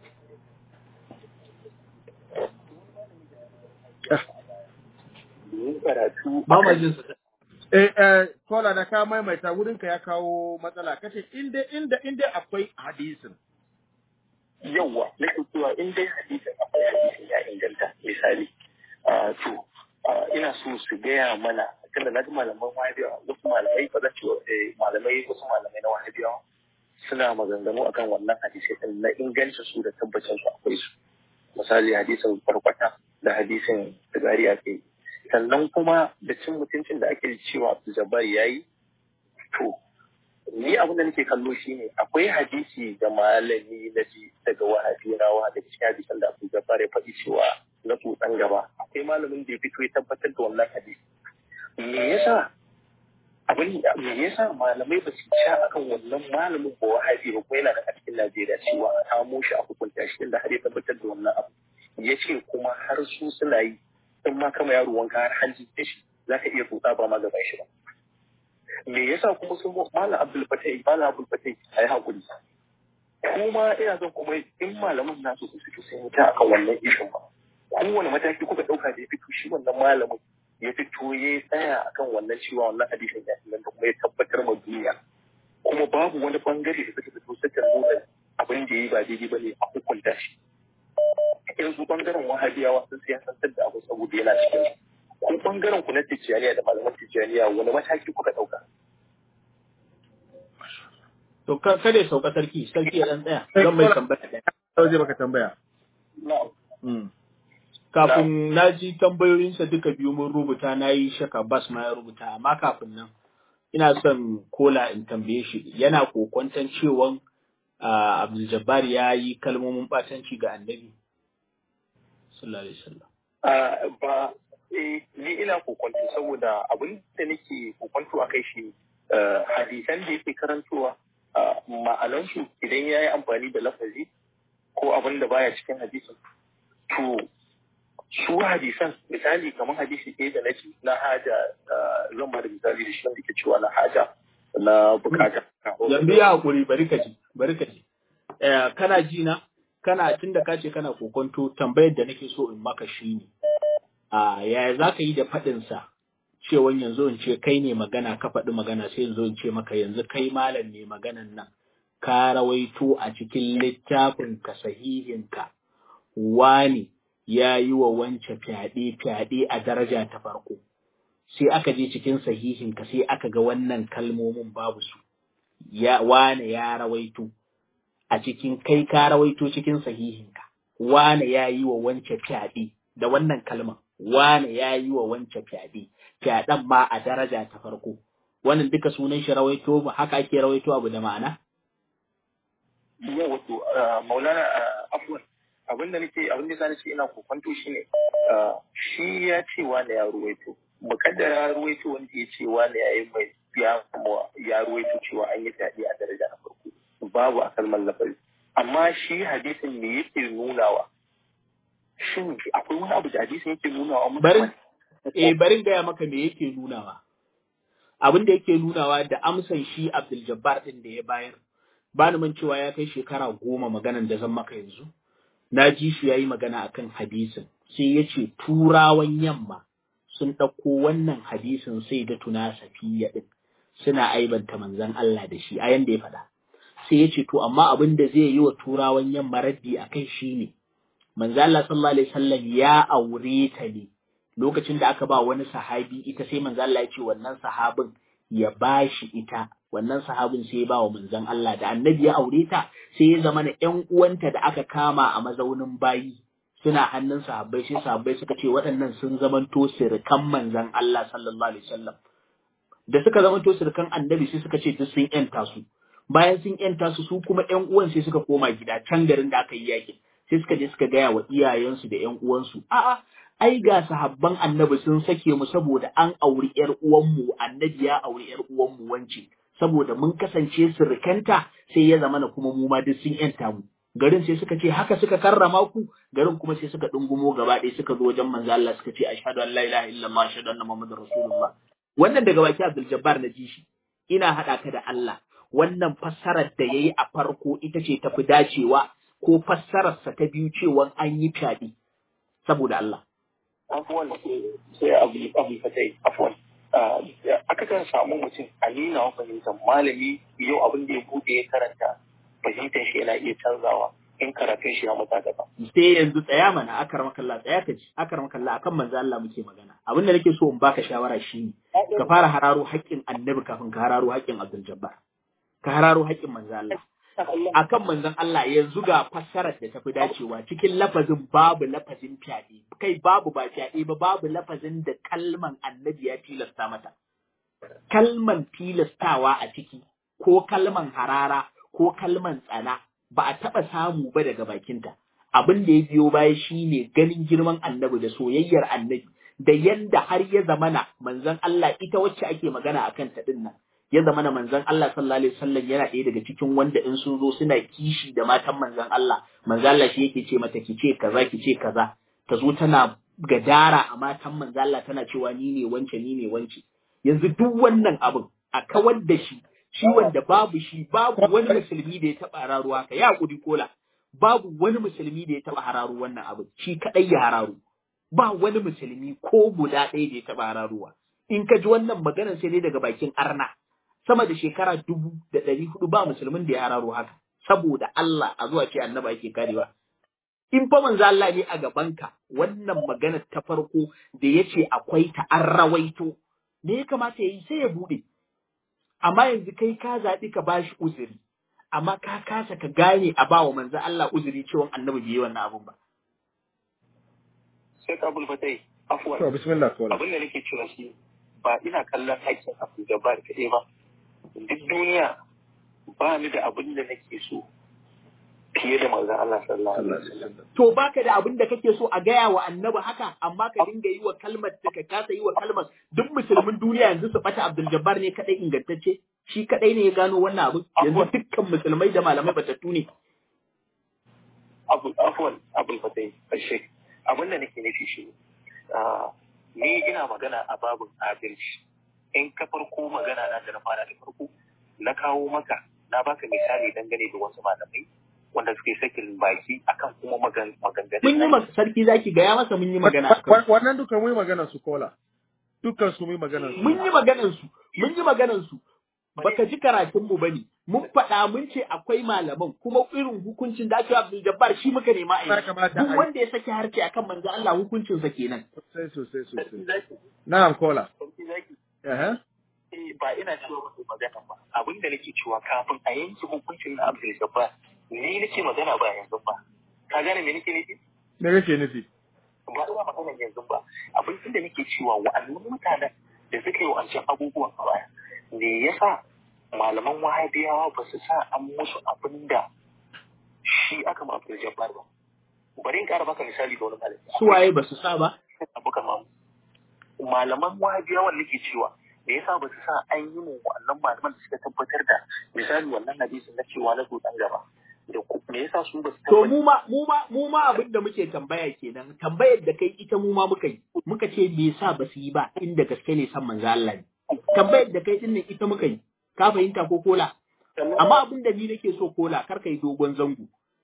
O: karatu
A: mamajin kola da ka maimaita wurinka ya kawo matsala kace inda akwai hadisin
O: yawwa nake cewa in dai hadisin akwai hadisin ya inganta misali to ina so su gaya mana tunda na ji malaman wahabiyawa wasu malamai ba zan ce wasu malamai na wahabiyawa suna maganganu akan wannan hadisi din na ingancin su da tabbacin su akwai su misali hadisin farkwata da hadisin tsari a kai sannan kuma da cin mutuncin da ake cewa Abdul Jabbar yayi to ni abin da nake kallo shine akwai hadisi da malami na ji daga wahabiyawa da cikin hadisan da Abdul Jabbar ya faɗi cewa na tsotsan gaba akwai malamin da ya fito ya tabbatar da wannan hadisi me yasa malamai ba su sha akan wannan malamin ba wahabi ba ko yana da cikin Najeriya cewa a kamo shi a hukunta shi da har ya tabbatar da wannan abu ya ce kuma har su suna yi in ma kama yaro wanka har hanji shi za ka iya tsotsa ba ma gaban shi ba me yasa kuma sun malam Abdul Fatai ayi hakuri kuma ina son kuma in malamin nasu su fito sai mutu akan wannan ishin ba kowane mataki kuka dauka da ya fito shi wannan malamin ya fito ya tsaya akan wannan cewa wannan hadisin ya inganta kuma ya tabbatar ma duniya kuma babu wani bangare da suka fito suka nuna abin da ya yi ba daidai ba ne a hukunta shi yanzu bangaren wahabiyawa sun siyasantar da abu saboda yana cikin ko bangaren ku na tijjaniya da malaman tijjaniya wani mataki kuka dauka
D: to kada ya sauka sarki ya dan tsaya zan mai tambaya
A: ɗaya zai baka tambaya
D: kafin na ji tambayoyinsa duka biyu mun rubuta na yi shaka bas ma ya rubuta amma kafin nan ina son kola in tambaye shi yana kokwanton cewan Abdul Jabbar ya yi kalmomin batanci ga annabi sallallahu alaihi wasallam
O: ba ni ina kokwanto saboda abin da nake kokwanto a kai shi hadisan da yake karantowa ma'anansu idan ya yi amfani da lafazi ko abin da baya cikin hadisin to su hadisan misali kamar hadisi ɗaya da nake na haja zan ba da misali da shi wanda ke cewa na haja na bukata.
D: Yanzu ya hakuri bari ka ji. Kana ji na? Kana tunda ka ce kana kokonto tambayar da nake so in maka shi ne. Yaya za ka yi da faɗinsa cewa yanzu in ce kai ne magana ka faɗi magana sai yanzu in ce maka yanzu kai malam ne maganan nan ka rawaito a cikin littafin ka sahihinka wani ya yi wa wance fyaɗe a daraja ta farko sai aka je cikin sahihinka sai aka ga wannan kalmomin babu su wane ya rawaito a cikin kai ka rawaito cikin sahihinka wane ya yi wa wance fyaɗe da wannan kalman wane ya yi wa wance fyaɗen ma a daraja ta farko wannan duka sunan shi rawaito ba haka ake rawaito abu da ma'ana?
O: Yau wato maulana afuwan abin da zan ce ina kokonto shi ne shi ya ce wane ya ruwaito mukaddara ya ruwaito wanda ya ce wane ya yi mai ya ruwaito cewa an yi fyaɗe a daraja na farko babu a kalmar lafazi amma shi hadisin me yake nunawa shin akwai wani abu da hadisin yake nunawa
D: barin gaya maka me yake nunawa abin da yake nunawa da amsan shi Abdul Jabbar din da ya bayar ba ni man cewa ya kai shekara 10 maganan da zan maka yanzu na ji shi yayi magana akan hadisin sai ya ce turawan yamma sun ɗauko wannan hadisin sai da tuna safiya din suna aibanta manzon Allah da shi a yanda ya faɗa sai ya ce to amma abin da zai yi wa turawan yamma raddi akai shine manzon Allah sallallahu alaihi wasallam ya aure ta ne lokacin da aka ba wani sahabi ita sai manzon Allah ya ce wannan sahabin ya bashi ita wannan sahabin sai ya ba wa manzon Allah da annabi ya aure ta sai ya zama na ƴan uwanta da aka kama a mazaunin bayi suna hannun sahabbai sai sahabbai suka ce waɗannan sun zamanto sirkan manzon Allah sallallahu alaihi wasallam da suka zamanto sirkan annabi sai suka ce duk sun ƴanta su bayan sun ƴanta su kuma ƴan uwan sai suka koma gida can garin da aka yi yakin sai suka je suka gaya wa iyayensu da ƴan uwansu a'a ai ga sahabban annabi sun sake mu saboda an auri ƴar uwanmu annabi ya auri ƴar uwanmu wance saboda mun kasance surukanta sai ya zama na kuma mu ma duk sun ƴanta mu garin sai suka ce haka suka karrama ku garin kuma sai suka dungumo gaba ɗaya suka zo wajen manzo Allah suka ce ashhadu an la ilaha illallah ashhadu anna muhammadar rasulullah wannan daga baki Abdul Jabbar na ji shi ina hada ka da Allah wannan fassarar da yayi a farko ita ce tafi dacewa ko fassarar sa ta biyu cewa an yi fyaɗe saboda Allah
O: afwan sai abu fatai afwan aka kan samu mutum a nuna wa fahimtar malami yau abin da ya bude ya karanta fahimtar shi yana iya canzawa in karatun shi ya mata gaba.
D: Sai yanzu tsaya mana akar makalla tsaya ka ji akar makalla akan manzo Allah muke magana abin da nake so in baka shawara shi ka fara hararo haƙƙin annabi kafin ka hararo haƙƙin Abdul Jabbar ka hararo haƙƙin manzo Allah akan manzon Allah yanzu ga fassarar da tafi dacewa cikin lafazin babu lafazin fyaɗe kai babu ba fyaɗe ba babu lafazin da kalman annabi ya tilasta mata kalman tilastawa a ciki ko kalman harara ko kalman tsana ba a taɓa samu ba daga bakinta abin da ya biyo baya shine ganin girman annabi da soyayyar annabi da yanda har ya zamana manzon Allah ita wacce ake magana akan ta din nan ya zamana manzon Allah sallallahu alaihi wasallam yana ɗaya daga cikin wanda in sun zo suna kishi da matan manzon Allah shi yake ce mata kice kaza ta zo tana gadara a matan manzon Allah tana cewa ni ne wance yanzu duk wannan abin a kawar da shi wanda babu wani musulmi da ya taɓa hararu haka ya kudi kola babu wani musulmi da ya taɓa hararu wannan abin shi kaɗai ya hararu ba wani musulmi ko guda ɗaya da ya taɓa hararuwa in ka ji wannan maganar sai ne daga bakin arna sama da shekara 1400 ba musulmin da ya hararo haka saboda Allah a zuwa ce annaba yake karewa in fa manzo Allah ne a gabanka wannan maganar ta farko da yace akwai ta an rawaito me ya kamata yayi sai ya bude amma yanzu kai ka zaɓi ka bashi uzuri amma ka kasa ka gane a bawa manzo Allah uzuri cewa annabi bai yi wannan abun ba
O: sai ka bulbatai afwan
A: to bismillah kola
O: abin da nake cewa shi ba ina kallon haƙƙin Abdul Jabbar kaɗai ba duk duniya ba ni da abin da nake so fiye da manzon Allah sallallahu alaihi wasallam.
D: To baka da abin da kake so a gaya wa annabi haka, amma ka dinga yi wa kalmar da ka kasa yi wa kalmar. Duk musulmin duniya yanzu su bata Abdul Jabbar ne kadai ingantacce, shi kadai ne ya gano wannan abin. Yanzu dukkan musulmai da malamai batattu ne.
O: Abul Fatai Sheikh, abin da nake nufi shi ni ina magana a babin adalci. In ka farko magana na da na fara da farko na kawo maka na baka misali dangane da wasu malamai wanda suke sakin baki akan kuma maganganu.
D: Mun yi sarki zaki gaya masa mun yi magana akan
A: wannan duka mun yi magana su kola. Dukkan su mun yi magana su.
D: Mun yi maganan su. Baka ji karatun mu bane. Mun faɗa mun ce akwai malaman kuma irin hukuncin da ake Abdul Jabbar shi muka nema a yi. Duk wanda ya saki harce akan manzo Allah hukuncin sa kenan.
A: Sosai. Na'am kola.
O: Ba ina cewa ba magana ba. Abin da nake cewa kafin a yanke hukuncin na Abdul Jabbar ni nake magana ba yanzu ba. Ka gane me nake nufi?
A: Me kake nufi?
O: Ba ina magana yanzu ba. Abin da nake cewa wa'annan mutanen da suka yi wancan abubuwan a baya. Me yasa malaman wahabiyawa ba su sa an musu abin da shi aka ma Abdul Jabbar ba? Bari in ƙara baka misali da wani malami.
D: Su waye ba su sa ba?
O: Abubakar Mamu. Malaman wahabiyawan nake cewa me yasa ba su sa an yi mu wannan malaman da suka tabbatar da misali wannan hadisin na cewa na dutsen gaba. Da me yasa su ba su
D: to mu ma abin da muke tambaya kenan, tambayar da kai ita mu ma muka yi, muka ce me yasa ba su yi ba inda gaske ne san manzo Allah ne. Tambayar da kai din nan ita muka yi, ka fahimta ko kola? Amma abin da ni nake so kola, kar ka yi dogon zango,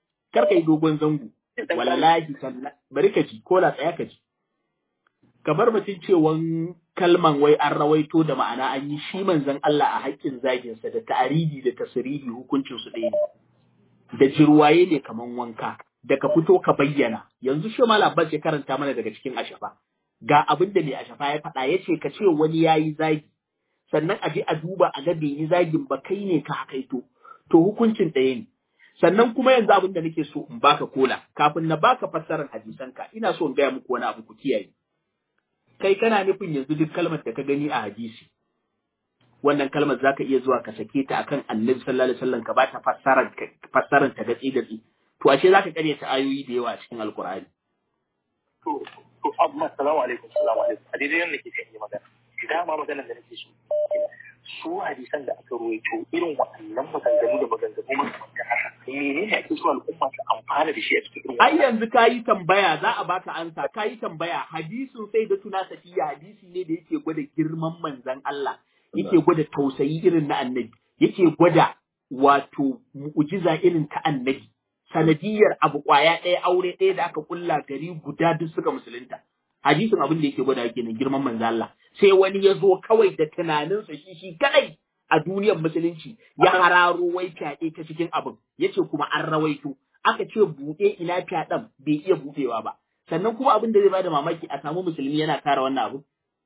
D: wallahi bari ka ji kola, tsaya ka ji. Ka bar mutum cewan kalman wai an rawaito da ma'ana an yi shi manzon Allah a haƙƙin zaginsa da ta'aridi da tasirihi hukuncin su ɗaya ne. Da jirwaye ne kaman wanka, da ka fito ka bayyana. Yanzu shi Malam Abbas ya karanta mana daga cikin Ashafa. Ga abin da mai Ashafa ya faɗa, ya ce ka ce wani ya yi zagi, sannan a je a duba a ga bai yi zagin ba, kai ne ka hakaito. To hukuncin ɗaya ne. Sannan kuma yanzu abin da nake so in baka kola, kafin na baka fassarar hadisanka, ina so in gaya muku wani abu ku kiyaye. Kai kana nufin yanzu duk kalmar da ka gani a hadisi, wannan kalmar zaka iya zuwa ka sake ta akan Annabi sallallahu alaihi wasallam ka ba ta fassarar ta gatsi. To ashe zaka kare ta ayoyi da yawa a cikin Alkur'ani.
O: To amma assalamu alaikum. A daidai yanda kike yi magana. Dama maganar da nake so. Su hadisan da aka ruwaito irin waɗannan maganganu makamantan haka. Menene ake so al'umma su amfana da shi a cikin irin
D: ai yanzu kayi tambaya za a baka ansa, kayi tambaya hadisin sai da tuna safiya hadisi ne da yake gwada girman manzon Allah, yake gwada tausayi irin na annabi, yake gwada wato mu'jiza irin ta annabi, sanadiyar abu kwaya ɗaya aure ɗaya da aka kulla gari guda duk suka musulunta. Hadisin abin da yake gwada yake nan girman manzon Allah. Sai wani ya zo kawai da tunaninsa shi kadai a duniyar musulunci ya hararo wai fyaɗe ta cikin abin, yace kuma an rawaito, aka ce buɗe ina fyaɗen bai iya buɗewa ba. Sannan kuma abin da zai bada mamaki a samu musulmi yana kare wannan abu.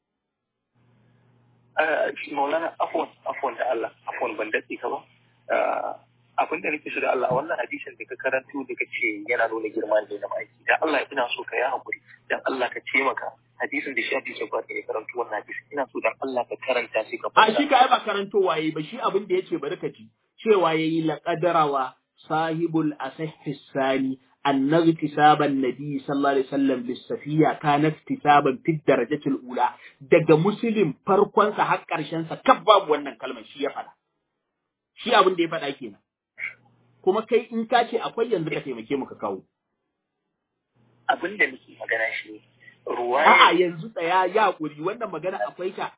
O: Maulana afwan da Allah, afwan ban daɗe ka ba. Abin da nake so da Allah wannan hadisin da ka karanto da kace yana nuna girma ne na ma'aiki. Dan Allah ina so ka yi hakuri, dan Allah ka taimaka. Hadisin da shi hadisin ba ka karanto wannan hadisi. Ina so dan Allah ka karanta shi ka
D: fara. A shi ka ba karanto waye ba, shi abin da yace bari ka ji. Cewa yayi laqadarawa sahibul asahhi sani anna iktisaban nabi sallallahu alaihi wasallam bisafiya kana iktisaban fi darajatil ula. Daga muslim farkon sa har karshen sa kaf babu wannan kalmar, shi ya fada. Shi abin da ya fada kenan. Kuma kai in ka ce akwai yanzu ka taimake mu ka kawo.
O: Abin da nake magana shi ne ruwa.
D: A'a yanzu tsaya ya kuri wannan magana akwai ta.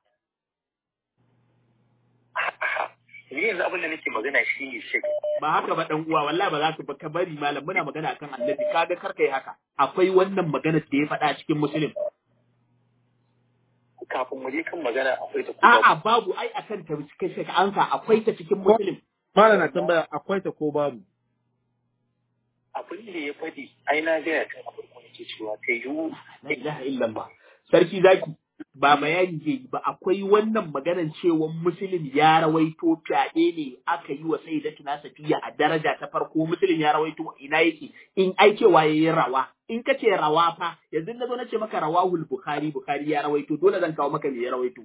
O: Ni yanzu abin da nake magana shi ne shi.
D: Ba haka ba dan uwa wallahi ba za ka ka bari malam muna magana akan Annabi kaga karkai haka. Akwai wannan magana da ya faɗa cikin Muslim.
O: Kafin mu je kan magana akwai ta.
D: A'a babu ai akan ta kai sai ka ansa akwai ta cikin Muslim.
A: Malam na tambaya akwai ta ko babu?
O: Abin da ya faɗi ai na gaya kan abin da nake cewa ta yiwu.
D: La ilaha illallah. Sarki zaki ba bayani zai yi ba akwai wannan maganar cewa Muslim ya rawaito fyaɗe ne aka yi wa Sayyidatuna Safiya a daraja ta farko. Muslim ya rawaito ina yake in ai cewa yayi rawa in ka ce rawa fa yanzu na zo na ce maka rawahul Bukhari ya rawaito dole zan kawo maka me ya rawaito.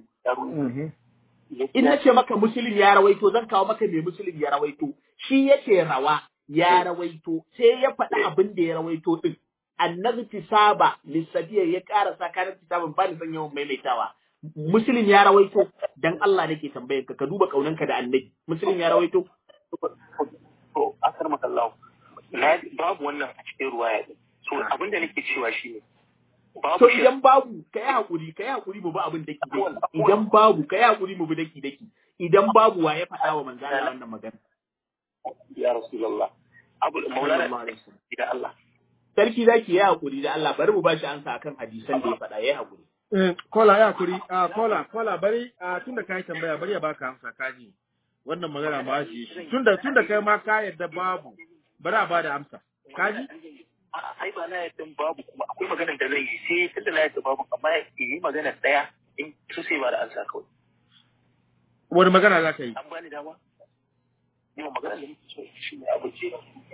D: In na ce maka Muslim ya rawaito zan kawo maka me Muslim ya rawaito shi yace rawa ya rawaito sai ya faɗi abin da ya rawaito din annabi tisaba lissafiya ya ƙara sakanin tisaban ba ni son yawan maimaitawa Muslim ya rawaito dan Allah nake tambayar ka duba kaunanka da annabi Muslim ya rawaito
O: to akar makallahu babu wannan a cikin ruwaya din so abin da nake cewa shine
D: to idan babu kai hakuri mu bi abin daki daki idan babu kai hakuri mu bi daki daki idan babu wa ya faɗa wa manzo Allah wannan magana
O: ya rasulullah abu maulana da Allah
D: sarki zaki ya hakuri da Allah bari mu bashi ansa akan hadisan da ya faɗa ya hakuri
A: kola ya hakuri kola bari tunda kai tambaya bari ya baka amsa kaji wannan magana ma shi tunda kai ma ka yadda babu bari a bada amsa kaji
O: ai ba na yadda babu kuma akwai maganar da zai yi sai tunda na yadda babu amma yi magana daya in su sai ba da ansa kawai
A: wani magana za ka yi
O: an bani dama yau magana da nake so shi ne abu ce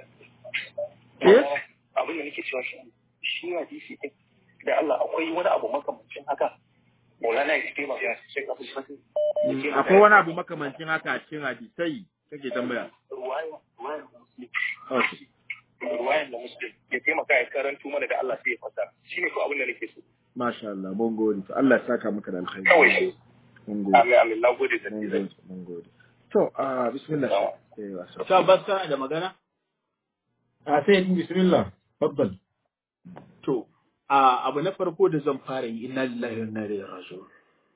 O: abin da nake cewa shi hadisi ɗin da Allah akwai wani abu makamancin haka Maulana ya ce maka sai ka fuskanta
A: akwai wani abu makamancin haka a cikin hadisai kake tambaya
O: ruwayan da muslim ya taimaka ya karanto mana da Allah sai ya fasara shine ko abin da nake so
A: masha Allah mun gode to Allah ya saka maka da alkhairi
O: kawai
A: mun gode
O: amin na gode da
A: mun gode to bismillah
D: ta basta da magana
C: sai bismillah faddal
D: to abu na farko da zan fara yi inna lillahi wa inna ilaihi raji'un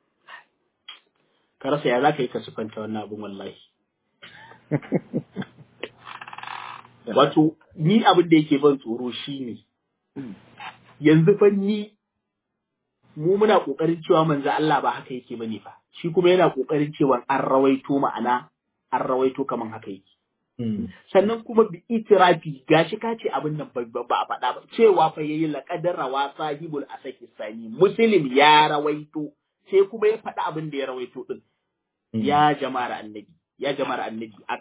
D: ka rasa ya zaka yi ka sufanta wannan abun wallahi wato ni abin da yake ban tsoro shine yanzu fa mu muna kokarin cewa manzo Allah ba haka yake bane fa shi kuma yana kokarin cewa an rawaito kaman haka yake sannan kuma bi itirafi gashi ka ce abin nan ba a faɗa ba cewa fa yayi laqadar rawa sahibul asaki sani muslim ya rawaito sai kuma ya faɗa abin da ya rawaito din ya jama'ar annabi a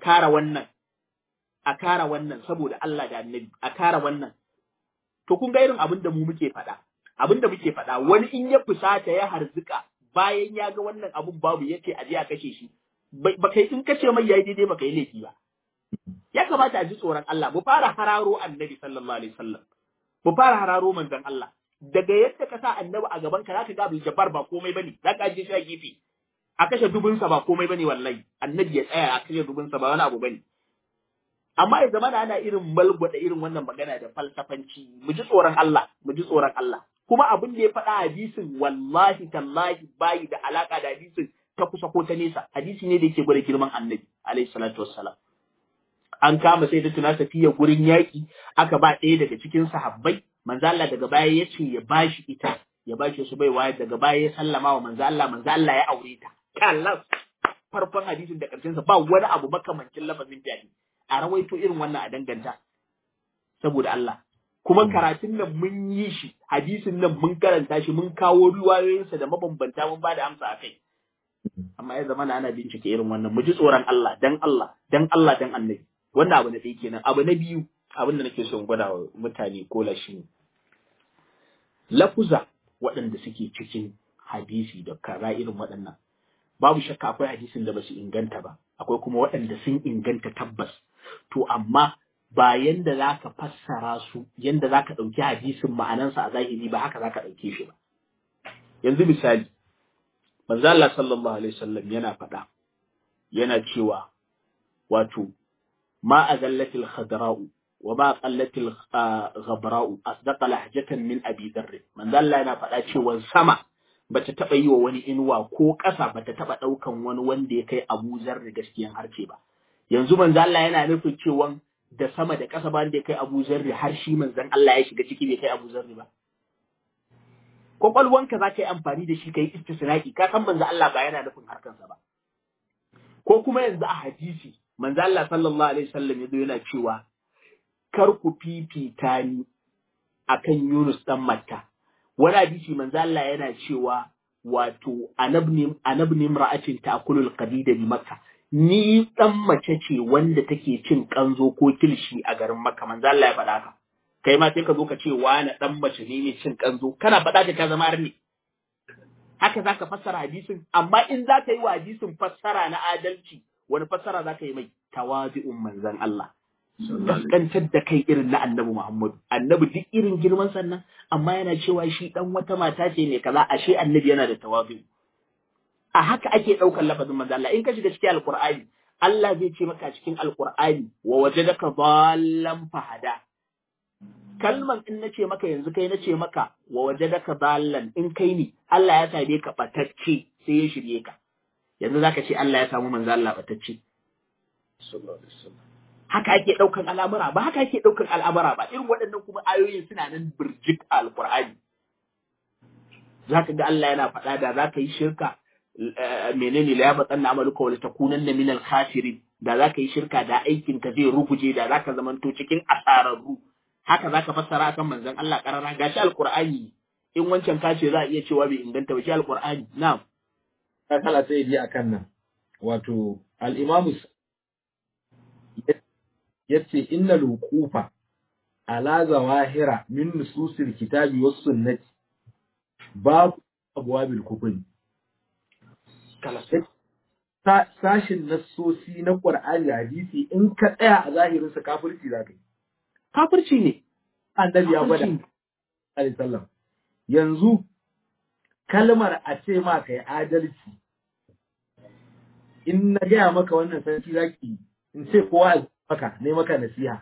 D: kara wannan saboda Allah da annabi a kara wannan to kun ga irin abin da mu muke faɗa wani in ya fusata ya harzuka bayan ya ga wannan abun babu yace a je a kashe shi ba kai in kace mai yayi daidai ba kai laifi ba ya kamata a ji tsoron Allah mu fara hararo annabi sallallahu alaihi wasallam mu fara hararo manzon Allah daga yadda ka sa annabi a gaban ka zaka ga Abdul Jabbar ba komai bane zaka je shi a gefe a kashe dubunsa ba komai bane wallahi annabi ya tsaya a kashe dubunsa ba wani abu bane amma ya zama ana irin malgwada irin wannan magana da falsafanci mu ji tsoron Allah kuma abin da ya faɗa hadisin wallahi tallahi bayi da alaka da hadisin ta kusa ko ta nesa hadisi ne da yake gwada girman annabi alaihi salatu wassalam an kama sai da tuna safiya gurin yaƙi aka ba ɗaya daga cikin sahabbai manzo Allah daga baya ya ce ya bashi ita ya bashi su baiwa daga baya ya sallama wa manzo Allah ya aure ta kallas farkon hadisin da karshen sa ba wani abu makamancin lafazin fiyadi a rawaito irin wannan a danganta saboda Allah kuma karatun nan mun yi shi hadisin nan mun karanta shi mun kawo riwayoyinsa da mabambanta mun ba da amsa a kai amma ya zama ana bincike irin wannan mu ji tsoron Allah dan annabi wannan abu na ɗaya kenan abu na biyu abin da nake son gwada wa mutane ko lashi ne lafuza waɗanda suke cikin hadisi da kaza irin waɗannan babu shakka akwai hadisin da ba su inganta ba akwai kuma waɗanda sun inganta tabbas to amma ba yanda za ka fassara su yanda za ka ɗauki hadisin ma'anansa a zahiri ba haka za ka ɗauke shi ba yanzu misali manzo Allah sallallahu alaihi wasallam yana faɗa yana cewa wato ma azallatil khadra'u wa ma qallatil ghabra'u asdaqa lahjatan min abi dharr manzo Allah yana faɗa cewa sama bata taba yi wa wani inuwa ko ƙasa bata taba daukan wani wanda ya kai Abu Zarr gaskiyan harce ba yanzu manzo Allah yana nufin cewa da sama da ƙasa ba wanda ya kai Abu Zarr har shi manzon Allah ya shiga ciki bai kai Abu Zarr ba kwakwalwanka za ka yi amfani da shi ka yi istisna'i ka san manzo Allah ba yana nufin harkansa ba ko kuma yanzu a hadisi manzo Allah sallallahu alaihi wasallam yazo yana cewa kar ku fifita ni akan Yunus dan Matta wani hadisi manzo Allah yana cewa wato anabni imra'atin ta'kulul qadida bi Makka ni dan mace ce wanda take cin kanzo ko kilshi a garin Makka manzo Allah ya faɗa haka kai ma sai ka zo ka ce wani dan mace ne mai cin kanzo kana faɗa ka zama arni haka zaka fassara hadisin amma in zaka yi wa hadisin fassara na adalci wani fassara zaka yi mai tawazi'un manzon Allah kaskantar da kai irin na annabi Muhammadu. Annabi duk irin girman sannan, amma yana cewa shi dan wata mata ce ne kaza, ashe annabi yana da tawazu. A haka ake ɗaukar lafazin manzo Allah. In ka shiga cikin Alƙur'ani, Allah zai ce maka cikin Alƙur'ani wa wajadaka dhallan fahada. Kalman in nace maka yanzu kai nace maka wa wajadaka dhallan in kai ne, Allah ya same ka batacce sai ya shirye ka. Yanzu zaka ce Allah ya samu manzo Allah batacce. Sallallahu alaihi wasallam. Haka ake ɗaukan al'amura ba, haka ake ɗaukan al'amura ba. Irin waɗannan kuma ayoyin suna nan birjik a Alƙur'ani. Zaka ga Allah yana faɗa da zaka yi shirka menene la yabatsanna amaluka wa latakunanna min al-khasirin, da zaka yi shirka da aikin ka zai ruguje, da zaka zamanto cikin asararru. Haka zaka fassara akan manzon Allah karara. Gashi Alƙur'ani, in wancan ka ce za a iya cewa bai inganta ba, shi Alƙur'ani. Na'am.
C: Kala sai yi akan nan. Wato al-Imam yace innal wuqufa ala zawahira min nususil kitabi was sunnati babu abwabil kufri. Sashin nassosi na Qur'ani hadisi in ka tsaya a zahirin sa kafirci zaka yi.
D: Kafirci ne.
C: Annabi ya gwada alaihi sallam. Yanzu kalmar a ce ma kai adalci, in na gaya maka wannan sarki zaki in ce kowa maka ne maka nasiha.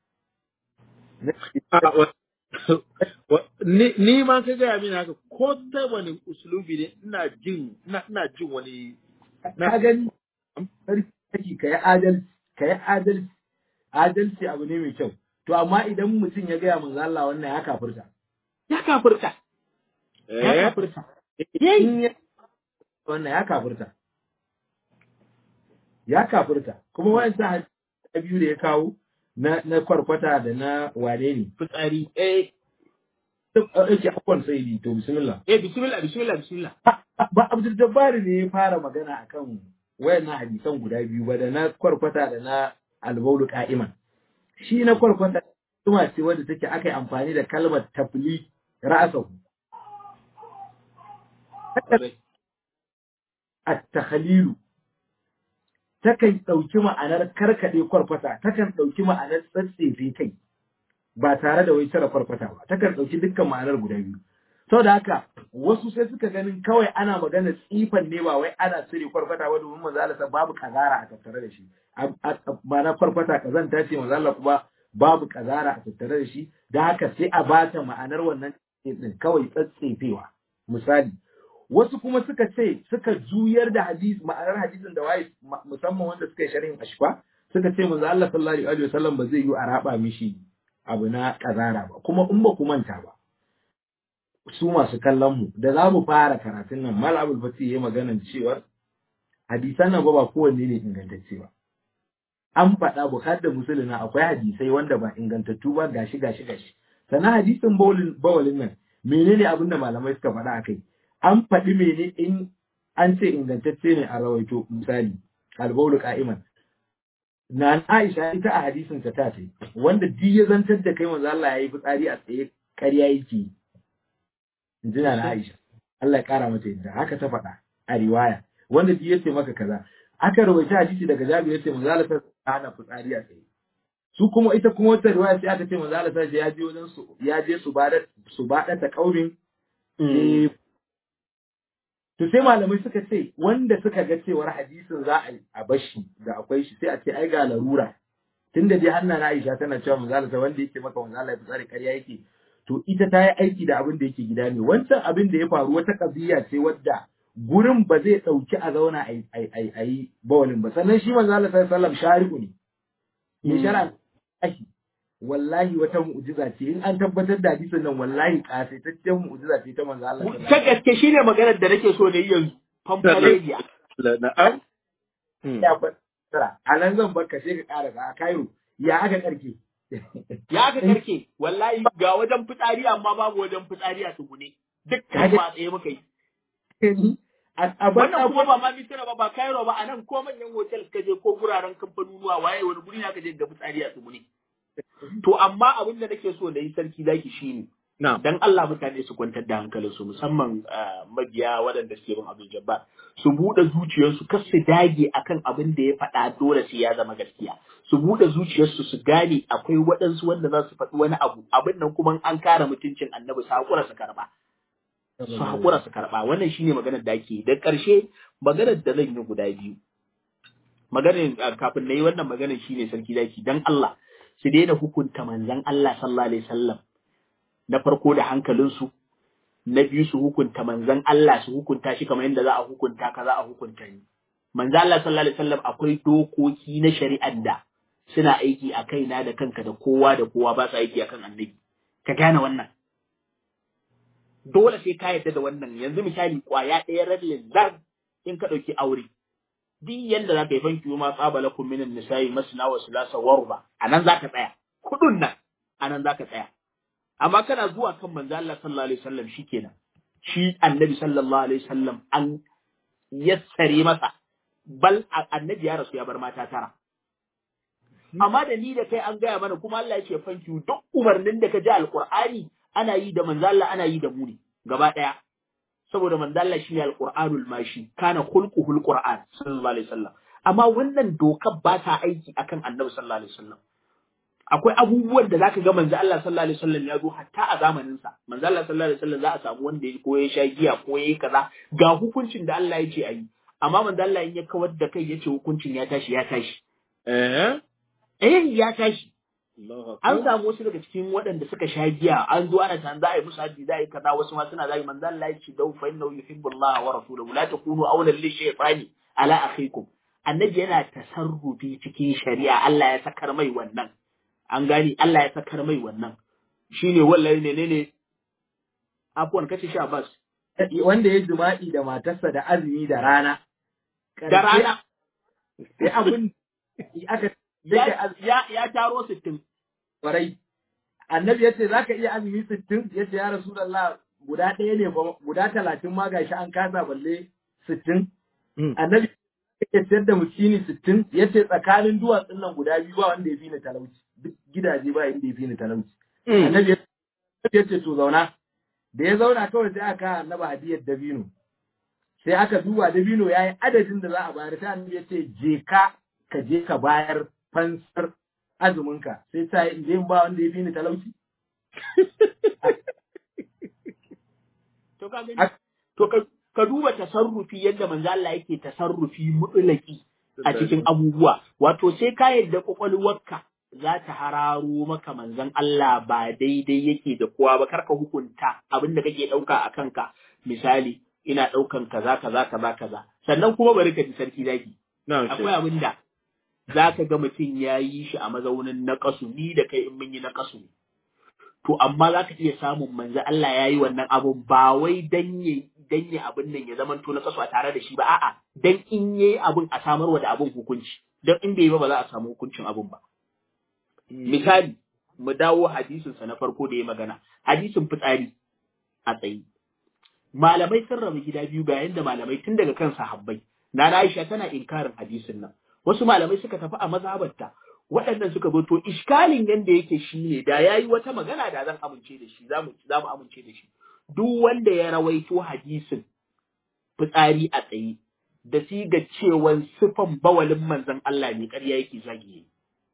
A: Ni ma ka gaya mini haka ko ta wani usulubi ne ina jin wani
C: na gani sarki ka yi adalci abu ne mai kyau. To amma idan mutum ya gaya manzo Allah wannan ya kafirta.
D: Ya kafirta.
C: Wannan ya kafirta. Kuma wayansa hadisi biyu da ya kawo na kwarkwata da na wane ne?
D: Fitsari.
C: Yake akwai sai to bismillah.
D: Bismillah.
C: Ba Abdul Jabbar ne ya fara magana akan wayannan hadisan guda biyu ba, da na kwarkwata da na albaulu qa'iman. Shi na kwarkwata kuma ce wanda take aka yi amfani da kalmar tafli ra'asahu. At-takhlilu takan ɗauki ma'anar karkaɗe kwarkwata, takan ɗauki ma'anar tsatsefe kai ba tare da wai cire kwarkwata ba, takan ɗauki dukkan ma'anar guda biyu. Saboda haka wasu sai suka ganin kawai ana magana tsifan ne ba wai ana cire kwarkwata ba, domin manzo Allah babu kazara a tattare da shi. Ma'ana kwarkwata kazanta ce, manzo Allah kuma babu kazara a tattare da shi, da haka sai a bata ma'anar wannan din kawai tsatsefewa. Misali, wasu kuma suka ce suka juyar da ma'anar hadisin da waye, musamman wanda suka yi sharhin ashfa, suka ce manzo Allah sallallahu alaihi wasallam ba zai yi a raba mishi abu na kazara ba. Kuma in ba ku manta ba, su masu kallon mu da za mu fara karatun nan, Mal Abdul Fatih yayi maganar cewa hadisan nan ba kowanne ne ingantacce ba. An faɗa Bukhari da Muslim na akwai hadisai wanda ba ingantattu ba, gashi. Sannan hadisin bawalin nan menene abin da malamai suka faɗa akai? An faɗi mene in an ce ingantacce ne a rawaito, misali albaulu qa'iman. Na Aisha ita a hadisin ta yi wanda duk ya zantar da kai manzo Allah yayi fitsari a tsaye ƙarya yake. Injina na Aisha, Allah ya kara mata yadda haka ta faɗa a riwaya, wanda duk yace maka kaza. Aka rawaita hadisi daga Jabir yace manzo Allah ta hana fitsari a tsaye. Su kuma ita kuma wata riwaya sai aka ce manzo Allah ta ya je wajen su, ya je su bada ta kaurin. To sai malamai suka ce wanda suka ga cewar hadisin za a bashi da akwai shi, sai a ce ai ga larura, tunda dai Hanna na Aisha tana cewa manzo Allah wanda yake maka manzo Allah ya fitsari ƙarya yake, to ita ta yi aiki da abin da yake gida ne. Wancan abin da ya faru wata kabiya ce wadda gurin ba zai ɗauki a zauna a yi bawalin ba. Sannan shi manzo Allah sallallahu alaihi wasallam shari'u ne, ya shara aiki. Wallahi wata mu'jiza ce, in an tabbatar da hadisin nan wallahi kasaitaccen mu'jiza ce ta manzo Allah.
D: Ta gaske shine maganar da nake so da yanzu. Famfalediya.
A: Na'am.
C: Ya fara. A nan zan barka sai ka ƙara a Cairo. Ya aka karke.
D: Wallahi ga wajen fitsari amma babu wajen fitsari a tsugune. Dukkan ba tsaye muka yi. Wannan kuma ba ma Misira ba Cairo ba, a nan ko manyan hotel ka je ko guraren kamfanonuwa waye wani guri na ka je ga fitsari a tsugune. To amma abin da nake so da yi sarki zaki shine Dan Allah mutane su kwantar da hankalinsu musamman mabiya waɗanda suke bin Abdul Jabbar su buɗe zuciyarsu kar su dage akan abin da ya faɗa dole sai ya zama gaskiya su buɗe zuciyarsu su gane akwai waɗansu wanda za su faɗi wani abu abin nan kuma an kare mutuncin annabi su haƙura su karɓa su haƙura su karɓa wannan shine maganar da ake da ƙarshe maganar da zan yi guda biyu maganar kafin na yi wannan maganar shine sarki zaki dan Allah su daina hukunta manzon Allah sallallahu alaihi wasallam na farko da hankalinsu, na biyu su hukunta manzan Allah su hukunta shi kamar yadda za a hukunta ka za a hukunta ni. Manzan Allah sallallahu alaihi wasallam akwai dokoki na shari'ar da suna aiki a kaina da kanka da kowa ba su aiki akan annabi. Ka gane wannan. Dole sai ka yarda da wannan yanzu misali kwaya ɗaya radlin zan in ka ɗauki aure. Duk yanda za ka yi fanki ma tsabalakum minan nisa'i masna wa sulasa warba anan za ka tsaya. Kudun nan anan za ka tsaya. Amma kana zuwa kan manzo Allah sallallahu alaihi wasallam shikenan shi annabi sallallahu alaihi wasallam an yassare masa bal annabi ya rasu ya bar mata tara amma da ni da kai an gaya mana kuma Allah ya ce fanki duk umarnin da ka ji alqur'ani ana yi da manzo Allah ana yi da mu ne gaba daya saboda manzo Allah shine alqur'anul mashi kana khulquhul qur'an sallallahu alaihi wasallam amma wannan dokar ba ta aiki akan annabi sallallahu alaihi wasallam akwai abubuwan da zaka ga manzo Allah sallallahu alaihi wasallam ya zo hatta a zamanin sa manzo Allah sallallahu alaihi wasallam za a samu wanda ya ko ya sha giya ko yayi kaza ga hukuncin da Allah ya ce ayi amma manzo Allah in ya kawar da kai yace hukuncin ya tashi ya tashi ya tashi an samu wasu daga cikin waɗanda suka sha giya an zo ana tan za a yi musu haji za a yi kaza wasu ma suna zai manzo Allah ya ce dau fa innahu yuhibbullaha wa rasuluhu la takunu awlan lishaytani ala akhikum annabi yana tasarrufi cikin shari'a Allah ya sakar mai wannan an gani Allah ya sakar mai wannan shine wallahi ne afwan kace shi Abbas
C: wanda ya jima'i da matarsa da azumi da rana sai abun aka
D: ya taro 60
C: kwarai annabi yace zaka iya azumi 60 yace ya rasulullah guda ɗaya ne guda 30 ma gashi an kasa balle 60 annabi yake sayar da miskini 60 yace tsakanin duwatsun nan guda biyu ba wanda ya fi ni talauci duk gidaje ba inda ya fi ni talauci annabi yace to zauna da ya zauna kawai sai aka annaba hadiyar dabino sai aka duba dabino yayi adadin da za a bayar sai annabi yace je ka bayar fansar azuminka sai ta yi in ba wanda ya fi ni talauci
D: to ka duba tasarrufi yadda manzo Allah yake tasarrufi mutlaki a cikin abubuwa wato sai ka yadda kwakwalwarka za ta hararo maka manzon Allah ba daidai yake da kowa ba karka hukunta abinda kake dauka a kanka misali ina daukan kaza sannan kuma bari ka ji sarki zaki akwai abinda zaka ga mutum ya yi shi a mazaunin naqasu ni da kai in mun yi naqasu to amma zaka iya samun manzo Allah yayi wannan abun ba wai danye abin nan ya zama to naqasu a tare da shi ba a'a dan in yayi abun a samarwa da abun hukunci dan in bai ba za a samu hukuncin abun ba misali mu dawo hadisin sa na farko da ya magana hadisin fitsari a tsayi malamai sun rabu gida biyu ga yanda malamai tun daga kan sahabbai na Aisha tana inkarin hadisin nan wasu malamai suka tafi a mazhabarta waɗannan suka zo to iskalin yanda yake shine da yayi wata magana da zan amince da shi zamu amince da shi duk wanda ya rawaito hadisin fitsari a tsaye da siga cewan sifan bawalin manzon Allah ne ƙarya yake zagi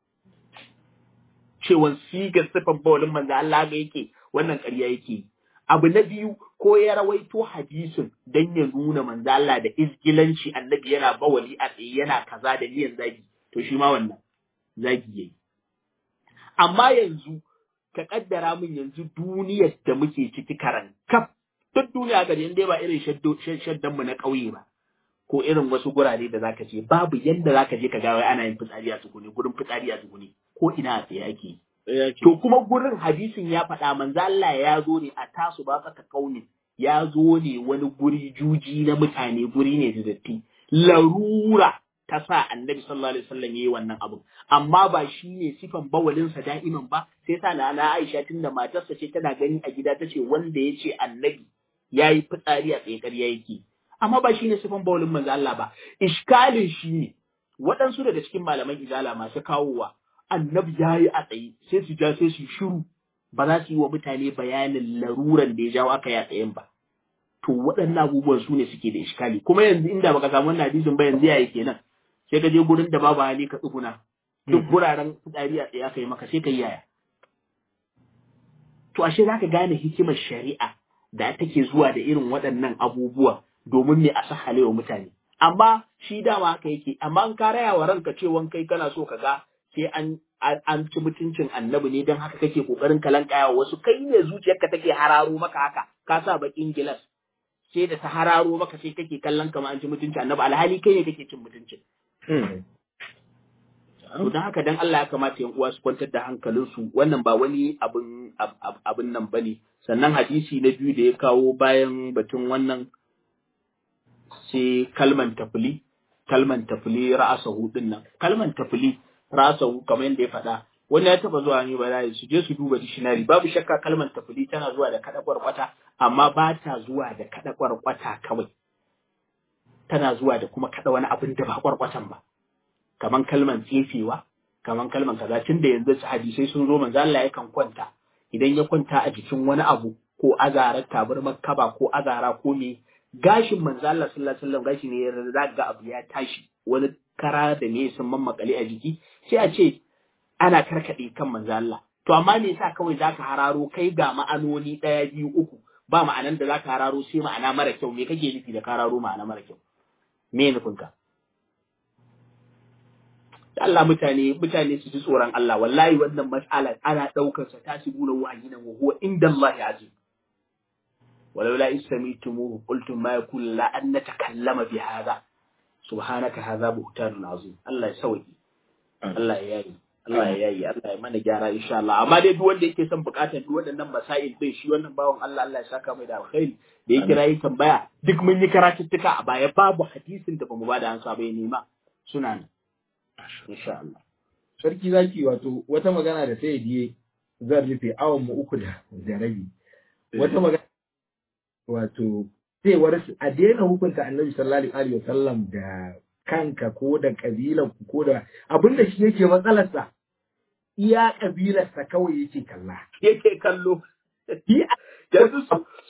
D: cewan sigar sifan bawalin manzon Allah ga yake wannan ƙarya yake abu na biyu ko ya rawaito hadisin dan ya nuna manzon Allah da izgilanci annabi yana bawali a tsaye yana kaza da niyan zagi to shi ma wannan zagi yayi amma yanzu ka kaddara min yanzu duniyar da muke ciki karan kaf duk duniya ga dai ba irin shaddan mu na ƙauye ba ko irin wasu gurare da zaka je babu yanda zaka je ka ga wai ana yin fitsari a tsugune gurin fitsari a tsugune ko ina a tsaye ake to kuma gurin hadisin ya faɗa manzo Allah ya zo ne a tasu ba ka kauni ya zo ne wani guri juji na mutane guri ne da datti larura ta sa annabi sallallahu alaihi wasallam yayi wannan abu amma ba shi ne sifan bawalin sa da'iman ba sai sa na Aisha tunda matarsa ce tana gani a gida tace wanda yace annabi yayi fitsari a tsaye ƙarya yake amma ba shi ne sifan bawalin manzo Allah ba iskalin shi ne waɗansu daga cikin malaman izala masu kawowa annabi yayi a tsaye sai su ja sai su shiru ba za su yi wa mutane bayanin laruran da ya jawo aka ya tsayen ba. To waɗannan abubuwan su ne suke da iskali. Kuma yanzu inda baka samu wannan hadisin ba yanzu yaya kenan. Sai ka je gurin da babu hali ka tsuguna. Duk guraren fitsari a tsaye aka yi maka sai ka yi yaya. To ashe za ka gane hikimar shari'a da take zuwa da irin waɗannan abubuwa domin ne a sahale wa mutane. Amma shi dama haka yake, amma an ka raya wa ranka cewa kai kana so ka ga sai an ci mutuncin annabi ne don haka kake kokarin ka lankaya wasu, kai ne zuciyarka take hararo maka haka, ka sa bakin gilas sai da ta hararo maka sai kake kallon kamar an ci mutuncin annabi, alhali kai ne kake cin mutuncin. To don haka dan Allah ya kamata yan uwa su kwantar da hankalinsu, wannan ba wani abin nan bane. Sannan hadisi na biyu da ya kawo bayan batun wannan sai kalman tafili ra'asahu din nan. Kalman tafili ra'asahu kamar yadda ya faɗa, wani ya taba zuwa ne ba su je su duba dictionary, babu shakka kalman tafili tana zuwa da kada kwarkwata, amma ba ta zuwa da kada kwarkwata kawai, tana zuwa da kuma kada wani abin da ba kwarkwatan ba, kaman kalman tsefewa, kaman kalman kaza. Tun da yanzu hadisai sun zo, manzo Allah yakan kwanta, idan ya kwanta a jikin wani abu ko azarar tabarmar kaba ko azara ko me, gashin manzo Allah sallallahu alaihi wasallam gashi ne ya zaga abu ya tashi, wani kara da me sun mammakale a jiki, sai a ce ana karkade kan manzo Allah. To amma me yasa kawai zaka hararo kai ga ma'anoni 1 2 3, ba ma'anan da zaka hararo sai ma'ana mara kyau? Me kake nufi da hararo ma'ana mara kyau? Me nufin ka? Allah mutane su ji tsoron Allah, wallahi wannan mas'ala ana daukar sa tasibuna wa'ina wa huwa inda Allah azim. ولولا إذ سمعتموه قلتم ما يكون لا أن نتكلم بهذا سبحانك هذا بهتان عظيم. الله يسوي الله ياي Allah ya yi, Allah ya mana gyara insha Allah. Amma dai duk wanda yake son bukatar duk waɗannan masail din, shi wannan bawan Allah, Allah ya saka mai da alkhairi da ya kira yi tambaya. Duk mun yi karatuttuka a baya, babu hadisin da bamu bada ansa bai nema, suna nan insha Allah.
C: Sarki zaki, wato wata magana da sai diye zan rufe awon mu 3 da rabi. Wata magana wato cewar a daina hukunta Annabi sallallahu alaihi wasallam da kanka ko da kabilar ku ko da abin da shi yake matsalarsa, iya kabilarsa kawai yake kallo.
D: Yanzu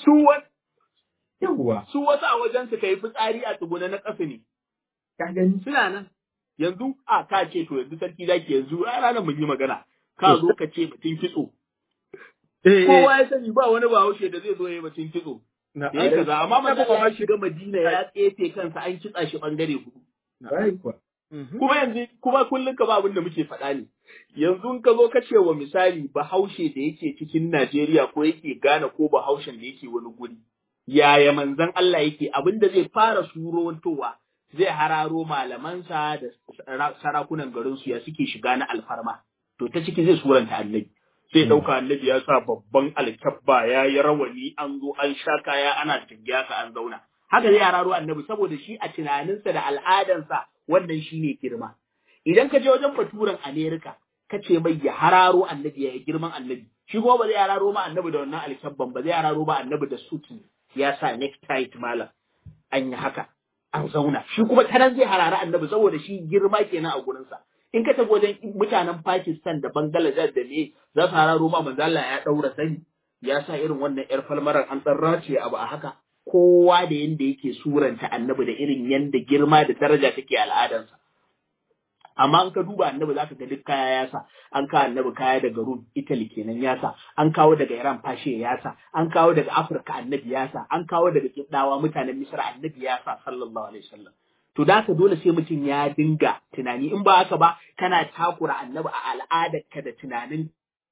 D: su wasu a wajen su kai fitsari a tsuguna na ƙasa ne.
C: Ka gani
D: suna nan. Yanzu ka ce to yanzu sarki zaki, yanzu ranar mun yi magana, ka zo ka ce batun kitso. Kowa ya sani ba wani bahaushe da zai zo ya yi batun kitso. Ya kaza, amma manzo Allah ya shiga Madina ya tsefe kansa, an kitsa shi bangare 4. Kuma yanzu kullum ka ba abin da muke faɗa ne. Yanzu ka zo ka ce wa misali bahaushe da yake cikin Najeriya ko yake Ghana ko bahaushen da yake wani guri, yaya manzon Allah yake, abin da zai fara surowantowa zai hararo malamansa da sarakunan garinsu ya suke shiga na alfarma. To ta ciki zai suranta Annabi. Sai ɗauka Annabi ya sa babban alkyabba, ya yi rawani, an zo an sha kaya ana tigya ka an zauna. Haka zai hararo Annabi, saboda shi a tunaninsa da al'adansa wannan shi ne girma. Idan ka je wajen baturen Amerika, ka ce mai ya hararo Annabi, ya yi girman Annabi, shi kuma ba zai hararo ma Annabi da wannan alkyabban ba, zai hararo ba Annabi da suit ya sa necktie malam, an yi haka an zauna. Shi kuma ta nan zai harara Annabi, saboda shi girma kenan a gurinsa. In ka tafi wajen mutanen Pakistan da Bangladesh da me, za su hararo ma manzo Allah ya daura sani, ya sa irin wannan yar falmarar an dan race abu a haka. Kowa da yanda yake suranta Annabi da irin yanda girma da daraja take al'adansa. Amma an ka duba Annabi zaka ga duk kaya ya sa, an kawo Annabi kaya daga Rum, Italy kenan ya sa, an kawo daga Iran fashe ya sa, an kawo daga Afirka Annabi ya sa, an kawo daga Kibdawa mutanen Misra Annabi ya sa sallallahu alaihi wasallam. To da haka dole sai mutum ya dinga tunani, in ba haka ba kana takura Annabi a al'adarka da tunanin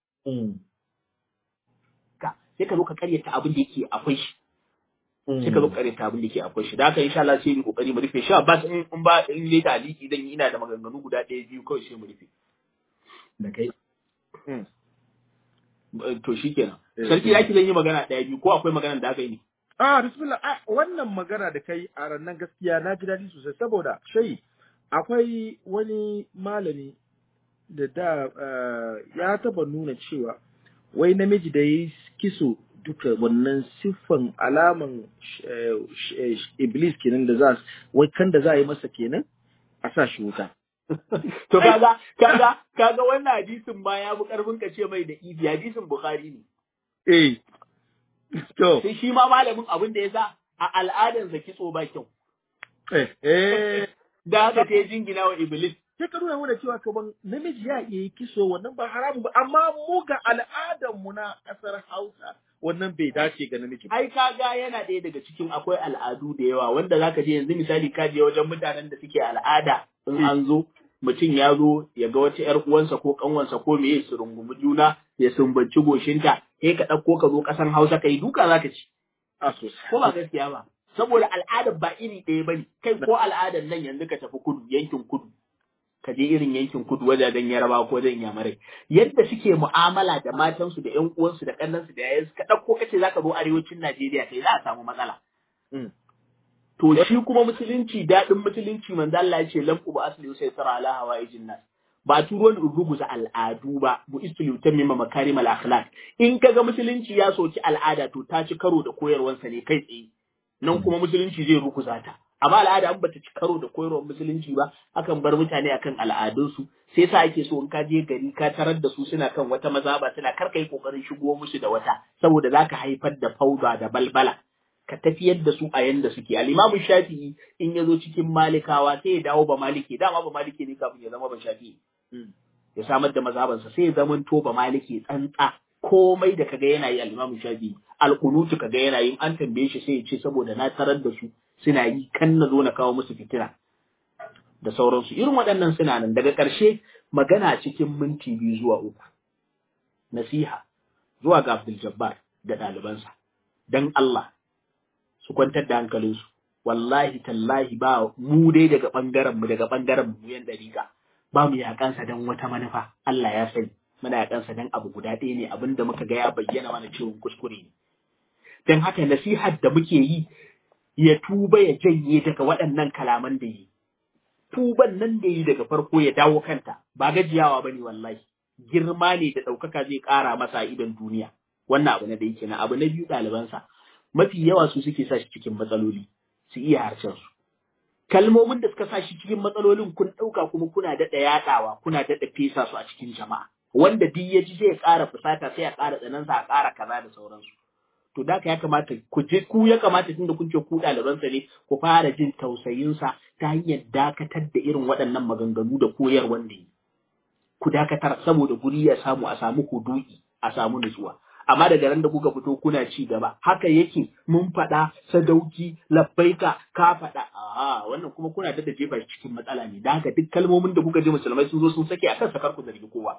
D: ka, sai ka zo ka karyata abin da yake akwai shi. Sai ka zo ka karyata abin da yake akwai shi. Da haka insha Allah sai mu kokari mu rufe shi. Ba in ba in ne taliki dan ina da maganganu guda 1 2 kawai sai mu rufe.
C: Da kai.
D: To shikenan. Sarki yaki zan yi magana 1 2 ko akwai magana da aka yi ne?
A: Bismillah, wannan magana da kai a rannan gaskiya na ji daɗi sosai, saboda shai akwai wani malami da ya taba nuna cewa wai namiji da ya yi kiso duka wannan siffan alaman iblis kenan da wai kan da za a yi masa kenan a sa shi wuta.
D: To kaga wannan hadisin ma ya bi karfin ka ce mai da izi, hadisin Bukhari ne.
A: To.
D: Sai shi ma malamin abin da ya sa a al'adarsa kitso ba kyau. Da haka ta jingina wa Iblis.
A: Sai ka nuna mana cewa kaman namiji ya iya yi kiso wannan ba haramun ba, amma mu ga al'adarmu na ƙasar Hausa wannan bai dace ga namiji ba.
D: Ai kaga yana ɗaya daga cikin akwai al'adu da yawa wanda zaka je yanzu misali ka je wajen mutanen da suke al'ada in an zo mutum ya zo ya ga wata ƴar uwansa ko ƙanwansa ko meye su rungumi juna ya sumbanci goshinta sai ka ɗauko ka zo ƙasan Hausa kai duka zaka ci. Ko ba gaskiya ba. Saboda al'adar ba iri ɗaya bane kai ko al'adar nan yanzu ka tafi kudu yankin kudu. Ka je irin yankin kudu wajajen Yarbawa ko wajen Yamarai yadda suke mu'amala da matansu da ƴan uwansu da ƙannansu da yayansu ka ɗauko kace zaka zo arewacin Najeriya kai za a samu matsala. To shi kuma musulunci daɗin musulunci manzo Allah ya ce lam ubu asli sai tara ala hawaijin nas ba turo ni ruguza al'adu ba bu istul tamima makarim al akhlaq in kaga musulunci ya soki al'ada to ta ci karo da koyarwansa ne kai tsaye nan kuma musulunci zai ruguza ta. Amma al'ada an bata ci karo da koyarwar musulunci ba akan bar mutane akan al'adunsu sai sa ake so in ka je gari ka tarar da su suna kan wata mazhaba suna karka yi kokarin shigo musu da wata saboda zaka haifar da fauda da balbala ka tafiyar da su a yanda suke al-Imam Shafi'i in yazo cikin Malikawa sai ya dawo ba Maliki dama ba Maliki ne kafin ya zama ba Shafi'i ya samar da mazhabansa sai ya zama to ba Maliki tsantsa komai da kaga yana yi al-Imam Shafi'i al-Qunutu kaga yana yin an tambaye shi sai ya ce saboda na tarar da su suna yi kan na zo na kawo musu fitina da sauransu irin waɗannan suna nan daga ƙarshe magana cikin minti 2 zuwa 3 nasiha zuwa ga Abdul Jabbar da ɗalibansa dan Allah su kwantar da hankalinsu wallahi tallahi ba mu dai daga ɓangaren mu yan dariƙa ba mu yaƙansa don wata manufa Allah ya sani muna yaƙansa don abu guda ɗaya ne abinda muka ga ya bayyana mana cewa kuskure ne don haka nasihar da muke yi ya tuba ya janye daga waɗannan kalaman da yi. Tuban nan da yi daga farko ya dawo kanta, ba gajiyawa ba ne wallahi, girma ne da ɗaukaka zai ƙara masa idon duniya. Wannan abu na da yake na abu na biyu ɗalibansa, mafi yawa su suke sa shi cikin matsaloli, su iya harshensu. Kalmomin da suka sa shi cikin matsalolin kun ɗauka kuma kuna daɗa yaɗawa, kuna daɗa fesa su a cikin jama'a. Wanda duk ya ji sai ya ƙara fusata, sai ya ƙara tsanansa, a ƙara kaza da sauransu. To da ya kamata ku ya kamata tunda kun ce ku ɗalibansa ne ku fara jin tausayinsa ta hanyar dakatar da irin waɗannan maganganu da koyar wanda yi. Ku dakatar saboda guri ya samu a samu hudu'i a samu nutsuwa. Amma daga ran da kuka fito kuna ci gaba haka yake mun faɗa sadauki labbaika ka faɗa wannan kuma kuna da jefa shi cikin matsala ne da haka duk kalmomin da kuka ji musulmai sun zo sun sake akan sakar ku zargi kowa.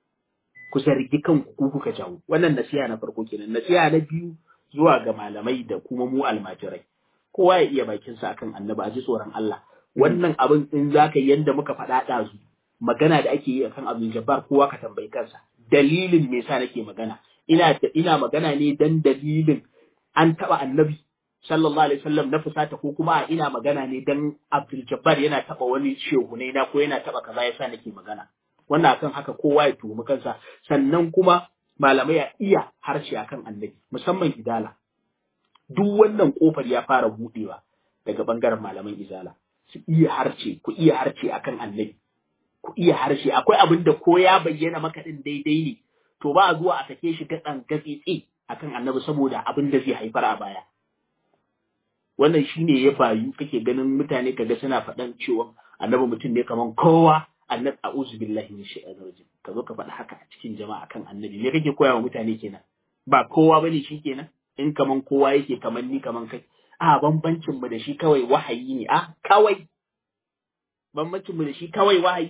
D: Ku zargi kanku ku kuka jawo wannan nasiha na farko kenan nasiha na biyu zuwa ga malamai da kuma mu almajirai kowa ya iya bakin sa akan annabi a ji tsoron Allah wannan abin in zaka yi yanda muka faɗa ɗazu magana da ake yi akan Abdul Jabbar kowa ka tambayi kansa dalilin me yasa nake magana ina magana ne dan dalilin an taba annabi sallallahu alaihi wasallam na fusata ko kuma ina magana ne dan Abdul Jabbar yana taba wani shehunai na ko yana taba kaza yasa nake magana wannan akan haka kowa ya tuhumi kansa sannan kuma malamai ya iya harshe akan annabi musamman izala duk wannan kofar ya fara budewa daga bangaren malaman izala su iya harshe ku iya harshe akan annabi ku iya harshe akwai abin da ko ya bayyana maka din daidai ne to ba zuwa a sake shi gatsan gatsitsi akan annabi saboda abin da zai haifar a baya wannan shine ya bayu kake ganin mutane kaga suna faɗan cewa annabi mutum ne kaman kowa annabi a'udhu billahi min shaitanir rajim ka zo ka faɗi haka a cikin jama'a kan annabi me kake koyawa mutane kenan ba kowa bane shi kenan in kaman kowa yake kaman ni kaman kai bambancin mu da shi kawai wahayi ne kawai bambancin mu da shi kawai wahayi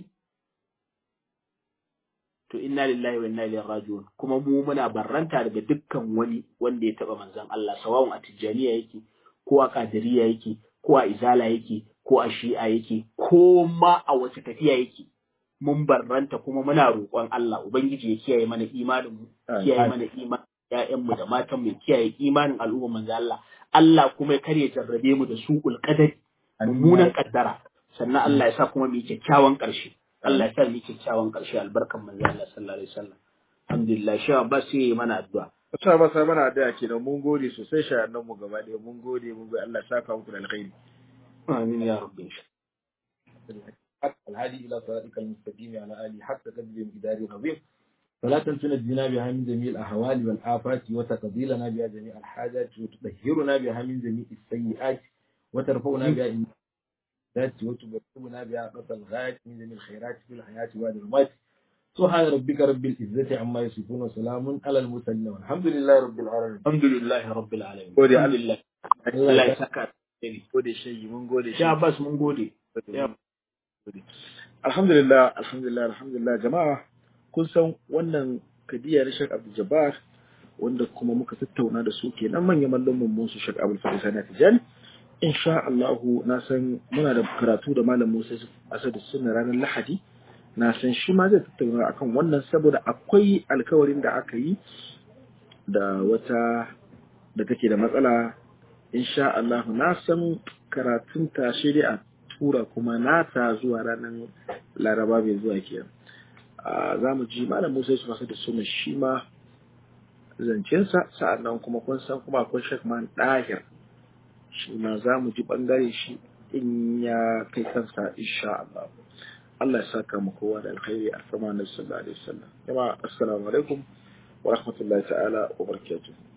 D: to inna lillahi wa inna ilaihi raji'un kuma mu muna barranta daga dukkan wani wanda ya taba manzon Allah sawa'un a tijaniya yake ko a kadiriya yake ko a izala yake ko a shi'a yake ko ma a wace tafiya yake mun barranta kuma muna roƙon Allah ubangiji ya kiyaye mana imanin mu kiyaye mana imanin ƴaƴan mu da matan mu kiyaye imanin al'umma manzo Allah kuma ya kare jarrabe mu da su'ul qadari mummunan kaddara sannan Allah ya sa kuma mu yi kyakkyawan ƙarshe Allah ya sa mu yi kyakkyawan ƙarshe albarkan manzo Allah sallallahu alaihi wasallam alhamdulillah sha ba sai mana addu'a
A: Sha ba sai mana addu'a kenan mun gode sosai shayannan mu gaba ɗaya mun gode Allah ya saka muku da alkhairi
D: amin ya rabbi
C: الهادي إلى صراطك المستقيم على آله حق قدر مقدار عظيم فلا تنجينا بها من جميع الأهوال والآفات وتقضي لنا بها جميع الحاجات وتطهرنا بها من جميع السيئات وترفعنا بها ذات وتبلغنا بها أقصى الغاية من جميع الخيرات في الحياة وبعد الممات سبحان ربك رب العزة عما يصفون وسلام على المرسلين والحمد لله رب العالمين.
D: الحمد لله رب العالمين.
A: الحمد
D: لله. Allah ya saka
A: gode shi mun gode shi.
D: Ya bas mun gode.
A: Alhamdulillah jama'a kun san wannan kadiya na Sheikh Abdul Jabbar wanda kuma muka tattauna da su kenan manyan mallamin mun su Sheikh Abdul Fatih Sani Tijani. Insha Allah na san muna da karatu da malam Musa Asad Sunna ranar Lahadi. Na san shi ma zai tattauna akan wannan saboda akwai alkawarin da aka yi da wata da take da matsala. Insha Allah na san karatun ta shi dai a tura kuma nata zuwa ranar Laraba bai zuwa kenan. Za mu ji malam Musa su fasa da sunan shi ma zancensa sa'annan kuma kun san kuma akwai Sheikh Man Dahir shi ma za mu ji bangare shi in ya kai kansa insha Allah. Allah ya saka mu kowa da alkhairi a sallallahu alaihi wasallam. Jama'a assalamu alaikum wa rahmatullahi ta'ala wa barakatuh.